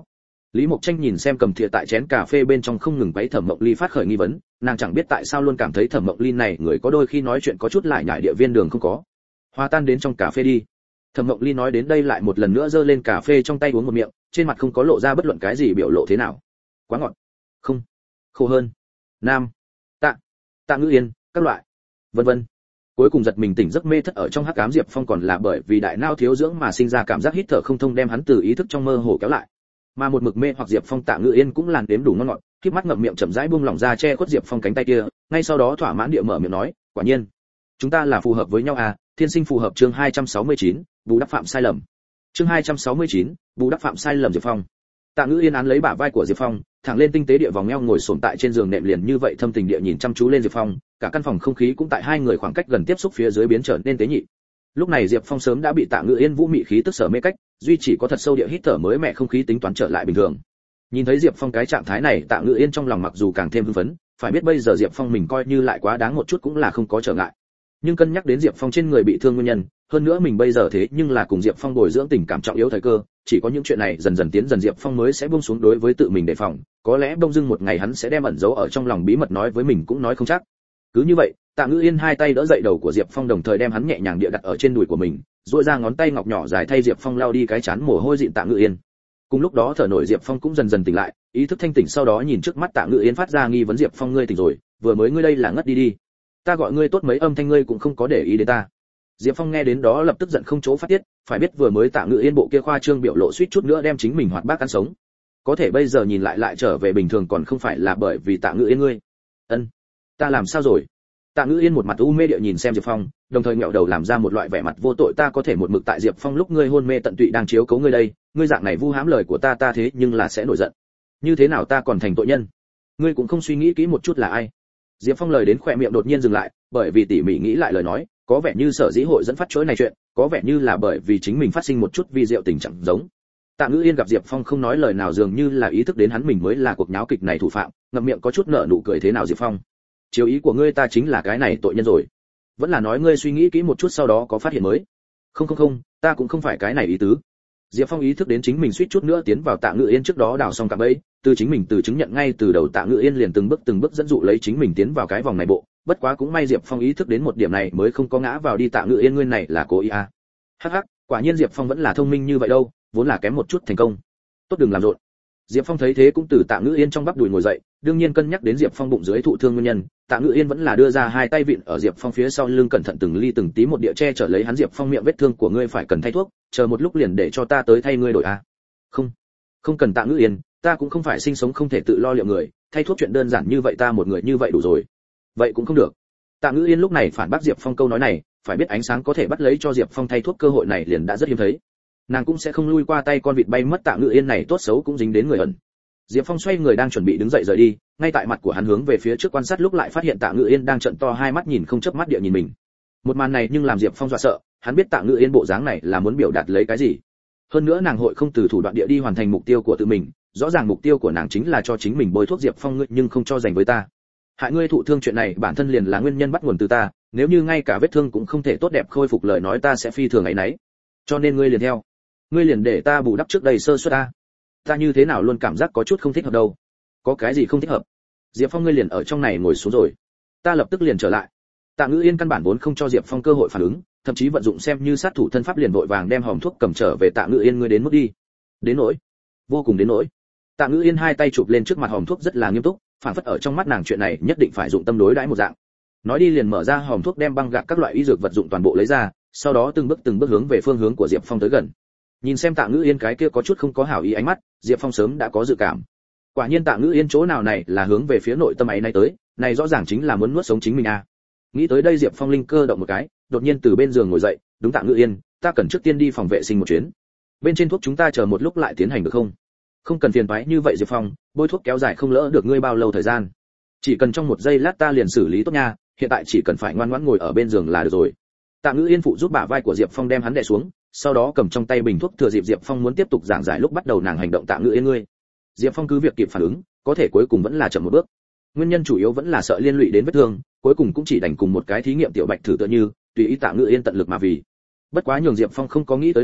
Lý Mộc Tranh nhìn xem cầm thìa tại chén cà phê bên trong không ngừng quấy Thẩm Mộng Ly phát khởi nghi vấn, nàng chẳng biết tại sao luôn cảm thấy Thẩm Mộng Ly này người có đôi khi nói chuyện có chút lại nhải địa viên đường không có. Hòa tan đến trong cà phê đi. Thẩm Mộng Ly nói đến đây lại một lần nữa giơ lên cà phê trong tay uống một miệng, trên mặt không có lộ ra bất luận cái gì biểu lộ thế nào. Quá ngọt. Không. Khô hơn. Nam. Tạ. Tạ Ngữ Yên, các loại. Vân vân. Cuối cùng giật mình tỉnh giấc mê thất ở trong hắc ám Diệp Phong còn là bởi vì đại não thiếu dưỡng mà sinh ra cảm giác hít thở không thông đem hắn từ ý thức trong mơ hồ kéo lại. Mà một mực mê hoặc Diệp Phong Tạ Ngữ Yên cũng làn đếm đủ ngon ngọt, khép mắt ngậm miệng chậm rãi buông lỏng ra che khuất Diệp Phong cánh tay kia, ngay sau đó thỏa mãn địa mở miệng nói, quả nhiên, chúng ta là phù hợp với nhau à, thiên sinh phù hợp. Chương hai trăm sáu mươi chín, bù đắp phạm sai lầm. Chương hai trăm sáu mươi chín, bù đắp phạm sai lầm. Diệp Phong. Tạ Ngữ Yên án lấy bả vai của Diệp Phong, thẳng lên tinh tế địa vòng eo ngồi xổm tại trên giường nệm liền như vậy thâm tình địa nhìn chăm chú lên Diệp Phong, cả căn phòng không khí cũng tại hai người khoảng cách gần tiếp xúc phía dưới biến trở nên tế nhị. Lúc này Diệp Phong sớm đã bị Tạ Ngữ Yên vũ mị khí tức sở mê cách, duy chỉ có thật sâu địa hít thở mới mẹ không khí tính toán trở lại bình thường. Nhìn thấy Diệp Phong cái trạng thái này, Tạ Ngữ Yên trong lòng mặc dù càng thêm hưng phấn, phải biết bây giờ Diệp Phong mình coi như lại quá đáng một chút cũng là không có trở ngại. Nhưng cân nhắc đến Diệp Phong trên người bị thương nguyên nhân, hơn nữa mình bây giờ thế nhưng là cùng Diệp Phong bồi dưỡng tình cảm trọng yếu thời cơ, chỉ có những chuyện này dần dần tiến dần Diệp Phong mới sẽ buông xuống đối với tự mình đề phòng, có lẽ bỗng dưng một ngày hắn sẽ đem ẩn giấu ở trong lòng bí mật nói với mình cũng nói không chắc. Cứ như vậy, Tạ Ngữ Yên hai tay đỡ dậy đầu của Diệp Phong đồng thời đem hắn nhẹ nhàng địa đặt ở trên đùi của mình, duỗi ra ngón tay ngọc nhỏ dài thay Diệp Phong lau đi cái chán mồ hôi dịn Tạ Ngữ Yên. Cùng lúc đó thở nổi Diệp Phong cũng dần dần tỉnh lại, ý thức thanh tỉnh sau đó nhìn trước mắt Tạ Ngữ Yên phát ra nghi vấn Diệp Phong ngươi tỉnh rồi, vừa mới ngươi đây là ngất đi đi. Ta gọi ngươi tốt mấy âm thanh ngươi cũng không có để ý đến ta. Diệp Phong nghe đến đó lập tức giận không chỗ phát tiết, phải biết vừa mới Tạ Ngữ Yên bộ kia khoa trương biểu lộ suýt chút nữa đem chính mình hoạt bát ăn sống. Có thể bây giờ nhìn lại lại trở về bình thường còn không phải là bởi vì Tạ Ngữ Yên ngươi. Ân, ta làm sao rồi? Tạ Ngữ Yên một mặt u mê địa nhìn xem Diệp Phong, đồng thời ngẹo đầu làm ra một loại vẻ mặt vô tội ta có thể một mực tại Diệp Phong lúc ngươi hôn mê tận tụy đang chiếu cố ngươi đây, ngươi dạng này vu hãm lời của ta ta thế nhưng là sẽ nổi giận. Như thế nào ta còn thành tội nhân? Ngươi cũng không suy nghĩ kỹ một chút là ai? Diệp Phong lời đến khỏe miệng đột nhiên dừng lại, bởi vì tỉ mỉ nghĩ lại lời nói, có vẻ như sở dĩ hội dẫn phát chuỗi này chuyện, có vẻ như là bởi vì chính mình phát sinh một chút vi diệu tình trạng giống. Tạ Ngữ Yên gặp Diệp Phong không nói lời nào dường như là ý thức đến hắn mình mới là cuộc nháo kịch này thủ phạm, ngậm miệng có chút nở nụ cười thế nào Diệp Phong? Chiếu ý của ngươi ta chính là cái này tội nhân rồi. Vẫn là nói ngươi suy nghĩ kỹ một chút sau đó có phát hiện mới. Không không không, ta cũng không phải cái này ý tứ. Diệp Phong ý thức đến chính mình suýt chút nữa tiến vào Tạ Ngữ Yên trước đó đào xong cạm bẫy, từ chính mình từ chứng nhận ngay từ đầu Tạ Ngữ Yên liền từng bước từng bước dẫn dụ lấy chính mình tiến vào cái vòng này bộ, bất quá cũng may Diệp Phong ý thức đến một điểm này mới không có ngã vào đi Tạ Ngữ Yên ngươi này là cố ý à. Hắc hắc, quả nhiên Diệp Phong vẫn là thông minh như vậy đâu, vốn là kém một chút thành công. Tốt đừng làm rộn. Diệp Phong thấy thế cũng từ Tạ Ngữ Yên trong bắp đùi ngồi dậy, đương nhiên cân nhắc đến Diệp Phong bụng dưới thụ thương nguyên nhân, Tạ Ngữ Yên vẫn là đưa ra hai tay vịn ở Diệp Phong phía sau lưng cẩn thận từng ly từng tí một địa che chở lấy hắn Diệp Phong miệng vết thương của ngươi phải cần thay thuốc, chờ một lúc liền để cho ta tới thay ngươi đổi à. Không, không cần Tạ Ngữ Yên, ta cũng không phải sinh sống không thể tự lo liệu người, thay thuốc chuyện đơn giản như vậy ta một người như vậy đủ rồi. Vậy cũng không được. Tạ Ngữ Yên lúc này phản bác Diệp Phong câu nói này, phải biết ánh sáng có thể bắt lấy cho Diệp Phong thay thuốc cơ hội này liền đã rất hiếm thấy. Nàng cũng sẽ không lui qua tay con vịt bay mất Tạ Ngữ Yên này tốt xấu cũng dính đến người ẩn. Diệp Phong xoay người đang chuẩn bị đứng dậy rời đi, ngay tại mặt của hắn hướng về phía trước quan sát lúc lại phát hiện Tạ Ngữ Yên đang trợn to hai mắt nhìn không chớp mắt địa nhìn mình. Một màn này nhưng làm Diệp Phong dọa sợ, hắn biết Tạ Ngữ Yên bộ dáng này là muốn biểu đạt lấy cái gì. Hơn nữa nàng hội không từ thủ đoạn địa đi hoàn thành mục tiêu của tự mình, rõ ràng mục tiêu của nàng chính là cho chính mình bôi thuốc Diệp Phong ngươi nhưng không cho dành với ta. Hại ngươi thụ thương chuyện này bản thân liền là nguyên nhân bắt nguồn từ ta, nếu như ngay cả vết thương cũng không thể tốt đẹp khôi phục lời nói ta sẽ phi thường ấy nấy. Cho nên ngươi liền theo, ngươi liền để ta bù đắp trước đây sơ suất ta. Ta như thế nào luôn cảm giác có chút không thích hợp đâu. Có cái gì không thích hợp? Diệp Phong ngươi liền ở trong này ngồi xuống rồi. Ta lập tức liền trở lại. Tạ Ngữ Yên căn bản vốn không cho Diệp Phong cơ hội phản ứng, thậm chí vận dụng xem như sát thủ thân pháp liền vội vàng đem hòm thuốc cầm trở về Tạ Ngữ Yên ngươi đến mức đi. Đến nỗi, vô cùng đến nỗi. Tạ Ngữ Yên hai tay chụp lên trước mặt hòm thuốc rất là nghiêm túc, phản phất ở trong mắt nàng chuyện này nhất định phải dụng tâm đối đãi một dạng. Nói đi liền mở ra hòm thuốc đem băng gạc các loại y dược vật dụng toàn bộ lấy ra, sau đó từng bước từng bước hướng về phương hướng của Diệp Phong tới gần. Nhìn xem Tạ Ngữ Yên cái kia có chút không có hảo ý ánh mắt, Diệp Phong sớm đã có dự cảm. Quả nhiên Tạ Ngữ Yên chỗ nào này là hướng về phía nội tâm ấy này tới, này rõ ràng chính là muốn nuốt sống chính mình à. Nghĩ tới đây Diệp Phong linh cơ động một cái, đột nhiên từ bên giường ngồi dậy, đúng Tạ Ngữ Yên, ta cần trước tiên đi phòng vệ sinh một chuyến. Bên trên thuốc chúng ta chờ một lúc lại tiến hành được không? Không cần phiền toái như vậy Diệp Phong, bôi thuốc kéo dài không lỡ được ngươi bao lâu thời gian. Chỉ cần trong một giây lát ta liền xử lý tốt nha, hiện tại chỉ cần phải ngoan ngoãn ngồi ở bên giường là được rồi. Tạ Ngữ Yên phụ giúp bả vai của Diệp Phong đem hắn đè xuống, sau đó cầm trong tay bình thuốc thừa dịp Diệp Phong muốn tiếp tục giảng giải lúc bắt đầu nàng hành động Tạ Ngữ Yên ngươi. Diệp Phong cứ việc kịp phản ứng, có thể cuối cùng vẫn là chậm một bước. Nguyên nhân chủ yếu vẫn là sợ liên lụy đến vết thương, cuối cùng cũng chỉ đành cùng một cái thí nghiệm tiểu bạch thử tựa như, tùy ý Tạ Ngữ Yên tận lực mà vì. Bất quá nhường Diệp Phong không có nghĩ tới là,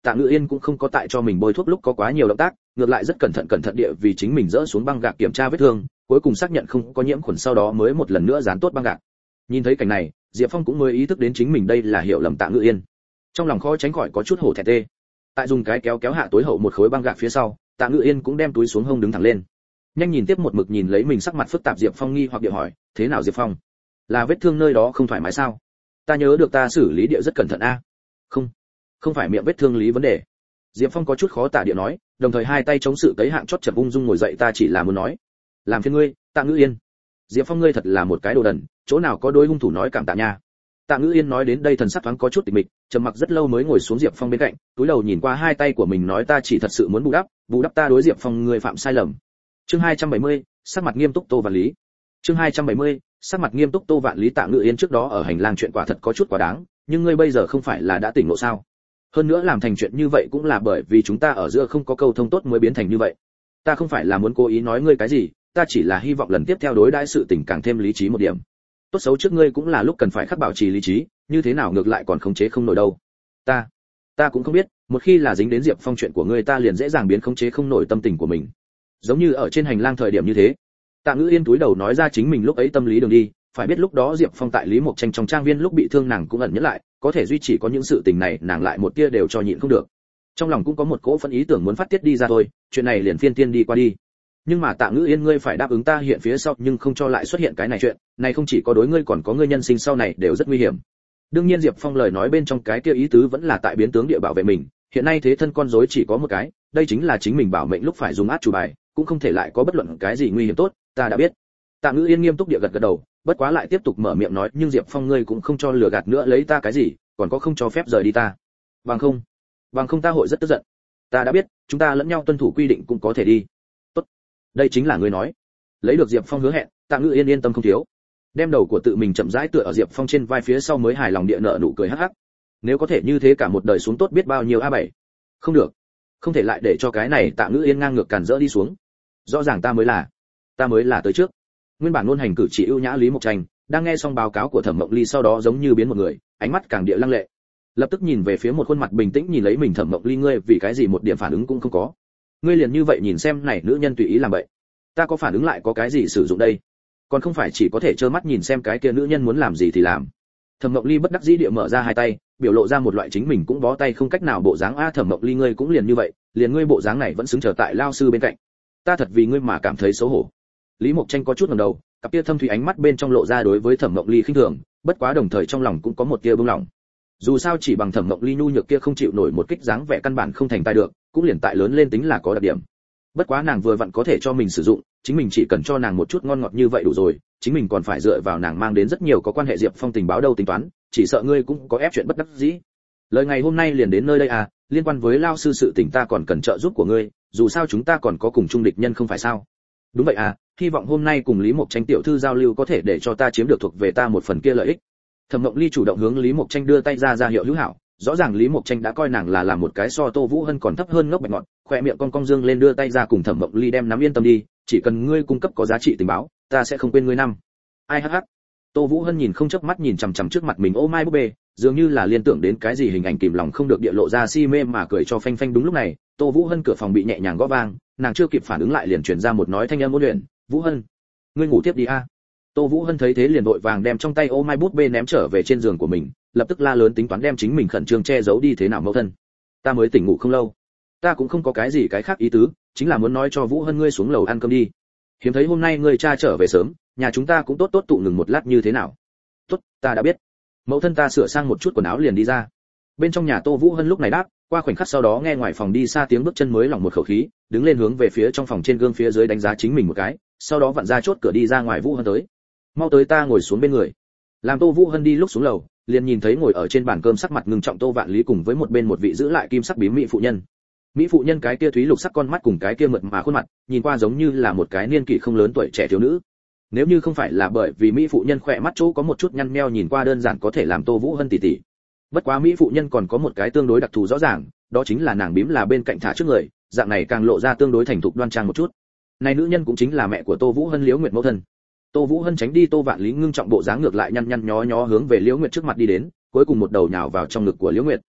Tạ Ngữ Yên cũng không có tại cho mình bôi thuốc lúc có quá nhiều động tác, ngược lại rất cẩn thận cẩn thận địa vì chính mình dỡ xuống băng gạc kiểm tra vết thương, cuối cùng xác nhận không có nhiễm khuẩn sau đó mới một lần nữa dán tốt băng gạc. Nhìn thấy cảnh này, Diệp Phong cũng mới ý thức đến chính mình đây là hiểu lầm Tạ Ngữ Yên. Trong lòng khó tránh khỏi có chút hổ thẹn tê. Tại dùng cái kéo kéo hạ tối hậu một khối băng gạc phía sau, Tạ Ngữ Yên cũng đem túi xuống hông đứng thẳng lên. Nhanh nhìn tiếp một mực nhìn lấy mình sắc mặt phức tạp Diệp Phong nghi hoặc địa hỏi, thế nào Diệp Phong? Là vết thương nơi đó không thoải mái sao? Ta nhớ được ta xử lý địa rất cẩn thận a. Không, không phải miệng vết thương lý vấn đề. Diệp Phong có chút khó tả địa nói, đồng thời hai tay chống sự tấy hạng chót chập ung dung ngồi dậy, ta chỉ là muốn nói, làm phiền ngươi, Tạ Ngữ Yên. Diệp Phong ngươi thật là một cái đồ đần, chỗ nào có đối hung thủ nói cảm tạ nha. Tạ Ngữ Yên nói đến đây thần sắc thoáng có chút tịch mịch, trầm mặc rất lâu mới ngồi xuống Diệp Phong bên cạnh, cúi đầu nhìn qua hai tay của mình nói ta chỉ thật sự muốn bù đắp, bù đắp ta đối Diệp Phong ngươi phạm sai lầm. Chương hai trăm bảy mươi, sắc mặt nghiêm túc Tô Vạn Lý. Chương hai trăm bảy mươi, sắc mặt nghiêm túc Tô Vạn Lý. Tạ Ngữ Yên trước đó ở hành lang chuyện quả thật có chút quá đáng, nhưng ngươi bây giờ không phải là đã tỉnh ngộ sao? Hơn nữa làm thành chuyện như vậy cũng là bởi vì chúng ta ở giữa không có câu thông tốt mới biến thành như vậy. Ta không phải là muốn cố ý nói ngươi cái gì, ta chỉ là hy vọng lần tiếp theo đối đãi sự tình càng thêm lý trí một điểm. Tốt xấu trước ngươi cũng là lúc cần phải khắc bảo trì lý trí, như thế nào ngược lại còn khống chế không nổi đâu. Ta, ta cũng không biết, một khi là dính đến Diệp Phong chuyện của ngươi ta liền dễ dàng biến khống chế không nổi tâm tình của mình. Giống như ở trên hành lang thời điểm như thế. Tạ Ngữ Yên túi đầu nói ra chính mình lúc ấy tâm lý đường đi, phải biết lúc đó Diệp Phong tại Lý Mộc Tranh trong trang viên lúc bị thương nàng cũng ẩn nhẫn lại, có thể duy trì có những sự tình này nàng lại một tia đều cho nhịn không được. Trong lòng cũng có một cỗ phẫn ý tưởng muốn phát tiết đi ra thôi, chuyện này liền phiên tiên đi qua đi. Nhưng mà Tạ Ngữ Yên ngươi phải đáp ứng ta hiện phía sau nhưng không cho lại xuất hiện cái này chuyện, này không chỉ có đối ngươi còn có ngươi nhân sinh sau này đều rất nguy hiểm. Đương nhiên Diệp Phong lời nói bên trong cái kia ý tứ vẫn là tại biến tướng địa bảo vệ mình, hiện nay thế thân con rối chỉ có một cái, đây chính là chính mình bảo mệnh lúc phải dùng át chủ bài, cũng không thể lại có bất luận cái gì nguy hiểm tốt, ta đã biết. Tạ Ngữ Yên nghiêm túc địa gật gật đầu, bất quá lại tiếp tục mở miệng nói, nhưng Diệp Phong ngươi cũng không cho lừa gạt nữa lấy ta cái gì, còn có không cho phép rời đi ta. Bằng không, bằng không ta hội rất tức giận. Ta đã biết, chúng ta lẫn nhau tuân thủ quy định cũng có thể đi. Tốt, đây chính là ngươi nói. Lấy được Diệp Phong hứa hẹn, Tạ Ngữ Yên yên tâm không thiếu. Đem đầu của tự mình chậm rãi tựa ở Diệp Phong trên vai phía sau mới hài lòng địa nợ nụ cười hắc hắc. Nếu có thể như thế cả một đời xuống tốt biết bao nhiêu a bảy. Không được, không thể lại để cho cái này Tạ Ngữ Yên ngang ngược cản rỡ đi xuống. Rõ ràng ta mới là, ta mới là tới trước. Nguyên bản luôn hành cử chỉ ưu nhã Lý Mộc Tranh, đang nghe xong báo cáo của Thẩm Mộng Ly sau đó giống như biến một người, ánh mắt càng địa lăng lệ. Lập tức nhìn về phía một khuôn mặt bình tĩnh nhìn lấy mình Thẩm Mộng Ly, ngươi vì cái gì một điểm phản ứng cũng không có? Ngươi liền như vậy nhìn xem này nữ nhân tùy ý làm vậy, ta có phản ứng lại có cái gì sử dụng đây? Còn không phải chỉ có thể trơ mắt nhìn xem cái kia nữ nhân muốn làm gì thì làm. Thẩm Mộng Ly bất đắc dĩ địa mở ra hai tay, biểu lộ ra một loại chính mình cũng bó tay không cách nào bộ dáng. A Thẩm Mộng Ly ngươi cũng liền như vậy, liền ngươi bộ dáng này vẫn xứng chờ tại lao sư bên cạnh. Ta thật vì ngươi mà cảm thấy xấu hổ. Lý Mộc Tranh có chút ngẩng đầu, cặp kia thâm thủy ánh mắt bên trong lộ ra đối với Thẩm Mộng Ly khinh thường, bất quá đồng thời trong lòng cũng có một tia bướng lòng. Dù sao chỉ bằng Thẩm Mộng Ly nhu nhược kia không chịu nổi một kích dáng vẻ căn bản không thành tài được, cũng liền tại lớn lên tính là có đặc điểm. Bất quá nàng vừa vặn có thể cho mình sử dụng, chính mình chỉ cần cho nàng một chút ngon ngọt như vậy đủ rồi, chính mình còn phải dựa vào nàng mang đến rất nhiều có quan hệ Diệp Phong tình báo đâu tính toán, chỉ sợ ngươi cũng có ép chuyện bất đắc dĩ. Lời ngày hôm nay liền đến nơi đây à, liên quan với lao sư sự tình ta còn cần trợ giúp của ngươi, dù sao chúng ta còn có cùng chung địch nhân không phải sao? Đúng vậy à, hy vọng hôm nay cùng Lý Mộc Tranh tiểu thư giao lưu có thể để cho ta chiếm được thuộc về ta một phần kia lợi ích. Thẩm Mộng Ly chủ động hướng Lý Mộc Tranh đưa tay ra ra hiệu hữu hảo, rõ ràng Lý Mộc Tranh đã coi nàng là làm một cái so Tô Vũ Hân còn thấp hơn ngốc bạch ngọt, khoe miệng cong cong dương lên đưa tay ra cùng Thẩm Mộng Ly đem nắm yên tâm đi, chỉ cần ngươi cung cấp có giá trị tình báo, ta sẽ không quên ngươi năm. Ai hắc hắc. Tô Vũ Hân nhìn không chớp mắt nhìn chằm chằm trước mặt mình, ô mai búp bê, dường như là liên tưởng đến cái gì hình ảnh kìm lòng không được địa lộ ra si mê mà cười cho phanh phanh. Đúng lúc này, Tô Vũ Hân cửa phòng bị nhẹ nhàng gõ vang, nàng chưa kịp phản ứng lại liền truyền ra một nói thanh âm ôn luyện, "Vũ Hân, ngươi ngủ tiếp đi a." Tô Vũ Hân thấy thế liền vội vàng đem trong tay ô mai bút bê ném trở về trên giường của mình, lập tức la lớn tính toán đem chính mình khẩn trương che giấu đi thế nào mẫu thân. Ta mới tỉnh ngủ không lâu, ta cũng không có cái gì cái khác ý tứ, chính là muốn nói cho Vũ Hân ngươi xuống lầu ăn cơm đi. Hiếm thấy hôm nay ngươi cha trở về sớm, nhà chúng ta cũng tốt tốt tụ ngừng một lát như thế nào. Tốt, ta đã biết. Mẫu thân ta sửa sang một chút quần áo liền đi ra. Bên trong nhà Tô Vũ Hân lúc này đáp, qua khoảnh khắc sau đó nghe ngoài phòng đi xa tiếng bước chân mới lỏng một khẩu khí, đứng lên hướng về phía trong phòng trên gương phía dưới đánh giá chính mình một cái, sau đó vặn ra chốt cửa đi ra ngoài. Vũ Hân tới, mau tới, ta ngồi xuống bên người. Làm Tô Vũ Hân đi lúc xuống lầu, liền nhìn thấy ngồi ở trên bàn cơm sắc mặt ngưng trọng Tô Vạn Lý cùng với một bên một vị giữ lại kim sắc bím mỹ phụ nhân. Mỹ phụ nhân cái kia thúy lục sắc con mắt cùng cái kia mượt mà khuôn mặt, nhìn qua giống như là một cái niên kỷ không lớn tuổi trẻ thiếu nữ. Nếu như không phải là bởi vì mỹ phụ nhân khỏe mắt chỗ có một chút nhăn nheo nhìn qua đơn giản có thể làm Tô Vũ Hân tỉ tỉ. Bất quá mỹ phụ nhân còn có một cái tương đối đặc thù rõ ràng, đó chính là nàng bím là bên cạnh thả trước người, dạng này càng lộ ra tương đối thành thục đoan trang một chút. Này nữ nhân cũng chính là mẹ của Tô Vũ Hân, Liễu Nguyệt mẫu thân. Tô Vũ Hân tránh đi Tô Vạn Lý ngưng trọng bộ dáng ngược lại nhăn nhăn nhó nhó hướng về Liễu Nguyệt trước mặt đi đến, cuối cùng một đầu nhào vào trong ngực của Liễu Nguyệt.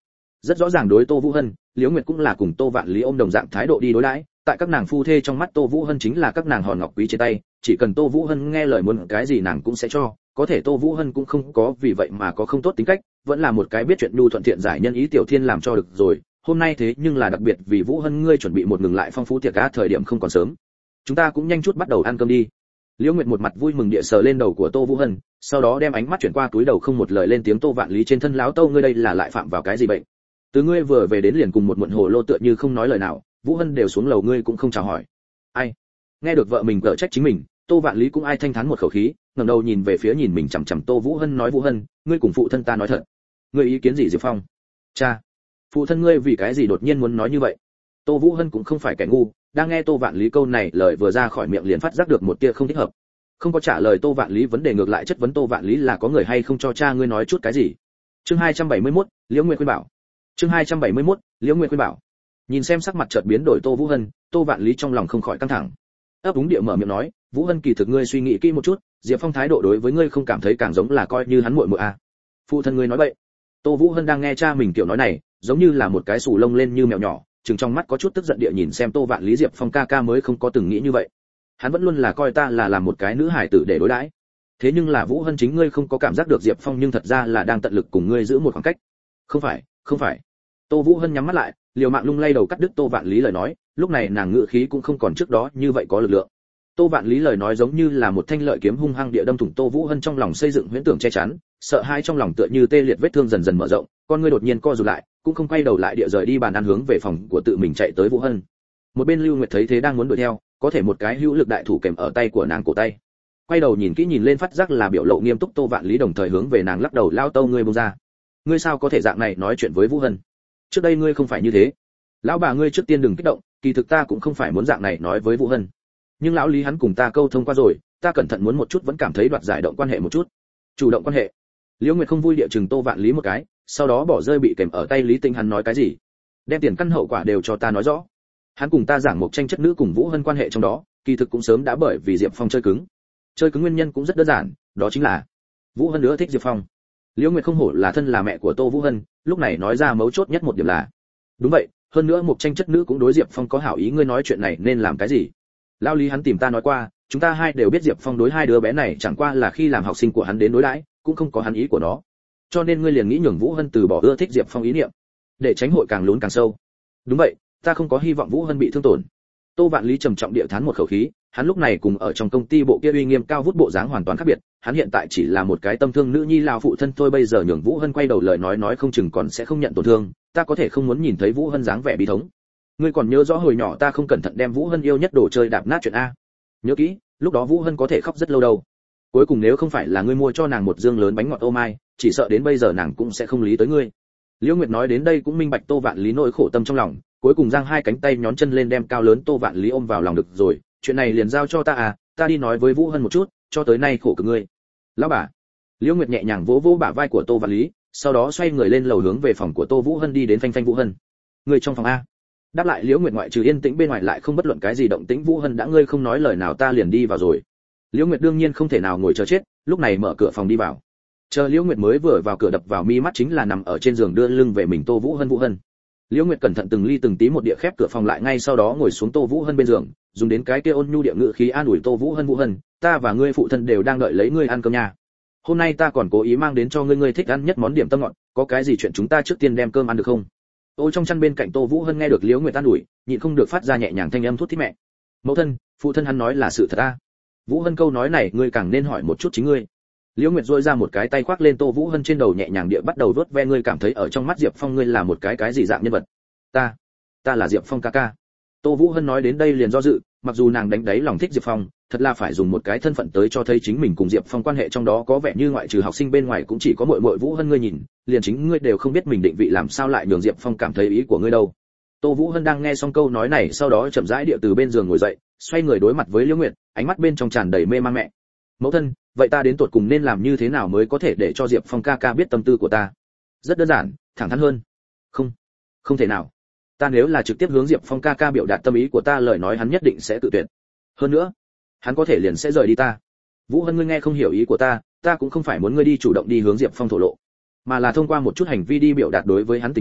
rất rõ ràng đối Tô Vũ Hân, Liễu Nguyệt cũng là cùng Tô Vạn Lý ôm đồng dạng thái độ đi đối đãi, tại các nàng phu thê trong mắt Tô Vũ Hân chính là các nàng hòn ngọc quý trên tay, chỉ cần Tô Vũ Hân nghe lời muốn cái gì nàng cũng sẽ cho, có thể Tô Vũ Hân cũng không có vì vậy mà có không tốt tính cách, vẫn là một cái biết chuyện nhu thuận thiện giải nhân ý tiểu thiên làm cho được rồi, hôm nay thế nhưng là đặc biệt vì Vũ Hân ngươi chuẩn bị một ngừng lại phong phú tiệc cá thời điểm không còn sớm. Chúng ta cũng nhanh chút bắt đầu ăn cơm đi. Liễu Nguyệt một mặt vui mừng địa sờ lên đầu của Tô Vũ Hân, sau đó đem ánh mắt chuyển qua túi đầu không một lời lên tiếng Tô Vạn Lý trên thân lão Tô ngươi đây là lại phạm vào cái gì bệnh? Từ ngươi vừa về đến liền cùng một muộn hồ lô tựa như không nói lời nào, Vũ Hân đều xuống lầu ngươi cũng không chào hỏi. Ai? Nghe được vợ mình cở trách chính mình, Tô Vạn Lý cũng ai thanh thán một khẩu khí, ngẩng đầu nhìn về phía nhìn mình chằm chằm Tô Vũ Hân nói Vũ Hân, ngươi cùng phụ thân ta nói thật. Ngươi ý kiến gì Diệp Phong? Cha, phụ thân ngươi vì cái gì đột nhiên muốn nói như vậy? Tô Vũ Hân cũng không phải kẻ ngu, đang nghe Tô Vạn Lý câu này lời vừa ra khỏi miệng liền phát giác được một tia không thích hợp. Không có trả lời Tô Vạn Lý vấn đề ngược lại chất vấn Tô Vạn Lý là có người hay không cho cha ngươi nói chút cái gì. Chương hai trăm bảy mươi mốt, Liễu Nguyệt khuyên bảo. Chương hai trăm bảy mươi mốt, Liễu Nguyệt khuyên bảo. Nhìn xem sắc mặt chợt biến đổi Tô Vũ Hân, Tô Vạn Lý trong lòng không khỏi căng thẳng. Ấp úng địa mở miệng nói, Vũ Hân kỳ thực ngươi suy nghĩ kỹ một chút, Diệp Phong thái độ đối với ngươi không cảm thấy càng giống là coi như hắn muội muội à? Phụ thân ngươi nói bậy. Tô Vũ Hân đang nghe cha mình kiểu nói này, giống như là một cái sù lông lên như mèo nhỏ, trừng trong mắt có chút tức giận địa nhìn xem Tô Vạn Lý Diệp Phong ca ca mới không có từng nghĩ như vậy. Hắn vẫn luôn là coi ta là làm một cái nữ hài tử để đối đãi. Thế nhưng là Vũ Hân chính ngươi không có cảm giác được Diệp Phong nhưng thật ra là đang tận lực cùng ngươi giữ một khoảng cách. Không phải, không phải. Tô Vũ Hân nhắm mắt lại, liều mạng lung lay đầu cắt đứt Tô Vạn Lý lời nói, lúc này nàng ngữ khí cũng không còn trước đó như vậy có lực lượng. Tô Vạn Lý lời nói giống như là một thanh lợi kiếm hung hăng địa đâm thủng Tô Vũ Hân trong lòng xây dựng huyễn tưởng che chắn, sợ hãi trong lòng tựa như tê liệt vết thương dần dần mở rộng, con ngươi đột nhiên co rụt lại, cũng không quay đầu lại địa rời đi bàn ăn hướng về phòng của tự mình chạy tới Vũ Hân. Một bên Lưu Nguyệt thấy thế đang muốn đuổi theo, có thể một cái hữu lực đại thủ kèm ở tay của nàng cổ tay. Quay đầu nhìn kỹ nhìn lên phát giác là biểu lộ nghiêm túc Tô Vạn Lý đồng thời hướng về nàng lắc đầu lao Tâu ngươi buông ra. Ngươi sao có thể dạng này nói chuyện với Vũ Hân? Trước đây ngươi không phải như thế. Lão bà ngươi trước tiên đừng kích động, kỳ thực ta cũng không phải muốn dạng này nói với Vũ Hân. Nhưng lão Lý hắn cùng ta câu thông qua rồi, ta cẩn thận muốn một chút vẫn cảm thấy đoạt giải động quan hệ một chút. Chủ động quan hệ. Liễu Nguyệt không vui địa chừng Tô Vạn Lý một cái, sau đó bỏ rơi bị kèm ở tay Lý Tinh hắn nói cái gì? Đem tiền căn hậu quả đều cho ta nói rõ. Hắn cùng ta giảng một tranh chất nữ cùng Vũ Hân quan hệ trong đó, kỳ thực cũng sớm đã bởi vì Diệp Phong chơi cứng. Chơi cứng nguyên nhân cũng rất đơn giản, đó chính là Vũ Hân nữa thích Diệp Phong. Liễu Nguyệt không hổ là thân là mẹ của Tô Vũ Hân, lúc này nói ra mấu chốt nhất một điểm là, đúng vậy, hơn nữa một tranh chất nữ cũng đối Diệp Phong có hảo ý ngươi nói chuyện này nên làm cái gì? Lão Lý hắn tìm ta nói qua, chúng ta hai đều biết Diệp Phong đối hai đứa bé này chẳng qua là khi làm học sinh của hắn đến đối đãi, cũng không có hắn ý của nó. Cho nên ngươi liền nghĩ nhường Vũ Hân từ bỏ ưa thích Diệp Phong ý niệm, để tránh hội càng lún càng sâu. Đúng vậy, ta không có hy vọng Vũ Hân bị thương tổn. Tô Vạn Lý trầm trọng địa thán một khẩu khí, hắn lúc này cùng ở trong công ty bộ kia uy nghiêm cao vút bộ dáng hoàn toàn khác biệt, hắn hiện tại chỉ là một cái tâm thương nữ nhi lao phụ thân thôi, bây giờ nhường Vũ Hân quay đầu lời nói nói không chừng còn sẽ không nhận tổn thương, ta có thể không muốn nhìn thấy Vũ Hân dáng vẻ bi thống. Ngươi còn nhớ rõ hồi nhỏ ta không cẩn thận đem Vũ Hân yêu nhất đồ chơi đạp nát chuyện a? Nhớ kỹ, lúc đó Vũ Hân có thể khóc rất lâu đâu. Cuối cùng nếu không phải là ngươi mua cho nàng một dương lớn bánh ngọt ô mai, chỉ sợ đến bây giờ nàng cũng sẽ không lý tới ngươi. Liễu Nguyệt nói đến đây cũng minh bạch Tô Vạn Lý nỗi khổ tâm trong lòng, cuối cùng giang hai cánh tay nhón chân lên đem cao lớn Tô Vạn Lý ôm vào lòng được rồi, chuyện này liền giao cho ta à, ta đi nói với Vũ Hân một chút, cho tới nay khổ cực ngươi. Lão bà. Liễu Nguyệt nhẹ nhàng vỗ vỗ bả vai của Tô Vạn Lý, sau đó xoay người lên lầu hướng về phòng của Tô Vũ Hân đi đến phanh phanh Vũ Hân. Người trong phòng a. Đáp lại Liễu Nguyệt ngoại trừ yên tĩnh bên ngoài lại không bất luận cái gì động tĩnh Vũ Hân đã ngươi không nói lời nào ta liền đi vào rồi. Liễu Nguyệt đương nhiên không thể nào ngồi chờ chết, lúc này mở cửa phòng đi vào. Chờ Liễu Nguyệt mới vừa vào cửa đập vào mi mắt chính là nằm ở trên giường đưa lưng về mình Tô Vũ Hân Vũ Hân. Liễu Nguyệt cẩn thận từng ly từng tí một địa khép cửa phòng lại ngay sau đó ngồi xuống Tô Vũ Hân bên giường, dùng đến cái kia ôn nhu địa ngữ khí an ủi Tô Vũ Hân Vũ Hân, ta và ngươi phụ thân đều đang đợi lấy ngươi ăn cơm nha. Hôm nay ta còn cố ý mang đến cho ngươi ngươi thích ăn nhất món điểm tâm ngọt, có cái gì chuyện chúng ta trước tiên đem cơm ăn được không? Ôi trong chăn bên cạnh Tô Vũ Hân nghe được Liễu Nguyệt an ủi, nhịn không được phát ra nhẹ nhàng thanh âm thút thít mẹ. Mẫu thân, phụ thân hắn nói là sự thật a. Vũ Hân câu nói này ngươi càng nên hỏi một chút chính ngươi. Liễu Nguyệt duỗi ra một cái tay khoác lên Tô Vũ Hân trên đầu nhẹ nhàng địa bắt đầu vuốt ve ngươi cảm thấy ở trong mắt Diệp Phong ngươi là một cái cái gì dạng nhân vật? Ta, ta là Diệp Phong ca ca. Tô Vũ Hân nói đến đây liền do dự, mặc dù nàng đánh đáy lòng thích Diệp Phong, thật là phải dùng một cái thân phận tới cho thấy chính mình cùng Diệp Phong quan hệ trong đó có vẻ như ngoại trừ học sinh bên ngoài cũng chỉ có muội muội Vũ Hân ngươi nhìn, liền chính ngươi đều không biết mình định vị làm sao lại nhường Diệp Phong cảm thấy ý của ngươi đâu. Tô Vũ Hân đang nghe xong câu nói này sau đó chậm rãi địa từ bên giường ngồi dậy, xoay người đối mặt với Liễu Nguyệt, ánh mắt bên trong tràn đầy mê man mẹ. Mẫu thân, vậy ta đến tột cùng nên làm như thế nào mới có thể để cho Diệp Phong ca ca biết tâm tư của ta? Rất đơn giản, thẳng thắn hơn. Không, không thể nào. Ta nếu là trực tiếp hướng Diệp Phong ca ca biểu đạt tâm ý của ta lời nói hắn nhất định sẽ tự tuyệt. Hơn nữa, hắn có thể liền sẽ rời đi ta. Vũ Hân ngươi nghe không hiểu ý của ta, ta cũng không phải muốn ngươi đi chủ động đi hướng Diệp Phong thổ lộ, mà là thông qua một chút hành vi đi biểu đạt đối với hắn tình cảm,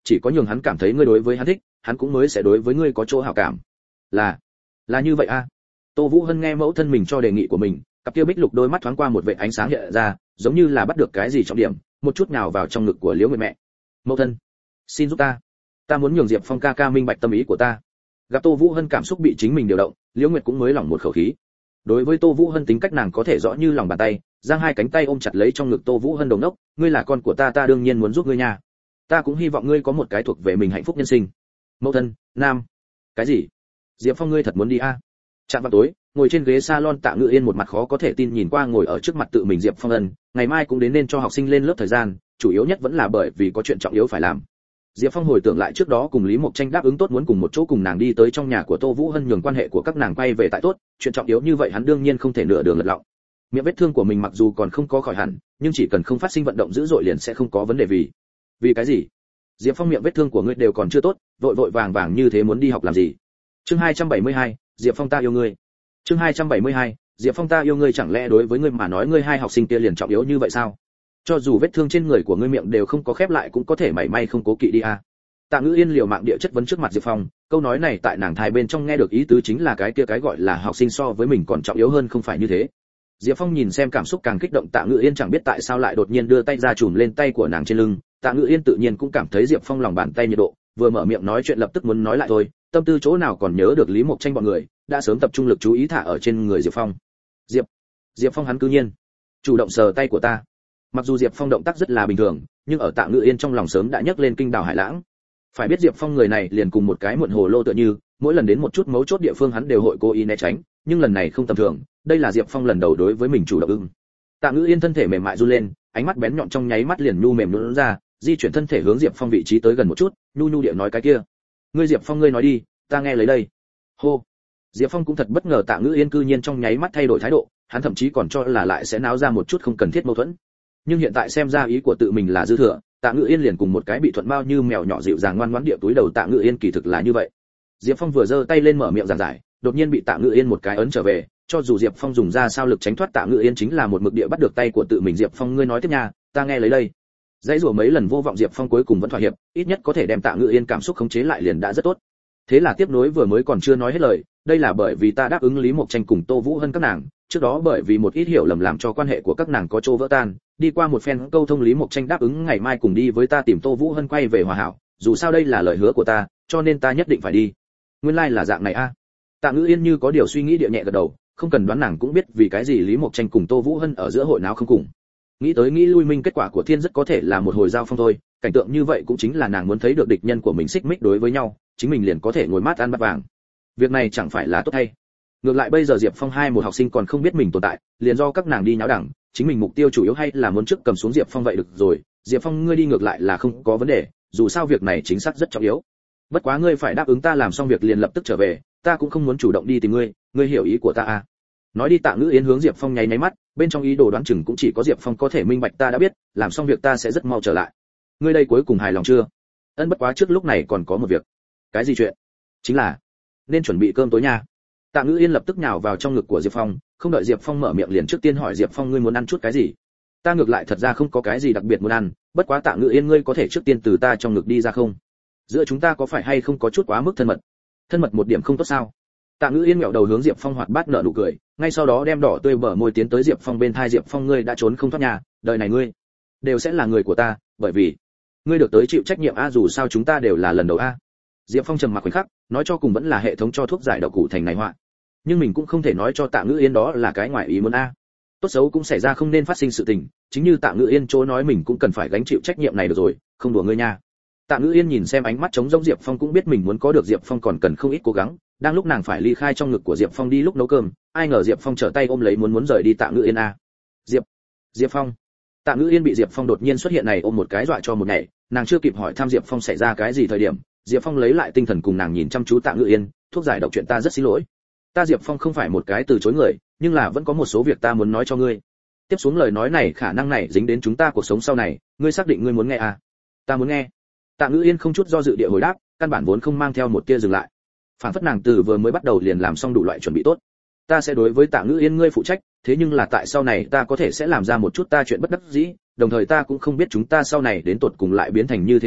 chỉ có nhường hắn cảm thấy ngươi đối với hắn thích, hắn cũng mới sẽ đối với ngươi có chỗ hảo cảm. Là, là như vậy a. À. Tô Vũ Hân nghe mẫu thân mình cho đề nghị của mình, cặp kia bích lục đôi mắt thoáng qua một vệt ánh sáng hiện ra, giống như là bắt được cái gì trọng điểm, một chút nào vào trong ngực của Liễu Nguyệt mẹ. Mẫu thân, xin giúp ta, ta muốn nhường Diệp Phong ca ca minh bạch tâm ý của ta. Gặp Tô Vũ Hân cảm xúc bị chính mình điều động, Liễu Nguyệt cũng mới lỏng một khẩu khí. Đối với Tô Vũ Hân tính cách nàng có thể rõ như lòng bàn tay, giang hai cánh tay ôm chặt lấy trong ngực Tô Vũ Hân đồng đốc, ngươi là con của ta, ta đương nhiên muốn giúp ngươi nha. Ta cũng hy vọng ngươi có một cái thuộc về mình hạnh phúc nhân sinh. Mẫu thân, nam. Cái gì? Diệp Phong ngươi thật muốn đi a? À? Chạm vào tối, ngồi trên ghế salon Tạ Ngự Yên một mặt khó có thể tin nhìn qua ngồi ở trước mặt tự mình Diệp Phong ân, ngày mai cũng đến nên cho học sinh lên lớp thời gian, chủ yếu nhất vẫn là bởi vì có chuyện trọng yếu phải làm. Diệp Phong hồi tưởng lại trước đó cùng Lý Mộc Tranh đáp ứng tốt muốn cùng một chỗ cùng nàng đi tới trong nhà của Tô Vũ Hân nhường quan hệ của các nàng quay về tại tốt, chuyện trọng yếu như vậy hắn đương nhiên không thể nửa đường lật lọng. Miệng vết thương của mình mặc dù còn không có khỏi hẳn, nhưng chỉ cần không phát sinh vận động dữ dội liền sẽ không có vấn đề vì. Vì cái gì? Diệp Phong miệng vết thương của ngươi đều còn chưa tốt, vội vội vàng vàng như thế muốn đi học làm gì? Chương hai trăm bảy mươi hai, Diệp Phong ta yêu ngươi. Chương hai trăm bảy mươi hai, Diệp Phong ta yêu ngươi, chẳng lẽ đối với ngươi mà nói ngươi hai học sinh kia liền trọng yếu như vậy sao? Cho dù vết thương trên người của ngươi miệng đều không có khép lại cũng có thể mảy may không cố kỵ đi a. À. Tạ Ngữ Yên liều mạng địa chất vấn trước mặt Diệp Phong, câu nói này tại nàng thai bên trong nghe được ý tứ chính là cái kia cái gọi là học sinh so với mình còn trọng yếu hơn không phải như thế. Diệp Phong nhìn xem cảm xúc càng kích động Tạ Ngữ Yên chẳng biết tại sao lại đột nhiên đưa tay ra chùm lên tay của nàng trên lưng, Tạ Ngữ Yên tự nhiên cũng cảm thấy Diệp Phong lòng bàn tay nhiệt độ, vừa mở miệng nói chuyện lập tức muốn nói lại thôi, tâm tư chỗ nào còn nhớ được Lý Mộc Tranh bọn người, đã sớm tập trung lực chú ý thả ở trên người Diệp Phong. Diệp, Diệp Phong hắn cư nhiên chủ động sờ tay của ta. Mặc dù Diệp Phong động tác rất là bình thường, nhưng ở Tạ Ngữ Yên trong lòng sớm đã nhấc lên kinh đào hải lãng. Phải biết Diệp Phong người này liền cùng một cái muộn hồ lô tựa như, mỗi lần đến một chút mấu chốt địa phương hắn đều hội cố ý né tránh, nhưng lần này không tầm thường, đây là Diệp Phong lần đầu đối với mình chủ động ưng. Tạ Ngữ Yên thân thể mềm mại run lên, ánh mắt bén nhọn trong nháy mắt liền nhu mềm nhũn ra, di chuyển thân thể hướng Diệp Phong vị trí tới gần một chút, nhu nhu địa nói cái kia. Ngươi Diệp Phong ngươi nói đi, ta nghe lấy đây. Hô. Diệp Phong cũng thật bất ngờ Tạ Ngữ Yên cư nhiên trong nháy mắt thay đổi thái độ, hắn thậm chí còn cho là lại sẽ náo ra một chút không cần thiết mâu thuẫn. Nhưng hiện tại xem ra ý của tự mình là dư thừa, Tạ Ngữ Yên liền cùng một cái bị thuận bao như mèo nhỏ dịu dàng ngoan ngoãn địa túi đầu Tạ Ngữ Yên kỳ thực là như vậy. Diệp Phong vừa giơ tay lên mở miệng giảng giải, đột nhiên bị Tạ Ngữ Yên một cái ấn trở về, cho dù Diệp Phong dùng ra sao lực tránh thoát Tạ Ngữ Yên chính là một mực địa bắt được tay của tự mình. Diệp Phong ngươi nói tiếp nha, ta nghe lấy đây. Dãy rủa mấy lần vô vọng Diệp Phong cuối cùng vẫn thỏa hiệp, ít nhất có thể đem Tạ Ngữ Yên cảm xúc khống chế lại liền đã rất tốt. Thế là tiếp nối vừa mới còn chưa nói hết lời, đây là bởi vì ta đáp ứng Lý Mộc Tranh cùng Tô Vũ Hân các nàng, trước đó bởi vì một ít hiểu lầm làm cho quan hệ của các nàng có chỗ vỡ tan, đi qua một phen câu thông Lý Mộc Tranh đáp ứng ngày mai cùng đi với ta tìm Tô Vũ Hân quay về hòa hảo, dù sao đây là lời hứa của ta, cho nên ta nhất định phải đi. Nguyên lai like là dạng này a. À. Tạ Ngữ Yên như có điều suy nghĩ địa nhẹ gật đầu, không cần đoán nàng cũng biết vì cái gì Lý Mộc Tranh cùng Tô Vũ Hân ở giữa hội náo không cùng. Nghĩ tới nghĩ lui minh kết quả của thiên rất có thể là một hồi giao phong thôi, cảnh tượng như vậy cũng chính là nàng muốn thấy được địch nhân của mình xích mích đối với nhau, chính mình liền có thể ngồi mát ăn bát vàng. Việc này chẳng phải là tốt hay? Ngược lại bây giờ Diệp Phong hai một học sinh còn không biết mình tồn tại, liền do các nàng đi nháo đẳng, chính mình mục tiêu chủ yếu hay là muốn trước cầm xuống Diệp Phong vậy được rồi, Diệp Phong ngươi đi ngược lại là không có vấn đề, dù sao việc này chính xác rất trọng yếu. Bất quá ngươi phải đáp ứng ta làm xong việc liền lập tức trở về, ta cũng không muốn chủ động đi tìm ngươi, ngươi hiểu ý của ta à? Nói đi Tạ Ngữ Yên hướng Diệp Phong nháy nháy mắt, bên trong ý đồ đoán chừng cũng chỉ có Diệp Phong có thể minh bạch ta đã biết, làm xong việc ta sẽ rất mau trở lại. Ngươi đây cuối cùng hài lòng chưa? Ân bất quá trước lúc này còn có một việc. Cái gì chuyện? Chính là nên chuẩn bị cơm tối nha. Tạ Ngữ Yên lập tức nhào vào trong ngực của Diệp Phong, không đợi Diệp Phong mở miệng liền trước tiên hỏi Diệp Phong ngươi muốn ăn chút cái gì? Ta ngược lại thật ra không có cái gì đặc biệt muốn ăn, bất quá Tạ Ngữ Yên ngươi có thể trước tiên từ ta trong ngực đi ra không? Giữa chúng ta có phải hay không có chút quá mức thân mật? Thân mật một điểm không tốt sao? Tạ Ngữ Yên ngẹo đầu hướng Diệp Phong hoạt bát nở nụ cười, ngay sau đó đem đỏ tươi bờ môi tiến tới Diệp Phong bên thai. Diệp Phong ngươi đã trốn không thoát nhà, đời này ngươi đều sẽ là người của ta, bởi vì ngươi được tới chịu trách nhiệm a, dù sao chúng ta đều là lần đầu a. Diệp Phong trầm mặc khoảnh khắc, nói cho cùng vẫn là hệ thống cho thuốc giải độc cụ thành này họa. Nhưng mình cũng không thể nói cho Tạ Ngữ Yên đó là cái ngoại ý muốn a. Tốt xấu cũng xảy ra không nên phát sinh sự tình, chính như Tạ Ngữ Yên chỗ nói mình cũng cần phải gánh chịu trách nhiệm này được rồi, không đùa ngươi nha. Tạ Ngữ Yên nhìn xem ánh mắt trống rỗng Diệp Phong cũng biết mình muốn có được Diệp Phong còn cần không ít cố gắng, đang lúc nàng phải ly khai trong ngực của Diệp Phong đi lúc nấu cơm, ai ngờ Diệp Phong trở tay ôm lấy muốn muốn rời đi Tạ Ngữ Yên a. Diệp, Diệp Phong. Tạ Ngữ Yên bị Diệp Phong đột nhiên xuất hiện này ôm một cái dọa cho một nhảy, nàng chưa kịp hỏi thăm Diệp Phong xảy ra cái gì thời điểm, Diệp Phong lấy lại tinh thần cùng nàng nhìn chăm chú Tạ Ngữ Yên, thuốc giải độc chuyện ta rất xin lỗi. Ta Diệp Phong không phải một cái từ chối người, nhưng là vẫn có một số việc ta muốn nói cho ngươi. Tiếp xuống lời nói này khả năng này dính đến chúng ta cuộc sống sau này, ngươi xác định ngươi muốn nghe à? Ta muốn nghe. Tạ Ngữ Yên không chút do dự địa hồi đáp, căn bản vốn không mang theo một tia dừng lại. Phản phất nàng từ vừa mới bắt đầu liền làm xong đủ loại chuẩn bị tốt. Ta sẽ đối với Tạ Ngữ Yên ngươi phụ trách, thế nhưng là tại sau này ta có thể sẽ làm ra một chút ta chuyện bất đắc dĩ, đồng thời ta cũng không biết chúng ta sau này đến tột cùng lại biến thành như thế nào,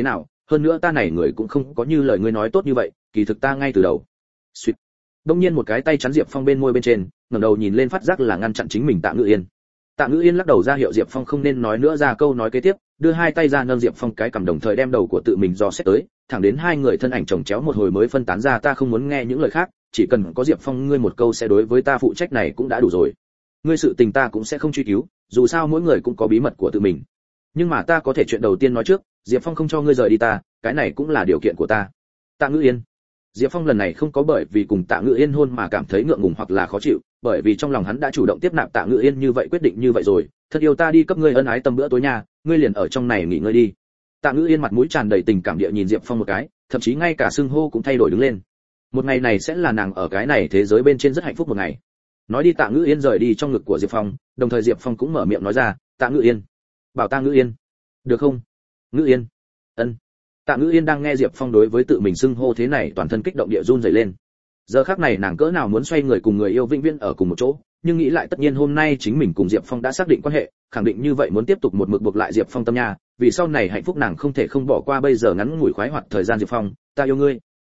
hơn nữa ta này người cũng không có như lời ngươi nói tốt như vậy, kỳ thực ta ngay từ đầu. Suýt. Đông nhiên một cái tay chắn Diệp Phong bên môi bên trên, ngẩng đầu nhìn lên phát giác là ngăn chặn chính mình Tạ Ngữ Yên. Tạ Ngữ Yên lắc đầu ra hiệu Diệp Phong không nên nói nữa ra câu nói kế tiếp, đưa hai tay ra nâng Diệp Phong cái cằm đồng thời đem đầu của tự mình dò xét tới, thẳng đến hai người thân ảnh chồng chéo một hồi mới phân tán ra. Ta không muốn nghe những lời khác, chỉ cần có Diệp Phong ngươi một câu sẽ đối với ta phụ trách này cũng đã đủ rồi. Ngươi sự tình ta cũng sẽ không truy cứu, dù sao mỗi người cũng có bí mật của tự mình. Nhưng mà ta có thể chuyện đầu tiên nói trước, Diệp Phong không cho ngươi rời đi ta, cái này cũng là điều kiện của ta. Tạ Ngữ Yên. Diệp Phong lần này không có bởi vì cùng Tạ Ngữ Yên hôn mà cảm thấy ngượng ngùng hoặc là khó chịu, bởi vì trong lòng hắn đã chủ động tiếp nạp Tạ Ngữ Yên như vậy quyết định như vậy rồi, thật yêu ta đi cấp ngươi ân ái tầm bữa tối nha, ngươi liền ở trong này nghỉ ngơi đi. Tạ Ngữ Yên mặt mũi tràn đầy tình cảm địa nhìn Diệp Phong một cái, thậm chí ngay cả xưng hô cũng thay đổi đứng lên. Một ngày này sẽ là nàng ở cái này thế giới bên trên rất hạnh phúc một ngày. Nói đi Tạ Ngữ Yên rời đi trong ngực của Diệp Phong, đồng thời Diệp Phong cũng mở miệng nói ra, Tạ Ngữ Yên, bảo ta Ngữ Yên, được không? Ngữ Yên. Ân. Tạ Ngữ Yên đang nghe Diệp Phong đối với tự mình xưng hô thế này toàn thân kích động địa run rẩy lên. Giờ khắc này nàng cỡ nào muốn xoay người cùng người yêu vĩnh viễn ở cùng một chỗ, nhưng nghĩ lại tất nhiên hôm nay chính mình cùng Diệp Phong đã xác định quan hệ, khẳng định như vậy muốn tiếp tục một mực buộc lại Diệp Phong tâm nha, vì sau này hạnh phúc nàng không thể không bỏ qua bây giờ ngắn ngủi khoái hoạt thời gian. Diệp Phong, ta yêu ngươi.